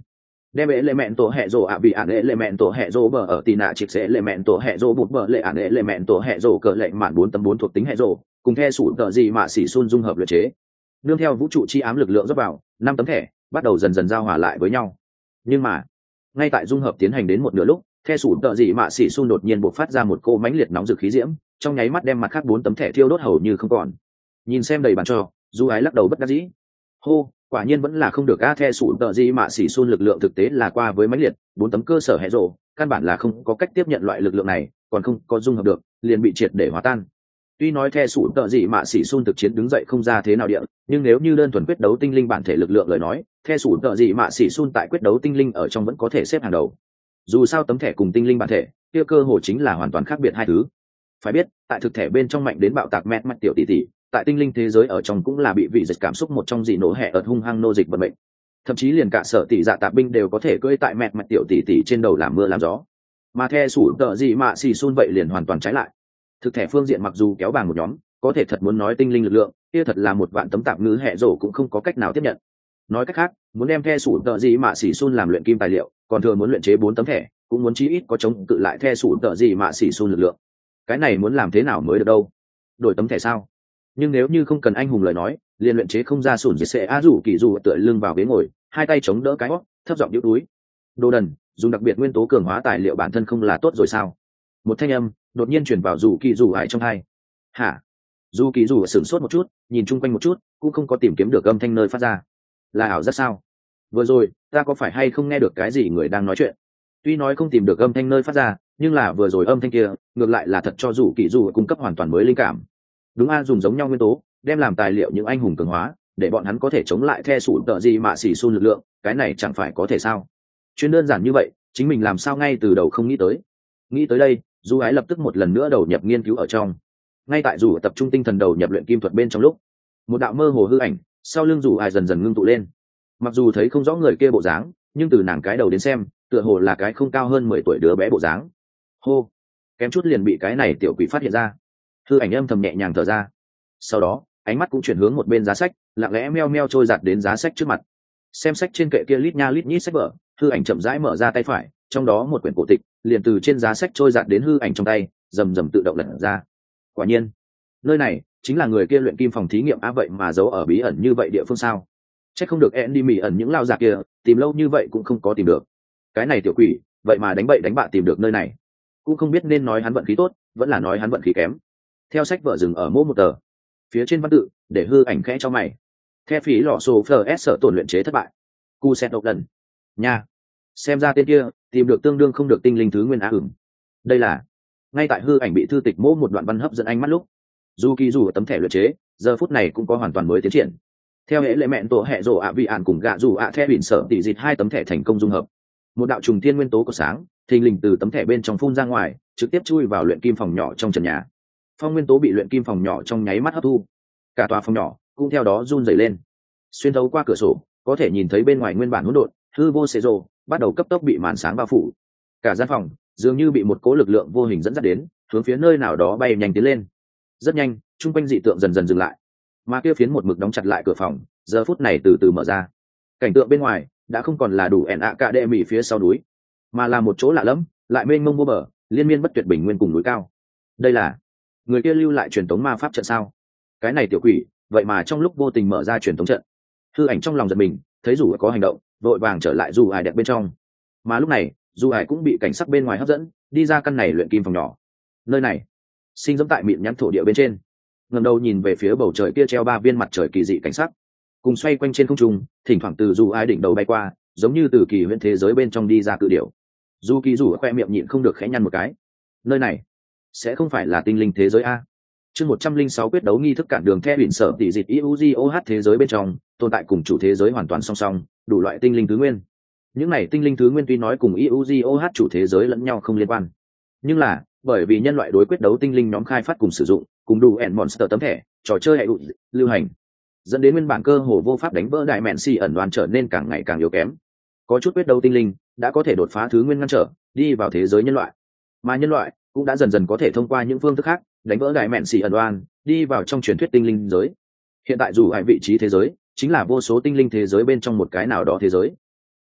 đem ế lệ mẹn tổ hệ rổ ạ bị ản ế lệ mẹn tổ hệ rổ bờ ở tì nạ chịp sẽ lệ mẹn tổ hệ rổ bụt bờ lệ ản ế lệ mẹn tổ hệ rổ cờ lệ mạn bốn tấm bốn thuộc tính hệ rổ cùng the sủ tờ gì mạ xỉ sun dung hợp luyện chế. Nương theo vũ trụ chi ám lực lượng rót vào, năm tấm thẻ bắt đầu dần dần giao hòa lại với nhau. Nhưng mà ngay tại dung hợp tiến hành đến một nửa lúc, the sủ tờ gì mạ xỉ sun đột nhiên bộc phát ra một cô mãnh liệt nóng rực khí diễm, trong nháy mắt đem mặt khác bốn tấm thẻ thiêu đốt hầu như không còn. Nhìn xem đầy bàn cho, Du Ái lắc đầu bất đắc dĩ. Hô, quả nhiên vẫn là không được. A the sủ tờ gì mạ xỉ sun lực lượng thực tế là qua với mãnh liệt, bốn tấm cơ sở hệ rồ căn bản là không có cách tiếp nhận loại lực lượng này, còn không có dung hợp được liền bị triệt để hòa tan. Tuy nói the sủ tờ gì mạ xỉ sun thực chiến đứng dậy không ra thế nào địa, nhưng nếu như đơn thuần quyết đấu tinh linh bản thể lực lượng lời nói, the sủ tờ gì mạ xỉ sun tại quyết đấu tinh linh ở trong vẫn có thể xếp hàng đầu. Dù sao tấm thẻ cùng tinh linh bản thể kia cơ hồ chính là hoàn toàn khác biệt hai thứ. Phải biết tại thực thể bên trong mạnh đến bạo tạc mẹt mặt tiểu tỷ tỷ, tại tinh linh thế giới ở trong cũng là bị vị dịch cảm xúc một trong dị nổ hẹ ợt hung hăng nô dịch vận mệnh, thậm chí liền cả sở tỷ dạ tạp binh đều có thể cưỡi tại mẹt mặt tiểu tỷ tỷ trên đầu làm mưa làm gió. Mà the sủ tờ gì mạ xỉ sun vậy liền hoàn toàn trái lại. Thực thể phương diện mặc dù kéo bàng một nhóm, có thể thật muốn nói tinh linh lực lượng kia thật là một vạn tấm tạp ngữ hệ rổ cũng không có cách nào tiếp nhận. Nói cách khác, muốn đem the sủ tờ gì mạ xỉ sun làm luyện kim tài liệu, còn thừa muốn luyện chế bốn tấm thẻ cũng muốn chí ít có chống cự lại the sủ tờ gì mạ xỉ sun lực lượng. Cái này muốn làm thế nào mới được đâu? Đổi tấm thẻ sao? Nhưng nếu như không cần anh hùng lời nói, liền luyện chế không ra sủn diệt sẽ a rủ kỳ dù tựa lưng vào ghế ngồi, hai tay chống đỡ cái hót, thấp giọng nhíu túi. Đồ đần, dùng đặc biệt nguyên tố cường hóa tài liệu bản thân không là tốt rồi sao? Một thanh âm đột nhiên truyền vào rủ kỳ dù ải trong hai. Hả? Dù kỳ dù sửng sốt một chút, nhìn chung quanh một chút, cũng không có tìm kiếm được âm thanh nơi phát ra. Là ảo giác sao? Vừa rồi ta có phải hay không nghe được cái gì người đang nói chuyện? Tuy nói không tìm được âm thanh nơi phát ra, nhưng là vừa rồi âm thanh kia ngược lại là thật cho rủ kỳ dù cung cấp hoàn toàn mới linh cảm. Đúng a, dùng giống nhau nguyên tố đem làm tài liệu những anh hùng cường hóa, để bọn hắn có thể chống lại the sủ tợ gì mà xỉ sun lực lượng, cái này chẳng phải có thể sao? Chuyên đơn giản như vậy, chính mình làm sao ngay từ đầu không nghĩ tới? Nghĩ tới đây, Du Ái lập tức một lần nữa đầu nhập nghiên cứu ở trong. Ngay tại dù tập trung tinh thần đầu nhập luyện kim thuật bên trong lúc, một đạo mơ hồ hư ảnh sau lưng dù ai dần dần ngưng tụ lên. Mặc dù thấy không rõ người kia bộ dáng, nhưng từ nàng cái đầu đến xem, tựa hồ là cái không cao hơn mười tuổi đứa bé bộ dáng. Hô, kém chút liền bị cái này tiểu quỷ phát hiện ra. Hư ảnh âm thầm nhẹ nhàng thở ra. Sau đó ánh mắt cũng chuyển hướng một bên giá sách, lặng lẽ meo meo trôi giạt đến giá sách trước mặt. Xem sách trên kệ kia lít nha lít nhít sách vở, hư ảnh chậm rãi mở ra tay phải, trong đó một quyển cổ tịch liền từ trên giá sách trôi giạt đến hư ảnh trong tay, rầm rầm tự động lật ra. Quả nhiên nơi này chính là người kia luyện kim phòng thí nghiệm á, vậy mà giấu ở bí ẩn như vậy địa phương sao? Chắc không được en đi mỉ ẩn những lao già kia tìm lâu như vậy cũng không có tìm được. Cái này tiểu quỷ vậy mà đánh bậy đánh bạ tìm được nơi này, cũng không biết nên nói hắn vận khí tốt vẫn là nói hắn vận khí kém. Theo sách vợ dừng ở mỗi một tờ, phía trên văn tự để hư ảnh khẽ cho mày. Theo phí lọ sổ phờ s sở tổn luyện chế thất bại, cu xét độc lần nha. Xem ra tên kia tìm được tương đương không được tinh linh thứ nguyên á ửng. Đây là ngay tại hư ảnh bị thư tịch mô một đoạn văn hấp dẫn ánh mắt lúc, dù kỳ dù ở tấm thẻ luyện chế giờ phút này cũng có hoàn toàn mới tiến triển. Theo hệ lệ mẹn tổ hệ rổ ạ vị ạn cùng gạ dù ạ theo bỉn sở tỷ dịt hai tấm thẻ thành công dung hợp, một đạo trùng thiên nguyên tố có sáng thình lình từ tấm thẻ bên trong phun ra ngoài, trực tiếp chui vào luyện kim phòng nhỏ trong trần nhà. Phong nguyên tố bị luyện kim phòng nhỏ trong nháy mắt hấp thu, cả tòa phòng nhỏ cũng theo đó run rẩy lên. Xuyên thấu qua cửa sổ có thể nhìn thấy bên ngoài nguyên bản hỗn độn hư vô xê rô bắt đầu cấp tốc bị màn sáng bao phủ. Cả gian phòng dường như bị một cỗ lực lượng vô hình dẫn dắt đến, hướng phía nơi nào đó bay nhanh tiến lên. Rất nhanh, trung quanh dị tượng dần dần dừng lại, mà kia phiến một mực đóng chặt lại cửa phòng giờ phút này từ từ mở ra. Cảnh tượng bên ngoài đã không còn là đủ ẻn ạ cả đệ mỉ phía sau núi, mà là một chỗ lạ lẫm lại mênh mông vô bờ, liên miên bất tuyệt bình nguyên cùng núi cao. Đây là người kia lưu lại truyền thống ma pháp trận sao? Cái này tiểu quỷ vậy mà trong lúc vô tình mở ra truyền thống trận. Hư ảnh trong lòng giật mình, thấy dù có hành động vội vàng trở lại dù ải đẹp bên trong. Mà lúc này dù ải cũng bị cảnh sắc bên ngoài hấp dẫn, đi ra căn này luyện kim phòng nhỏ. Nơi này sinh giống tại mịn nhắn thổ địa bên trên, ngẩng đầu nhìn về phía bầu trời kia treo ba viên mặt trời kỳ dị cảnh sắc, cùng xoay quanh trên không trung, thỉnh thoảng từ dù ai đỉnh đầu bay qua, giống như từ kỳ huyễn thế giới bên trong đi ra cự điểu. Dù kỳ dù khoe miệng nhịn không được khẽ nhăn một cái. Nơi này sẽ không phải là tinh linh thế giới a? Chương một trăm linh sáu quyết đấu nghi thức cản đường theo biển sở tỷ dịch i u gi o h thế giới bên trong tồn tại cùng chủ thế giới hoàn toàn song song, đủ loại tinh linh thứ nguyên. Những này tinh linh thứ nguyên tuy nói cùng i u gi o h chủ thế giới lẫn nhau không liên quan, nhưng là bởi vì nhân loại đối quyết đấu tinh linh nhóm khai phát cùng sử dụng cùng đủ ẻn monster tấm thẻ trò chơi hệ lưu hành, dẫn đến nguyên bản cơ hồ vô pháp đánh vỡ đại mẹn xì ẩn đoàn trở nên càng ngày càng yếu kém. Có chút quyết đấu tinh linh đã có thể đột phá thứ nguyên ngăn trở đi vào thế giới nhân loại, mà nhân loại cũng đã dần dần có thể thông qua những phương thức khác đánh vỡ đại mẹn xì ẩn đoàn đi vào trong truyền thuyết tinh linh giới. Hiện tại dù ai vị trí thế giới chính là vô số tinh linh thế giới bên trong một cái nào đó thế giới.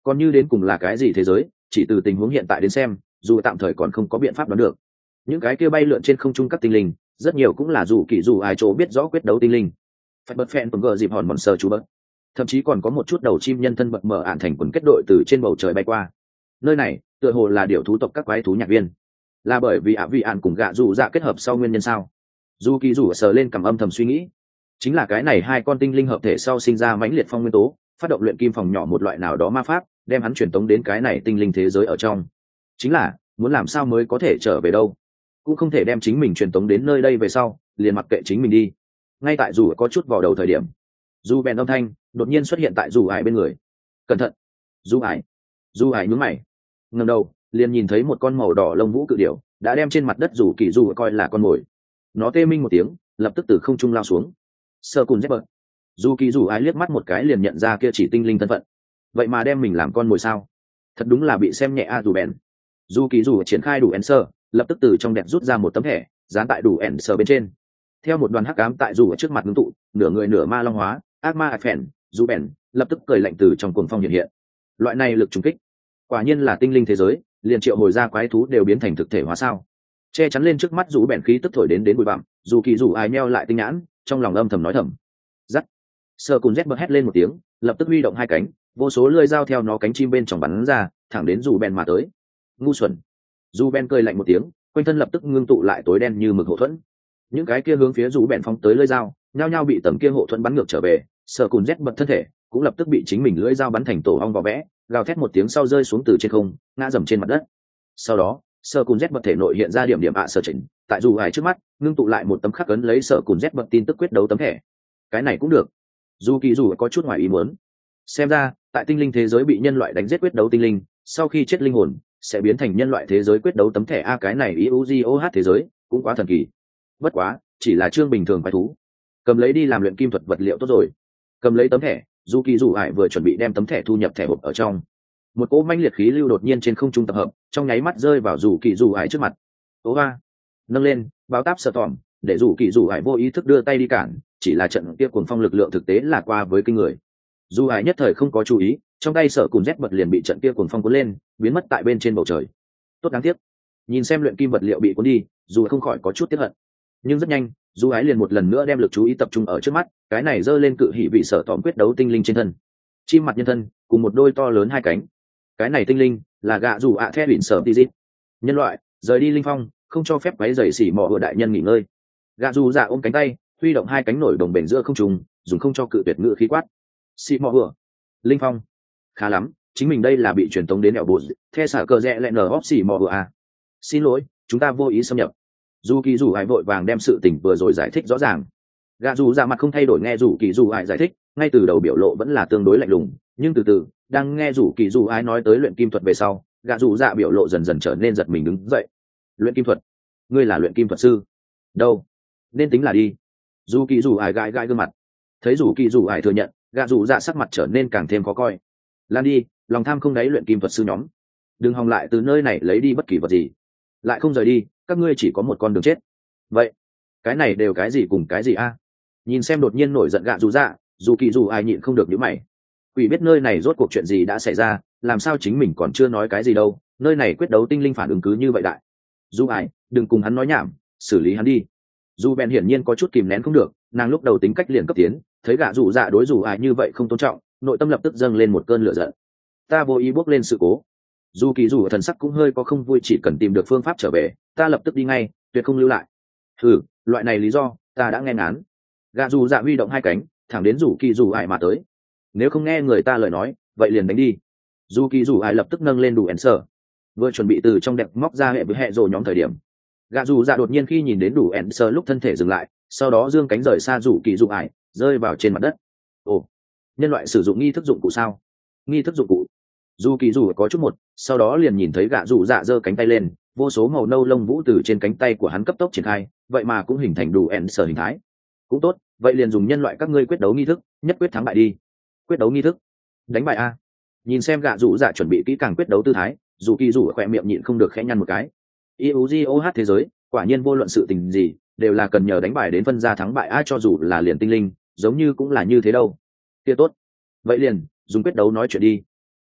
còn như đến cùng là cái gì thế giới, chỉ từ tình huống hiện tại đến xem, dù tạm thời còn không có biện pháp đoán được. Những cái kia bay lượn trên không trung các tinh linh, rất nhiều cũng là dù kỳ dù ai chỗ biết rõ quyết đấu tinh linh. Phải bật phèn tuần gờ dịp hòn mòn sờ chú bớt. Thậm chí còn có một chút đầu chim nhân thân bật mở ạn thành quần kết đội từ trên bầu trời bay qua. Nơi này tựa hồ là điểu thú tộc các quái thú nhạc viên, là bởi vì ạ vị ạn cùng gạ dù dạ kết hợp sau nguyên nhân sao? Dù kỳ dù sờ lên cầm âm thầm suy nghĩ, chính là cái này hai con tinh linh hợp thể sau sinh ra mãnh liệt phong nguyên tố, phát động luyện kim phòng nhỏ một loại nào đó ma pháp, đem hắn truyền tống đến cái này tinh linh thế giới ở trong. Chính là muốn làm sao mới có thể trở về đâu, cũng không thể đem chính mình truyền tống đến nơi đây về sau liền mặc kệ chính mình đi. Ngay tại dù có chút vào đầu thời điểm, dù bèn âm thanh đột nhiên xuất hiện tại dù ải bên người. Cẩn thận! Dù ải! Dù ải nhướng mày, ngẩng đầu liền nhìn thấy một con màu đỏ lông vũ cự điểu đã đem trên mặt đất dù kỳ dù coi là con mồi. Nó tê minh một tiếng, lập tức từ không trung lao xuống. Sơ cùn dép bợt. Dù kỳ dù ải liếc mắt một cái liền nhận ra kia chỉ tinh linh thân phận, vậy mà đem mình làm con mồi sao? Thật đúng là bị xem nhẹ a. Dù bèn dù kỳ dù triển khai đủ ẩn sơ, lập tức từ trong đẹp rút ra một tấm thẻ dán tại đủ ẩn sơ bên trên. Theo một đoàn hắc ám tại dù ở trước mặt ngưng tụ, nửa người nửa ma long hóa ác ma ạc phèn, dù bèn lập tức cười lạnh từ trong cuồng phong hiện hiện. Loại này lực trùng kích, quả nhiên là tinh linh thế giới, liền triệu hồi ra quái thú đều biến thành thực thể hóa sao? Che chắn lên trước mắt dù bèn khí tức thổi đến đến bụi bặm, dù kỳ dù ai nheo lại tinh nhãn, trong lòng âm thầm nói thầm. Dắt. Sơ cùng rét bật hét lên một tiếng, lập tức huy động hai cánh, vô số lưỡi dao theo nó cánh chim bên trong bắn ra, thẳng đến dù bèn mà tới. Ngu xuẩn! Dù bèn cười lạnh một tiếng, quanh thân lập tức ngưng tụ lại tối đen như mực hộ thuẫn. Những cái kia hướng phía dù bèn phóng tới lưỡi dao, nhao nhao bị tầm kia hộ thuẫn bắn ngược trở về. Sơ cùng rét bật thân thể cũng lập tức bị chính mình lưỡi dao bắn thành tổ ong vỏ vẽ, gào thét một tiếng sau rơi xuống từ trên không, ngã dầm trên mặt đất. Sau đó Sơ cùn rét bật thể nội hiện ra điểm điểm ạ sở chỉnh, tại dù ải trước mắt ngưng tụ lại một tấm khắc ấn lấy Sơ cùn rét bật tin tức quyết đấu tấm thẻ. Cái này cũng được. Dù kỳ dù có chút ngoài ý muốn, xem ra tại tinh linh thế giới bị nhân loại đánh giết quyết đấu tinh linh, sau khi chết linh hồn sẽ biến thành nhân loại thế giới quyết đấu tấm thẻ. A cái này i u gi o h thế giới cũng quá thần kỳ. Bất quá chỉ là chương bình thường quái thú, cầm lấy đi làm luyện kim thuật vật liệu tốt rồi. Cầm lấy tấm thẻ, dù kỳ dù ải vừa chuẩn bị đem tấm thẻ thu nhập thẻ hộp ở trong, một cỗ manh liệt khí lưu đột nhiên trên không trung tập hợp, trong nháy mắt rơi vào dù kỳ dù ải trước mặt. Ố ba nâng lên báo táp sợ tỏm, để dù kỳ dù ải vô ý thức đưa tay đi cản, chỉ là trận kia cuồng phong lực lượng thực tế là qua với kinh người. Dù ải nhất thời không có chú ý, trong tay sợ cùng rét bật liền bị trận kia cuồng phong cuốn lên, biến mất tại bên trên bầu trời. Tốt đáng tiếc. Nhìn xem luyện kim vật liệu bị cuốn đi, dù không khỏi có chút tiếc hận. Nhưng rất nhanh, dù ái liền một lần nữa đem lực chú ý tập trung ở trước mắt, cái này giơ lên cự hỉ vị sợ tỏm quyết đấu tinh linh trên thân. Chim mặt nhân thân cùng một đôi to lớn hai cánh. Cái này tinh linh là gạ dù ạ the bỉn sở tizit. Nhân loại rời đi linh phong, không cho phép quấy rầy xỉ mò ở đại nhân nghỉ ngơi. Gạ dù dạ ôm cánh tay, huy động hai cánh nổi đồng bền giữa không trung, dùng không cho cự tuyệt ngự khí quát. Xỉ mò ở linh phong, khá lắm, chính mình đây là bị truyền tống đến đèo bột, the xả cờ rẽ lại nở óp xỉ mò ở à. Xin lỗi, chúng ta vô ý xâm nhập. Dù kỳ dù hải vội vàng đem sự tình vừa rồi giải thích rõ ràng. Gạ dù dạ mặt không thay đổi nghe dù kỳ dù hải giải thích, ngay từ đầu biểu lộ vẫn là tương đối lạnh lùng, nhưng từ từ đang nghe rủ kỳ dù ai nói tới luyện kim thuật về sau, gạ dù dạ biểu lộ dần dần trở nên giật mình đứng dậy. Luyện kim thuật? Ngươi là luyện kim thuật sư? Đâu? Nên tính là đi. Dù kỳ dù ai gãi gãi gương mặt. Thấy rủ kỳ dù ai thừa nhận, gạ dù dạ sắc mặt trở nên càng thêm khó coi. Lan đi, lòng tham không đáy luyện kim thuật sư nhóm. Đừng hòng lại từ nơi này lấy đi bất kỳ vật gì. Lại không rời đi, các ngươi chỉ có một con đường chết. Vậy, cái này đều cái gì cùng cái gì a? Nhìn xem đột nhiên nổi giận gạ dù dạ, dù kỳ dù ai nhịn không được nhíu mày. Quỷ biết nơi này rốt cuộc chuyện gì đã xảy ra, làm sao chính mình còn chưa nói cái gì đâu, nơi này quyết đấu tinh linh phản ứng cứ như vậy đại. Dù ai, đừng cùng hắn nói nhảm, xử lý hắn đi. Dù bèn hiển nhiên có chút kìm nén không được, nàng lúc đầu tính cách liền cấp tiến, thấy gạ dù dạ đối dù ai như vậy không tôn trọng, nội tâm lập tức dâng lên một cơn lửa giận. Ta vô ý bước lên sự cố. Dù kỳ dù thần sắc cũng hơi có không vui, chỉ cần tìm được phương pháp trở về, ta lập tức đi ngay, tuyệt không lưu lại. Thử, loại này lý do, ta đã nghe ngán. Gạ dù dạ huy động hai cánh, thẳng đến rủ kỳ dù ai mà tới. Nếu không nghe người ta lời nói, vậy liền đánh đi. Dù kỳ dù ai lập tức nâng lên đủ ẻn sở, vừa chuẩn bị từ trong đẹp móc ra hệ với hệ rồi nhóm thời điểm, gạ dù dạ đột nhiên khi nhìn đến đủ ẻn sở lúc thân thể dừng lại, sau đó dương cánh rời xa rủ kỳ dù ai, rơi vào trên mặt đất. Ồ, nhân loại sử dụng nghi thức dụng cụ sao? Nghi thức dụng cụ? Dù kỳ dù có chút một, sau đó liền nhìn thấy gạ dù dạ giơ cánh tay lên, vô số màu nâu lông vũ từ trên cánh tay của hắn cấp tốc triển khai, vậy mà cũng hình thành đủ ẻn sở hình thái. Cũng tốt, vậy liền dùng nhân loại các ngươi quyết đấu nghi thức, nhất quyết thắng bại đi. Quyết đấu nghi thức? Đánh bại a? Nhìn xem gạ dù dạ chuẩn bị kỹ càng quyết đấu tư thái, dù kỳ dù khỏe miệng nhịn không được khẽ nhăn một cái. i u gi o h thế giới, quả nhiên vô luận sự tình gì đều là cần nhờ đánh bại đến phân ra thắng bại. Ai cho dù là liền tinh linh, giống như cũng là như thế đâu. Kia tốt, vậy liền dùng quyết đấu nói chuyện đi.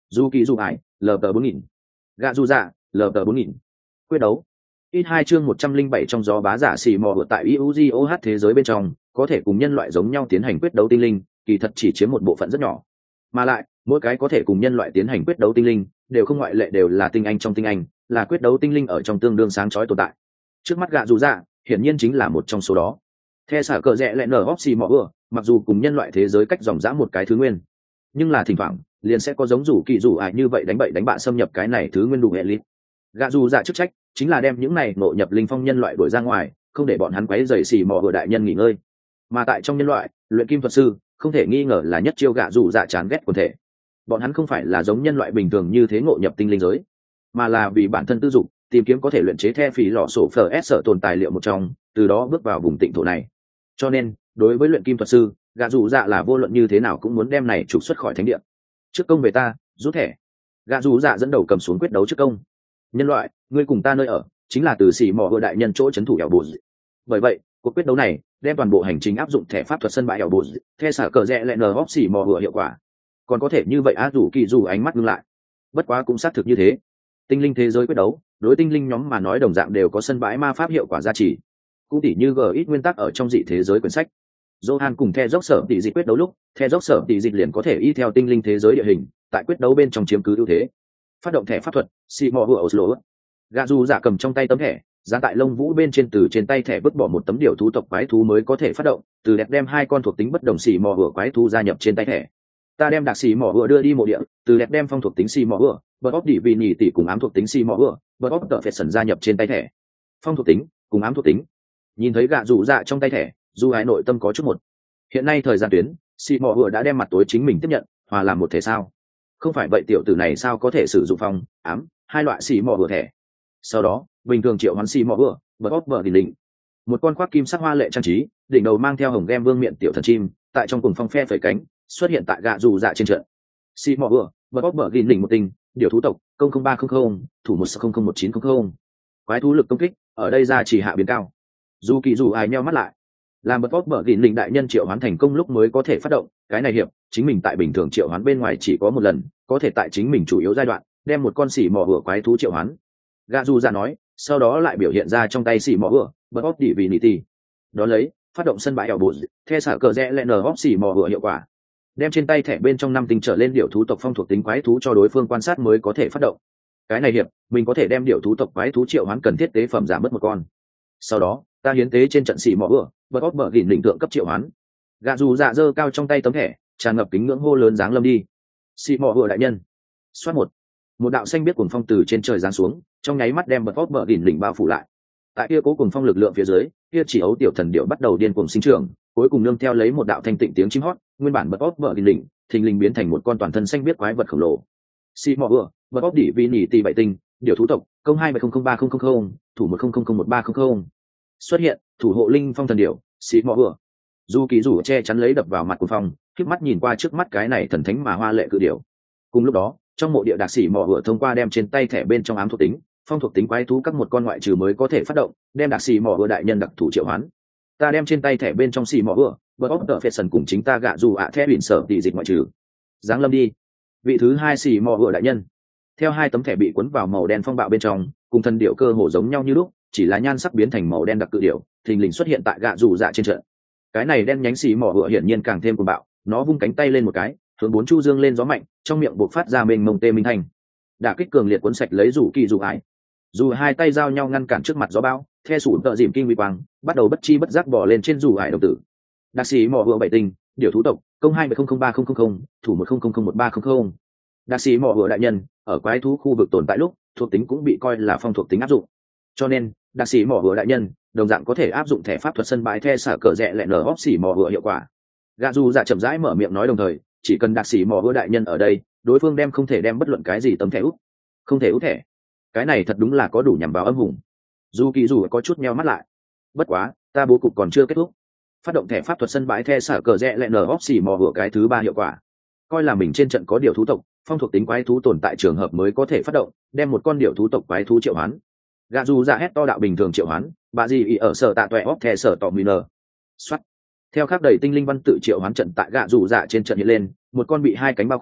dù kỳ dù ải lờ tờ bốn nghìn, gạ dù dạ lờ tờ bốn nghìn. Quyết đấu ít hai chương một trăm linh bảy trong gió bá giả xì mò ở tại i u gi o hát thế giới bên trong, có thể cùng nhân loại giống nhau tiến hành quyết đấu tinh linh, kỳ thật chỉ chiếm một bộ phận rất nhỏ. Mà lại, mỗi cái có thể cùng nhân loại tiến hành quyết đấu tinh linh, đều không ngoại lệ đều là tinh anh trong tinh anh, là quyết đấu tinh linh ở trong tương đương sáng chói tồn tại. Trước mắt gạ dù dạ, hiển nhiên chính là một trong số đó. The xả cờ rẽ lẹ nở hóc xì mò ưa, mặc dù cùng nhân loại thế giới cách dòng dã một cái thứ nguyên, nhưng là thỉnh thoảng liền sẽ có giống rủ kỳ rủ ải như vậy đánh bậy đánh bạ xâm nhập cái này thứ nguyên đủ hệ lít. Gạ dù dạ chức trách chính là đem những này nội nhập linh phong nhân loại đuổi ra ngoài, không để bọn hắn quấy rầy xì mò vừa đại nhân nghỉ ngơi. Mà tại trong nhân loại, luyện kim thuật sư không thể nghi ngờ là nhất chiêu gạ dù dạ chán ghét quần thể. Bọn hắn không phải là giống nhân loại bình thường như thế ngộ nhập tinh linh giới, mà là vì bản thân tư dục, tìm kiếm có thể luyện chế the phỉ lọ sổ phở s sở tồn tài liệu một trong, từ đó bước vào vùng tịnh thổ này. Cho nên, đối với luyện kim thuật sư, gạ dù dạ là vô luận như thế nào cũng muốn đem này trục xuất khỏi thánh địa. Trước công về ta, rút thẻ. Gạ dù dạ dẫn đầu cầm xuống quyết đấu trước công. Nhân loại, ngươi cùng ta nơi ở chính là từ xì mò vừa đại nhân chỗ trấn thủ ẻo bù. Bởi vậy, cuộc quyết đấu này đem toàn bộ hành trình áp dụng thẻ pháp thuật sân bãi ẻo bù, the xả cờ rẽ lẹ nờ hóc xì mò vừa hiệu quả. Còn có thể như vậy á dù kỳ dù ánh mắt ngưng lại. Bất quá cũng xác thực như thế. Tinh linh thế giới quyết đấu, đối tinh linh nhóm mà nói đồng dạng đều có sân bãi ma pháp hiệu quả gia trì. Cũng tỉ như g ít nguyên tắc ở trong dị thế giới quyển sách. Johan cùng The Dốc Sở tỷ dịch quyết đấu lúc, The Dốc Sở tỷ dịch liền có thể y theo tinh linh thế giới địa hình, tại quyết đấu bên trong chiếm cứ ưu thế. Phát động thẻ pháp thuật, xì mò vừa Oslo. Gạ dù giả cầm trong tay tấm thẻ, dán tại lông vũ bên trên, từ trên tay thẻ vứt bỏ một tấm điều thú tộc quái thú mới có thể phát động, từ đẹp đem hai con thuộc tính bất đồng xì mò vừa quái thú gia nhập trên tay thẻ. Ta đem đặc xì mò vừa đưa đi mộ địa, từ đẹp đem phong thuộc tính xì mò vừa, bật óc đỉ vì nhì tỷ cùng ám thuộc tính xì mò vừa, bật óc tợ phệt sần gia nhập trên tay thẻ. Phong thuộc tính cùng ám thuộc tính. Nhìn thấy gạ dù dạ trong tay thẻ, dù ái nội tâm có chút một. Hiện nay thời gian tuyến, xì mò vừa đã đem mặt tối chính mình tiếp nhận, hòa làm một thể sao? Không phải vậy tiểu tử này sao có thể sử dụng phong, ám, hai loại xì mò vừa thẻ? Sau đó, bình thường triệu hoán xì mò vừa, bật óc vợ đỉnh đỉnh. Một con khoác kim sắc hoa lệ trang trí, đỉnh đầu mang theo hồng gem vương miện tiểu thần chim, tại trong cùng phong phe phẩy cánh, xuất hiện tại gạ dù dạ trên trận. Xì mò vừa, bật óc vợ đỉnh đỉnh một tinh, điều thú tộc, công không ba không không, thủ một không không một chín không không. Quái thú lực công kích, ở đây ra chỉ hạ biến cao. Dù kỳ dù ai nheo mắt lại, làm bật óc vợ đỉnh đỉnh đại nhân triệu hoán thành công lúc mới có thể phát động, cái này hiệp, chính mình tại bình thường triệu hoán bên ngoài chỉ có một lần, có thể tại chính mình chủ yếu giai đoạn đem một con xỉ mỏ vừa quái thú triệu hoán. Gạ dù ra nói, sau đó lại biểu hiện ra trong tay xỉ mỏ vừa, bật óc đỉ vì nị tì. Đó lấy, phát động sân bãi ảo bù, the xả cờ rẽ lẹ nở óc xỉ mỏ vừa hiệu quả. Đem trên tay thẻ bên trong năm tinh trở lên điểu thú tộc phong thuộc tính quái thú cho đối phương quan sát mới có thể phát động. Cái này hiệp, mình có thể đem điểu thú tộc quái thú triệu hoán cần thiết tế phẩm giảm mất một con. Sau đó, ta hiến tế trên trận xỉ mỏ vừa, bật óc bờ đỉnh đỉnh tượng cấp triệu hoán. Gạ dù dạ giơ cao trong tay tấm thẻ, tràn ngập kính ngưỡng hô lớn dáng lâm đi. Xì mò vừa đại nhân. Xoát một. Một đạo xanh biết cuồng phong từ trên trời giáng xuống, trong nháy mắt đem bật óc bờ đỉnh đỉnh bao phủ lại. Tại kia cố cuồng phong lực lượng phía dưới, kia chỉ ấu tiểu thần điệu bắt đầu điên cuồng sinh trưởng, cuối cùng nương theo lấy một đạo thanh tịnh tiếng chim hót, nguyên bản bật óc bờ đỉnh đỉnh, thình lình biến thành một con toàn thân xanh biết quái vật khổng lồ. Xì mò vừa, bật óc đỉ vì nhỉ tỷ bảy tinh, điệu thú tộc, công hai bảy không không ba không không không, thủ một không không không một ba không không. Xuất hiện, thủ hộ linh phong thần điệu, xì mò vừa. Dù kỳ rủ che chắn lấy đập vào mặt của phong, khép mắt nhìn qua trước mắt cái này thần thánh mà hoa lệ cự điểu. Cùng lúc đó, trong mộ địa đạc sĩ mò vừa thông qua đem trên tay thẻ bên trong ám thuộc tính, phong thuộc tính quái thú các một con ngoại trừ mới có thể phát động, đem đạc sĩ mò vừa đại nhân đặc thủ triệu hoán. Ta đem trên tay thẻ bên trong xì mò vừa, bật óc tợ phệt sần cùng chính ta gạ dù ạ thẻ biển sở tỷ dịch ngoại trừ. Giáng lâm đi. Vị thứ hai xì mò vừa đại nhân. Theo hai tấm thẻ bị cuốn vào màu đen phong bạo bên trong, cùng thân điệu cơ hồ giống nhau như lúc, chỉ là nhan sắc biến thành màu đen đặc cự điểu, thình lình xuất hiện tại gạ dù dạ trên trận. Cái này đen nhánh xì mỏ hựa hiển nhiên càng thêm cuồng bạo, nó vung cánh tay lên một cái, hướng bốn chu dương lên gió mạnh, trong miệng buộc phát ra mênh mông tê minh thành. Đả kích cường liệt cuốn sạch lấy rủ kỳ rủ ải. Dù hai tay giao nhau ngăn cản trước mặt gió bão, the sủn tợ dìm kinh uy quang, bắt đầu bất chi bất giác bò lên trên rủ ải đồng tử. Đặc sĩ mỏ hựa bảy tinh, điều thú tộc, công hai bảy không không ba không không không, thủ một không không không một ba không không. Đặc sĩ mỏ hựa đại nhân, ở quái thú khu vực tồn tại lúc, thuộc tính cũng bị coi là phong thuộc tính áp dụng. Cho nên, đặc sĩ mỏ hựa đại nhân đồng dạng có thể áp dụng thẻ pháp thuật sân bãi the xả cờ rẽ lẹ nở óc xỉ mò hựa hiệu quả. Gạ dù dạ chậm rãi mở miệng nói đồng thời, chỉ cần đặc sĩ mò hựa đại nhân ở đây, đối phương đem không thể đem bất luận cái gì tấm thẻ út, không thể út thẻ. Cái này thật đúng là có đủ nhằm vào âm hùng. Dù kỳ dù có chút meo mắt lại. Bất quá, ta bố cục còn chưa kết thúc. Phát động thẻ pháp thuật sân bãi the xả cờ rẽ lẹ nở óc xỉ mò hựa cái thứ ba hiệu quả. Coi là mình trên trận có điều thú tộc, phong thuộc tính quái thú tồn tại trường hợp mới có thể phát động, đem một con điều thú tộc quái thú triệu hoán. Gạ dù dạ hét to đạo bình thường triệu hoán, bà gì ý ở sở tạ tuệ óc thẻ sở tỏ mì nờ. Xoát. Theo khắc đầy tinh linh văn tự triệu hoán trận tại gạ dù dạ trên trận hiện lên, một con bị hai cánh bao khỏa,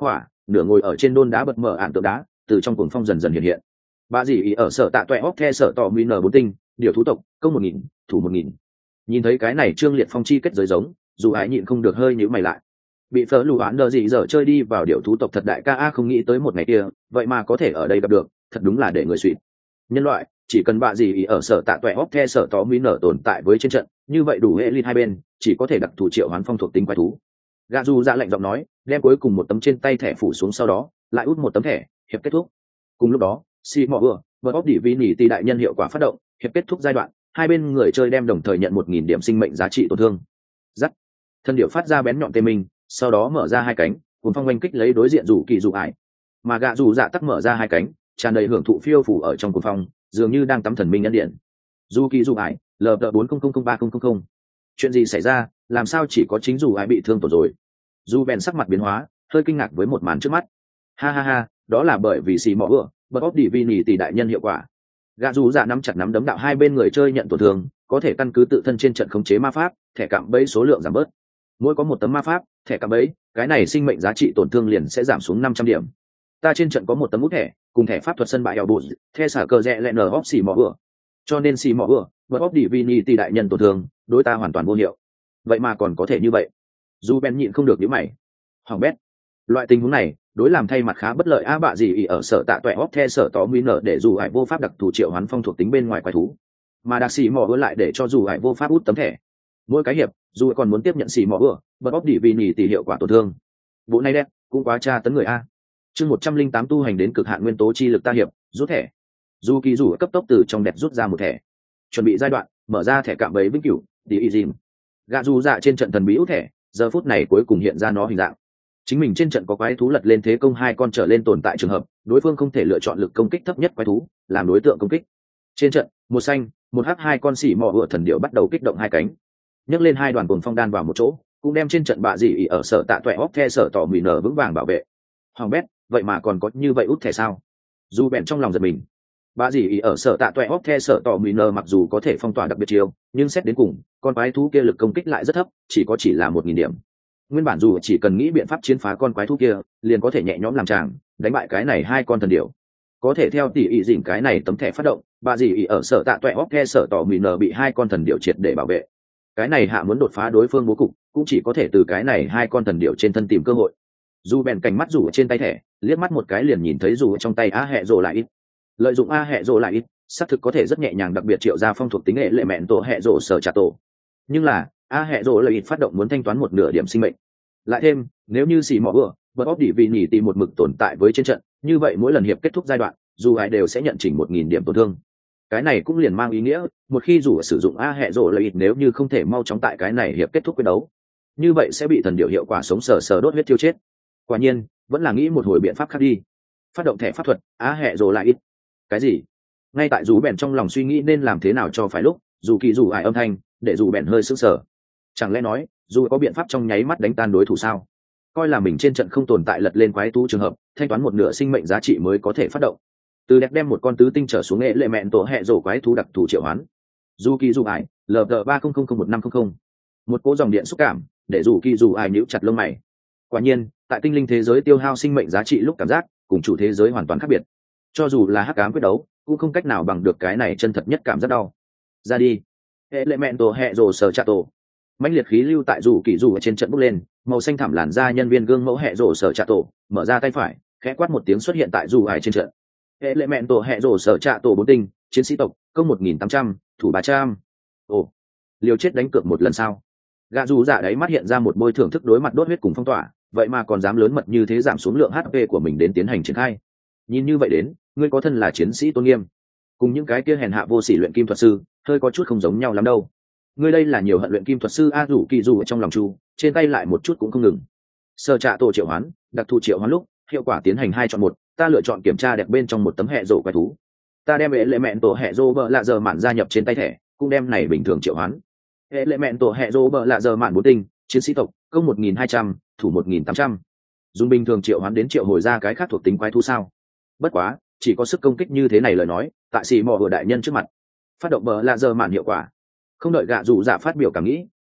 nửa ngồi ở trên đôn đá bật mở ạn tượng đá từ trong cuồng phong dần dần hiện hiện. Bà dì ý ở sở tạ toẹ óc the sở tỏ n bốn tinh điều thú tộc công một nghìn thủ một nghìn. Nhìn thấy cái này trương liệt phong chi kết giới giống, dù ái nhịn không được hơi nhíu mày lại. Bị phở lù oán đờ gì giờ chơi đi vào điều thú tộc thật đại ca a không nghĩ tới một ngày kia vậy mà có thể ở đây gặp được, thật đúng là để người suỵt. Nhân loại chỉ cần bà dì ý ở sở tạ toẹ óc the sở tỏ n tồn tại với trên trận, như vậy đủ hệ liên hai bên chỉ có thể đặc thù triệu hoán phong thuộc tính quái thú. Gà dù ra lệnh giọng nói, đem cuối cùng một tấm trên tay thẻ phủ xuống, sau đó lại út một tấm thẻ, hiệp kết thúc. Cùng lúc đó xì mò vừa vượt óc đỉ vi nỉ tỷ đại nhân hiệu quả phát động, hiệp kết thúc giai đoạn, hai bên người chơi đem đồng thời nhận một nghìn điểm sinh mệnh giá trị tổn thương. Giắt, thân điệu phát ra bén nhọn tê mình, sau đó mở ra hai cánh, cuốn phong oanh kích lấy đối diện rủ kỳ rủ ải. Mà gạ rủ dạ tắc mở ra hai cánh, tràn đầy hưởng thụ phiêu phủ ở trong cuốn phong, dường như đang tắm thần minh nhân điện. Rủ kỳ rủ ải lờ bốn không không không ba không không không. Chuyện gì xảy ra, làm sao chỉ có chính rủ ải bị thương tổn rồi? Dù bèn sắc mặt biến hóa, hơi kinh ngạc với một màn trước mắt. Ha ha ha, đó là bởi vì xì mỏ vừa bật óc đỉ vi nỉ tỷ đại nhân hiệu quả. Gạ dù dạ nắm chặt nắm đấm đạo hai bên người chơi nhận tổn thương có thể căn cứ tự thân trên trận khống chế ma pháp, thẻ cạm bẫy số lượng giảm bớt. Mỗi có một tấm ma pháp, thẻ cạm bẫy, cái này sinh mệnh giá trị tổn thương liền sẽ giảm xuống năm trăm điểm. Ta trên trận có một tấm út thẻ, cùng thẻ pháp thuật sân bãi eo bụt, the xả cờ rẽ lẹ nở óc xì mỏ vừa. Cho nên xì mỏ vừa bật óc đỉ vi nỉ tỷ đại nhân tổn thương, đối ta hoàn toàn vô hiệu. Vậy mà còn có thể như vậy. Dù Ben nhịn không được nhíu mày. Hoàng bét. Loại tình huống này, đối làm thay mặt khá bất lợi a bạ gì ý ở sở tạ toẹ óc the sở tỏ nguy nở để dù hải vô pháp đặc thù triệu hoán phong thuộc tính bên ngoài quái thú, mà đặc xì mò ưa lại để cho dù hải vô pháp út tấm thẻ. Mỗi cái hiệp dù còn muốn tiếp nhận xì mò ưa bật óc đỉ vì nỉ tỷ hiệu quả tổn thương. Bộ này đẹp cũng quá tra tấn người a. Chương một trăm linh tám tu hành đến cực hạn nguyên tố chi lực ta hiệp rút thẻ. Dù kỳ dù cấp tốc từ trong đẹp rút ra một thẻ, chuẩn bị giai đoạn mở ra thẻ cạm bẫy vĩnh cửu đi y dìm. Gạ dù dạ trên trận thần bí út thẻ giờ phút này cuối cùng hiện ra nó hình dạng. Chính mình trên trận có quái thú lật lên thế công hai con trở lên tồn tại trường hợp đối phương không thể lựa chọn lực công kích thấp nhất quái thú làm đối tượng công kích. Trên trận một xanh một hắc hai con xỉ mò ựa thần điệu bắt đầu kích động hai cánh, nhấc lên hai đoàn cồn phong đan vào một chỗ, cũng đem trên trận bạ dị ỉ ở sở tạ toẹ óc the sở tỏ mùi nở vững vàng bảo vệ. Hoàng bét, vậy mà còn có như vậy út thẻ sao? Dù bèn trong lòng giật mình. Bạ dị ỉ ở sở tạ toẹ óc the sở tỏ mùi nở mặc dù có thể phong tỏa đặc biệt chiêu, nhưng xét đến cùng con quái thú kia lực công kích lại rất thấp, chỉ có chỉ là một nghìn điểm. Nguyên bản dù chỉ cần nghĩ biện pháp chiến phá con quái thú kia liền có thể nhẹ nhõm làm tràng đánh bại cái này hai con thần điểu. Có thể theo tỷ ý dỉn cái này tấm thẻ phát động, bà dì ý ở sở tạ toẹ óc the sở tỏ mì nờ bị hai con thần điểu triệt để bảo vệ. Cái này hạ muốn đột phá đối phương bố cục cũng chỉ có thể từ cái này hai con thần điểu trên thân tìm cơ hội. Dù bèn cảnh mắt dù trên tay thẻ, liếc mắt một cái liền nhìn thấy dù trong tay a hẹ rồ lại ít. Lợi dụng a hẹ rồ lại ít xác thực có thể rất nhẹ nhàng đặc biệt triệu ra phong thuộc tính hệ lệ mẹn tổ hẹ rồ sở trả tổ. Nhưng là a hẹ rồ lại ít phát động muốn thanh toán một nửa điểm sinh mệnh. Lại thêm nếu như xì mỏ vừa bật óc đỉ vì nhỉ tìm một mực tồn tại với trên trận, như vậy mỗi lần hiệp kết thúc giai đoạn dù ai đều sẽ nhận chỉnh một nghìn điểm tổn thương. Cái này cũng liền mang ý nghĩa một khi dù sử dụng a hệ rộ lợi ít nếu như không thể mau chóng tại cái này hiệp kết thúc quyết đấu, như vậy sẽ bị thần điệu hiệu quả sống sờ sờ đốt huyết tiêu chết. Quả nhiên vẫn là nghĩ một hồi biện pháp khác đi. Phát động thẻ pháp thuật a hệ rộ lại ít. Cái gì? Ngay tại dù bèn trong lòng suy nghĩ nên làm thế nào cho phải lúc, dù kỳ dù ai âm thanh để dù bèn hơi sững sờ. Chẳng lẽ nói dù có biện pháp trong nháy mắt đánh tan đối thủ sao? Coi là mình trên trận không tồn tại lật lên quái thú trường hợp, thanh toán một nửa sinh mệnh giá trị mới có thể phát động. Từ đẹp đem một con tứ tinh trở xuống nghệ lệ mẹn tổ hệ rổ quái thú đặc thù triệu hoán. Dù kỳ dù ải lờ ba không không không một năm không không. Một cỗ dòng điện xúc cảm để dù kỳ dù ải nhíu chặt lông mày. Quả nhiên tại tinh linh thế giới tiêu hao sinh mệnh giá trị lúc cảm giác cùng chủ thế giới hoàn toàn khác biệt. Cho dù là hắc ám quyết đấu cũng không cách nào bằng được cái này chân thật nhất cảm giác đau. Ra đi. Hệ lệ mẹn tổ hệ rổ sở chạ tổ. Mãnh liệt khí lưu tại dù kỳ dù ở trên trận bốc lên, màu xanh thảm làn da nhân viên gương mẫu hệ rổ sở trạ tổ mở ra tay phải, khẽ quát một tiếng xuất hiện tại dù ải trên trận. Hệ lệ mẹn tổ hệ rổ sở trạ tổ bốn tinh chiến sĩ tộc công một nghìn tám trăm thủ ba trăm. Ồ, liều chết đánh cược một lần sao? Gã dù dạ đấy mắt hiện ra một bôi thưởng thức đối mặt đốt huyết cùng phong tỏa, vậy mà còn dám lớn mật như thế giảm xuống lượng hát pê của mình đến tiến hành triển khai. Nhìn như vậy đến ngươi có thân là chiến sĩ tôn nghiêm, cùng những cái kia hèn hạ vô sỉ luyện kim thuật sư hơi có chút không giống nhau lắm đâu. Ngươi đây là nhiều hận luyện kim thuật sư a rủ kỳ dù ở trong lòng chu, trên tay lại một chút cũng không ngừng. Sơ trạ tổ triệu hoán đặc thù triệu hoán lúc hiệu quả tiến hành hai chọn một, ta lựa chọn kiểm tra đẹp bên trong một tấm hệ rổ quái thú, ta đem hệ lệ mẹn tổ hệ rô bờ lạ giờ mạn gia nhập trên tay thẻ, cũng đem này bình thường triệu hoán. Hệ lệ mẹn tổ hệ rô bờ lạ giờ mạn bốn tinh chiến sĩ tộc công một nghìn hai trăm thủ một nghìn tám trăm. Dùng bình thường triệu hoán đến triệu hồi ra cái khác thuộc tính quái thú sao? Bất quá chỉ có sức công kích như thế này lời nói, tại xì mò vừa đại nhân trước mặt phát động bờ lạ giờ mạn hiệu quả. Không đợi gạ dù dạ phát biểu cảm nghĩ,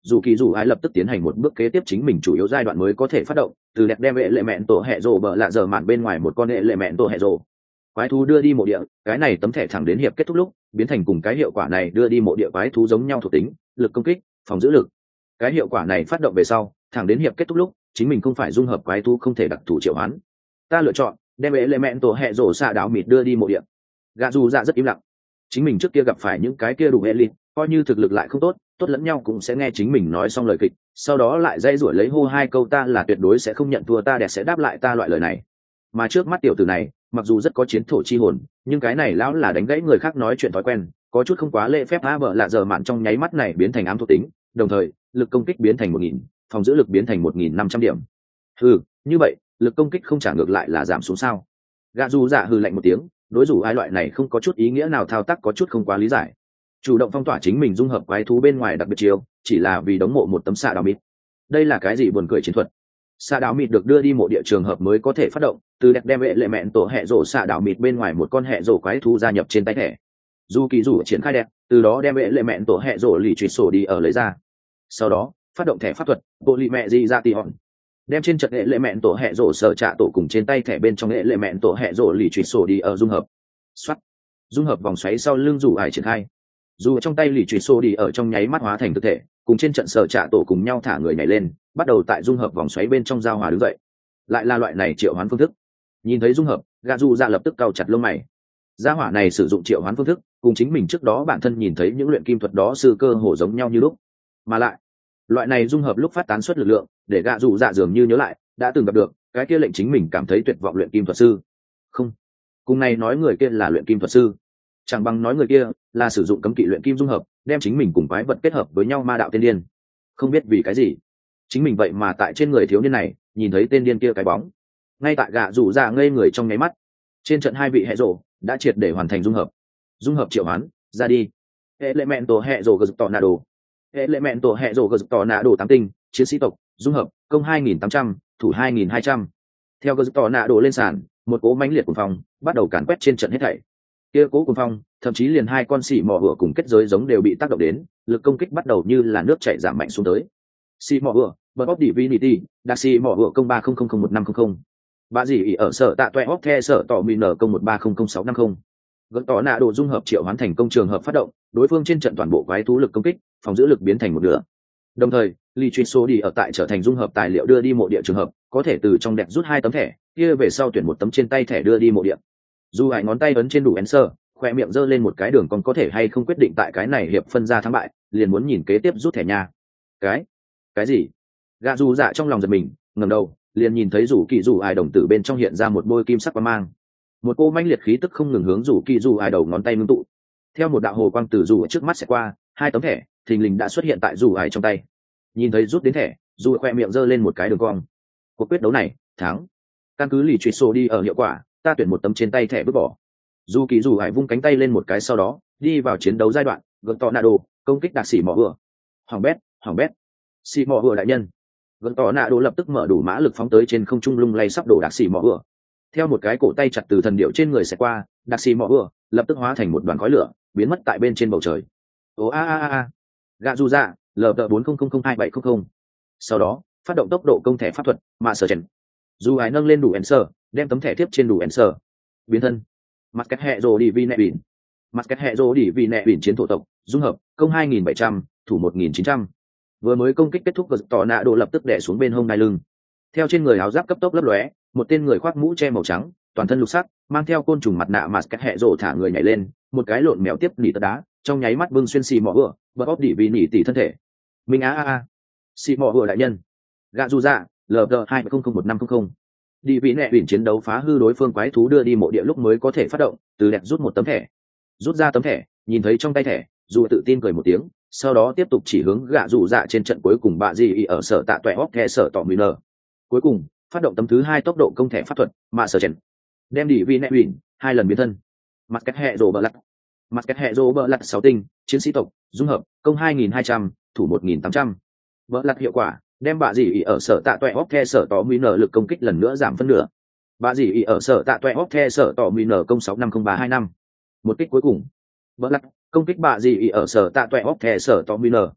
dù kỳ dù ai lập tức tiến hành một bước kế tiếp chính mình chủ yếu giai đoạn mới có thể phát động, từ đẹp đem hệ lệ mẹn tổ hệ rồ bờ lạ giờ mạn bên ngoài một con hệ lệ mẹn tổ hệ rồ quái thú đưa đi mộ địa. Cái này tấm thẻ thẳng đến hiệp kết thúc lúc biến thành cùng cái hiệu quả này đưa đi mộ địa quái thú giống nhau thuộc tính, lực công kích, phòng giữ lực. Cái hiệu quả này phát động về sau thẳng đến hiệp kết thúc lúc chính mình không phải dung hợp quái thú không thể đặc thù triệu hoán. Ta lựa chọn đem hệ lệ mẹn tổ hệ rồ xạ đảo mịt đưa đi mộ địa. Gà dù dạ rất im lặng. Chính mình trước kia gặp phải những cái kia đủ hệ lịt, coi như thực lực lại không tốt tốt lẫn nhau cũng sẽ nghe chính mình nói xong lời kịch, sau đó lại dây rủi lấy hô hai câu ta là tuyệt đối sẽ không nhận thua, ta đẹp sẽ đáp lại ta loại lời này. Mà trước mắt tiểu tử này mặc dù rất có chiến thổ chi hồn, nhưng cái này lão là đánh gãy người khác nói chuyện thói quen, có chút không quá lễ phép. a vợ lạ giờ mạn trong nháy mắt này biến thành ám thuộc tính, đồng thời lực công kích biến thành một nghìn, phòng giữ lực biến thành một nghìn năm trăm điểm. Hừ, như vậy lực công kích không trả ngược lại là giảm xuống sao? Gã dù dạ hừ lạnh một tiếng, đối thủ ai loại này không có chút ý nghĩa nào thao tác có chút không quá lý giải. Chủ động phong tỏa chính mình dung hợp quái thú bên ngoài đặc biệt chiêu, chỉ là vì đóng mộ một tấm xạ đào mịt. Đây là cái gì buồn cười chiến thuật? Xạ đào mịt được đưa đi mộ địa trường hợp mới có thể phát động, từ đẹp đem hệ lệ mẹn tổ hệ rổ xạ đào mịt bên ngoài một con hệ rổ quái thú gia nhập trên tay thẻ. Dù kỳ rủ triển khai đẹp, từ đó đem hệ lệ mẹn tổ hệ rổ lì truy sổ đi ở lấy ra. Sau đó phát động thẻ pháp thuật bộ lì mẹ di ra tì hòn, đem trên trận hệ lệ mẹn tổ hệ rổ sở trạ tổ cùng trên tay thẻ bên trong hệ lệ mẹn tổ hệ rổ lì truy sổ đi ở dung hợp. Xoát, dung hợp vòng xoáy sau lưng rủ ải triển khai. Dù trong tay lì truy sổ đi ở trong nháy mắt hóa thành thực thể, cùng trên trận sở trạ tổ cùng nhau thả người nhảy lên, bắt đầu tại dung hợp vòng xoáy bên trong giao hòa đứng dậy. Lại là loại này triệu hoán phương thức. Nhìn thấy dung hợp, gà dù ra lập tức cau chặt lông mày. Gia hỏa này sử dụng triệu hoán phương thức cùng chính mình trước đó bản thân nhìn thấy những luyện kim thuật đó sư cơ hồ giống nhau như lúc, mà lại loại này dung hợp lúc phát tán xuất lực lượng để gạ dù dạ dường như nhớ lại đã từng gặp được cái kia lệnh chính mình cảm thấy tuyệt vọng luyện kim thuật sư. Không, cùng này nói người kia là luyện kim thuật sư, chẳng bằng nói người kia là sử dụng cấm kỵ luyện kim dung hợp, đem chính mình cùng quái vật kết hợp với nhau ma đạo tiên điên. Không biết vì cái gì chính mình vậy mà tại trên người thiếu niên này nhìn thấy tên điên kia cái bóng. Ngay tại gạ dù dạ ngây người trong nháy mắt, trên trận hai vị hệ rồ đã triệt để hoàn thành dung hợp. Dung hợp triệu hoán ra đi. Elemento hệ rồ gờ tỏ nạ đồ. Elemento hệ rồ gờ tỏ nạ đồ tám tinh chiến sĩ tộc dung hợp công hai nghìn tám trăm, thủ hai nghìn hai trăm. Theo gờ tỏ nạ đồ lên sàn, một cỗ mãnh liệt cuồng phong bắt đầu càn quét trên trận hết thảy. Kia cỗ cuồng phong thậm chí liền hai con xỉ mỏ hựa cùng kết giới giống đều bị tác động đến, lực công kích bắt đầu như là nước chảy giảm mạnh xuống tới. Xỉ mỏ hựa bật bóc divinity đặc xỉ mỏ hựa công ba không không không một năm không không. Bà gì ý ở sở tạ tuệ óc the sở tỏ mì nở công một ba không không sáu năm không. Gật tỏ nạ đồ dung hợp triệu hoán thành công trường hợp phát động, đối phương trên trận toàn bộ quái thú lực công kích, phòng giữ lực biến thành một nửa. Đồng thời, Lý Truy Số đi ở tại trở thành dung hợp tài liệu đưa đi mộ địa trường hợp, có thể từ trong đẹp rút hai tấm thẻ, kia về sau tuyển một tấm trên tay thẻ đưa đi mộ địa. Dù hai ngón tay ấn trên đủ enter, khoe miệng giơ lên một cái đường còn có thể hay không quyết định tại cái này hiệp phân ra thắng bại, liền muốn nhìn kế tiếp rút thẻ nha. Cái, cái gì? Gã dù dạ trong lòng giật mình, ngẩng đầu, liền nhìn thấy rủ kỳ rủ ai đồng tử bên trong hiện ra một bôi kim sắc quang mang, một cô manh liệt khí tức không ngừng hướng rủ kỳ rủ ai đầu ngón tay ngưng tụ. Theo một đạo hồ quang từ rủ ở trước mắt sẽ qua, hai tấm thẻ thình lình đã xuất hiện tại rủ ai trong tay. Nhìn thấy rút đến thẻ, rủ khoe miệng giơ lên một cái đường cong. Cuộc quyết đấu này thắng. Căn cứ lì truy sổ đi ở hiệu quả, ta tuyển một tấm trên tay thẻ vứt bỏ. Dù kỳ rủ ai vung cánh tay lên một cái, sau đó đi vào chiến đấu giai đoạn. Gợn tỏ nạ đồ công kích đạt xỉ mỏ vừa. Hoàng bét, hoàng bét. Xỉ mỏ vừa đại nhân. Gợn tỏ nạ đồ lập tức mở đủ mã lực phóng tới trên không trung lung lay sắp đổ đặc xỉ mỏ vừa. Theo một cái cổ tay chặt từ thần điệu trên người sẽ qua, đặc xỉ mỏ vừa lập tức hóa thành một đoàn khói lửa, biến mất tại bên trên bầu trời. Ồ a a a. Gạ dù dạ, lờ tờ bốn không không không hai bảy không không. Sau đó phát động tốc độ công thẻ pháp thuật mà sở chèn. Dù ai nâng lên đủ ensor, đem tấm thẻ tiếp trên đủ ensor. Biến thân. Mặt cách hệ rồ đi vi nẹ bỉn. Mặt cách hệ rồ đi vi nẹ bỉn chiến thổ tộc, dung hợp, công hai nghìn bảy trăm, thủ một nghìn chín trăm. Vừa mới công kích kết thúc, gật tỏ nạ độ lập tức đè xuống bên hông đai lưng. Theo trên người áo giáp cấp tốc lấp lóe, một tên người khoác mũ che màu trắng, toàn thân lục sắc, mang theo côn trùng mặt nạ mà cách hệ rồ thả người nhảy lên, một cái lộn mèo tiếp nỉ tật đá, trong nháy mắt bưng xuyên xì mỏ vừa, bật óc đỉ vì nỉ tỉ thân thể. Mình a a a. Xì mỏ vừa đại nhân. Gạ dù dạ, lờ hai không không một năm không không. Đi vị nẹ bỉn chiến đấu phá hư đối phương quái thú đưa đi mộ địa lúc mới có thể phát động, từ đẹp rút một tấm thẻ. Rút ra tấm thẻ, nhìn thấy trong tay thẻ, dù tự tin cười một tiếng, sau đó tiếp tục chỉ hướng gạ dù dạ trên trận cuối cùng bạ gì ở sở tạ toẹ óc the sở tỏ mì nở. Cuối cùng phát động tấm thứ hai tốc độ công thẻ pháp thuật mà sở chèn, đem đi vị nẹ bỉn hai lần biến thân. Mặt cách hệ rồ bờ lặt. Mặt cách hệ rồ bờ lặt sáu tinh chiến sĩ tộc, dung hợp, công hai nghìn hai trăm, thủ một nghìn tám trăm. Bờ lặt hiệu quả, đem bạ gì ở sở tạ toẹ óc the sở tỏ mì nở lực công kích lần nữa giảm phân nửa. Bạ gì ở sở tạ toẹ óc the sở tỏ mì nở công sáu năm không ba hai năm. Một kích cuối cùng. Bờ lặt công kích bạ gì ở sở tạ toẹ óc the sở tỏ mì nở.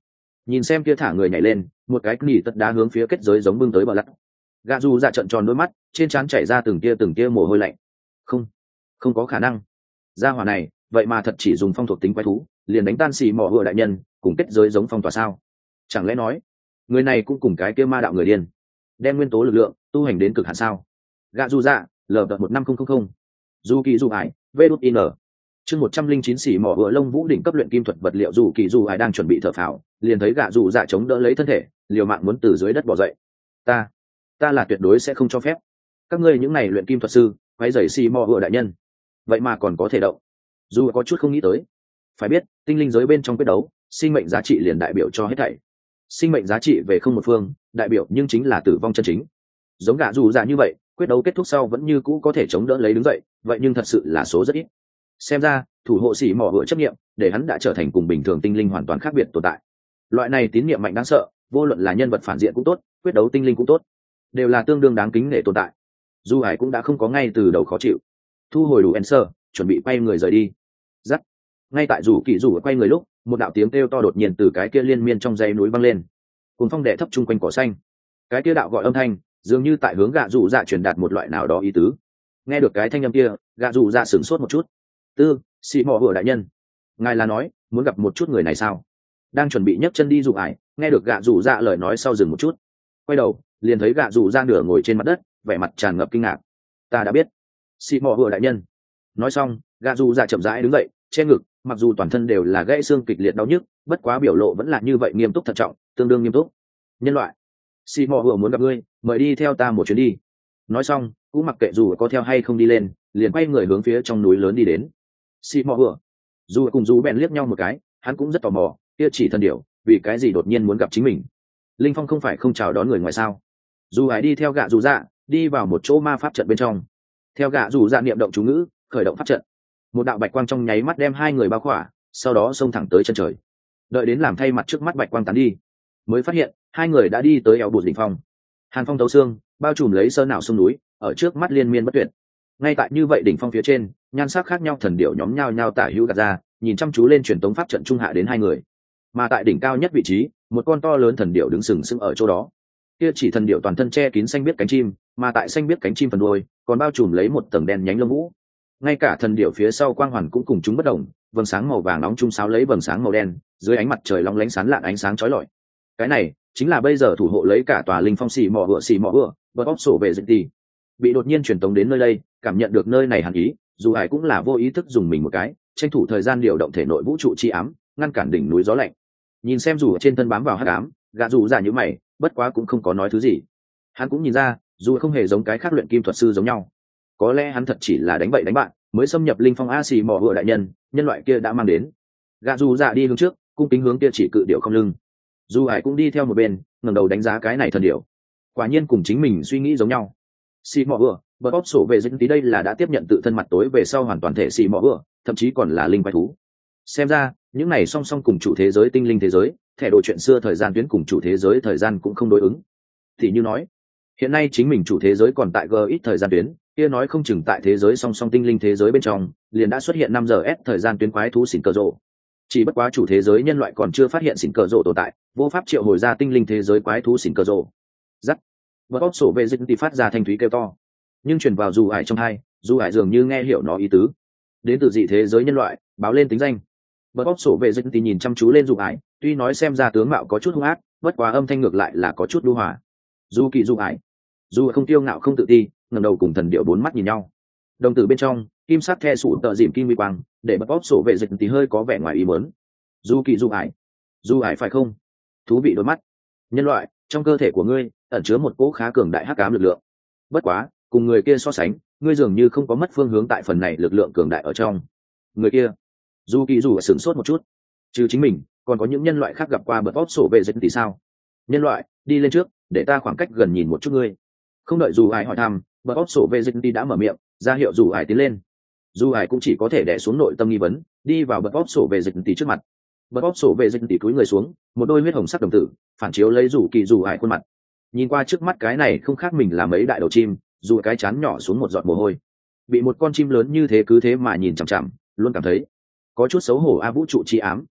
Nhìn xem kia thả người nhảy lên, một cái nỉ tất đá hướng phía kết giới giống bưng tới bờ lắc. Gạ dù dạ trợn tròn đôi mắt, trên trán chảy ra từng tia từng tia mồ hôi lạnh. Không, không có khả năng. Gia hỏa này, vậy mà thật chỉ dùng phong thuộc tính quái thú, liền đánh tan xì mỏ vừa đại nhân, cùng kết giới giống phong tỏa sao? Chẳng lẽ nói, người này cũng cùng cái kia ma đạo người điên, đem nguyên tố lực lượng tu hành đến cực hạn sao? Gạ dù dạ, lờ đợt một năm không không không. Dù kỳ dù ải, vê đút in. Chương một trăm linh chín xỉ mỏ vừa lông vũ đỉnh cấp luyện kim thuật vật liệu dù kỳ dù ải đang chuẩn bị thở phào, liền thấy gạ dù dạ chống đỡ lấy thân thể, liều mạng muốn từ dưới đất bò dậy. Ta, ta là tuyệt đối sẽ không cho phép. Các ngươi những này luyện kim thuật sư, quấy rầy xỉ mỏ vừa đại nhân, vậy mà còn có thể động. Dù có chút không nghĩ tới. Phải biết, tinh linh giới bên trong quyết đấu, sinh mệnh giá trị liền đại biểu cho hết thảy. Sinh mệnh giá trị về không một phương, đại biểu nhưng chính là tử vong chân chính. Giống gạ dù dạ như vậy, quyết đấu kết thúc sau vẫn như cũ có thể chống đỡ lấy đứng dậy, vậy nhưng thật sự là số rất ít. Xem ra, thủ hộ sĩ mỏ vựa chấp nghiệm, để hắn đã trở thành cùng bình thường tinh linh hoàn toàn khác biệt tồn tại. Loại này tín nhiệm mạnh đáng sợ, vô luận là nhân vật phản diện cũng tốt, quyết đấu tinh linh cũng tốt, đều là tương đương đáng kính nể tồn tại. Du Hải cũng đã không có ngay từ đầu khó chịu, thu hồi đủ Enser, chuẩn bị quay người rời đi. Dắt. Ngay tại rủ kỳ rủ quay người lúc, một đạo tiếng kêu to đột nhiên từ cái kia liên miên trong dãy núi băng lên. Cuốn phong đè thấp chung quanh cỏ xanh. Cái kia đạo gọi âm thanh, dường như tại hướng gạ rủ dạ truyền đạt một loại nào đó ý tứ. Nghe được cái thanh âm kia, gạ rủ dạ sửng sốt một chút. Tư, xì mò vừa đại nhân, ngài là nói muốn gặp một chút người này sao? Đang chuẩn bị nhấc chân đi dụ ải, nghe được gạ rủ dạ lời nói sau dừng một chút, quay đầu liền thấy gạ rủ dạ nửa ngồi trên mặt đất, vẻ mặt tràn ngập kinh ngạc. Ta đã biết, xì mò vừa đại nhân. Nói xong, gạ rủ dạ chậm rãi đứng dậy, che ngực, mặc dù toàn thân đều là gãy xương kịch liệt đau nhức, bất quá biểu lộ vẫn là như vậy nghiêm túc thận trọng, tương đương nghiêm túc. Nhân loại, xì mò vừa muốn gặp ngươi, mời đi theo ta một chuyến đi. Nói xong, cũng mặc kệ dù có theo hay không đi lên, liền quay người hướng phía trong núi lớn đi đến. Xì mò vừa, dù cùng dù bèn liếc nhau một cái, hắn cũng rất tò mò, kia chỉ thần điểu, vì cái gì đột nhiên muốn gặp chính mình. Linh Phong không phải không chào đón người ngoài sao? Dù hãy đi theo gạ dù dạ, đi vào một chỗ ma pháp trận bên trong. Theo gạ dù dạ niệm động chú ngữ, khởi động pháp trận. Một đạo bạch quang trong nháy mắt đem hai người bao khỏa, sau đó xông thẳng tới chân trời. Đợi đến làm thay mặt trước mắt bạch quang tán đi, mới phát hiện hai người đã đi tới eo bụt đỉnh phong. Hàn phong thấu xương, bao trùm lấy sơn nào sông núi, ở trước mắt liên miên bất tuyệt. Ngay tại như vậy đỉnh phong phía trên, nhan sắc khác nhau thần điểu nhóm nhau nhau tả hữu gạt ra, nhìn chăm chú lên truyền tống pháp trận trung hạ đến hai người. Mà tại đỉnh cao nhất vị trí, một con to lớn thần điểu đứng sừng sững ở chỗ đó. Kia chỉ thần điểu toàn thân che kín xanh biết cánh chim, mà tại xanh biết cánh chim phần đuôi còn bao trùm lấy một tầng đen nhánh lông vũ. Ngay cả thần điểu phía sau quang hoàn cũng cùng chúng bất đồng, vầng sáng màu vàng nóng chung sáo lấy vầng sáng màu đen, dưới ánh mặt trời long lánh sáng lạn ánh sáng chói lọi. Cái này chính là bây giờ thủ hộ lấy cả tòa linh phong xì mỏ vựa xì mỏ vựa, bật óc sổ về dịch tì. Bị đột nhiên truyền tống đến nơi đây, cảm nhận được nơi này hàn ý, dù ai cũng là vô ý thức dùng mình một cái, tranh thủ thời gian điều động thể nội vũ trụ chi ám, ngăn cản đỉnh núi gió lạnh. Nhìn xem dù ở trên thân bám vào hắc ám, gã dù giả như mày, bất quá cũng không có nói thứ gì. Hắn cũng nhìn ra, dù không hề giống cái khác luyện kim thuật sư giống nhau, có lẽ hắn thật chỉ là đánh bậy đánh bạn, mới xâm nhập linh phong a xì mò vừa đại nhân, nhân loại kia đã mang đến. Gã dù giả đi hướng trước, cung kính hướng kia chỉ cự điệu không lưng. Dù hải cũng đi theo một bên, ngẩng đầu đánh giá cái này thần điệu. Quả nhiên cùng chính mình suy nghĩ giống nhau. Xì mò vừa, bật óc sổ về dính tí đây là đã tiếp nhận tự thân mặt tối về sau hoàn toàn thể xì mò vừa, thậm chí còn là linh quái thú. Xem ra, những này song song cùng chủ thế giới tinh linh thế giới, thẻ đồ chuyện xưa thời gian tuyến cùng chủ thế giới thời gian cũng không đối ứng. Thì như nói, hiện nay chính mình chủ thế giới còn tại gờ ít thời gian tuyến, kia nói không chừng tại thế giới song song tinh linh thế giới bên trong, liền đã xuất hiện năm giờ S thời gian tuyến quái thú xỉn cờ rộ. Chỉ bất quá chủ thế giới nhân loại còn chưa phát hiện xỉn cờ rộ tồn tại, vô pháp triệu hồi ra tinh linh thế giới quái thú xỉn cờ rộ. Rắc. Vật óc sổ về dịch thì phát ra thanh thúy kêu to. Nhưng truyền vào dù hải trong hai, dù hải dường như nghe hiểu nó ý tứ. Đến từ dị thế giới nhân loại, báo lên tính danh. Vật óc sổ về dịch thì nhìn chăm chú lên dù hải, tuy nói xem ra tướng mạo có chút hung ác, bất quá âm thanh ngược lại là có chút đu hòa. Dù kỳ dù hải, dù không tiêu ngạo không tự ti, ngẩng đầu cùng thần điệu bốn mắt nhìn nhau. Đồng tử bên trong, kim sắc the sụ tợ dìm kim huy quang, để bật óc sổ về dịch thì hơi có vẻ ngoài ý muốn. Dù kỳ dù hải, dù hải phải không? Thú vị đôi mắt. Nhân loại, trong cơ thể của ngươi ẩn chứa một cỗ khá cường đại hắc ám lực lượng. Bất quá, cùng người kia so sánh, ngươi dường như không có mất phương hướng tại phần này lực lượng cường đại ở trong. Người kia, dù kỳ dù sửng sốt một chút. Trừ chính mình, còn có những nhân loại khác gặp qua bật óc sổ về dịch thì sao? Nhân loại, đi lên trước, để ta khoảng cách gần nhìn một chút ngươi. Không đợi dù ai hỏi thăm, bật óc sổ về dịch thì đã mở miệng, ra hiệu dù ai tiến lên. Dù ai cũng chỉ có thể đè xuống nội tâm nghi vấn, đi vào bật óc sổ về dịch thì trước mặt. Bật óc sổ về dịch thì cúi người xuống, một đôi huyết hồng sắc đồng tử phản chiếu lấy dù kỳ dù ai khuôn mặt. Nhìn qua trước mắt cái này không khác mình là mấy đại đầu chim, dù cái chán nhỏ xuống một giọt mồ hôi. Bị một con chim lớn như thế cứ thế mà nhìn chằm chằm, luôn cảm thấy có chút xấu hổ a vũ trụ chi ám.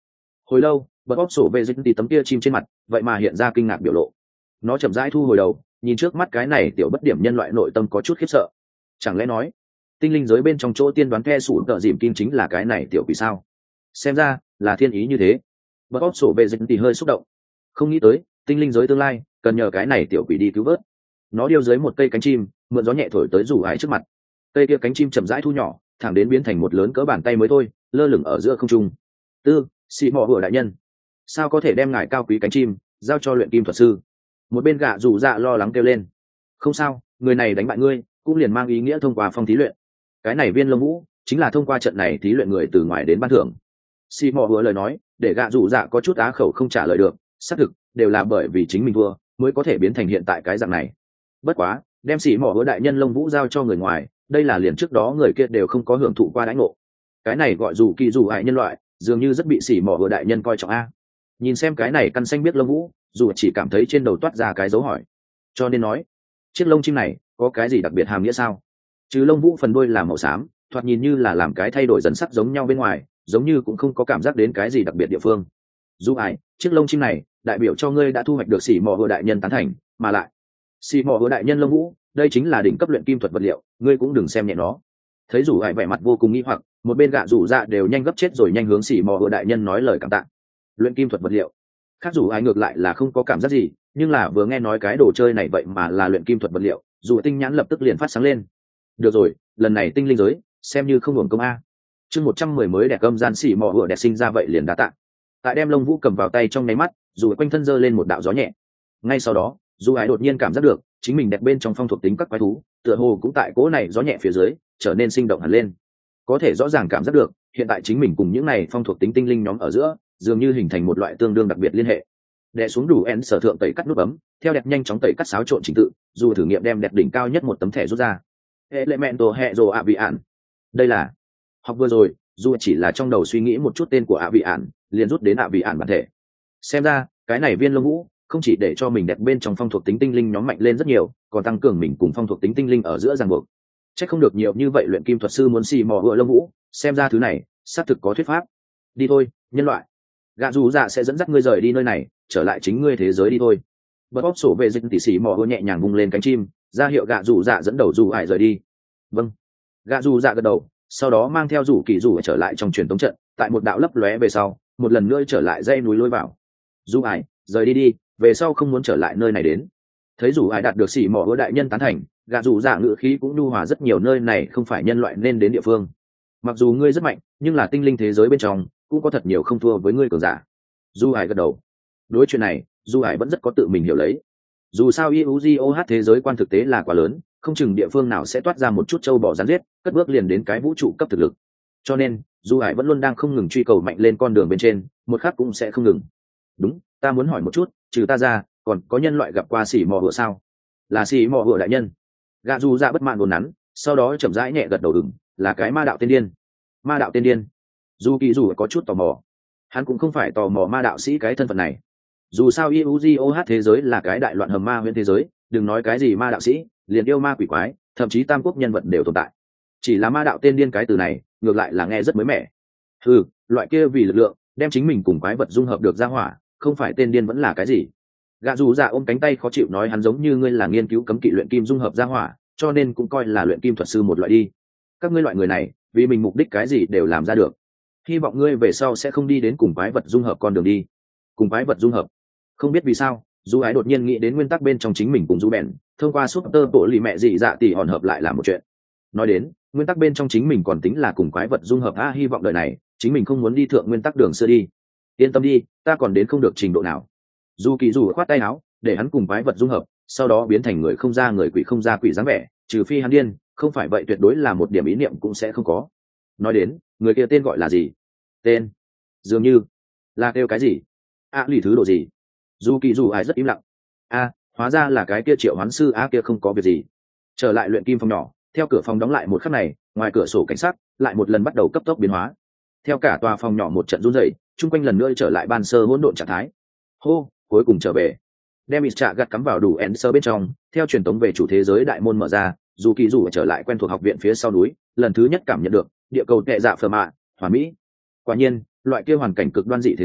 Hồi lâu, bật bóp sổ về dịch thì tấm kia chim trên mặt vậy mà hiện ra kinh ngạc biểu lộ. Nó chậm rãi thu hồi đầu, nhìn trước mắt cái này tiểu bất điểm nhân loại nội tâm có chút khiếp sợ. Chẳng lẽ nói tinh linh giới bên trong chỗ tiên đoán the sủn tợ dìm kim chính là cái này tiểu quỷ sao? Xem ra là thiên ý như thế. Bật bóp sổ về dịch thì hơi xúc động, không nghĩ tới tinh linh giới tương lai cần nhờ cái này tiểu quỷ đi cứu vớt. Nó điêu dưới một cây cánh chim, mượn gió nhẹ thổi tới rủ ái trước mặt. Cây kia cánh chim chậm rãi thu nhỏ, thẳng đến biến thành một lớn cỡ bàn tay mới thôi, lơ lửng ở giữa không trung. Tư, xì mò vừa đại nhân, sao có thể đem ngài cao quý cánh chim giao cho luyện kim thuật sư? Một bên gạ rủ dạ lo lắng kêu lên. Không sao, người này đánh bại ngươi cũng liền mang ý nghĩa thông qua phong thí luyện. Cái này viên lông vũ chính là thông qua trận này thí luyện người từ ngoài đến ban thưởng. Xì mò vừa lời nói để gạ rủ dạ có chút á khẩu không trả lời được. Xác thực đều là bởi vì chính mình thua mới có thể biến thành hiện tại cái dạng này. Bất quá đem xì mò vừa đại nhân lông vũ giao cho người ngoài, đây là liền trước đó người kia đều không có hưởng thụ qua đãi ngộ. Cái này gọi dù kỳ dù hại nhân loại dường như rất bị xì mò vừa đại nhân coi trọng a. Nhìn xem cái này căn xanh biết lông vũ, dù chỉ cảm thấy trên đầu toát ra cái dấu hỏi. Cho nên nói chiếc lông chim này có cái gì đặc biệt hàm nghĩa sao? Chứ lông vũ phần đuôi là màu xám, thoạt nhìn như là làm cái thay đổi dần sắc giống nhau bên ngoài, giống như cũng không có cảm giác đến cái gì đặc biệt địa phương. Dù ai, chiếc lông chim này đại biểu cho ngươi đã thu hoạch được xỉ mò vừa đại nhân tán thành, mà lại xỉ mò vừa đại nhân lông vũ đây chính là đỉnh cấp luyện kim thuật vật liệu, ngươi cũng đừng xem nhẹ nó. Thấy rủ ai vẻ mặt vô cùng nghi hoặc, một bên gạ rủ dạ đều nhanh gấp chết rồi nhanh hướng xỉ mò vừa đại nhân nói lời cảm tạ. Luyện kim thuật vật liệu, khác rủ ai ngược lại là không có cảm giác gì, nhưng là vừa nghe nói cái đồ chơi này vậy mà là luyện kim thuật vật liệu, dù tinh nhãn lập tức liền phát sáng lên. Được rồi, lần này tinh linh giới xem như không hưởng công a. Chương một trăm mười mới đẹp âm gian xỉ mò vừa đẹp sinh ra vậy liền đã tạ. Tại đem lông vũ cầm vào tay trong nháy mắt, dù quanh thân giơ lên một đạo gió nhẹ. Ngay sau đó dù ái đột nhiên cảm giác được chính mình đẹp bên trong phong thuộc tính các quái thú tựa hồ cũng tại cỗ này gió nhẹ phía dưới trở nên sinh động hẳn lên. Có thể rõ ràng cảm giác được hiện tại chính mình cùng những này phong thuộc tính tinh linh nhóm ở giữa dường như hình thành một loại tương đương đặc biệt liên hệ. Đè xuống đủ en sở thượng tẩy cắt nút bấm, theo đẹp nhanh chóng tẩy cắt xáo trộn trình tự, dù thử nghiệm đem đẹp đỉnh cao nhất một tấm thẻ rút ra. Elemento hệ rồ ạ vị ạn. Đây là học vừa rồi dù chỉ là trong đầu suy nghĩ một chút tên của ạ vị ạn liền rút đến ạ vị ạn bản thể. Xem ra cái này viên lông vũ không chỉ để cho mình đẹp bên trong phong thuộc tính tinh linh nhóm mạnh lên rất nhiều, còn tăng cường mình cùng phong thuộc tính tinh linh ở giữa ràng buộc. Chắc không được nhiều như vậy luyện kim thuật sư muốn xì mò vừa lông vũ, xem ra thứ này xác thực có thuyết pháp. Đi thôi nhân loại, gạ dù dạ sẽ dẫn dắt ngươi rời đi nơi này, trở lại chính ngươi thế giới đi thôi. Bật bóp sổ về dịch tỉ xì mò vừa nhẹ nhàng vung lên cánh chim, ra hiệu gạ dù dạ dẫn đầu dù ải rời đi. Vâng. Gạ dù dạ gật đầu, sau đó mang theo rủ kỳ rủ trở lại trong truyền tống trận, tại một đạo lấp lóe về sau một lần nữa trở lại dây núi lôi vào. Dù ải rời đi đi, về sau không muốn trở lại nơi này đến. Thấy dù ải đạt được xỉ mỏ hứa đại nhân tán thành, gạ dù dạ ngữ khí cũng nhu hòa rất nhiều, nơi này không phải nhân loại nên đến địa phương. Mặc dù ngươi rất mạnh, nhưng là tinh linh thế giới bên trong cũng có thật nhiều không thua với ngươi cường giả. Dù ải gật đầu. Đối chuyện này dù ải vẫn rất có tự mình hiểu lấy. Dù sao i u gi o h thế giới quan thực tế là quá lớn, không chừng địa phương nào sẽ toát ra một chút trâu bò rắn giết, cất bước liền đến cái vũ trụ cấp thực lực. Cho nên dù ải vẫn luôn đang không ngừng truy cầu mạnh lên con đường bên trên, một khắc cũng sẽ không ngừng. Đúng, ta muốn hỏi một chút, trừ ta ra còn có nhân loại gặp qua xỉ mò hựa sao? Là xỉ mò hựa đại nhân. Gạ dù dạ bất mãn buồn nắn, sau đó chậm rãi nhẹ gật đầu đừng, là cái ma đạo tiên điên. Ma đạo tiên điên? Dù kỳ dù có chút tò mò, hắn cũng không phải tò mò ma đạo sĩ cái thân phận này. Dù sao i u gi o h thế giới là cái đại loạn hầm ma huyễn thế giới, đừng nói cái gì ma đạo sĩ, liền yêu ma quỷ quái, thậm chí tam quốc nhân vật đều tồn tại. Chỉ là ma đạo tiên điên cái từ này ngược lại là nghe rất mới mẻ. Ừ, loại kia vì lực lượng đem chính mình cùng quái vật dung hợp được ra hỏa, không phải tên điên vẫn là cái gì? Gạ dù dạ ôm cánh tay khó chịu nói, hắn giống như ngươi là nghiên cứu cấm kỵ luyện kim dung hợp ra hỏa, cho nên cũng coi là luyện kim thuật sư một loại đi. Các ngươi loại người này vì mình mục đích cái gì đều làm ra được, hy vọng ngươi về sau sẽ không đi đến cùng quái vật dung hợp con đường đi. Cùng quái vật dung hợp? Không biết vì sao dù ái đột nhiên nghĩ đến nguyên tắc bên trong chính mình cùng du bèn thông qua súp tơ bộ lì mẹ dị dạ tỷ hòn hợp lại là một chuyện. Nói đến nguyên tắc bên trong chính mình còn tính là cùng quái vật dung hợp, a hy vọng đời này chính mình không muốn đi thượng nguyên tắc đường xưa đi. Yên tâm đi, ta còn đến không được trình độ nào. Dù kỳ dù khoát tay áo để hắn cùng quái vật dung hợp, sau đó biến thành người không ra người, quỷ không ra quỷ dáng vẻ, trừ phi hắn điên, không phải vậy tuyệt đối là một điểm ý niệm cũng sẽ không có. Nói đến người kia tên gọi là gì? Tên dường như là kêu cái gì a à, lì thứ độ gì? Dù kỳ dù ai rất im lặng. A à, hóa ra là cái kia triệu hoán sư a à, kia không có việc gì. Trở lại luyện kim phòng nhỏ, theo cửa phòng đóng lại một khắc này, ngoài cửa sổ cảnh sát lại một lần bắt đầu cấp tốc biến hóa. Theo cả tòa phòng nhỏ một trận run rẩy, chung quanh lần nữa trở lại ban sơ hỗn độn trạng thái. Hô, cuối cùng trở về. Đem ít trạ gặt cắm vào đủ end sơ bên trong, theo truyền tống về chủ thế giới đại môn mở ra, dù kỳ dù trở lại quen thuộc học viện phía sau núi, lần thứ nhất cảm nhận được địa cầu tệ dạ phờ mạ, hoàn mỹ. Quả nhiên, loại kia hoàn cảnh cực đoan dị thế giới,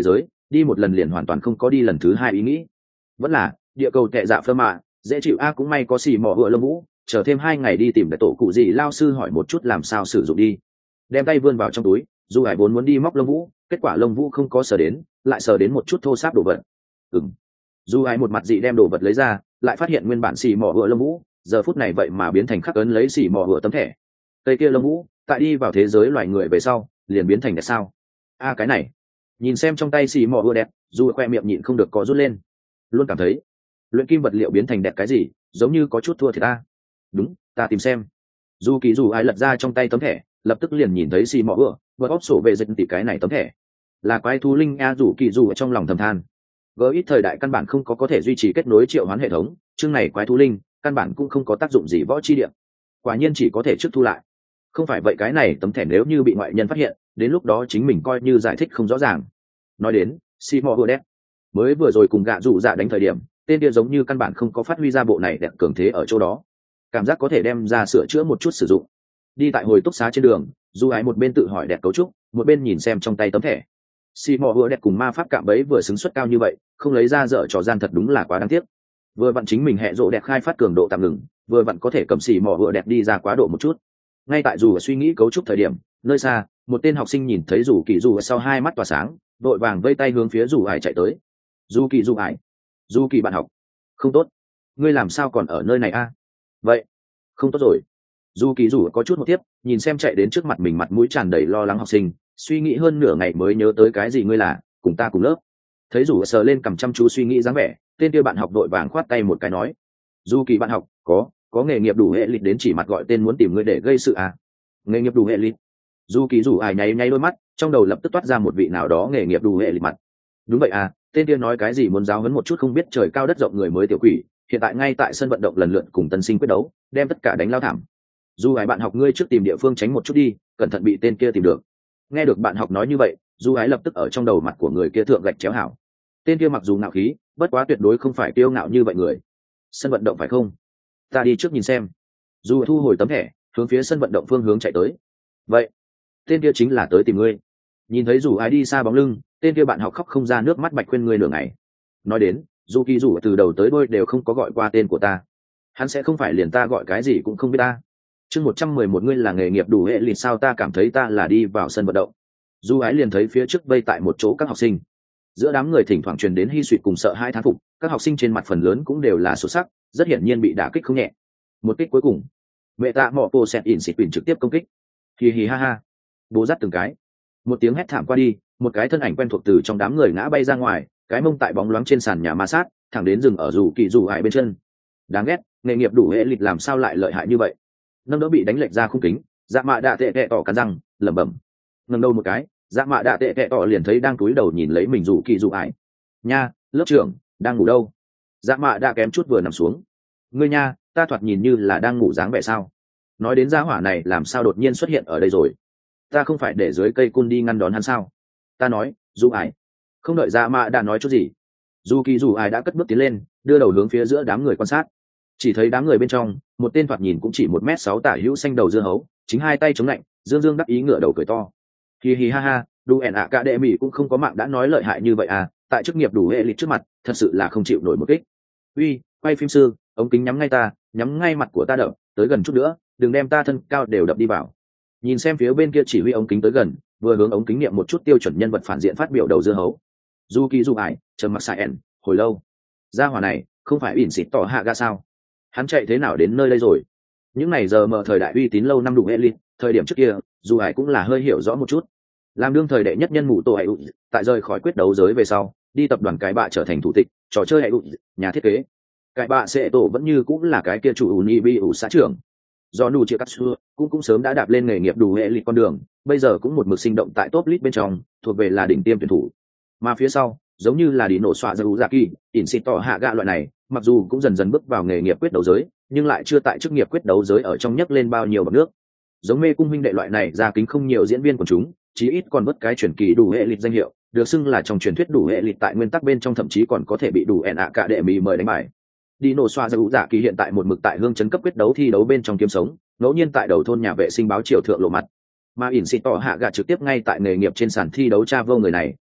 đi một lần liền hoàn toàn không có đi lần thứ hai ý nghĩ. Vẫn là địa cầu tệ dạ phơ mạ dễ chịu a, cũng may có xì mỏ hựa lông vũ, chờ thêm hai ngày đi tìm đại tổ cụ gì lao sư hỏi một chút làm sao sử dụng đi. Đem tay vươn vào trong túi, dù hải vốn muốn đi móc lông vũ, kết quả lông vũ không có sờ đến, lại sờ đến một chút thô sáp đồ vật. Ừm. Dù hải một mặt dị đem đồ vật lấy ra, lại phát hiện nguyên bản xì mỏ hựa lông vũ giờ phút này vậy mà biến thành khắc ấn lấy xì mỏ hựa tấm thẻ. Cây kia lông vũ tại đi vào thế giới loài người về sau liền biến thành đẹp sao? A cái này, nhìn xem trong tay xì mỏ hựa đẹp, dù khoe miệng nhịn không được có rút lên, luôn cảm thấy luyện kim vật liệu biến thành đẹp cái gì giống như có chút thua thì ta. Đúng, ta tìm xem. Dù kỳ dù ai lật ra trong tay tấm thẻ, lập tức liền nhìn thấy xì mỏ hựa vượt óc sổ về dịch tỷ cái này tấm thẻ là quái thú linh a. Dù kỳ dù ở trong lòng thầm than, gỡ ít thời đại căn bản không có có thể duy trì kết nối triệu hoán hệ thống, chương này quái thú linh căn bản cũng không có tác dụng gì võ chi điểm, quả nhiên chỉ có thể trước thu lại. Không phải vậy cái này tấm thẻ nếu như bị ngoại nhân phát hiện, đến lúc đó chính mình coi như giải thích không rõ ràng. Nói đến xì mỏ hựa đẹp, mới vừa rồi cùng gạ dụ dạ đánh thời điểm, tên kia giống như căn bản không có phát huy ra bộ này đẹp cường thế ở chỗ đó, cảm giác có thể đem ra sửa chữa một chút sử dụng. Đi tại hồi túc xá trên đường, dù ái một bên tự hỏi đẹp cấu trúc, một bên nhìn xem trong tay tấm thẻ. Xì mò vừa đẹp cùng ma pháp cạm bẫy vừa xứng suất cao như vậy, không lấy ra dở trò gian thật đúng là quá đáng tiếc. Vừa vặn chính mình hẹ rộ đẹp khai phát cường độ tạm ngừng, vừa vặn có thể cầm xì mò vừa đẹp đi ra quá độ một chút. Ngay tại dù suy nghĩ cấu trúc thời điểm, nơi xa một tên học sinh nhìn thấy dù kỳ dù sau hai mắt tỏa sáng, vội vàng vây tay hướng phía dù ải chạy tới. Dù kỳ dù ải, dù kỳ bạn học, không tốt, ngươi làm sao còn ở nơi này a? Vậy không tốt rồi. Dù kỳ dù có chút một tiếp, nhìn xem chạy đến trước mặt mình mặt mũi tràn đầy lo lắng học sinh, suy nghĩ hơn nửa ngày mới nhớ tới cái gì. Ngươi là cùng ta cùng lớp? Thấy dù sờ lên cầm chăm chú suy nghĩ dáng vẻ, tên kia bạn học đội vàng khoát tay một cái nói, dù kỳ bạn học, có có nghề nghiệp đủ hệ lịch đến chỉ mặt gọi tên muốn tìm ngươi để gây sự à? Nghề nghiệp đủ hệ lịch? Dù kỳ dù ai nháy nháy đôi mắt, trong đầu lập tức toát ra một vị nào đó nghề nghiệp đủ hệ lịch mặt. Đúng vậy à, tên kia nói cái gì muốn giáo huấn một chút không biết trời cao đất rộng người mới tiểu quỷ, hiện tại ngay tại sân vận động lần lượt cùng tân sinh quyết đấu, đem tất cả đánh lao thảm. Dù ai bạn học ngươi trước tìm địa phương tránh một chút đi, cẩn thận bị tên kia tìm được. Nghe được bạn học nói như vậy, dù ái lập tức ở trong đầu mặt của người kia thượng gạch chéo hảo. Tên kia mặc dù ngạo khí, bất quá tuyệt đối không phải kiêu ngạo như vậy người. Sân vận động phải không? Ta đi trước nhìn xem. Dù thu hồi tấm thẻ, hướng phía sân vận động phương hướng chạy tới. Vậy, tên kia chính là tới tìm ngươi. Nhìn thấy dù ái đi xa bóng lưng, tên kia bạn học khóc không ra nước mắt bạch khuyên ngươi nửa ngày. Nói đến, dù kỳ dù từ đầu tới đôi đều không có gọi qua tên của ta. Hắn sẽ không phải liền ta gọi cái gì cũng không biết ta. Chương một trăm mười một ngươi là nghề nghiệp đủ hệ lịch sao? Ta cảm thấy ta là đi vào sân vận động. Du ái liền thấy phía trước vây tại một chỗ các học sinh, giữa đám người thỉnh thoảng truyền đến hy suy cùng sợ hai thán phục, các học sinh trên mặt phần lớn cũng đều là xuất sắc, rất hiển nhiên bị đả kích không nhẹ. Một kích cuối cùng, mẹ tạ mọ po sẹt in xịt quyền trực tiếp công kích. Hì hì ha ha, bố dắt từng cái. Một tiếng hét thảm qua đi, một cái thân ảnh quen thuộc từ trong đám người ngã bay ra ngoài, cái mông tại bóng loáng trên sàn nhà ma sát, thẳng đến dừng ở dù kỳ dù hại bên chân. Đáng ghét, nghề nghiệp đủ hệ lịch làm sao lại lợi hại như vậy? Nâng đỡ bị đánh lệch ra khung kính, dạ mạ đạ tệ tệ tỏ cắn răng lẩm bẩm. Ngẩng đầu một cái, dạ mạ đạ tệ tệ tỏ liền thấy đang cúi đầu nhìn lấy mình dù kỳ dù ải. Nha, lớp trưởng đang ngủ đâu? Dạ mạ đạ kém chút vừa nằm xuống. Ngươi nha, ta thoạt nhìn như là đang ngủ dáng vẻ sao? Nói đến gia hỏa này làm sao đột nhiên xuất hiện ở đây rồi? Ta không phải để dưới cây cun đi ngăn đón hắn sao? Ta nói, dù ải. Không đợi dạ mạ đạ nói chút gì, dù kỳ dù ải đã cất bước tiến lên, đưa đầu hướng phía giữa đám người quan sát. Chỉ thấy đám người bên trong, một tên thoạt nhìn cũng chỉ một mét sáu tả hữu xanh đầu dưa hấu, chính hai tay chống lạnh, dương dương đắc ý ngửa đầu cười to. Hi hi ha ha, đủ ẻn ạ cả đệ mỹ cũng không có mạng đã nói lợi hại như vậy à, tại chức nghiệp đủ hệ lịch trước mặt, thật sự là không chịu nổi một kích. Uy, quay phim sư, ống kính nhắm ngay ta, nhắm ngay mặt của ta đập, tới gần chút nữa, đừng đem ta thân cao đều đập đi vào. Nhìn xem phía bên kia chỉ huy ống kính tới gần, vừa hướng ống kính niệm một chút tiêu chuẩn nhân vật phản diện phát biểu đầu dưa hấu. Du kỳ du ải, trầm mặc sai ẻn, hồi lâu. Gia hỏa này, không phải ỉn xịt tỏ hạ ga sao? Hắn chạy thế nào đến nơi đây rồi? Những này giờ mở thời đại uy tín lâu năm đủ hệ lịch, thời điểm trước kia, dù ải cũng là hơi hiểu rõ một chút. Làm đương thời đệ nhất nhân mụ tổ hệ ụt, tại rời khỏi quyết đấu giới về sau, đi tập đoàn cái bạ trở thành thủ tịch, trò chơi hệ ụt, nhà thiết kế. Cái bạ sẽ tổ vẫn như cũng là cái kia chủ uni bi ủ xã trưởng. Do nụ chia cắt xưa, cũng cũng sớm đã đạp lên nghề nghiệp đủ hệ lịch con đường, bây giờ cũng một mực sinh động tại top list bên trong, thuộc về là đỉnh tiêm tuyển thủ. Mà phía sau, giống như là đi nổ xoa ra dạ kỳ, ỉn xịt tỏ hạ gạ loại này, mặc dù cũng dần dần bước vào nghề nghiệp quyết đấu giới, nhưng lại chưa tại chức nghiệp quyết đấu giới ở trong nhấc lên bao nhiêu bậc nước. Giống mê cung huynh đệ loại này ra kính không nhiều diễn viên của chúng, chí ít còn bất cái truyền kỳ đủ hệ lịch danh hiệu, được xưng là trong truyền thuyết đủ hệ lịch tại nguyên tắc bên trong thậm chí còn có thể bị đủ ẻn ạ cả đệ mỹ mời đánh bài. Đi nổ xoa ra dạ kỳ hiện tại một mực tại hương chấn cấp quyết đấu thi đấu bên trong kiếm sống, ngẫu nhiên tại đầu thôn nhà vệ sinh báo triều thượng lộ mặt. Mà ỉn xịt tỏ hạ gạ trực tiếp ngay tại nghề nghiệp trên sàn thi đấu tra vô người này,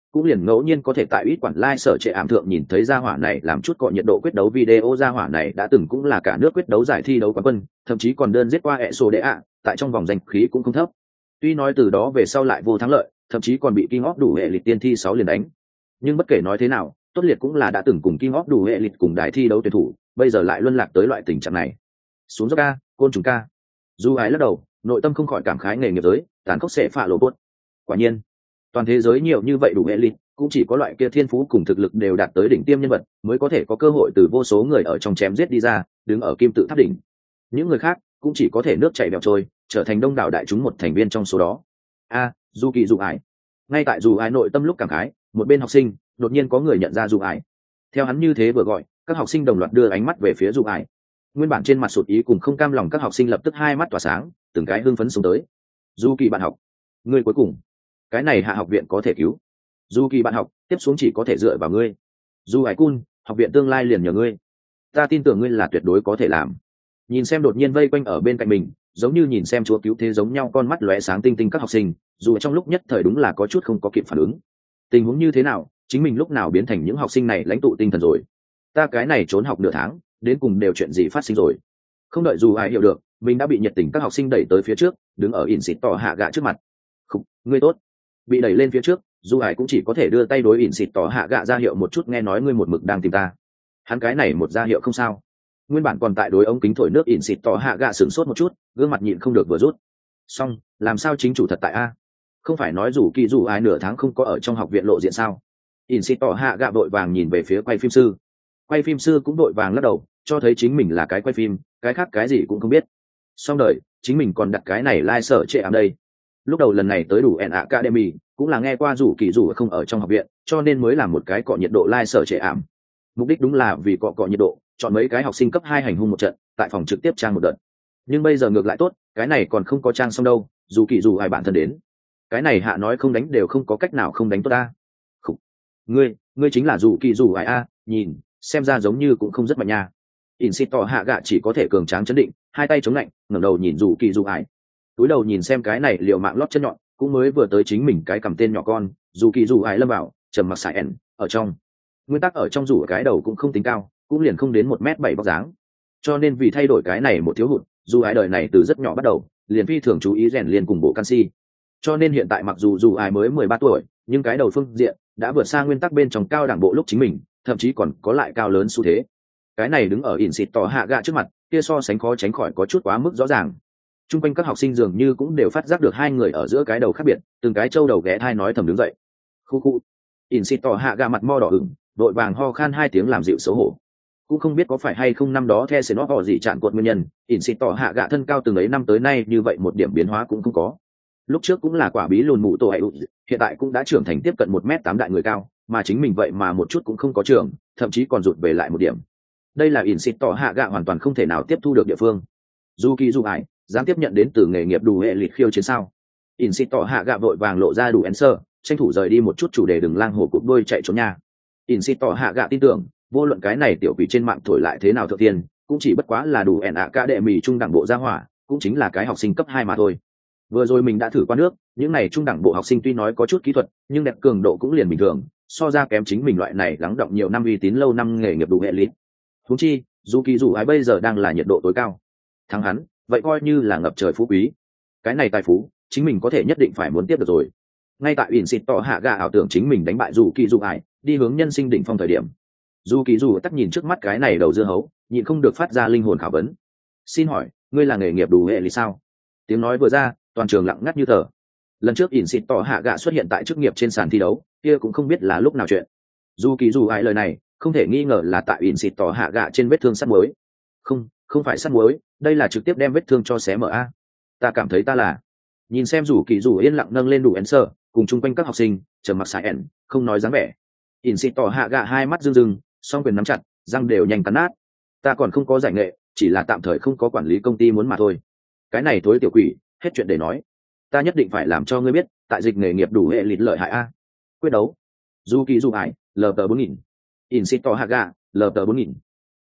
cũng liền ngẫu nhiên có thể tại ít quản lai sở trệ ảm thượng nhìn thấy gia hỏa này làm chút cọ nhiệt độ quyết đấu video. Gia hỏa này đã từng cũng là cả nước quyết đấu giải thi đấu quán quân, thậm chí còn đơn giết qua hệ sổ đệ ạ, tại trong vòng danh khí cũng không thấp. Tuy nói từ đó về sau lại vô thắng lợi, thậm chí còn bị King of đủ hệ lịch tiên thi sáu liền đánh, nhưng bất kể nói thế nào, tốt liệt cũng là đã từng cùng King of đủ hệ lịch cùng đài thi đấu tuyển thủ, bây giờ lại luân lạc tới loại tình trạng này. Xuống dốc ca, côn trùng ca. Du Ái lắc đầu, nội tâm không khỏi cảm khái nghề nghiệp giới tàn khốc sẽ phạ lộ bốt. Quả nhiên, toàn thế giới nhiều như vậy đủ hệ lịch, cũng chỉ có loại kia thiên phú cùng thực lực đều đạt tới đỉnh tiêm nhân vật mới có thể có cơ hội từ vô số người ở trong chém giết đi ra, đứng ở kim tự tháp đỉnh. Những người khác cũng chỉ có thể nước chảy bèo trôi, trở thành đông đảo đại chúng một thành viên trong số đó. A, à, Du Kỳ Du Ái. Ngay tại Du Ái nội tâm lúc cảm khái, một bên học sinh đột nhiên có người nhận ra Du Ái. Theo hắn như thế vừa gọi, các học sinh đồng loạt đưa ánh mắt về phía Du Ái. Nguyên bản trên mặt sụt ý cùng không cam lòng các học sinh lập tức hai mắt tỏa sáng, từng cái hưng phấn xuống tới. Du Kỳ bạn học, ngươi cuối cùng, cái này hạ học viện có thể cứu. Du Kỳ bạn học, tiếp xuống chỉ có thể dựa vào ngươi. Du Ái Cun, học viện tương lai liền nhờ ngươi. Ta tin tưởng ngươi là tuyệt đối có thể làm. Nhìn xem đột nhiên vây quanh ở bên cạnh mình, giống như nhìn xem chúa cứu thế giống nhau con mắt lóe sáng tinh tinh các học sinh, dù trong lúc nhất thời đúng là có chút không có kịp phản ứng. Tình huống như thế nào, chính mình lúc nào biến thành những học sinh này lãnh tụ tinh thần rồi? Ta cái này trốn học nửa tháng, đến cùng đều chuyện gì phát sinh rồi? Không đợi dù ai hiểu được, mình đã bị nhiệt tình các học sinh đẩy tới phía trước, đứng ở ỉn xịt tỏ hạ gạ trước mặt. Khục, ngươi tốt. Bị đẩy lên phía trước, dù ai cũng chỉ có thể đưa tay đối ỉn xịt tỏ hạ gạ ra hiệu một chút, nghe nói ngươi một mực đang tìm ta. Hắn cái này một ra hiệu không sao. Nguyên bản còn tại đối ống kính thổi nước ỉn xịt tỏ hạ gạ sửng sốt một chút, gương mặt nhịn không được vừa rút. Xong, làm sao chính chủ thật tại a? Không phải nói dù kỳ dù ai nửa tháng không có ở trong học viện lộ diện sao? ỉn xịt tỏ hạ gạ vội vàng nhìn về phía quay phim sư. Quay phim sư cũng vội vàng lắc đầu, cho thấy chính mình là cái quay phim, cái khác cái gì cũng không biết. Xong đời, chính mình còn đặt cái này lai sở trệ ảm đây. Lúc đầu lần này tới đủ en academy cũng là nghe qua rủ kỳ rủ không ở trong học viện, cho nên mới làm một cái cọ nhiệt độ lai sở trệ ảm. Mục đích đúng là vì cọ cọ nhiệt độ, chọn mấy cái học sinh cấp hai hành hung một trận, tại phòng trực tiếp trang một đợt. Nhưng bây giờ ngược lại tốt, cái này còn không có trang xong đâu, dù kỳ dù ai bạn thân đến. Cái này hạ nói không đánh đều không có cách nào không đánh tốt ta. Khủ. Ngươi, ngươi chính là dù kỳ dù ai a, nhìn, xem ra giống như cũng không rất mạnh nha. Insito hạ gạ chỉ có thể cường tráng chấn định, hai tay chống lạnh, ngẩng đầu nhìn dù kỳ dù ai. Túi đầu nhìn xem cái này liều mạng lót chân nhọn, cũng mới vừa tới chính mình cái cầm tên nhỏ con, dù kỳ dù ai lâm vào, trầm mặc xài ẻn, ở trong. Nguyên tắc ở trong rủ cái đầu cũng không tính cao, cũng liền không đến một mét bảy bóc dáng, cho nên vì thay đổi cái này một thiếu hụt, dù ai đời này từ rất nhỏ bắt đầu liền phi thường chú ý rèn liền cùng bộ canxi, cho nên hiện tại mặc dù dù ai mới mười ba tuổi, nhưng cái đầu phương diện đã vượt xa nguyên tắc bên trong cao đẳng bộ lúc chính mình, thậm chí còn có lại cao lớn xu thế. Cái này đứng ở ỉn xịt tỏ hạ gạ trước mặt, kia so sánh khó tránh khỏi có chút quá mức rõ ràng. Trung quanh các học sinh dường như cũng đều phát giác được hai người ở giữa cái đầu khác biệt, từng cái trâu đầu ghé thai nói thầm đứng dậy. Khu khu. ỉn xịt tỏ hạ gạ mặt mo đỏ ửng, đội vàng ho khan hai tiếng làm dịu xấu hổ. Cũng không biết có phải hay không năm đó the sẽ nó họ gì chặn cột nguyên nhân, ỉn xịt tỏ hạ gạ thân cao từng ấy năm tới nay như vậy một điểm biến hóa cũng không có. Lúc trước cũng là quả bí lùn mụ tổ hệ, hiện tại cũng đã trưởng thành tiếp cận một mét tám đại người cao, mà chính mình vậy mà một chút cũng không có trưởng, thậm chí còn rụt về lại một điểm. Đây là ỉn xịt tỏ hạ gạ hoàn toàn không thể nào tiếp thu được địa phương. Dù kỳ dù ải dám tiếp nhận đến từ nghề nghiệp đủ hệ lịch khiêu chiến sao? ỉn xịt tỏ hạ gạ vội vàng lộ ra đủ answer, tranh thủ rời đi một chút chủ đề đừng lang hổ cục đôi chạy trốn nha. ỉn xịt tỏ hạ gạ tin tưởng, vô luận cái này tiểu quỷ trên mạng thổi lại thế nào thượng tiên, cũng chỉ bất quá là đủ ẻn ạ cả đệ mì trung đẳng bộ gia hỏa, cũng chính là cái học sinh cấp hai mà thôi. Vừa rồi mình đã thử qua nước, những này trung đẳng bộ học sinh tuy nói có chút kỹ thuật, nhưng đẹp cường độ cũng liền bình thường, so ra kém chính mình loại này lắng động nhiều năm uy tín lâu năm nghề nghiệp đủ hệ lít. Huống chi, dù kỳ dù ai bây giờ đang là nhiệt độ tối cao. Thắng hắn, vậy coi như là ngập trời phú quý. Cái này tài phú, chính mình có thể nhất định phải muốn tiếp được rồi. Ngay tại ỉn xịt tỏ hạ gà ảo tưởng chính mình đánh bại dù kỳ dù ai, đi hướng nhân sinh đỉnh phong thời điểm. Dù kỳ dù tắt nhìn trước mắt cái này đầu dưa hấu, nhịn không được phát ra linh hồn khảo vấn. Xin hỏi, ngươi là nghề nghiệp đủ hệ lý sao? Tiếng nói vừa ra, toàn trường lặng ngắt như tờ. Lần trước ỉn xịt tỏ hạ gạ xuất hiện tại chức nghiệp trên sàn thi đấu, kia cũng không biết là lúc nào chuyện. Dù kỳ dù ai lời này, không thể nghi ngờ là tại ỉn xịt tỏ hạ gạ trên vết thương sắt muối. Không, không phải sắt muối, đây là trực tiếp đem vết thương cho xé mở a. Ta cảm thấy ta là. Nhìn xem dù kỳ dù yên lặng nâng lên đủ answer, cùng chung quanh các học sinh, trầm mặc sai ẻn, không nói dáng vẻ. ỉn xịt tỏ hạ gạ hai mắt rưng rưng, song quyền nắm chặt, răng đều nhanh cắn nát. Ta còn không có giải nghệ, chỉ là tạm thời không có quản lý công ty muốn mà thôi. Cái này thối tiểu quỷ, hết chuyện để nói. Ta nhất định phải làm cho ngươi biết, tại dịch nghề nghiệp đủ hệ lịt lợi hại a. Quyết đấu. Du kỳ du ải, lờ tờ bốn nghìn. ỉn xịt tỏ hạ gạ, lờ tờ bốn nghìn.